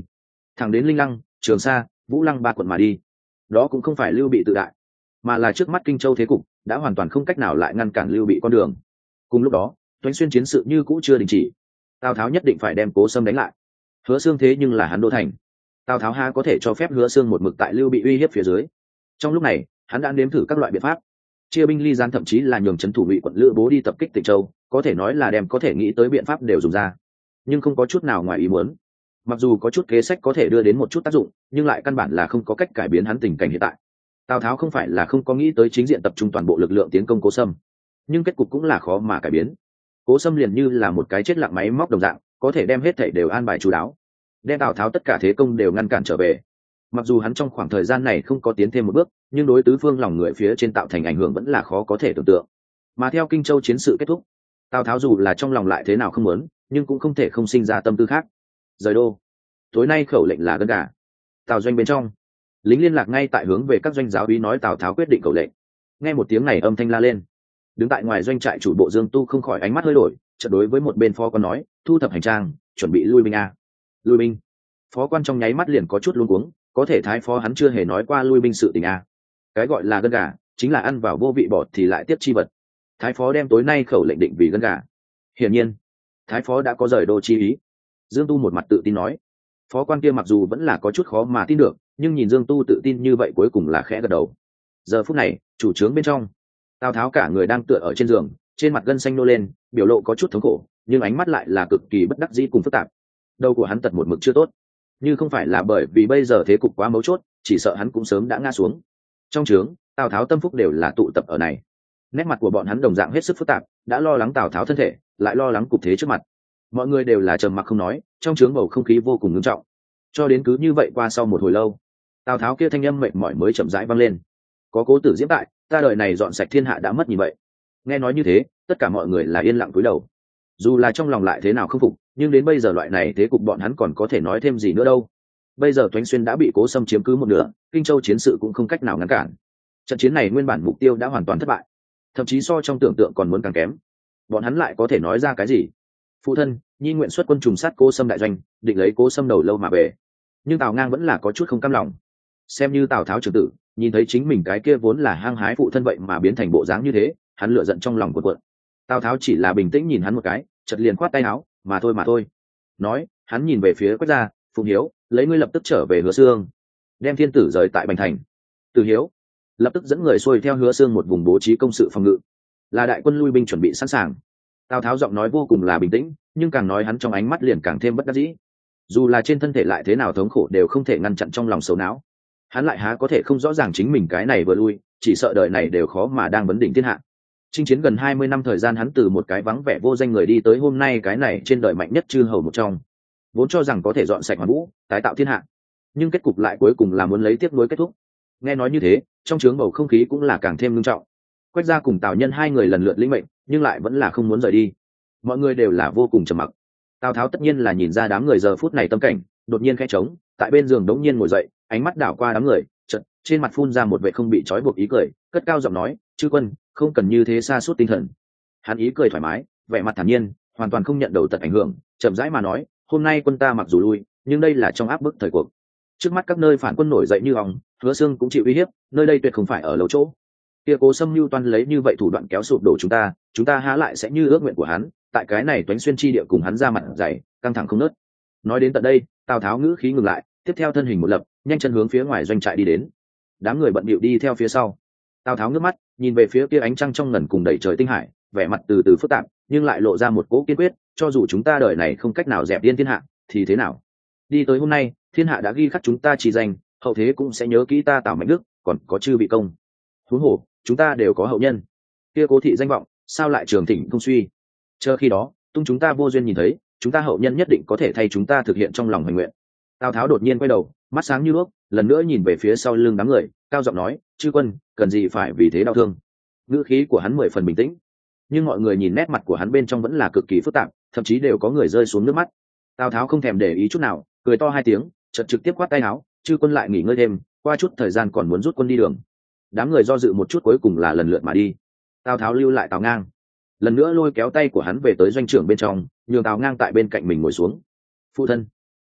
thẳng đến Linh Lăng, Trường Sa, Vũ Lăng ba quận mà đi. Đó cũng không phải Lưu Bị tự đại, mà là trước mắt Kinh Châu thế cục đã hoàn toàn không cách nào lại ngăn cản Lưu Bị con đường. Cùng lúc đó, Toánh Xuyên chiến sự như cũ chưa đình chỉ. Tào Tháo nhất định phải đem Cố Sâm đánh lại. Hứa Xương thế nhưng là hắn đô thành. Tào Tháo ha có thể cho phép Hứa Xương một mực tại Lưu Bị uy hiếp phía dưới. Trong lúc này, hắn đã nếm thử các loại biện pháp, chia binh ly gián, thậm chí là nhường trấn thủ Ngụy quận Lữ Bố đi tập kích Tịnh Châu, có thể nói là đem có thể nghĩ tới biện pháp đều dùng ra, nhưng không có chút nào ngoài ý muốn. Mặc dù có chút kế sách có thể đưa đến một chút tác dụng, nhưng lại căn bản là không có cách cải biến hắn tình cảnh hiện tại. Tào Tháo không phải là không có nghĩ tới chính diện tập trung toàn bộ lực lượng tiến công Cố Sâm, nhưng kết cục cũng là khó mà cải biến. Cố Sâm liền như là một cái chết lặng máy móc đồng dạng, có thể đem hết thảy đều an bài chú đáo, đem Tào Tháo tất cả thế công đều ngăn cản trở về. Mặc dù hắn trong khoảng thời gian này không có tiến thêm một bước, nhưng đối tứ phương lòng người phía trên tạo thành ảnh hưởng vẫn là khó có thể tưởng tượng. Mà theo Kinh Châu chiến sự kết thúc, Tào Tháo dù là trong lòng lại thế nào không muốn, nhưng cũng không thể không sinh ra tâm tư khác. Rời đô. Tối nay khẩu lệnh là gân gà. Tào doanh bên trong, lính liên lạc ngay tại hướng về các doanh giáo úy nói Tào Tháo quyết định khẩu lệnh. Nghe một tiếng này âm thanh la lên, đứng tại ngoài doanh trại chủ bộ Dương Tu không khỏi ánh mắt hơi đổi, chợt đối với một bên phó quan nói, thu thập hành trang, chuẩn bị lui binh a. Lui binh. Phó quan trong nháy mắt liền có chút luống cuống, có thể thái phó hắn chưa hề nói qua lui binh sự tình a. Cái gọi là gân gà chính là ăn vào vô vị bọt thì lại tiếp chi vật. Thái phó đem tối nay khẩu lệnh định vì gân gà. Hiển nhiên, thái phó đã có rời đô chi ý. Dương Tu một mặt tự tin nói. Phó quan kia mặc dù vẫn là có chút khó mà tin được, nhưng nhìn Dương Tu tự tin như vậy cuối cùng là khẽ gật đầu. Giờ phút này, chủ trướng bên trong, Tào Tháo cả người đang tựa ở trên giường, trên mặt gân xanh nô lên, biểu lộ có chút thống khổ, nhưng ánh mắt lại là cực kỳ bất đắc dĩ cùng phức tạp. Đầu của hắn tật một mực chưa tốt, như không phải là bởi vì bây giờ thế cục quá mấu chốt, chỉ sợ hắn cũng sớm đã ngã xuống. Trong trướng, Tào Tháo tâm phúc đều là tụ tập ở này. Nét mặt của bọn hắn đồng dạng hết sức phức tạp, đã lo lắng Tào Tháo thân thể, lại lo lắng cục thế trước mặt. Mọi người đều là trầm mặc không nói, trong trướng bầu không khí vô cùng nghiêm trọng. Cho đến cứ như vậy qua sau một hồi lâu, Tào Tháo kia thanh âm mệt mỏi mới chậm rãi vang lên. Có Cố Tử Diễm tại, ta đời này dọn sạch thiên hạ đã mất như vậy. Nghe nói như thế, tất cả mọi người là yên lặng cúi đầu. Dù là trong lòng lại thế nào không phục, nhưng đến bây giờ loại này thế cục bọn hắn còn có thể nói thêm gì nữa đâu. Bây giờ Toánh Xuyên đã bị Cố Sâm chiếm cứ một nửa, Kinh Châu chiến sự cũng không cách nào ngăn cản. Trận chiến này nguyên bản mục tiêu đã hoàn toàn thất bại, thậm chí so trong tưởng tượng còn muốn càng kém. Bọn hắn lại có thể nói ra cái gì? Phụ thân, nhi nguyện xuất quân trùng sát Cố Sâm đại doanh, định lấy Cố Sâm đầu lâu mà về. Nhưng Tào Ngang vẫn là có chút không cam lòng. Xem như Tào Tháo trưởng tử, nhìn thấy chính mình cái kia vốn là hăng hái phụ thân vậy mà biến thành bộ dáng như thế, hắn lửa giận trong lòng cuộn cuộn. Tào Tháo chỉ là bình tĩnh nhìn hắn một cái, chợt liền khoát tay áo, mà thôi mà thôi. Nói, hắn nhìn về phía Quách Gia, Phùng Hiếu, lấy ngươi lập tức trở về Hứa Xương, đem thiên tử rời tại Bành Thành. Từ Hiếu lập tức dẫn người xuôi theo Hứa Xương một vùng bố trí công sự phòng ngự, là đại quân lui binh chuẩn bị sẵn sàng. Tào Tháo giọng nói vô cùng là bình tĩnh, nhưng càng nói hắn trong ánh mắt liền càng thêm bất đắc dĩ. Dù là trên thân thể lại thế nào thống khổ đều không thể ngăn chặn trong lòng xấu não. Hắn lại há có thể không rõ ràng chính mình cái này vừa lui, chỉ sợ đời này đều khó mà đang vấn đỉnh thiên hạ. Chinh chiến gần hai mươi năm thời gian, hắn từ một cái vắng vẻ vô danh người đi tới hôm nay cái này trên đời mạnh nhất chư hầu một trong, vốn cho rằng có thể dọn sạch hoàn vũ, tái tạo thiên hạ, nhưng kết cục lại cuối cùng là muốn lấy tiếp nối kết thúc. Nghe nói như thế, trong trướng bầu không khí cũng là càng thêm nghiêm trọng. Quách Gia cùng Tào Nhân hai người lần lượt lĩnh mệnh, nhưng lại vẫn là không muốn rời đi. Mọi người đều là vô cùng trầm mặc. Tào Tháo tất nhiên là nhìn ra đám người giờ phút này tâm cảnh, đột nhiên khẽ trống, tại bên giường đống nhiên ngồi dậy, ánh mắt đảo qua đám người, chợt trên mặt phun ra một vẻ không bị trói buộc ý cười, cất cao giọng nói, chư quân không cần như thế sa sút tinh thần. Hắn ý cười thoải mái, vẻ mặt thản nhiên, hoàn toàn không nhận đầu tật ảnh hưởng, chậm rãi mà nói, hôm nay quân ta mặc dù lui, nhưng đây là trong áp bức thời cuộc. Trước mắt các nơi phản quân nổi dậy như ong, Hứa Xương cũng chịu uy hiếp, nơi đây tuyệt không phải ở lầu chỗ. Kia Cố Sâm mưu toan lấy như vậy thủ đoạn kéo sụp đổ chúng ta, chúng ta há lại sẽ như ước nguyện của hắn, tại cái này Toánh Xuyên chi địa cùng hắn ra mặt dày, căng thẳng không nớt. Nói đến tận đây, Tào Tháo ngữ khí ngừng lại, tiếp theo thân hình một lập, nhanh chân hướng phía ngoài doanh trại đi đến. Đám người bận bịu đi theo phía sau. Tào Tháo ngước mắt, nhìn về phía kia ánh trăng trong ngần cùng đầy trời tinh hải, vẻ mặt từ từ phức tạp, nhưng lại lộ ra một cố kiên quyết, cho dù chúng ta đời này không cách nào dẹp điên thiên hạ, thì thế nào? Đi tới hôm nay, thiên hạ đã ghi khắc chúng ta chỉ danh, hậu thế cũng sẽ nhớ kỹ ta Tào Mạnh Đức, còn có chư vị công. Huống hồ, chúng ta đều có hậu nhân. Kia Cố thị danh vọng, sao lại trường thịnh không suy? Chờ khi đó, tung chúng ta vô duyên nhìn thấy, chúng ta hậu nhân nhất định có thể thay chúng ta thực hiện trong lòng hoài nguyện. Tào Tháo đột nhiên quay đầu, mắt sáng như đuốc, lần nữa nhìn về phía sau lưng đám người, cao giọng nói, chư quân cần gì phải vì thế đau thương. Ngữ khí của hắn mười phần bình tĩnh, nhưng mọi người nhìn nét mặt của hắn bên trong vẫn là cực kỳ phức tạp, thậm chí đều có người rơi xuống nước mắt. Tào Tháo không thèm để ý chút nào, cười to hai tiếng, chợt trực tiếp quát tay áo, chư quân lại nghỉ ngơi thêm, qua chút thời gian còn muốn rút quân đi đường. Đám người do dự một chút cuối cùng là lần lượt mà đi. Tào Tháo lưu lại Tào Ngang, lần nữa lôi kéo tay của hắn về tới doanh trưởng bên trong, nhường Tào Ngang tại bên cạnh mình ngồi xuống. Phụ thân,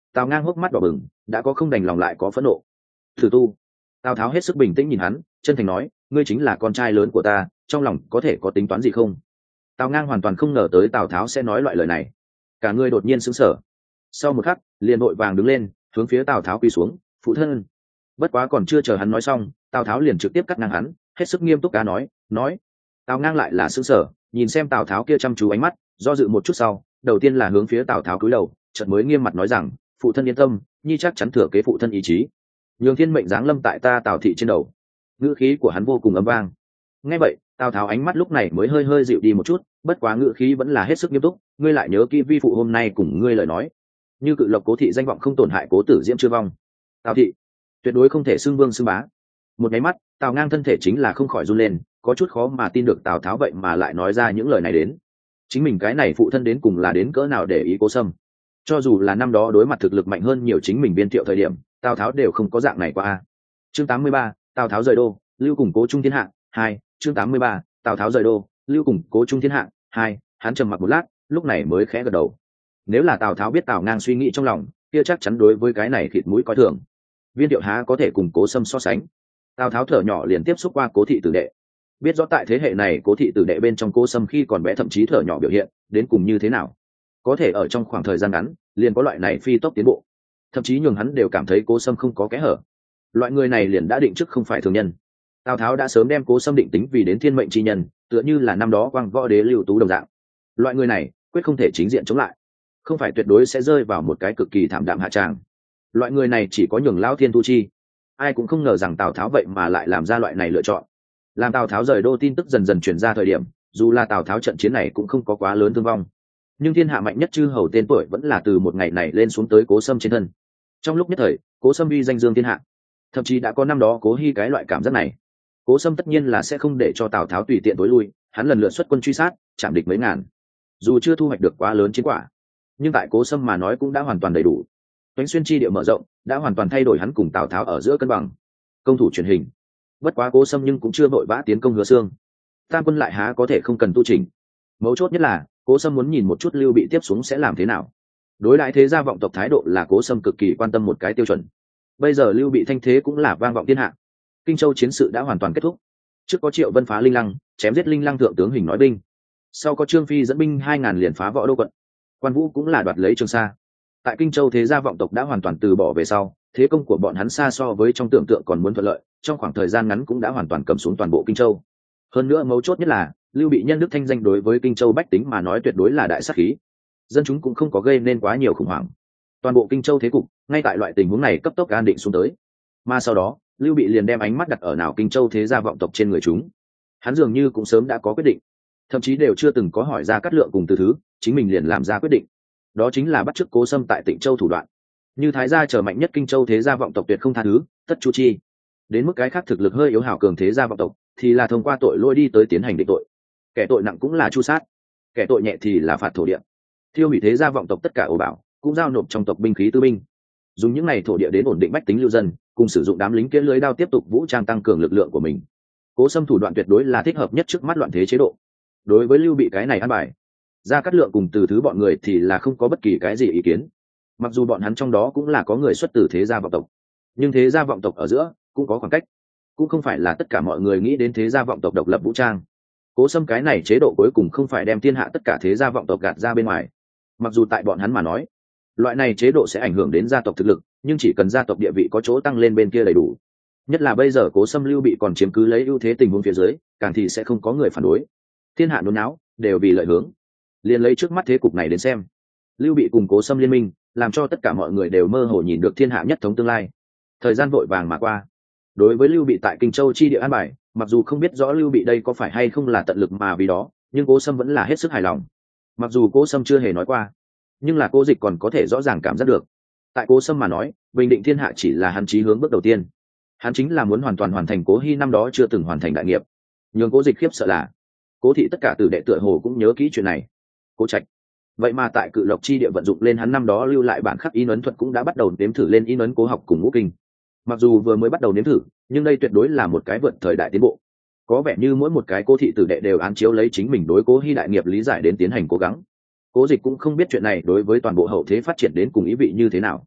Tào Ngang hốc mắt đỏ bừng, đã có không đành lòng lại có phẫn nộ. Thử tu. Tào Tháo hết sức bình tĩnh nhìn hắn, chân thành nói, ngươi chính là con trai lớn của ta, trong lòng có thể có tính toán gì không? Tào Ngang hoàn toàn không ngờ tới Tào Tháo sẽ nói loại lời này, cả người đột nhiên sững sờ. Sau một khắc, liền vội vàng đứng lên, hướng phía Tào Tháo quỳ xuống, phụ thân. Bất quá còn chưa chờ hắn nói xong, Tào Tháo liền trực tiếp cắt ngang hắn, hết sức nghiêm túc cá nói, nói. Tào Ngang lại là sững sờ, nhìn xem Tào Tháo kia chăm chú ánh mắt, do dự một chút sau, đầu tiên là hướng phía Tào Tháo cúi đầu, chợt mới nghiêm mặt nói rằng, phụ thân yên tâm, nhi chắc chắn thừa kế phụ thân ý chí, nhường thiên mệnh giáng lâm tại ta Tào thị trên đầu. Ngữ khí của hắn vô cùng ấm vang. Nghe vậy, Tào Tháo ánh mắt lúc này mới hơi hơi dịu đi một chút, bất quá ngữ khí vẫn là hết sức nghiêm túc, ngươi lại nhớ kỹ vi phụ hôm nay cùng ngươi lời nói, như cự lộc cố thị danh vọng không tổn hại cố tử diễm chưa vong, Tào thị tuyệt đối không thể xưng vương xưng bá. Một cái mắt, Tào Ngang thân thể chính là không khỏi run lên, có chút khó mà tin được Tào Tháo vậy mà lại nói ra những lời này đến. Chính mình cái này phụ thân đến cùng là đến cỡ nào để ý Cố Sâm. Cho dù là năm đó đối mặt thực lực mạnh hơn nhiều chính mình biên thiệu thời điểm, Tào Tháo đều không có dạng này qua a. Chương tám mươi ba, Tào Tháo rời đô, lưu củng cố trung thiên hạ. Hai, chương tám mươi ba, Tào Tháo rời đô, lưu củng cố trung thiên hạ. Hai, hắn trầm mặc một lát, lúc này mới khẽ gật đầu. Nếu là Tào Tháo biết Tào Ngang suy nghĩ trong lòng, kia chắc chắn đối với cái này khịt mũi coi thường. Viên thiệu há có thể cùng Cố Sâm so sánh. Tào Tháo thở nhỏ liền tiếp xúc qua Cố thị tử đệ, biết rõ tại thế hệ này Cố thị tử đệ bên trong Cố Sâm khi còn bé thậm chí thở nhỏ biểu hiện đến cùng như thế nào, có thể ở trong khoảng thời gian ngắn liền có loại này phi tốc tiến bộ, thậm chí nhường hắn đều cảm thấy Cố Sâm không có kẽ hở. Loại người này liền đã định trước không phải thường nhân. Tào Tháo đã sớm đem Cố Sâm định tính vì đến thiên mệnh chi nhân, tựa như là năm đó quang võ đế Lưu Tú đồng dạng. Loại người này quyết không thể chính diện chống lại, không phải tuyệt đối sẽ rơi vào một cái cực kỳ thảm đạm hạ tràng. Loại người này chỉ có nhường Lão Thiên tu chi. Ai cũng không ngờ rằng Tào Tháo vậy mà lại làm ra loại này lựa chọn. Làm Tào Tháo rời đô tin tức dần dần truyền ra thời điểm, dù là Tào Tháo trận chiến này cũng không có quá lớn thương vong, nhưng thiên hạ mạnh nhất chư hầu tên tuổi vẫn là từ một ngày này lên xuống tới Cố Sâm trên thân. Trong lúc nhất thời, Cố Sâm uy danh dương thiên hạ, thậm chí đã có năm đó Cố Hi cái loại cảm giác này. Cố Sâm tất nhiên là sẽ không để cho Tào Tháo tùy tiện tối lui, hắn lần lượt xuất quân truy sát, chạm địch mấy ngàn. Dù chưa thu hoạch được quá lớn chiến quả, nhưng tại Cố Sâm mà nói cũng đã hoàn toàn đầy đủ. Toánh xuyên chi địa mở rộng đã hoàn toàn thay đổi hắn cùng Tào Tháo ở giữa cân bằng. Công thủ truyền hình, bất quá Cố Sâm nhưng cũng chưa vội vã tiến công Hứa Xương. Tam quân lại há có thể không cần tu chỉnh. Mấu chốt nhất là Cố Sâm muốn nhìn một chút Lưu Bị tiếp xuống sẽ làm thế nào. Đối đãi thế gia vọng tộc thái độ là Cố Sâm cực kỳ quan tâm một cái tiêu chuẩn. Bây giờ Lưu Bị thanh thế cũng là vang vọng thiên hạ. Kinh Châu chiến sự đã hoàn toàn kết thúc. Trước có Triệu Vân phá Linh Lăng, chém giết Linh Lăng thượng tướng Hình nói binh. Sau có Trương Phi dẫn binh hai ngàn liền phá Võ Đô quận. Quan Vũ cũng là đoạt lấy Trường Sa. Tại Kinh Châu thế gia vọng tộc đã hoàn toàn từ bỏ về sau, thế công của bọn hắn xa so với trong tưởng tượng còn muốn thuận lợi, trong khoảng thời gian ngắn cũng đã hoàn toàn cầm xuống toàn bộ Kinh Châu. Hơn nữa mấu chốt nhất là Lưu Bị nhân đức thanh danh đối với Kinh Châu bách tính mà nói tuyệt đối là đại sát khí, dân chúng cũng không có gây nên quá nhiều khủng hoảng. Toàn bộ Kinh Châu thế cục ngay tại loại tình huống này cấp tốc an định xuống tới, mà sau đó Lưu Bị liền đem ánh mắt đặt ở nào Kinh Châu thế gia vọng tộc trên người chúng. Hắn dường như cũng sớm đã có quyết định, thậm chí đều chưa từng có hỏi ra Cát Lượng cùng Từ Thứ, chính mình liền làm ra quyết định. Đó chính là bắt chước Cố Sâm tại Tịnh Châu thủ đoạn, như Thái gia trở mạnh nhất Kinh Châu thế gia vọng tộc tuyệt không tha thứ, tất chu chi. Đến mức cái khác thực lực hơi yếu hảo cường thế gia vọng tộc thì là thông qua tội lỗi đi tới tiến hành định tội. Kẻ tội nặng cũng là chu sát, kẻ tội nhẹ thì là phạt thổ địa, thiêu hủy thế gia vọng tộc tất cả ổ bảo, cũng giao nộp trong tộc binh khí tư binh, dùng những này thổ địa đến ổn định bách tính lưu dân, cùng sử dụng đám lính kia lưới đao tiếp tục vũ trang tăng cường lực lượng của mình. Cố Sâm thủ đoạn tuyệt đối là thích hợp nhất trước mắt loạn thế chế độ. Đối với Lưu Bị cái này ăn bài, Gia Cát Lượng cùng Từ Thứ bọn người thì là không có bất kỳ cái gì ý kiến. Mặc dù bọn hắn trong đó cũng là có người xuất từ thế gia vọng tộc, nhưng thế gia vọng tộc ở giữa cũng có khoảng cách, cũng không phải là tất cả mọi người nghĩ đến thế gia vọng tộc độc lập vũ trang. Cố Sâm cái này chế độ cuối cùng không phải đem thiên hạ tất cả thế gia vọng tộc gạt ra bên ngoài. Mặc dù tại bọn hắn mà nói, loại này chế độ sẽ ảnh hưởng đến gia tộc thực lực, nhưng chỉ cần gia tộc địa vị có chỗ tăng lên bên kia đầy đủ. Nhất là bây giờ Cố Sâm Lưu Bị còn chiếm cứ lấy ưu thế tình huống phía dưới, càng thì sẽ không có người phản đối. Thiên hạ nôn náo đều vì lợi hướng. Liên lấy trước mắt thế cục này đến xem, Lưu Bị cùng Cố Sâm liên minh, làm cho tất cả mọi người đều mơ hồ nhìn được thiên hạ nhất thống tương lai. Thời gian vội vàng mà qua. Đối với Lưu Bị tại Kinh Châu chi địa an bài, mặc dù không biết rõ Lưu Bị đây có phải hay không là tận lực mà vì đó, nhưng Cố Sâm vẫn là hết sức hài lòng. Mặc dù Cố Sâm chưa hề nói qua, nhưng là Cố Dịch còn có thể rõ ràng cảm giác được. Tại Cố Sâm mà nói, bình định thiên hạ chỉ là hắn chí hướng bước đầu tiên. Hắn chính là muốn hoàn toàn hoàn thành Cố Hi năm đó chưa từng hoàn thành đại nghiệp. Nhưng Cố Dịch khiếp sợ là, Cố thị tất cả tử đệ tựa hồ cũng nhớ kỹ chuyện này. Cố Trạch, vậy mà tại Cự Lộc chi địa vận dụng lên hắn năm đó lưu lại bản khắc in ấn thuật, cũng đã bắt đầu nếm thử lên in ấn cố học cùng ngũ kinh. Mặc dù vừa mới bắt đầu nếm thử, nhưng đây tuyệt đối là một cái vượt thời đại tiến bộ. Có vẻ như mỗi một cái Cố thị tử đệ đều án chiếu lấy chính mình đối Cố Hi đại nghiệp lý giải đến tiến hành cố gắng. Cố Dịch cũng không biết chuyện này đối với toàn bộ hậu thế phát triển đến cùng ý vị như thế nào.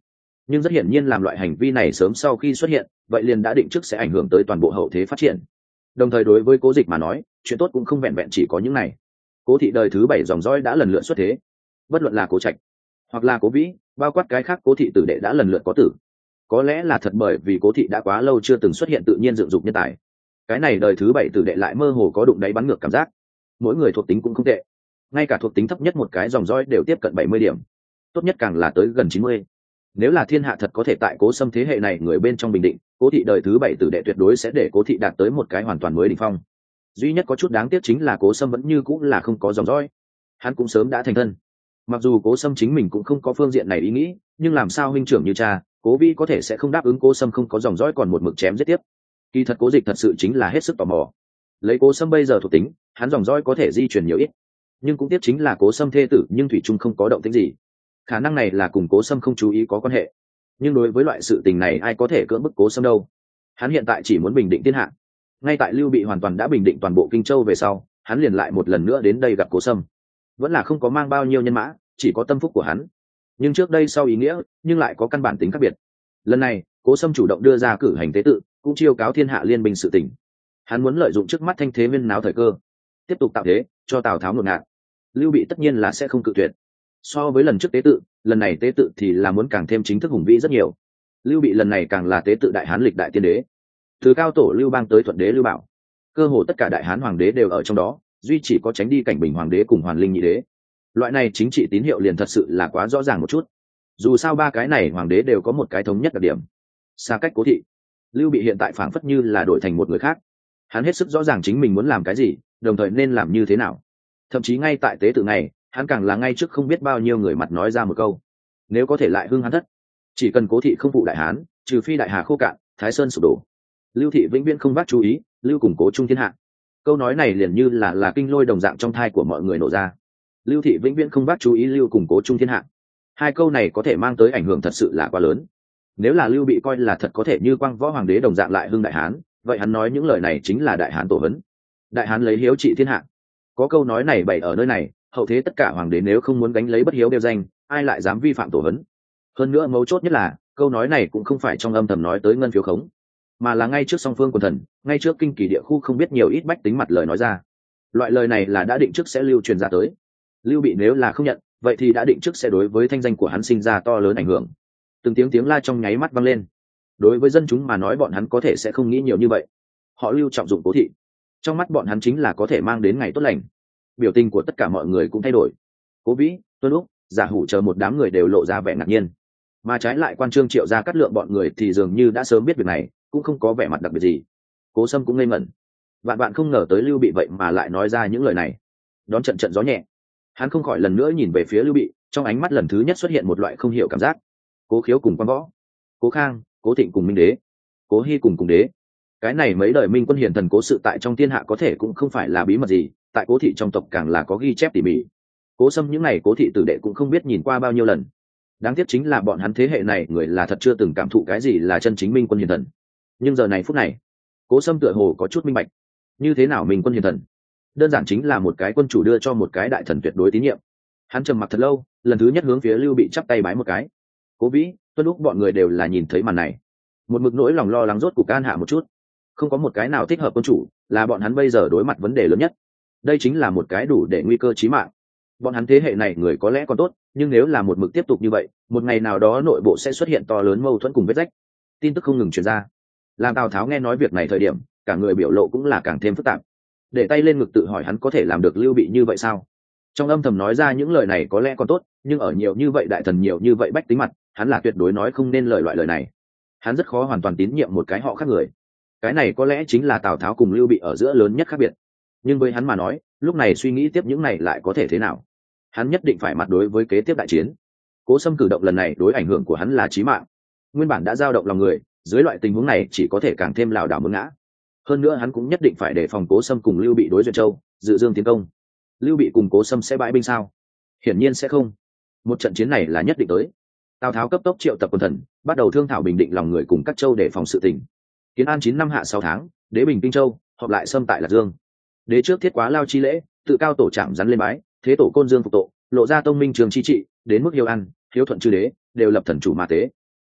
nhưng rất hiển nhiên làm loại hành vi này sớm sau khi xuất hiện, vậy liền đã định trước sẽ ảnh hưởng tới toàn bộ hậu thế phát triển. Đồng thời đối với Cố Dịch mà nói, chuyện tốt cũng không vẹn vẹn chỉ có những này. Cố thị đời thứ bảy dòng dõi đã lần lượt xuất thế, bất luận là Cố Trạch hoặc là Cố Vĩ, bao quát cái khác Cố thị tử đệ đã lần lượt có tử. Có lẽ là thật bởi vì Cố thị đã quá lâu chưa từng xuất hiện tự nhiên dựng dục nhân tài, cái này đời thứ bảy tử đệ lại mơ hồ có đụng đáy bắn ngược cảm giác. Mỗi người thuộc tính cũng không tệ, ngay cả thuộc tính thấp nhất một cái dòng dõi đều tiếp cận bảy mươi điểm, tốt nhất càng là tới gần chín mươi. Nếu là thiên hạ thật có thể tại Cố Sâm thế hệ này người bên trong bình định, Cố thị đời thứ bảy tử đệ tuyệt đối sẽ để Cố thị đạt tới một cái hoàn toàn mới đỉnh phong. Duy nhất có chút đáng tiếc chính là Cố Sâm vẫn như cũng là không có dòng dõi, hắn cũng sớm đã thành thân. Mặc dù Cố Sâm chính mình cũng không có phương diện này ý nghĩ, nhưng làm sao huynh trưởng như cha Cố Vĩ có thể sẽ không đáp ứng Cố Sâm không có dòng dõi còn một mực chém giết tiếp. Kỳ thật Cố Dịch thật sự chính là hết sức tò mò. Lấy Cố Sâm bây giờ thuộc tính, hắn dòng dõi có thể di chuyển nhiều ít, nhưng cũng tiếc chính là Cố Sâm thê tử nhưng thủy chung không có động tĩnh gì. Khả năng này là cùng Cố Sâm không chú ý có quan hệ, nhưng đối với loại sự tình này ai có thể cưỡng bức Cố Sâm đâu. Hắn hiện tại chỉ muốn bình định thiên hạ. Ngay tại Lưu Bị hoàn toàn đã bình định toàn bộ Kinh Châu về sau, hắn liền lại một lần nữa đến đây gặp Cố Sâm. Vẫn là không có mang bao nhiêu nhân mã, chỉ có tâm phúc của hắn, nhưng trước đây sau ý nghĩa nhưng lại có căn bản tính khác biệt. Lần này Cố Sâm chủ động đưa ra cử hành tế tự, cũng chiêu cáo thiên hạ liên binh sự tình. Hắn muốn lợi dụng trước mắt thanh thế viên náo thời cơ, tiếp tục tạo thế cho Tào Tháo ngột ngạt. Lưu Bị tất nhiên là sẽ không cự tuyệt. So với lần trước tế tự, lần này tế tự thì là muốn càng thêm chính thức hùng vĩ rất nhiều. Lưu Bị lần này càng là tế tự đại hán lịch đại tiên đế, từ cao tổ Lưu Bang tới thuận đế Lưu Bảo, cơ hồ tất cả đại hán hoàng đế đều ở trong đó, duy chỉ có tránh đi Cảnh Bình hoàng đế cùng Hoàn Linh nhị đế. Loại này chính trị tín hiệu liền thật sự là quá rõ ràng một chút. Dù sao ba cái này hoàng đế đều có một cái thống nhất đặc điểm, xa cách Cố thị. Lưu Bị hiện tại phảng phất như là đổi thành một người khác. Hắn hết sức rõ ràng chính mình muốn làm cái gì, đồng thời nên làm như thế nào. Thậm chí ngay tại tế tự này, hắn càng là ngay trước không biết bao nhiêu người mặt nói ra một câu: nếu có thể lại hưng hắn thất, chỉ cần Cố thị không phụ đại hán, trừ phi đại hà khô cạn, Thái Sơn sụp đổ, Lưu thị vĩnh viễn không vác chú ý, Lưu cùng Cố chung thiên hạ. Câu nói này liền như là là kinh lôi đồng dạng trong thai của mọi người nổ ra. Lưu thị vĩnh viễn không vác chú ý, Lưu cùng Cố chung thiên hạ. Hai câu này có thể mang tới ảnh hưởng thật sự là quá lớn. Nếu là Lưu Bị coi là thật có thể như Quang Võ hoàng đế đồng dạng lại hưng đại hán, vậy hắn nói những lời này chính là đại hán tổ hấn. Đại hán lấy hiếu trị thiên hạ. Có câu nói này bày ở nơi này, hậu thế tất cả hoàng đế nếu không muốn gánh lấy bất hiếu đeo danh, ai lại dám vi phạm tổ hấn. Hơn nữa mấu chốt nhất là, câu nói này cũng không phải trong âm thầm nói tới ngân phiếu khống, mà là ngay trước song phương quần thần, ngay trước kinh kỳ địa khu không biết nhiều ít bách tính mặt lời nói ra. Loại lời này là đã định trước sẽ lưu truyền ra tới. Lưu Bị nếu là không nhận, vậy thì đã định trước sẽ đối với thanh danh của hắn sinh ra to lớn ảnh hưởng. Từng tiếng tiếng la trong nháy mắt vang lên. Đối với dân chúng mà nói, bọn hắn có thể sẽ không nghĩ nhiều như vậy. Họ Lưu trọng dụng Cố thị, trong mắt bọn hắn chính là có thể mang đến ngày tốt lành. Biểu tình của tất cả mọi người cũng thay đổi. Cố Vĩ, Tuân Úc, Giả Hủ chờ một đám người đều lộ ra vẻ ngạc nhiên, mà trái lại Quan Trương Triệu Gia Cát Lượng bọn người thì dường như đã sớm biết việc này, cũng không có vẻ mặt đặc biệt gì. Cố Sâm cũng ngây ngẩn, vạn bạn không ngờ tới Lưu Bị vậy mà lại nói ra những lời này. Đón trận trận gió nhẹ, hắn không khỏi lần nữa nhìn về phía Lưu Bị, trong ánh mắt lần thứ nhất xuất hiện một loại không hiểu cảm giác. Cố Khiếu cùng Quan Võ, Cố Khang, Cố Thịnh cùng Minh Đế, Cố Hi cùng cùng đế, cái này mấy đời minh quân hiển thần cố sự tại trong thiên hạ có thể cũng không phải là bí mật gì, tại Cố thị trong tộc càng là có ghi chép tỉ mỉ. Cố Sâm những này Cố thị tử đệ cũng không biết nhìn qua bao nhiêu lần. Đáng tiếc chính là bọn hắn thế hệ này người là thật chưa từng cảm thụ cái gì là chân chính minh quân hiển thần. Nhưng giờ này phút này, Cố Sâm tựa hồ có chút minh bạch. Như thế nào minh quân hiển thần? Đơn giản chính là một cái quân chủ đưa cho một cái đại thần tuyệt đối tín nhiệm. Hắn trầm mặc thật lâu, lần thứ nhất hướng phía Lưu Bị chắp tay bái một cái. Cố Vĩ, Tuân Úc bọn người đều là nhìn thấy màn này, một mực nỗi lòng lo lắng rốt cục can hạ một chút. Không có một cái nào thích hợp quân chủ, là bọn hắn bây giờ đối mặt vấn đề lớn nhất. Đây chính là một cái đủ để nguy cơ chí mạng. Bọn hắn thế hệ này người có lẽ còn tốt, nhưng nếu là một mực tiếp tục như vậy, một ngày nào đó nội bộ sẽ xuất hiện to lớn mâu thuẫn cùng vết rách. Tin tức không ngừng truyền ra. Làm Tào Tháo nghe nói việc này thời điểm, cả người biểu lộ cũng là càng thêm phức tạp. Để tay lên ngực tự hỏi hắn có thể làm được Lưu Bị như vậy sao? Trong âm thầm nói ra những lời này có lẽ còn tốt, nhưng ở nhiều như vậy đại thần nhiều như vậy bách tính mặt, hắn là tuyệt đối nói không nên lời loại lời này. Hắn rất khó hoàn toàn tín nhiệm một cái họ khác người. Cái này có lẽ chính là Tào Tháo cùng Lưu Bị ở giữa lớn nhất khác biệt. Nhưng với hắn mà nói, lúc này suy nghĩ tiếp những này lại có thể thế nào? Hắn nhất định phải mặt đối với kế tiếp đại chiến. Cố Sâm cử động lần này đối ảnh hưởng của hắn là chí mạng. Nguyên bản đã dao động lòng người, dưới loại tình huống này chỉ có thể càng thêm lảo đảo muốn ngã. Hơn nữa hắn cũng nhất định phải đề phòng Cố Sâm cùng Lưu Bị đối duyên châu, dự dương tiến công. Lưu Bị cùng Cố Sâm sẽ bãi binh sao? Hiển nhiên sẽ không. Một trận chiến này là nhất định tới. Tào Tháo cấp tốc triệu tập quân thần, bắt đầu thương thảo bình định lòng người cùng các châu để phòng sự tình. Kiến An chín năm hạ sáu tháng, đế bình Kinh Châu, họp lại xâm tại Lạc Dương. Đế trước thiết quá lao chi lễ, tự cao tổ trạm rắn lên bái, thế tổ côn dương phục tổ, lộ ra tông minh trường chi trị, đến mức hiếu ăn, hiếu thuận chư đế, đều lập thần chủ ma tế.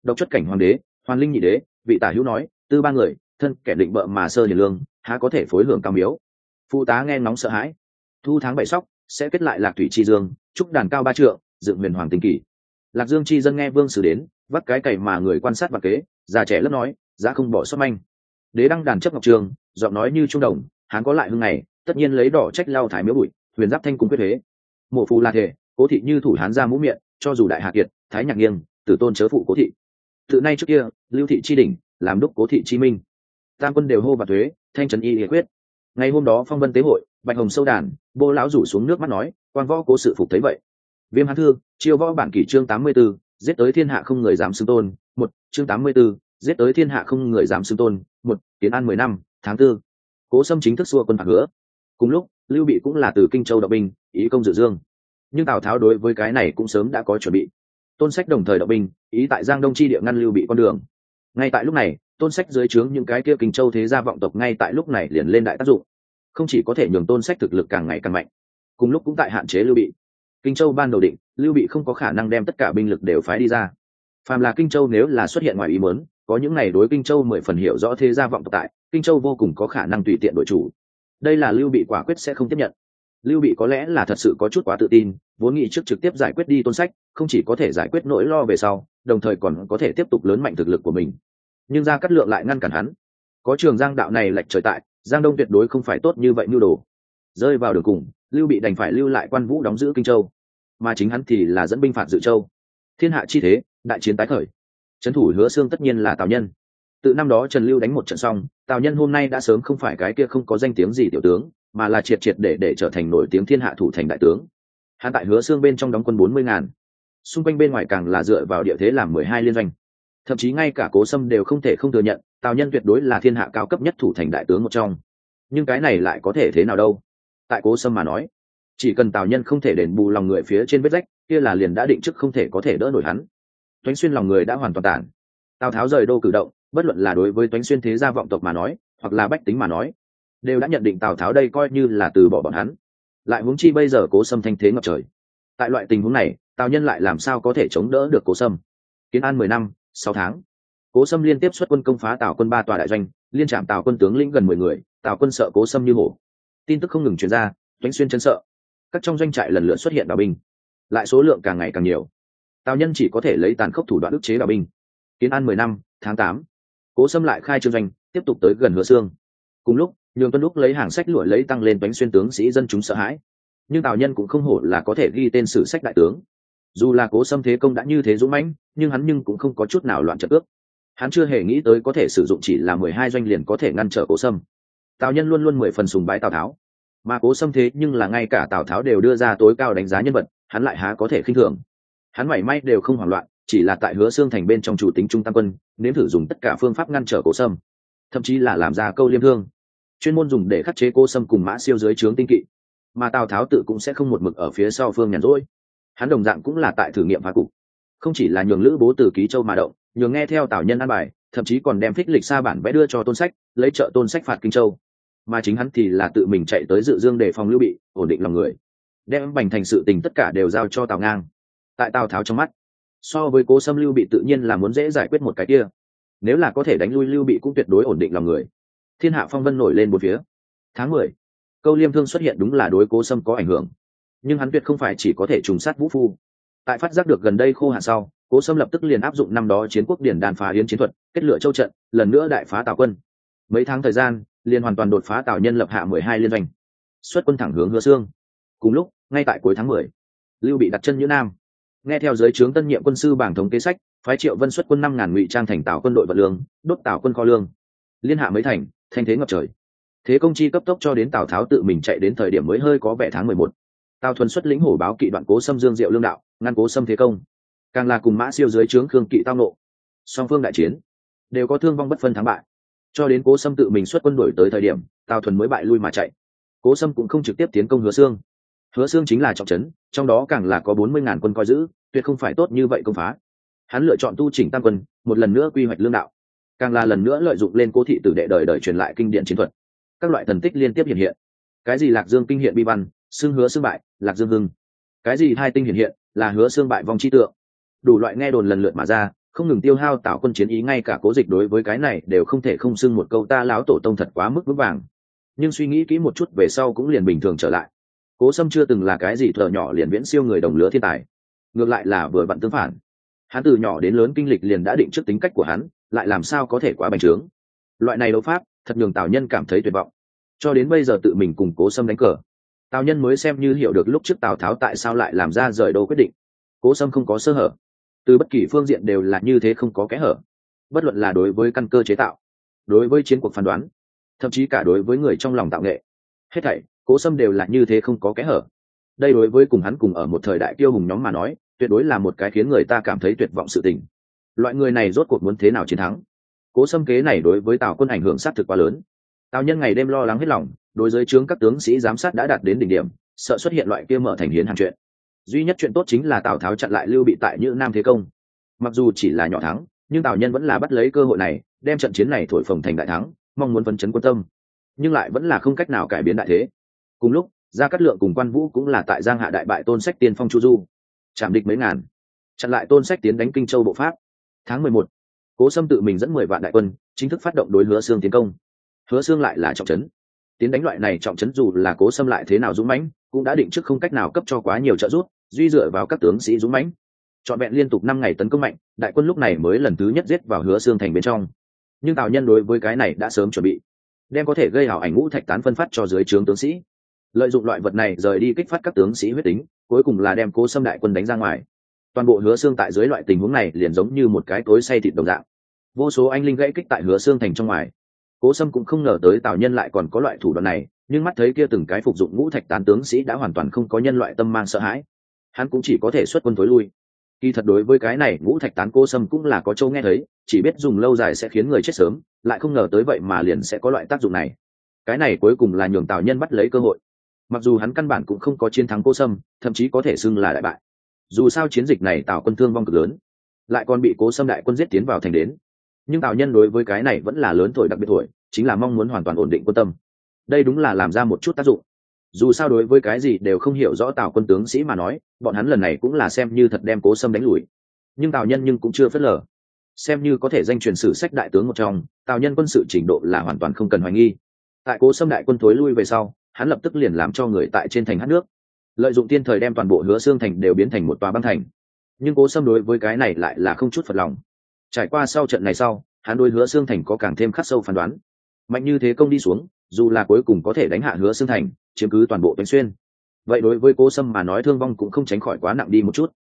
độc chất cảnh hoàng đế, hoàn linh nhị đế, vị tả hữu nói, tư ba người thân kẻ định bợ mà sơ hiền lương, há có thể phối hưởng cao miếu. Phụ tá nghe ngóng sợ hãi. Thu tháng bảy sóc sẽ kết lại lạc thủy chi dương, trúc đàn cao ba trượng, dựng huyền hoàng tinh kỳ. Lạc Dương chi dân nghe vương sử đến, vắt cái cày mà người quan sát và kế, già trẻ lớp nói, giá không bỏ sót manh. Đế đăng đàn chấp ngọc trường, giọng nói như trung đồng, hán có lại hưng này, tất nhiên lấy đỏ trách lao thái miếu bụi, huyền giáp thanh cung quyết thế. Mộ phù là thể, cố thị như thủ hán ra mũ miệng, cho dù đại hạ kiệt, thái nhạc nghiêng, tử tôn chớ phụ cố thị. Từ nay trước kia, lưu thị chi đỉnh, làm đúc cố thị chi minh. Tam quân đều hô và thuế, thanh trần y hiệp quyết. Ngày hôm đó phong vân tế hội, bạch hồng sâu đàn, bô lão rủ xuống nước mắt nói, quan võ cố sự phục thấy vậy. Viêm hán thư, chiêu võ bản kỷ chương tám mươi 84, giết tới thiên hạ không người dám xưng tôn. Một chương tám mươi 84, giết tới thiên hạ không người dám xưng tôn. Một Kiến An mười năm, tháng tư, Cố Sâm chính thức xua quân phạt hứa. Cùng lúc, Lưu Bị cũng là từ Kinh Châu động binh, ý công dự Dương. Nhưng Tào Tháo đối với cái này cũng sớm đã có chuẩn bị. Tôn Sách đồng thời động binh, ý tại Giang Đông chi địa ngăn Lưu Bị con đường. Ngay tại lúc này, Tôn Sách dưới trướng những cái kia Kinh Châu thế gia vọng tộc ngay tại lúc này liền lên đại tác dụng, không chỉ có thể nhường Tôn Sách thực lực càng ngày càng mạnh, cùng lúc cũng tại hạn chế Lưu Bị. Kinh Châu ban đầu định, Lưu Bị không có khả năng đem tất cả binh lực đều phái đi ra. Phàm là Kinh Châu nếu là xuất hiện ngoài ý muốn, có những ngày đối Kinh Châu mười phần hiểu rõ thế gia vọng tộc tại, Kinh Châu vô cùng có khả năng tùy tiện đổi chủ. Đây là Lưu Bị quả quyết sẽ không tiếp nhận. Lưu Bị có lẽ là thật sự có chút quá tự tin, vốn nghĩ trước trực tiếp giải quyết đi Tôn Sách, không chỉ có thể giải quyết nỗi lo về sau, đồng thời còn có thể tiếp tục lớn mạnh thực lực của mình. Nhưng Gia Cát Lượng lại ngăn cản hắn. Có Trường Giang đạo này lệch trời tại, Giang Đông tuyệt đối không phải tốt như vậy nhu đồ. Rơi vào đường cùng, Lưu Bị đành phải lưu lại Quan Vũ đóng giữ Kinh Châu, mà chính hắn thì là dẫn binh phạt Dự Châu. Thiên hạ chi thế, đại chiến tái khởi. Trấn thủ Hứa Xương tất nhiên là Tào Nhân. Từ năm đó Trần Lưu đánh một trận xong, Tào Nhân hôm nay đã sớm không phải cái kia không có danh tiếng gì tiểu tướng, mà là triệt triệt để để trở thành nổi tiếng thiên hạ thủ thành đại tướng. Hắn tại Hứa Xương bên trong đóng quân bốn mươi ngàn, xung quanh bên ngoài càng là dựa vào địa thế làm mười hai liên doanh. Thậm chí ngay cả Cố Sâm đều không thể không thừa nhận, Tào Nhân tuyệt đối là thiên hạ cao cấp nhất thủ thành đại tướng một trong. Nhưng cái này lại có thể thế nào đâu? Tại Cố Sâm mà nói, chỉ cần Tào Nhân không thể đền bù lòng người phía trên vết rách, kia là liền đã định trước không thể có thể đỡ nổi hắn. Toánh Xuyên lòng người đã hoàn toàn tản. Tào Tháo rời đô cử động, bất luận là đối với Toánh Xuyên thế gia vọng tộc mà nói, hoặc là bách tính mà nói, đều đã nhận định Tào Tháo đây coi như là từ bỏ bọn hắn. Lại huống chi bây giờ Cố Sâm thanh thế ngập trời. Tại loại tình huống này, Tào Nhân lại làm sao có thể chống đỡ được Cố Sâm? Kiến An mười năm, sáu tháng, Cố Sâm liên tiếp xuất quân công phá Tào quân ba tòa đại doanh, liên trảm Tào quân tướng lĩnh gần mười người, Tào quân sợ Cố Sâm như hổ. Tin tức không ngừng truyền ra, Toánh Xuyên chấn sợ. Các trong doanh trại lần lượt xuất hiện đào binh, lại số lượng càng ngày càng nhiều. Tào Nhân chỉ có thể lấy tàn khốc thủ đoạn ức chế đào binh. Kiến An mười năm, tháng tám, Cố Sâm lại khai trương doanh, tiếp tục tới gần Hứa Xương. Cùng lúc, Nhường Tuân Lúc lấy hàng sách lụa lấy tăng lên Toánh Xuyên tướng sĩ dân chúng sợ hãi. Nhưng Tào Nhân cũng không hổ là có thể ghi tên sử sách đại tướng. Dù là Cố Sâm thế công đã như thế dũng mãnh, nhưng hắn nhưng cũng không có chút nào loạn trận ước. Hắn chưa hề nghĩ tới có thể sử dụng chỉ là mười hai doanh liền có thể ngăn trở Cố Sâm. Tào Nhân luôn luôn mười phần sùng bái Tào Tháo, mà Cố Sâm thế nhưng là ngay cả Tào Tháo đều đưa ra tối cao đánh giá nhân vật, hắn lại há có thể khinh thường. Hắn mảy may đều không hoảng loạn, chỉ là tại Hứa Xương thành bên trong chủ tính trung tam quân, nếm thử dùng tất cả phương pháp ngăn trở Cố Sâm, thậm chí là làm ra câu liêm thương, chuyên môn dùng để khắc chế Cố Sâm cùng Mã Siêu dưới trướng tinh kỵ. Mà Tào Tháo tự cũng sẽ không một mực ở phía sau phương nhàn rỗi, hắn đồng dạng cũng là tại thử nghiệm phá cục, không chỉ là nhường Lữ Bố từ Ký Châu mà động, nhường nghe theo Tào Nhân an bài, thậm chí còn đem phích lịch sa bản vẽ đưa cho Tôn Sách, lấy trợ Tôn Sách phạt Kinh Châu. Mà chính hắn thì là tự mình chạy tới Dự Dương để phòng Lưu Bị, ổn định lòng người, đem Bành Thành sự tình tất cả đều giao cho Tào Ngang. Tại Tào Tháo trong mắt, so với Cố Sâm Lưu Bị tự nhiên là muốn dễ giải quyết một cái kia, nếu là có thể đánh lui Lưu Bị cũng tuyệt đối ổn định lòng người. Thiên hạ phong vân nổi lên bốn phía. Tháng mười, câu liêm thương xuất hiện đúng là đối Cố Sâm có ảnh hưởng, nhưng hắn tuyệt không phải chỉ có thể trùng sát vũ phu. Tại phát giác được gần đây khô hạn sau, Cố Sâm lập tức liền áp dụng năm đó chiến quốc điển đàn phá yến chiến thuật, kết lựa châu trận, lần nữa đại phá Tào quân. Mấy tháng thời gian, liền hoàn toàn đột phá Tào Nhân lập hạ mười hai liên doanh, xuất quân thẳng hướng Hứa Xương. Cùng lúc, ngay tại cuối tháng mười, Lưu Bị đặt chân Nhữ Nam, nghe theo dưới trướng tân nhiệm quân sư bảng thống kế sách, phái Triệu Vân xuất quân năm ngàn ngụy trang thành Tào quân đội vật lương, đốt Tào quân kho lương, liên hạ mấy thành, thanh thế ngập trời. Thế công chi cấp tốc cho đến Tào Tháo tự mình chạy đến thời điểm mới hơi có vẻ tháng mười một. Tào Thuần xuất lĩnh hổ báo kỵ đoạn Cố Sâm dương diệu lương đạo, ngăn Cố Sâm thế công, càng là cùng Mã Siêu dưới trướng Khương kỵ tao nộ, song phương đại chiến đều có thương vong bất phân thắng bại. Cho đến Cố Sâm tự mình xuất quân đuổi tới thời điểm, Tào Thuần mới bại lui mà chạy. Cố Sâm cũng không trực tiếp tiến công Hứa Xương. Hứa Xương chính là trọng trấn, trong đó càng là có bốn mươi ngàn quân coi giữ, tuyệt không phải tốt như vậy công phá. Hắn lựa chọn tu chỉnh tam quân, một lần nữa quy hoạch lương đạo, càng là lần nữa lợi dụng lên Cố thị tử đệ đời đời truyền lại kinh điển chiến thuật. Các loại thần tích liên tiếp hiện hiện. Cái gì Lạc Dương kinh hiện bi văn, xương Hứa Xương bại, Lạc Dương hưng. Cái gì hai tinh hiện hiện, là Hứa Xương bại vong chi tượng. Đủ loại nghe đồn lần lượt mà ra, không ngừng tiêu hao Tào quân chiến ý, ngay cả Cố Dịch đối với cái này đều không thể không xưng một câu ta lão tổ tông thật quá mức vững vàng. Nhưng suy nghĩ kỹ một chút về sau cũng liền bình thường trở lại. Cố Sâm chưa từng là cái gì thợ nhỏ liền viễn siêu người đồng lứa thiên tài, ngược lại là vừa vặn tương phản. Hắn từ nhỏ đến lớn kinh lịch liền đã định trước tính cách của hắn, lại làm sao có thể quá bành trướng. Loại này đấu pháp thật nhường Tào Nhân cảm thấy tuyệt vọng. Cho đến bây giờ tự mình cùng Cố Sâm đánh cờ, Tào Nhân mới xem như hiểu được lúc trước Tào Tháo tại sao lại làm ra rời đô quyết định. Cố Sâm không có sơ hở, từ bất kỳ phương diện đều là như thế, không có kẽ hở. Bất luận là đối với căn cơ chế tạo, đối với chiến cuộc phán đoán, thậm chí cả đối với người trong lòng tạo nghệ, hết thảy Cố Sâm đều là như thế, không có kẽ hở. Đây đối với cùng hắn cùng ở một thời đại kiêu hùng nhóm mà nói, tuyệt đối là một cái khiến người ta cảm thấy tuyệt vọng sự tình. Loại người này rốt cuộc muốn thế nào chiến thắng? Cố Sâm kế này đối với Tào quân ảnh hưởng sát thực quá lớn. Tào Nhân ngày đêm lo lắng hết lòng, đối với trướng các tướng sĩ giám sát đã đạt đến đỉnh điểm, sợ xuất hiện loại kia mở thành hiến hàng chuyện. Duy nhất chuyện tốt chính là Tào Tháo chặn lại Lưu Bị tại Nhữ Nam thế công. Mặc dù chỉ là nhỏ thắng, nhưng Tào Nhân vẫn là bắt lấy cơ hội này, đem trận chiến này thổi phồng thành đại thắng, mong muốn phấn chấn quân tâm, nhưng lại vẫn là không cách nào cải biến đại thế. Cùng lúc, Gia Cát Lượng cùng Quan Vũ cũng là tại Giang Hạ đại bại Tôn Sách tiên phong Chu Du, chạm địch mấy ngàn, chặn lại Tôn Sách tiến đánh Kinh Châu bộ pháp. Tháng mười một, Cố Sâm tự mình dẫn mười vạn đại quân, chính thức phát động đối Hứa Xương tiến công. Hứa Xương lại là trọng trấn, tiến đánh loại này trọng trấn dù là Cố Sâm lại thế nào dũng mãnh, cũng đã định trước không cách nào cấp cho quá nhiều trợ giúp, duy dựa vào các tướng sĩ dũng mãnh. Trọn vẹn liên tục năm ngày tấn công mạnh, đại quân lúc này mới lần thứ nhất giết vào Hứa Xương thành bên trong. Nhưng Tào Nhân đối với cái này đã sớm chuẩn bị, đem có thể gây hảo ảnh ngũ thạch tán phân phát cho dưới trướng tướng sĩ, lợi dụng loại vật này rời đi kích phát các tướng sĩ huyết tính, cuối cùng là đem Cố Sâm đại quân đánh ra ngoài. Toàn bộ Hứa Xương tại dưới loại tình huống này liền giống như một cái cối xay thịt đồng dạng, vô số anh linh gãy kích tại Hứa Xương thành trong ngoài. Cố Sâm cũng không ngờ tới Tào Nhân lại còn có loại thủ đoạn này, nhưng mắt thấy kia từng cái phục dụng ngũ thạch tán tướng sĩ đã hoàn toàn không có nhân loại tâm mang sợ hãi, hắn cũng chỉ có thể xuất quân tối lui. Kỳ thật đối với cái này ngũ thạch tán Cố Sâm cũng là có châu nghe thấy, chỉ biết dùng lâu dài sẽ khiến người chết sớm, lại không ngờ tới vậy mà liền sẽ có loại tác dụng này. Cái này cuối cùng là nhường Tào Nhân bắt lấy cơ hội. Mặc dù hắn căn bản cũng không có chiến thắng Cố Sâm, thậm chí có thể xưng là đại bại. Dù sao chiến dịch này Tào quân thương vong cực lớn, lại còn bị Cố Sâm đại quân giết tiến vào thành đến. Nhưng Tào Nhân đối với cái này vẫn là lớn tuổi đặc biệt tuổi, chính là mong muốn hoàn toàn ổn định quân tâm. Đây đúng là làm ra một chút tác dụng. Dù sao đối với cái gì đều không hiểu rõ Tào quân tướng sĩ mà nói, bọn hắn lần này cũng là xem như thật đem Cố Sâm đánh lùi. Nhưng Tào Nhân nhưng cũng chưa phớt lờ, xem như có thể danh truyền sử sách đại tướng một trong, Tào Nhân quân sự trình độ là hoàn toàn không cần hoài nghi. Tại Cố Sâm đại quân thối lui về sau, hắn lập tức liền làm cho người tại trên thành hát nước, lợi dụng tiên thời đem toàn bộ Hứa Xương thành đều biến thành một tòa băng thành. Nhưng Cố Sâm đối với cái này lại là không chút phật lòng. Trải qua sau trận này sau, hắn đối Hứa Xương thành có càng thêm khắc sâu phán đoán. Mạnh như thế công đi xuống, dù là cuối cùng có thể đánh hạ Hứa Xương thành, chiếm cứ toàn bộ Tây Xuyên, vậy đối với Cố Sâm mà nói thương vong cũng không tránh khỏi quá nặng đi một chút.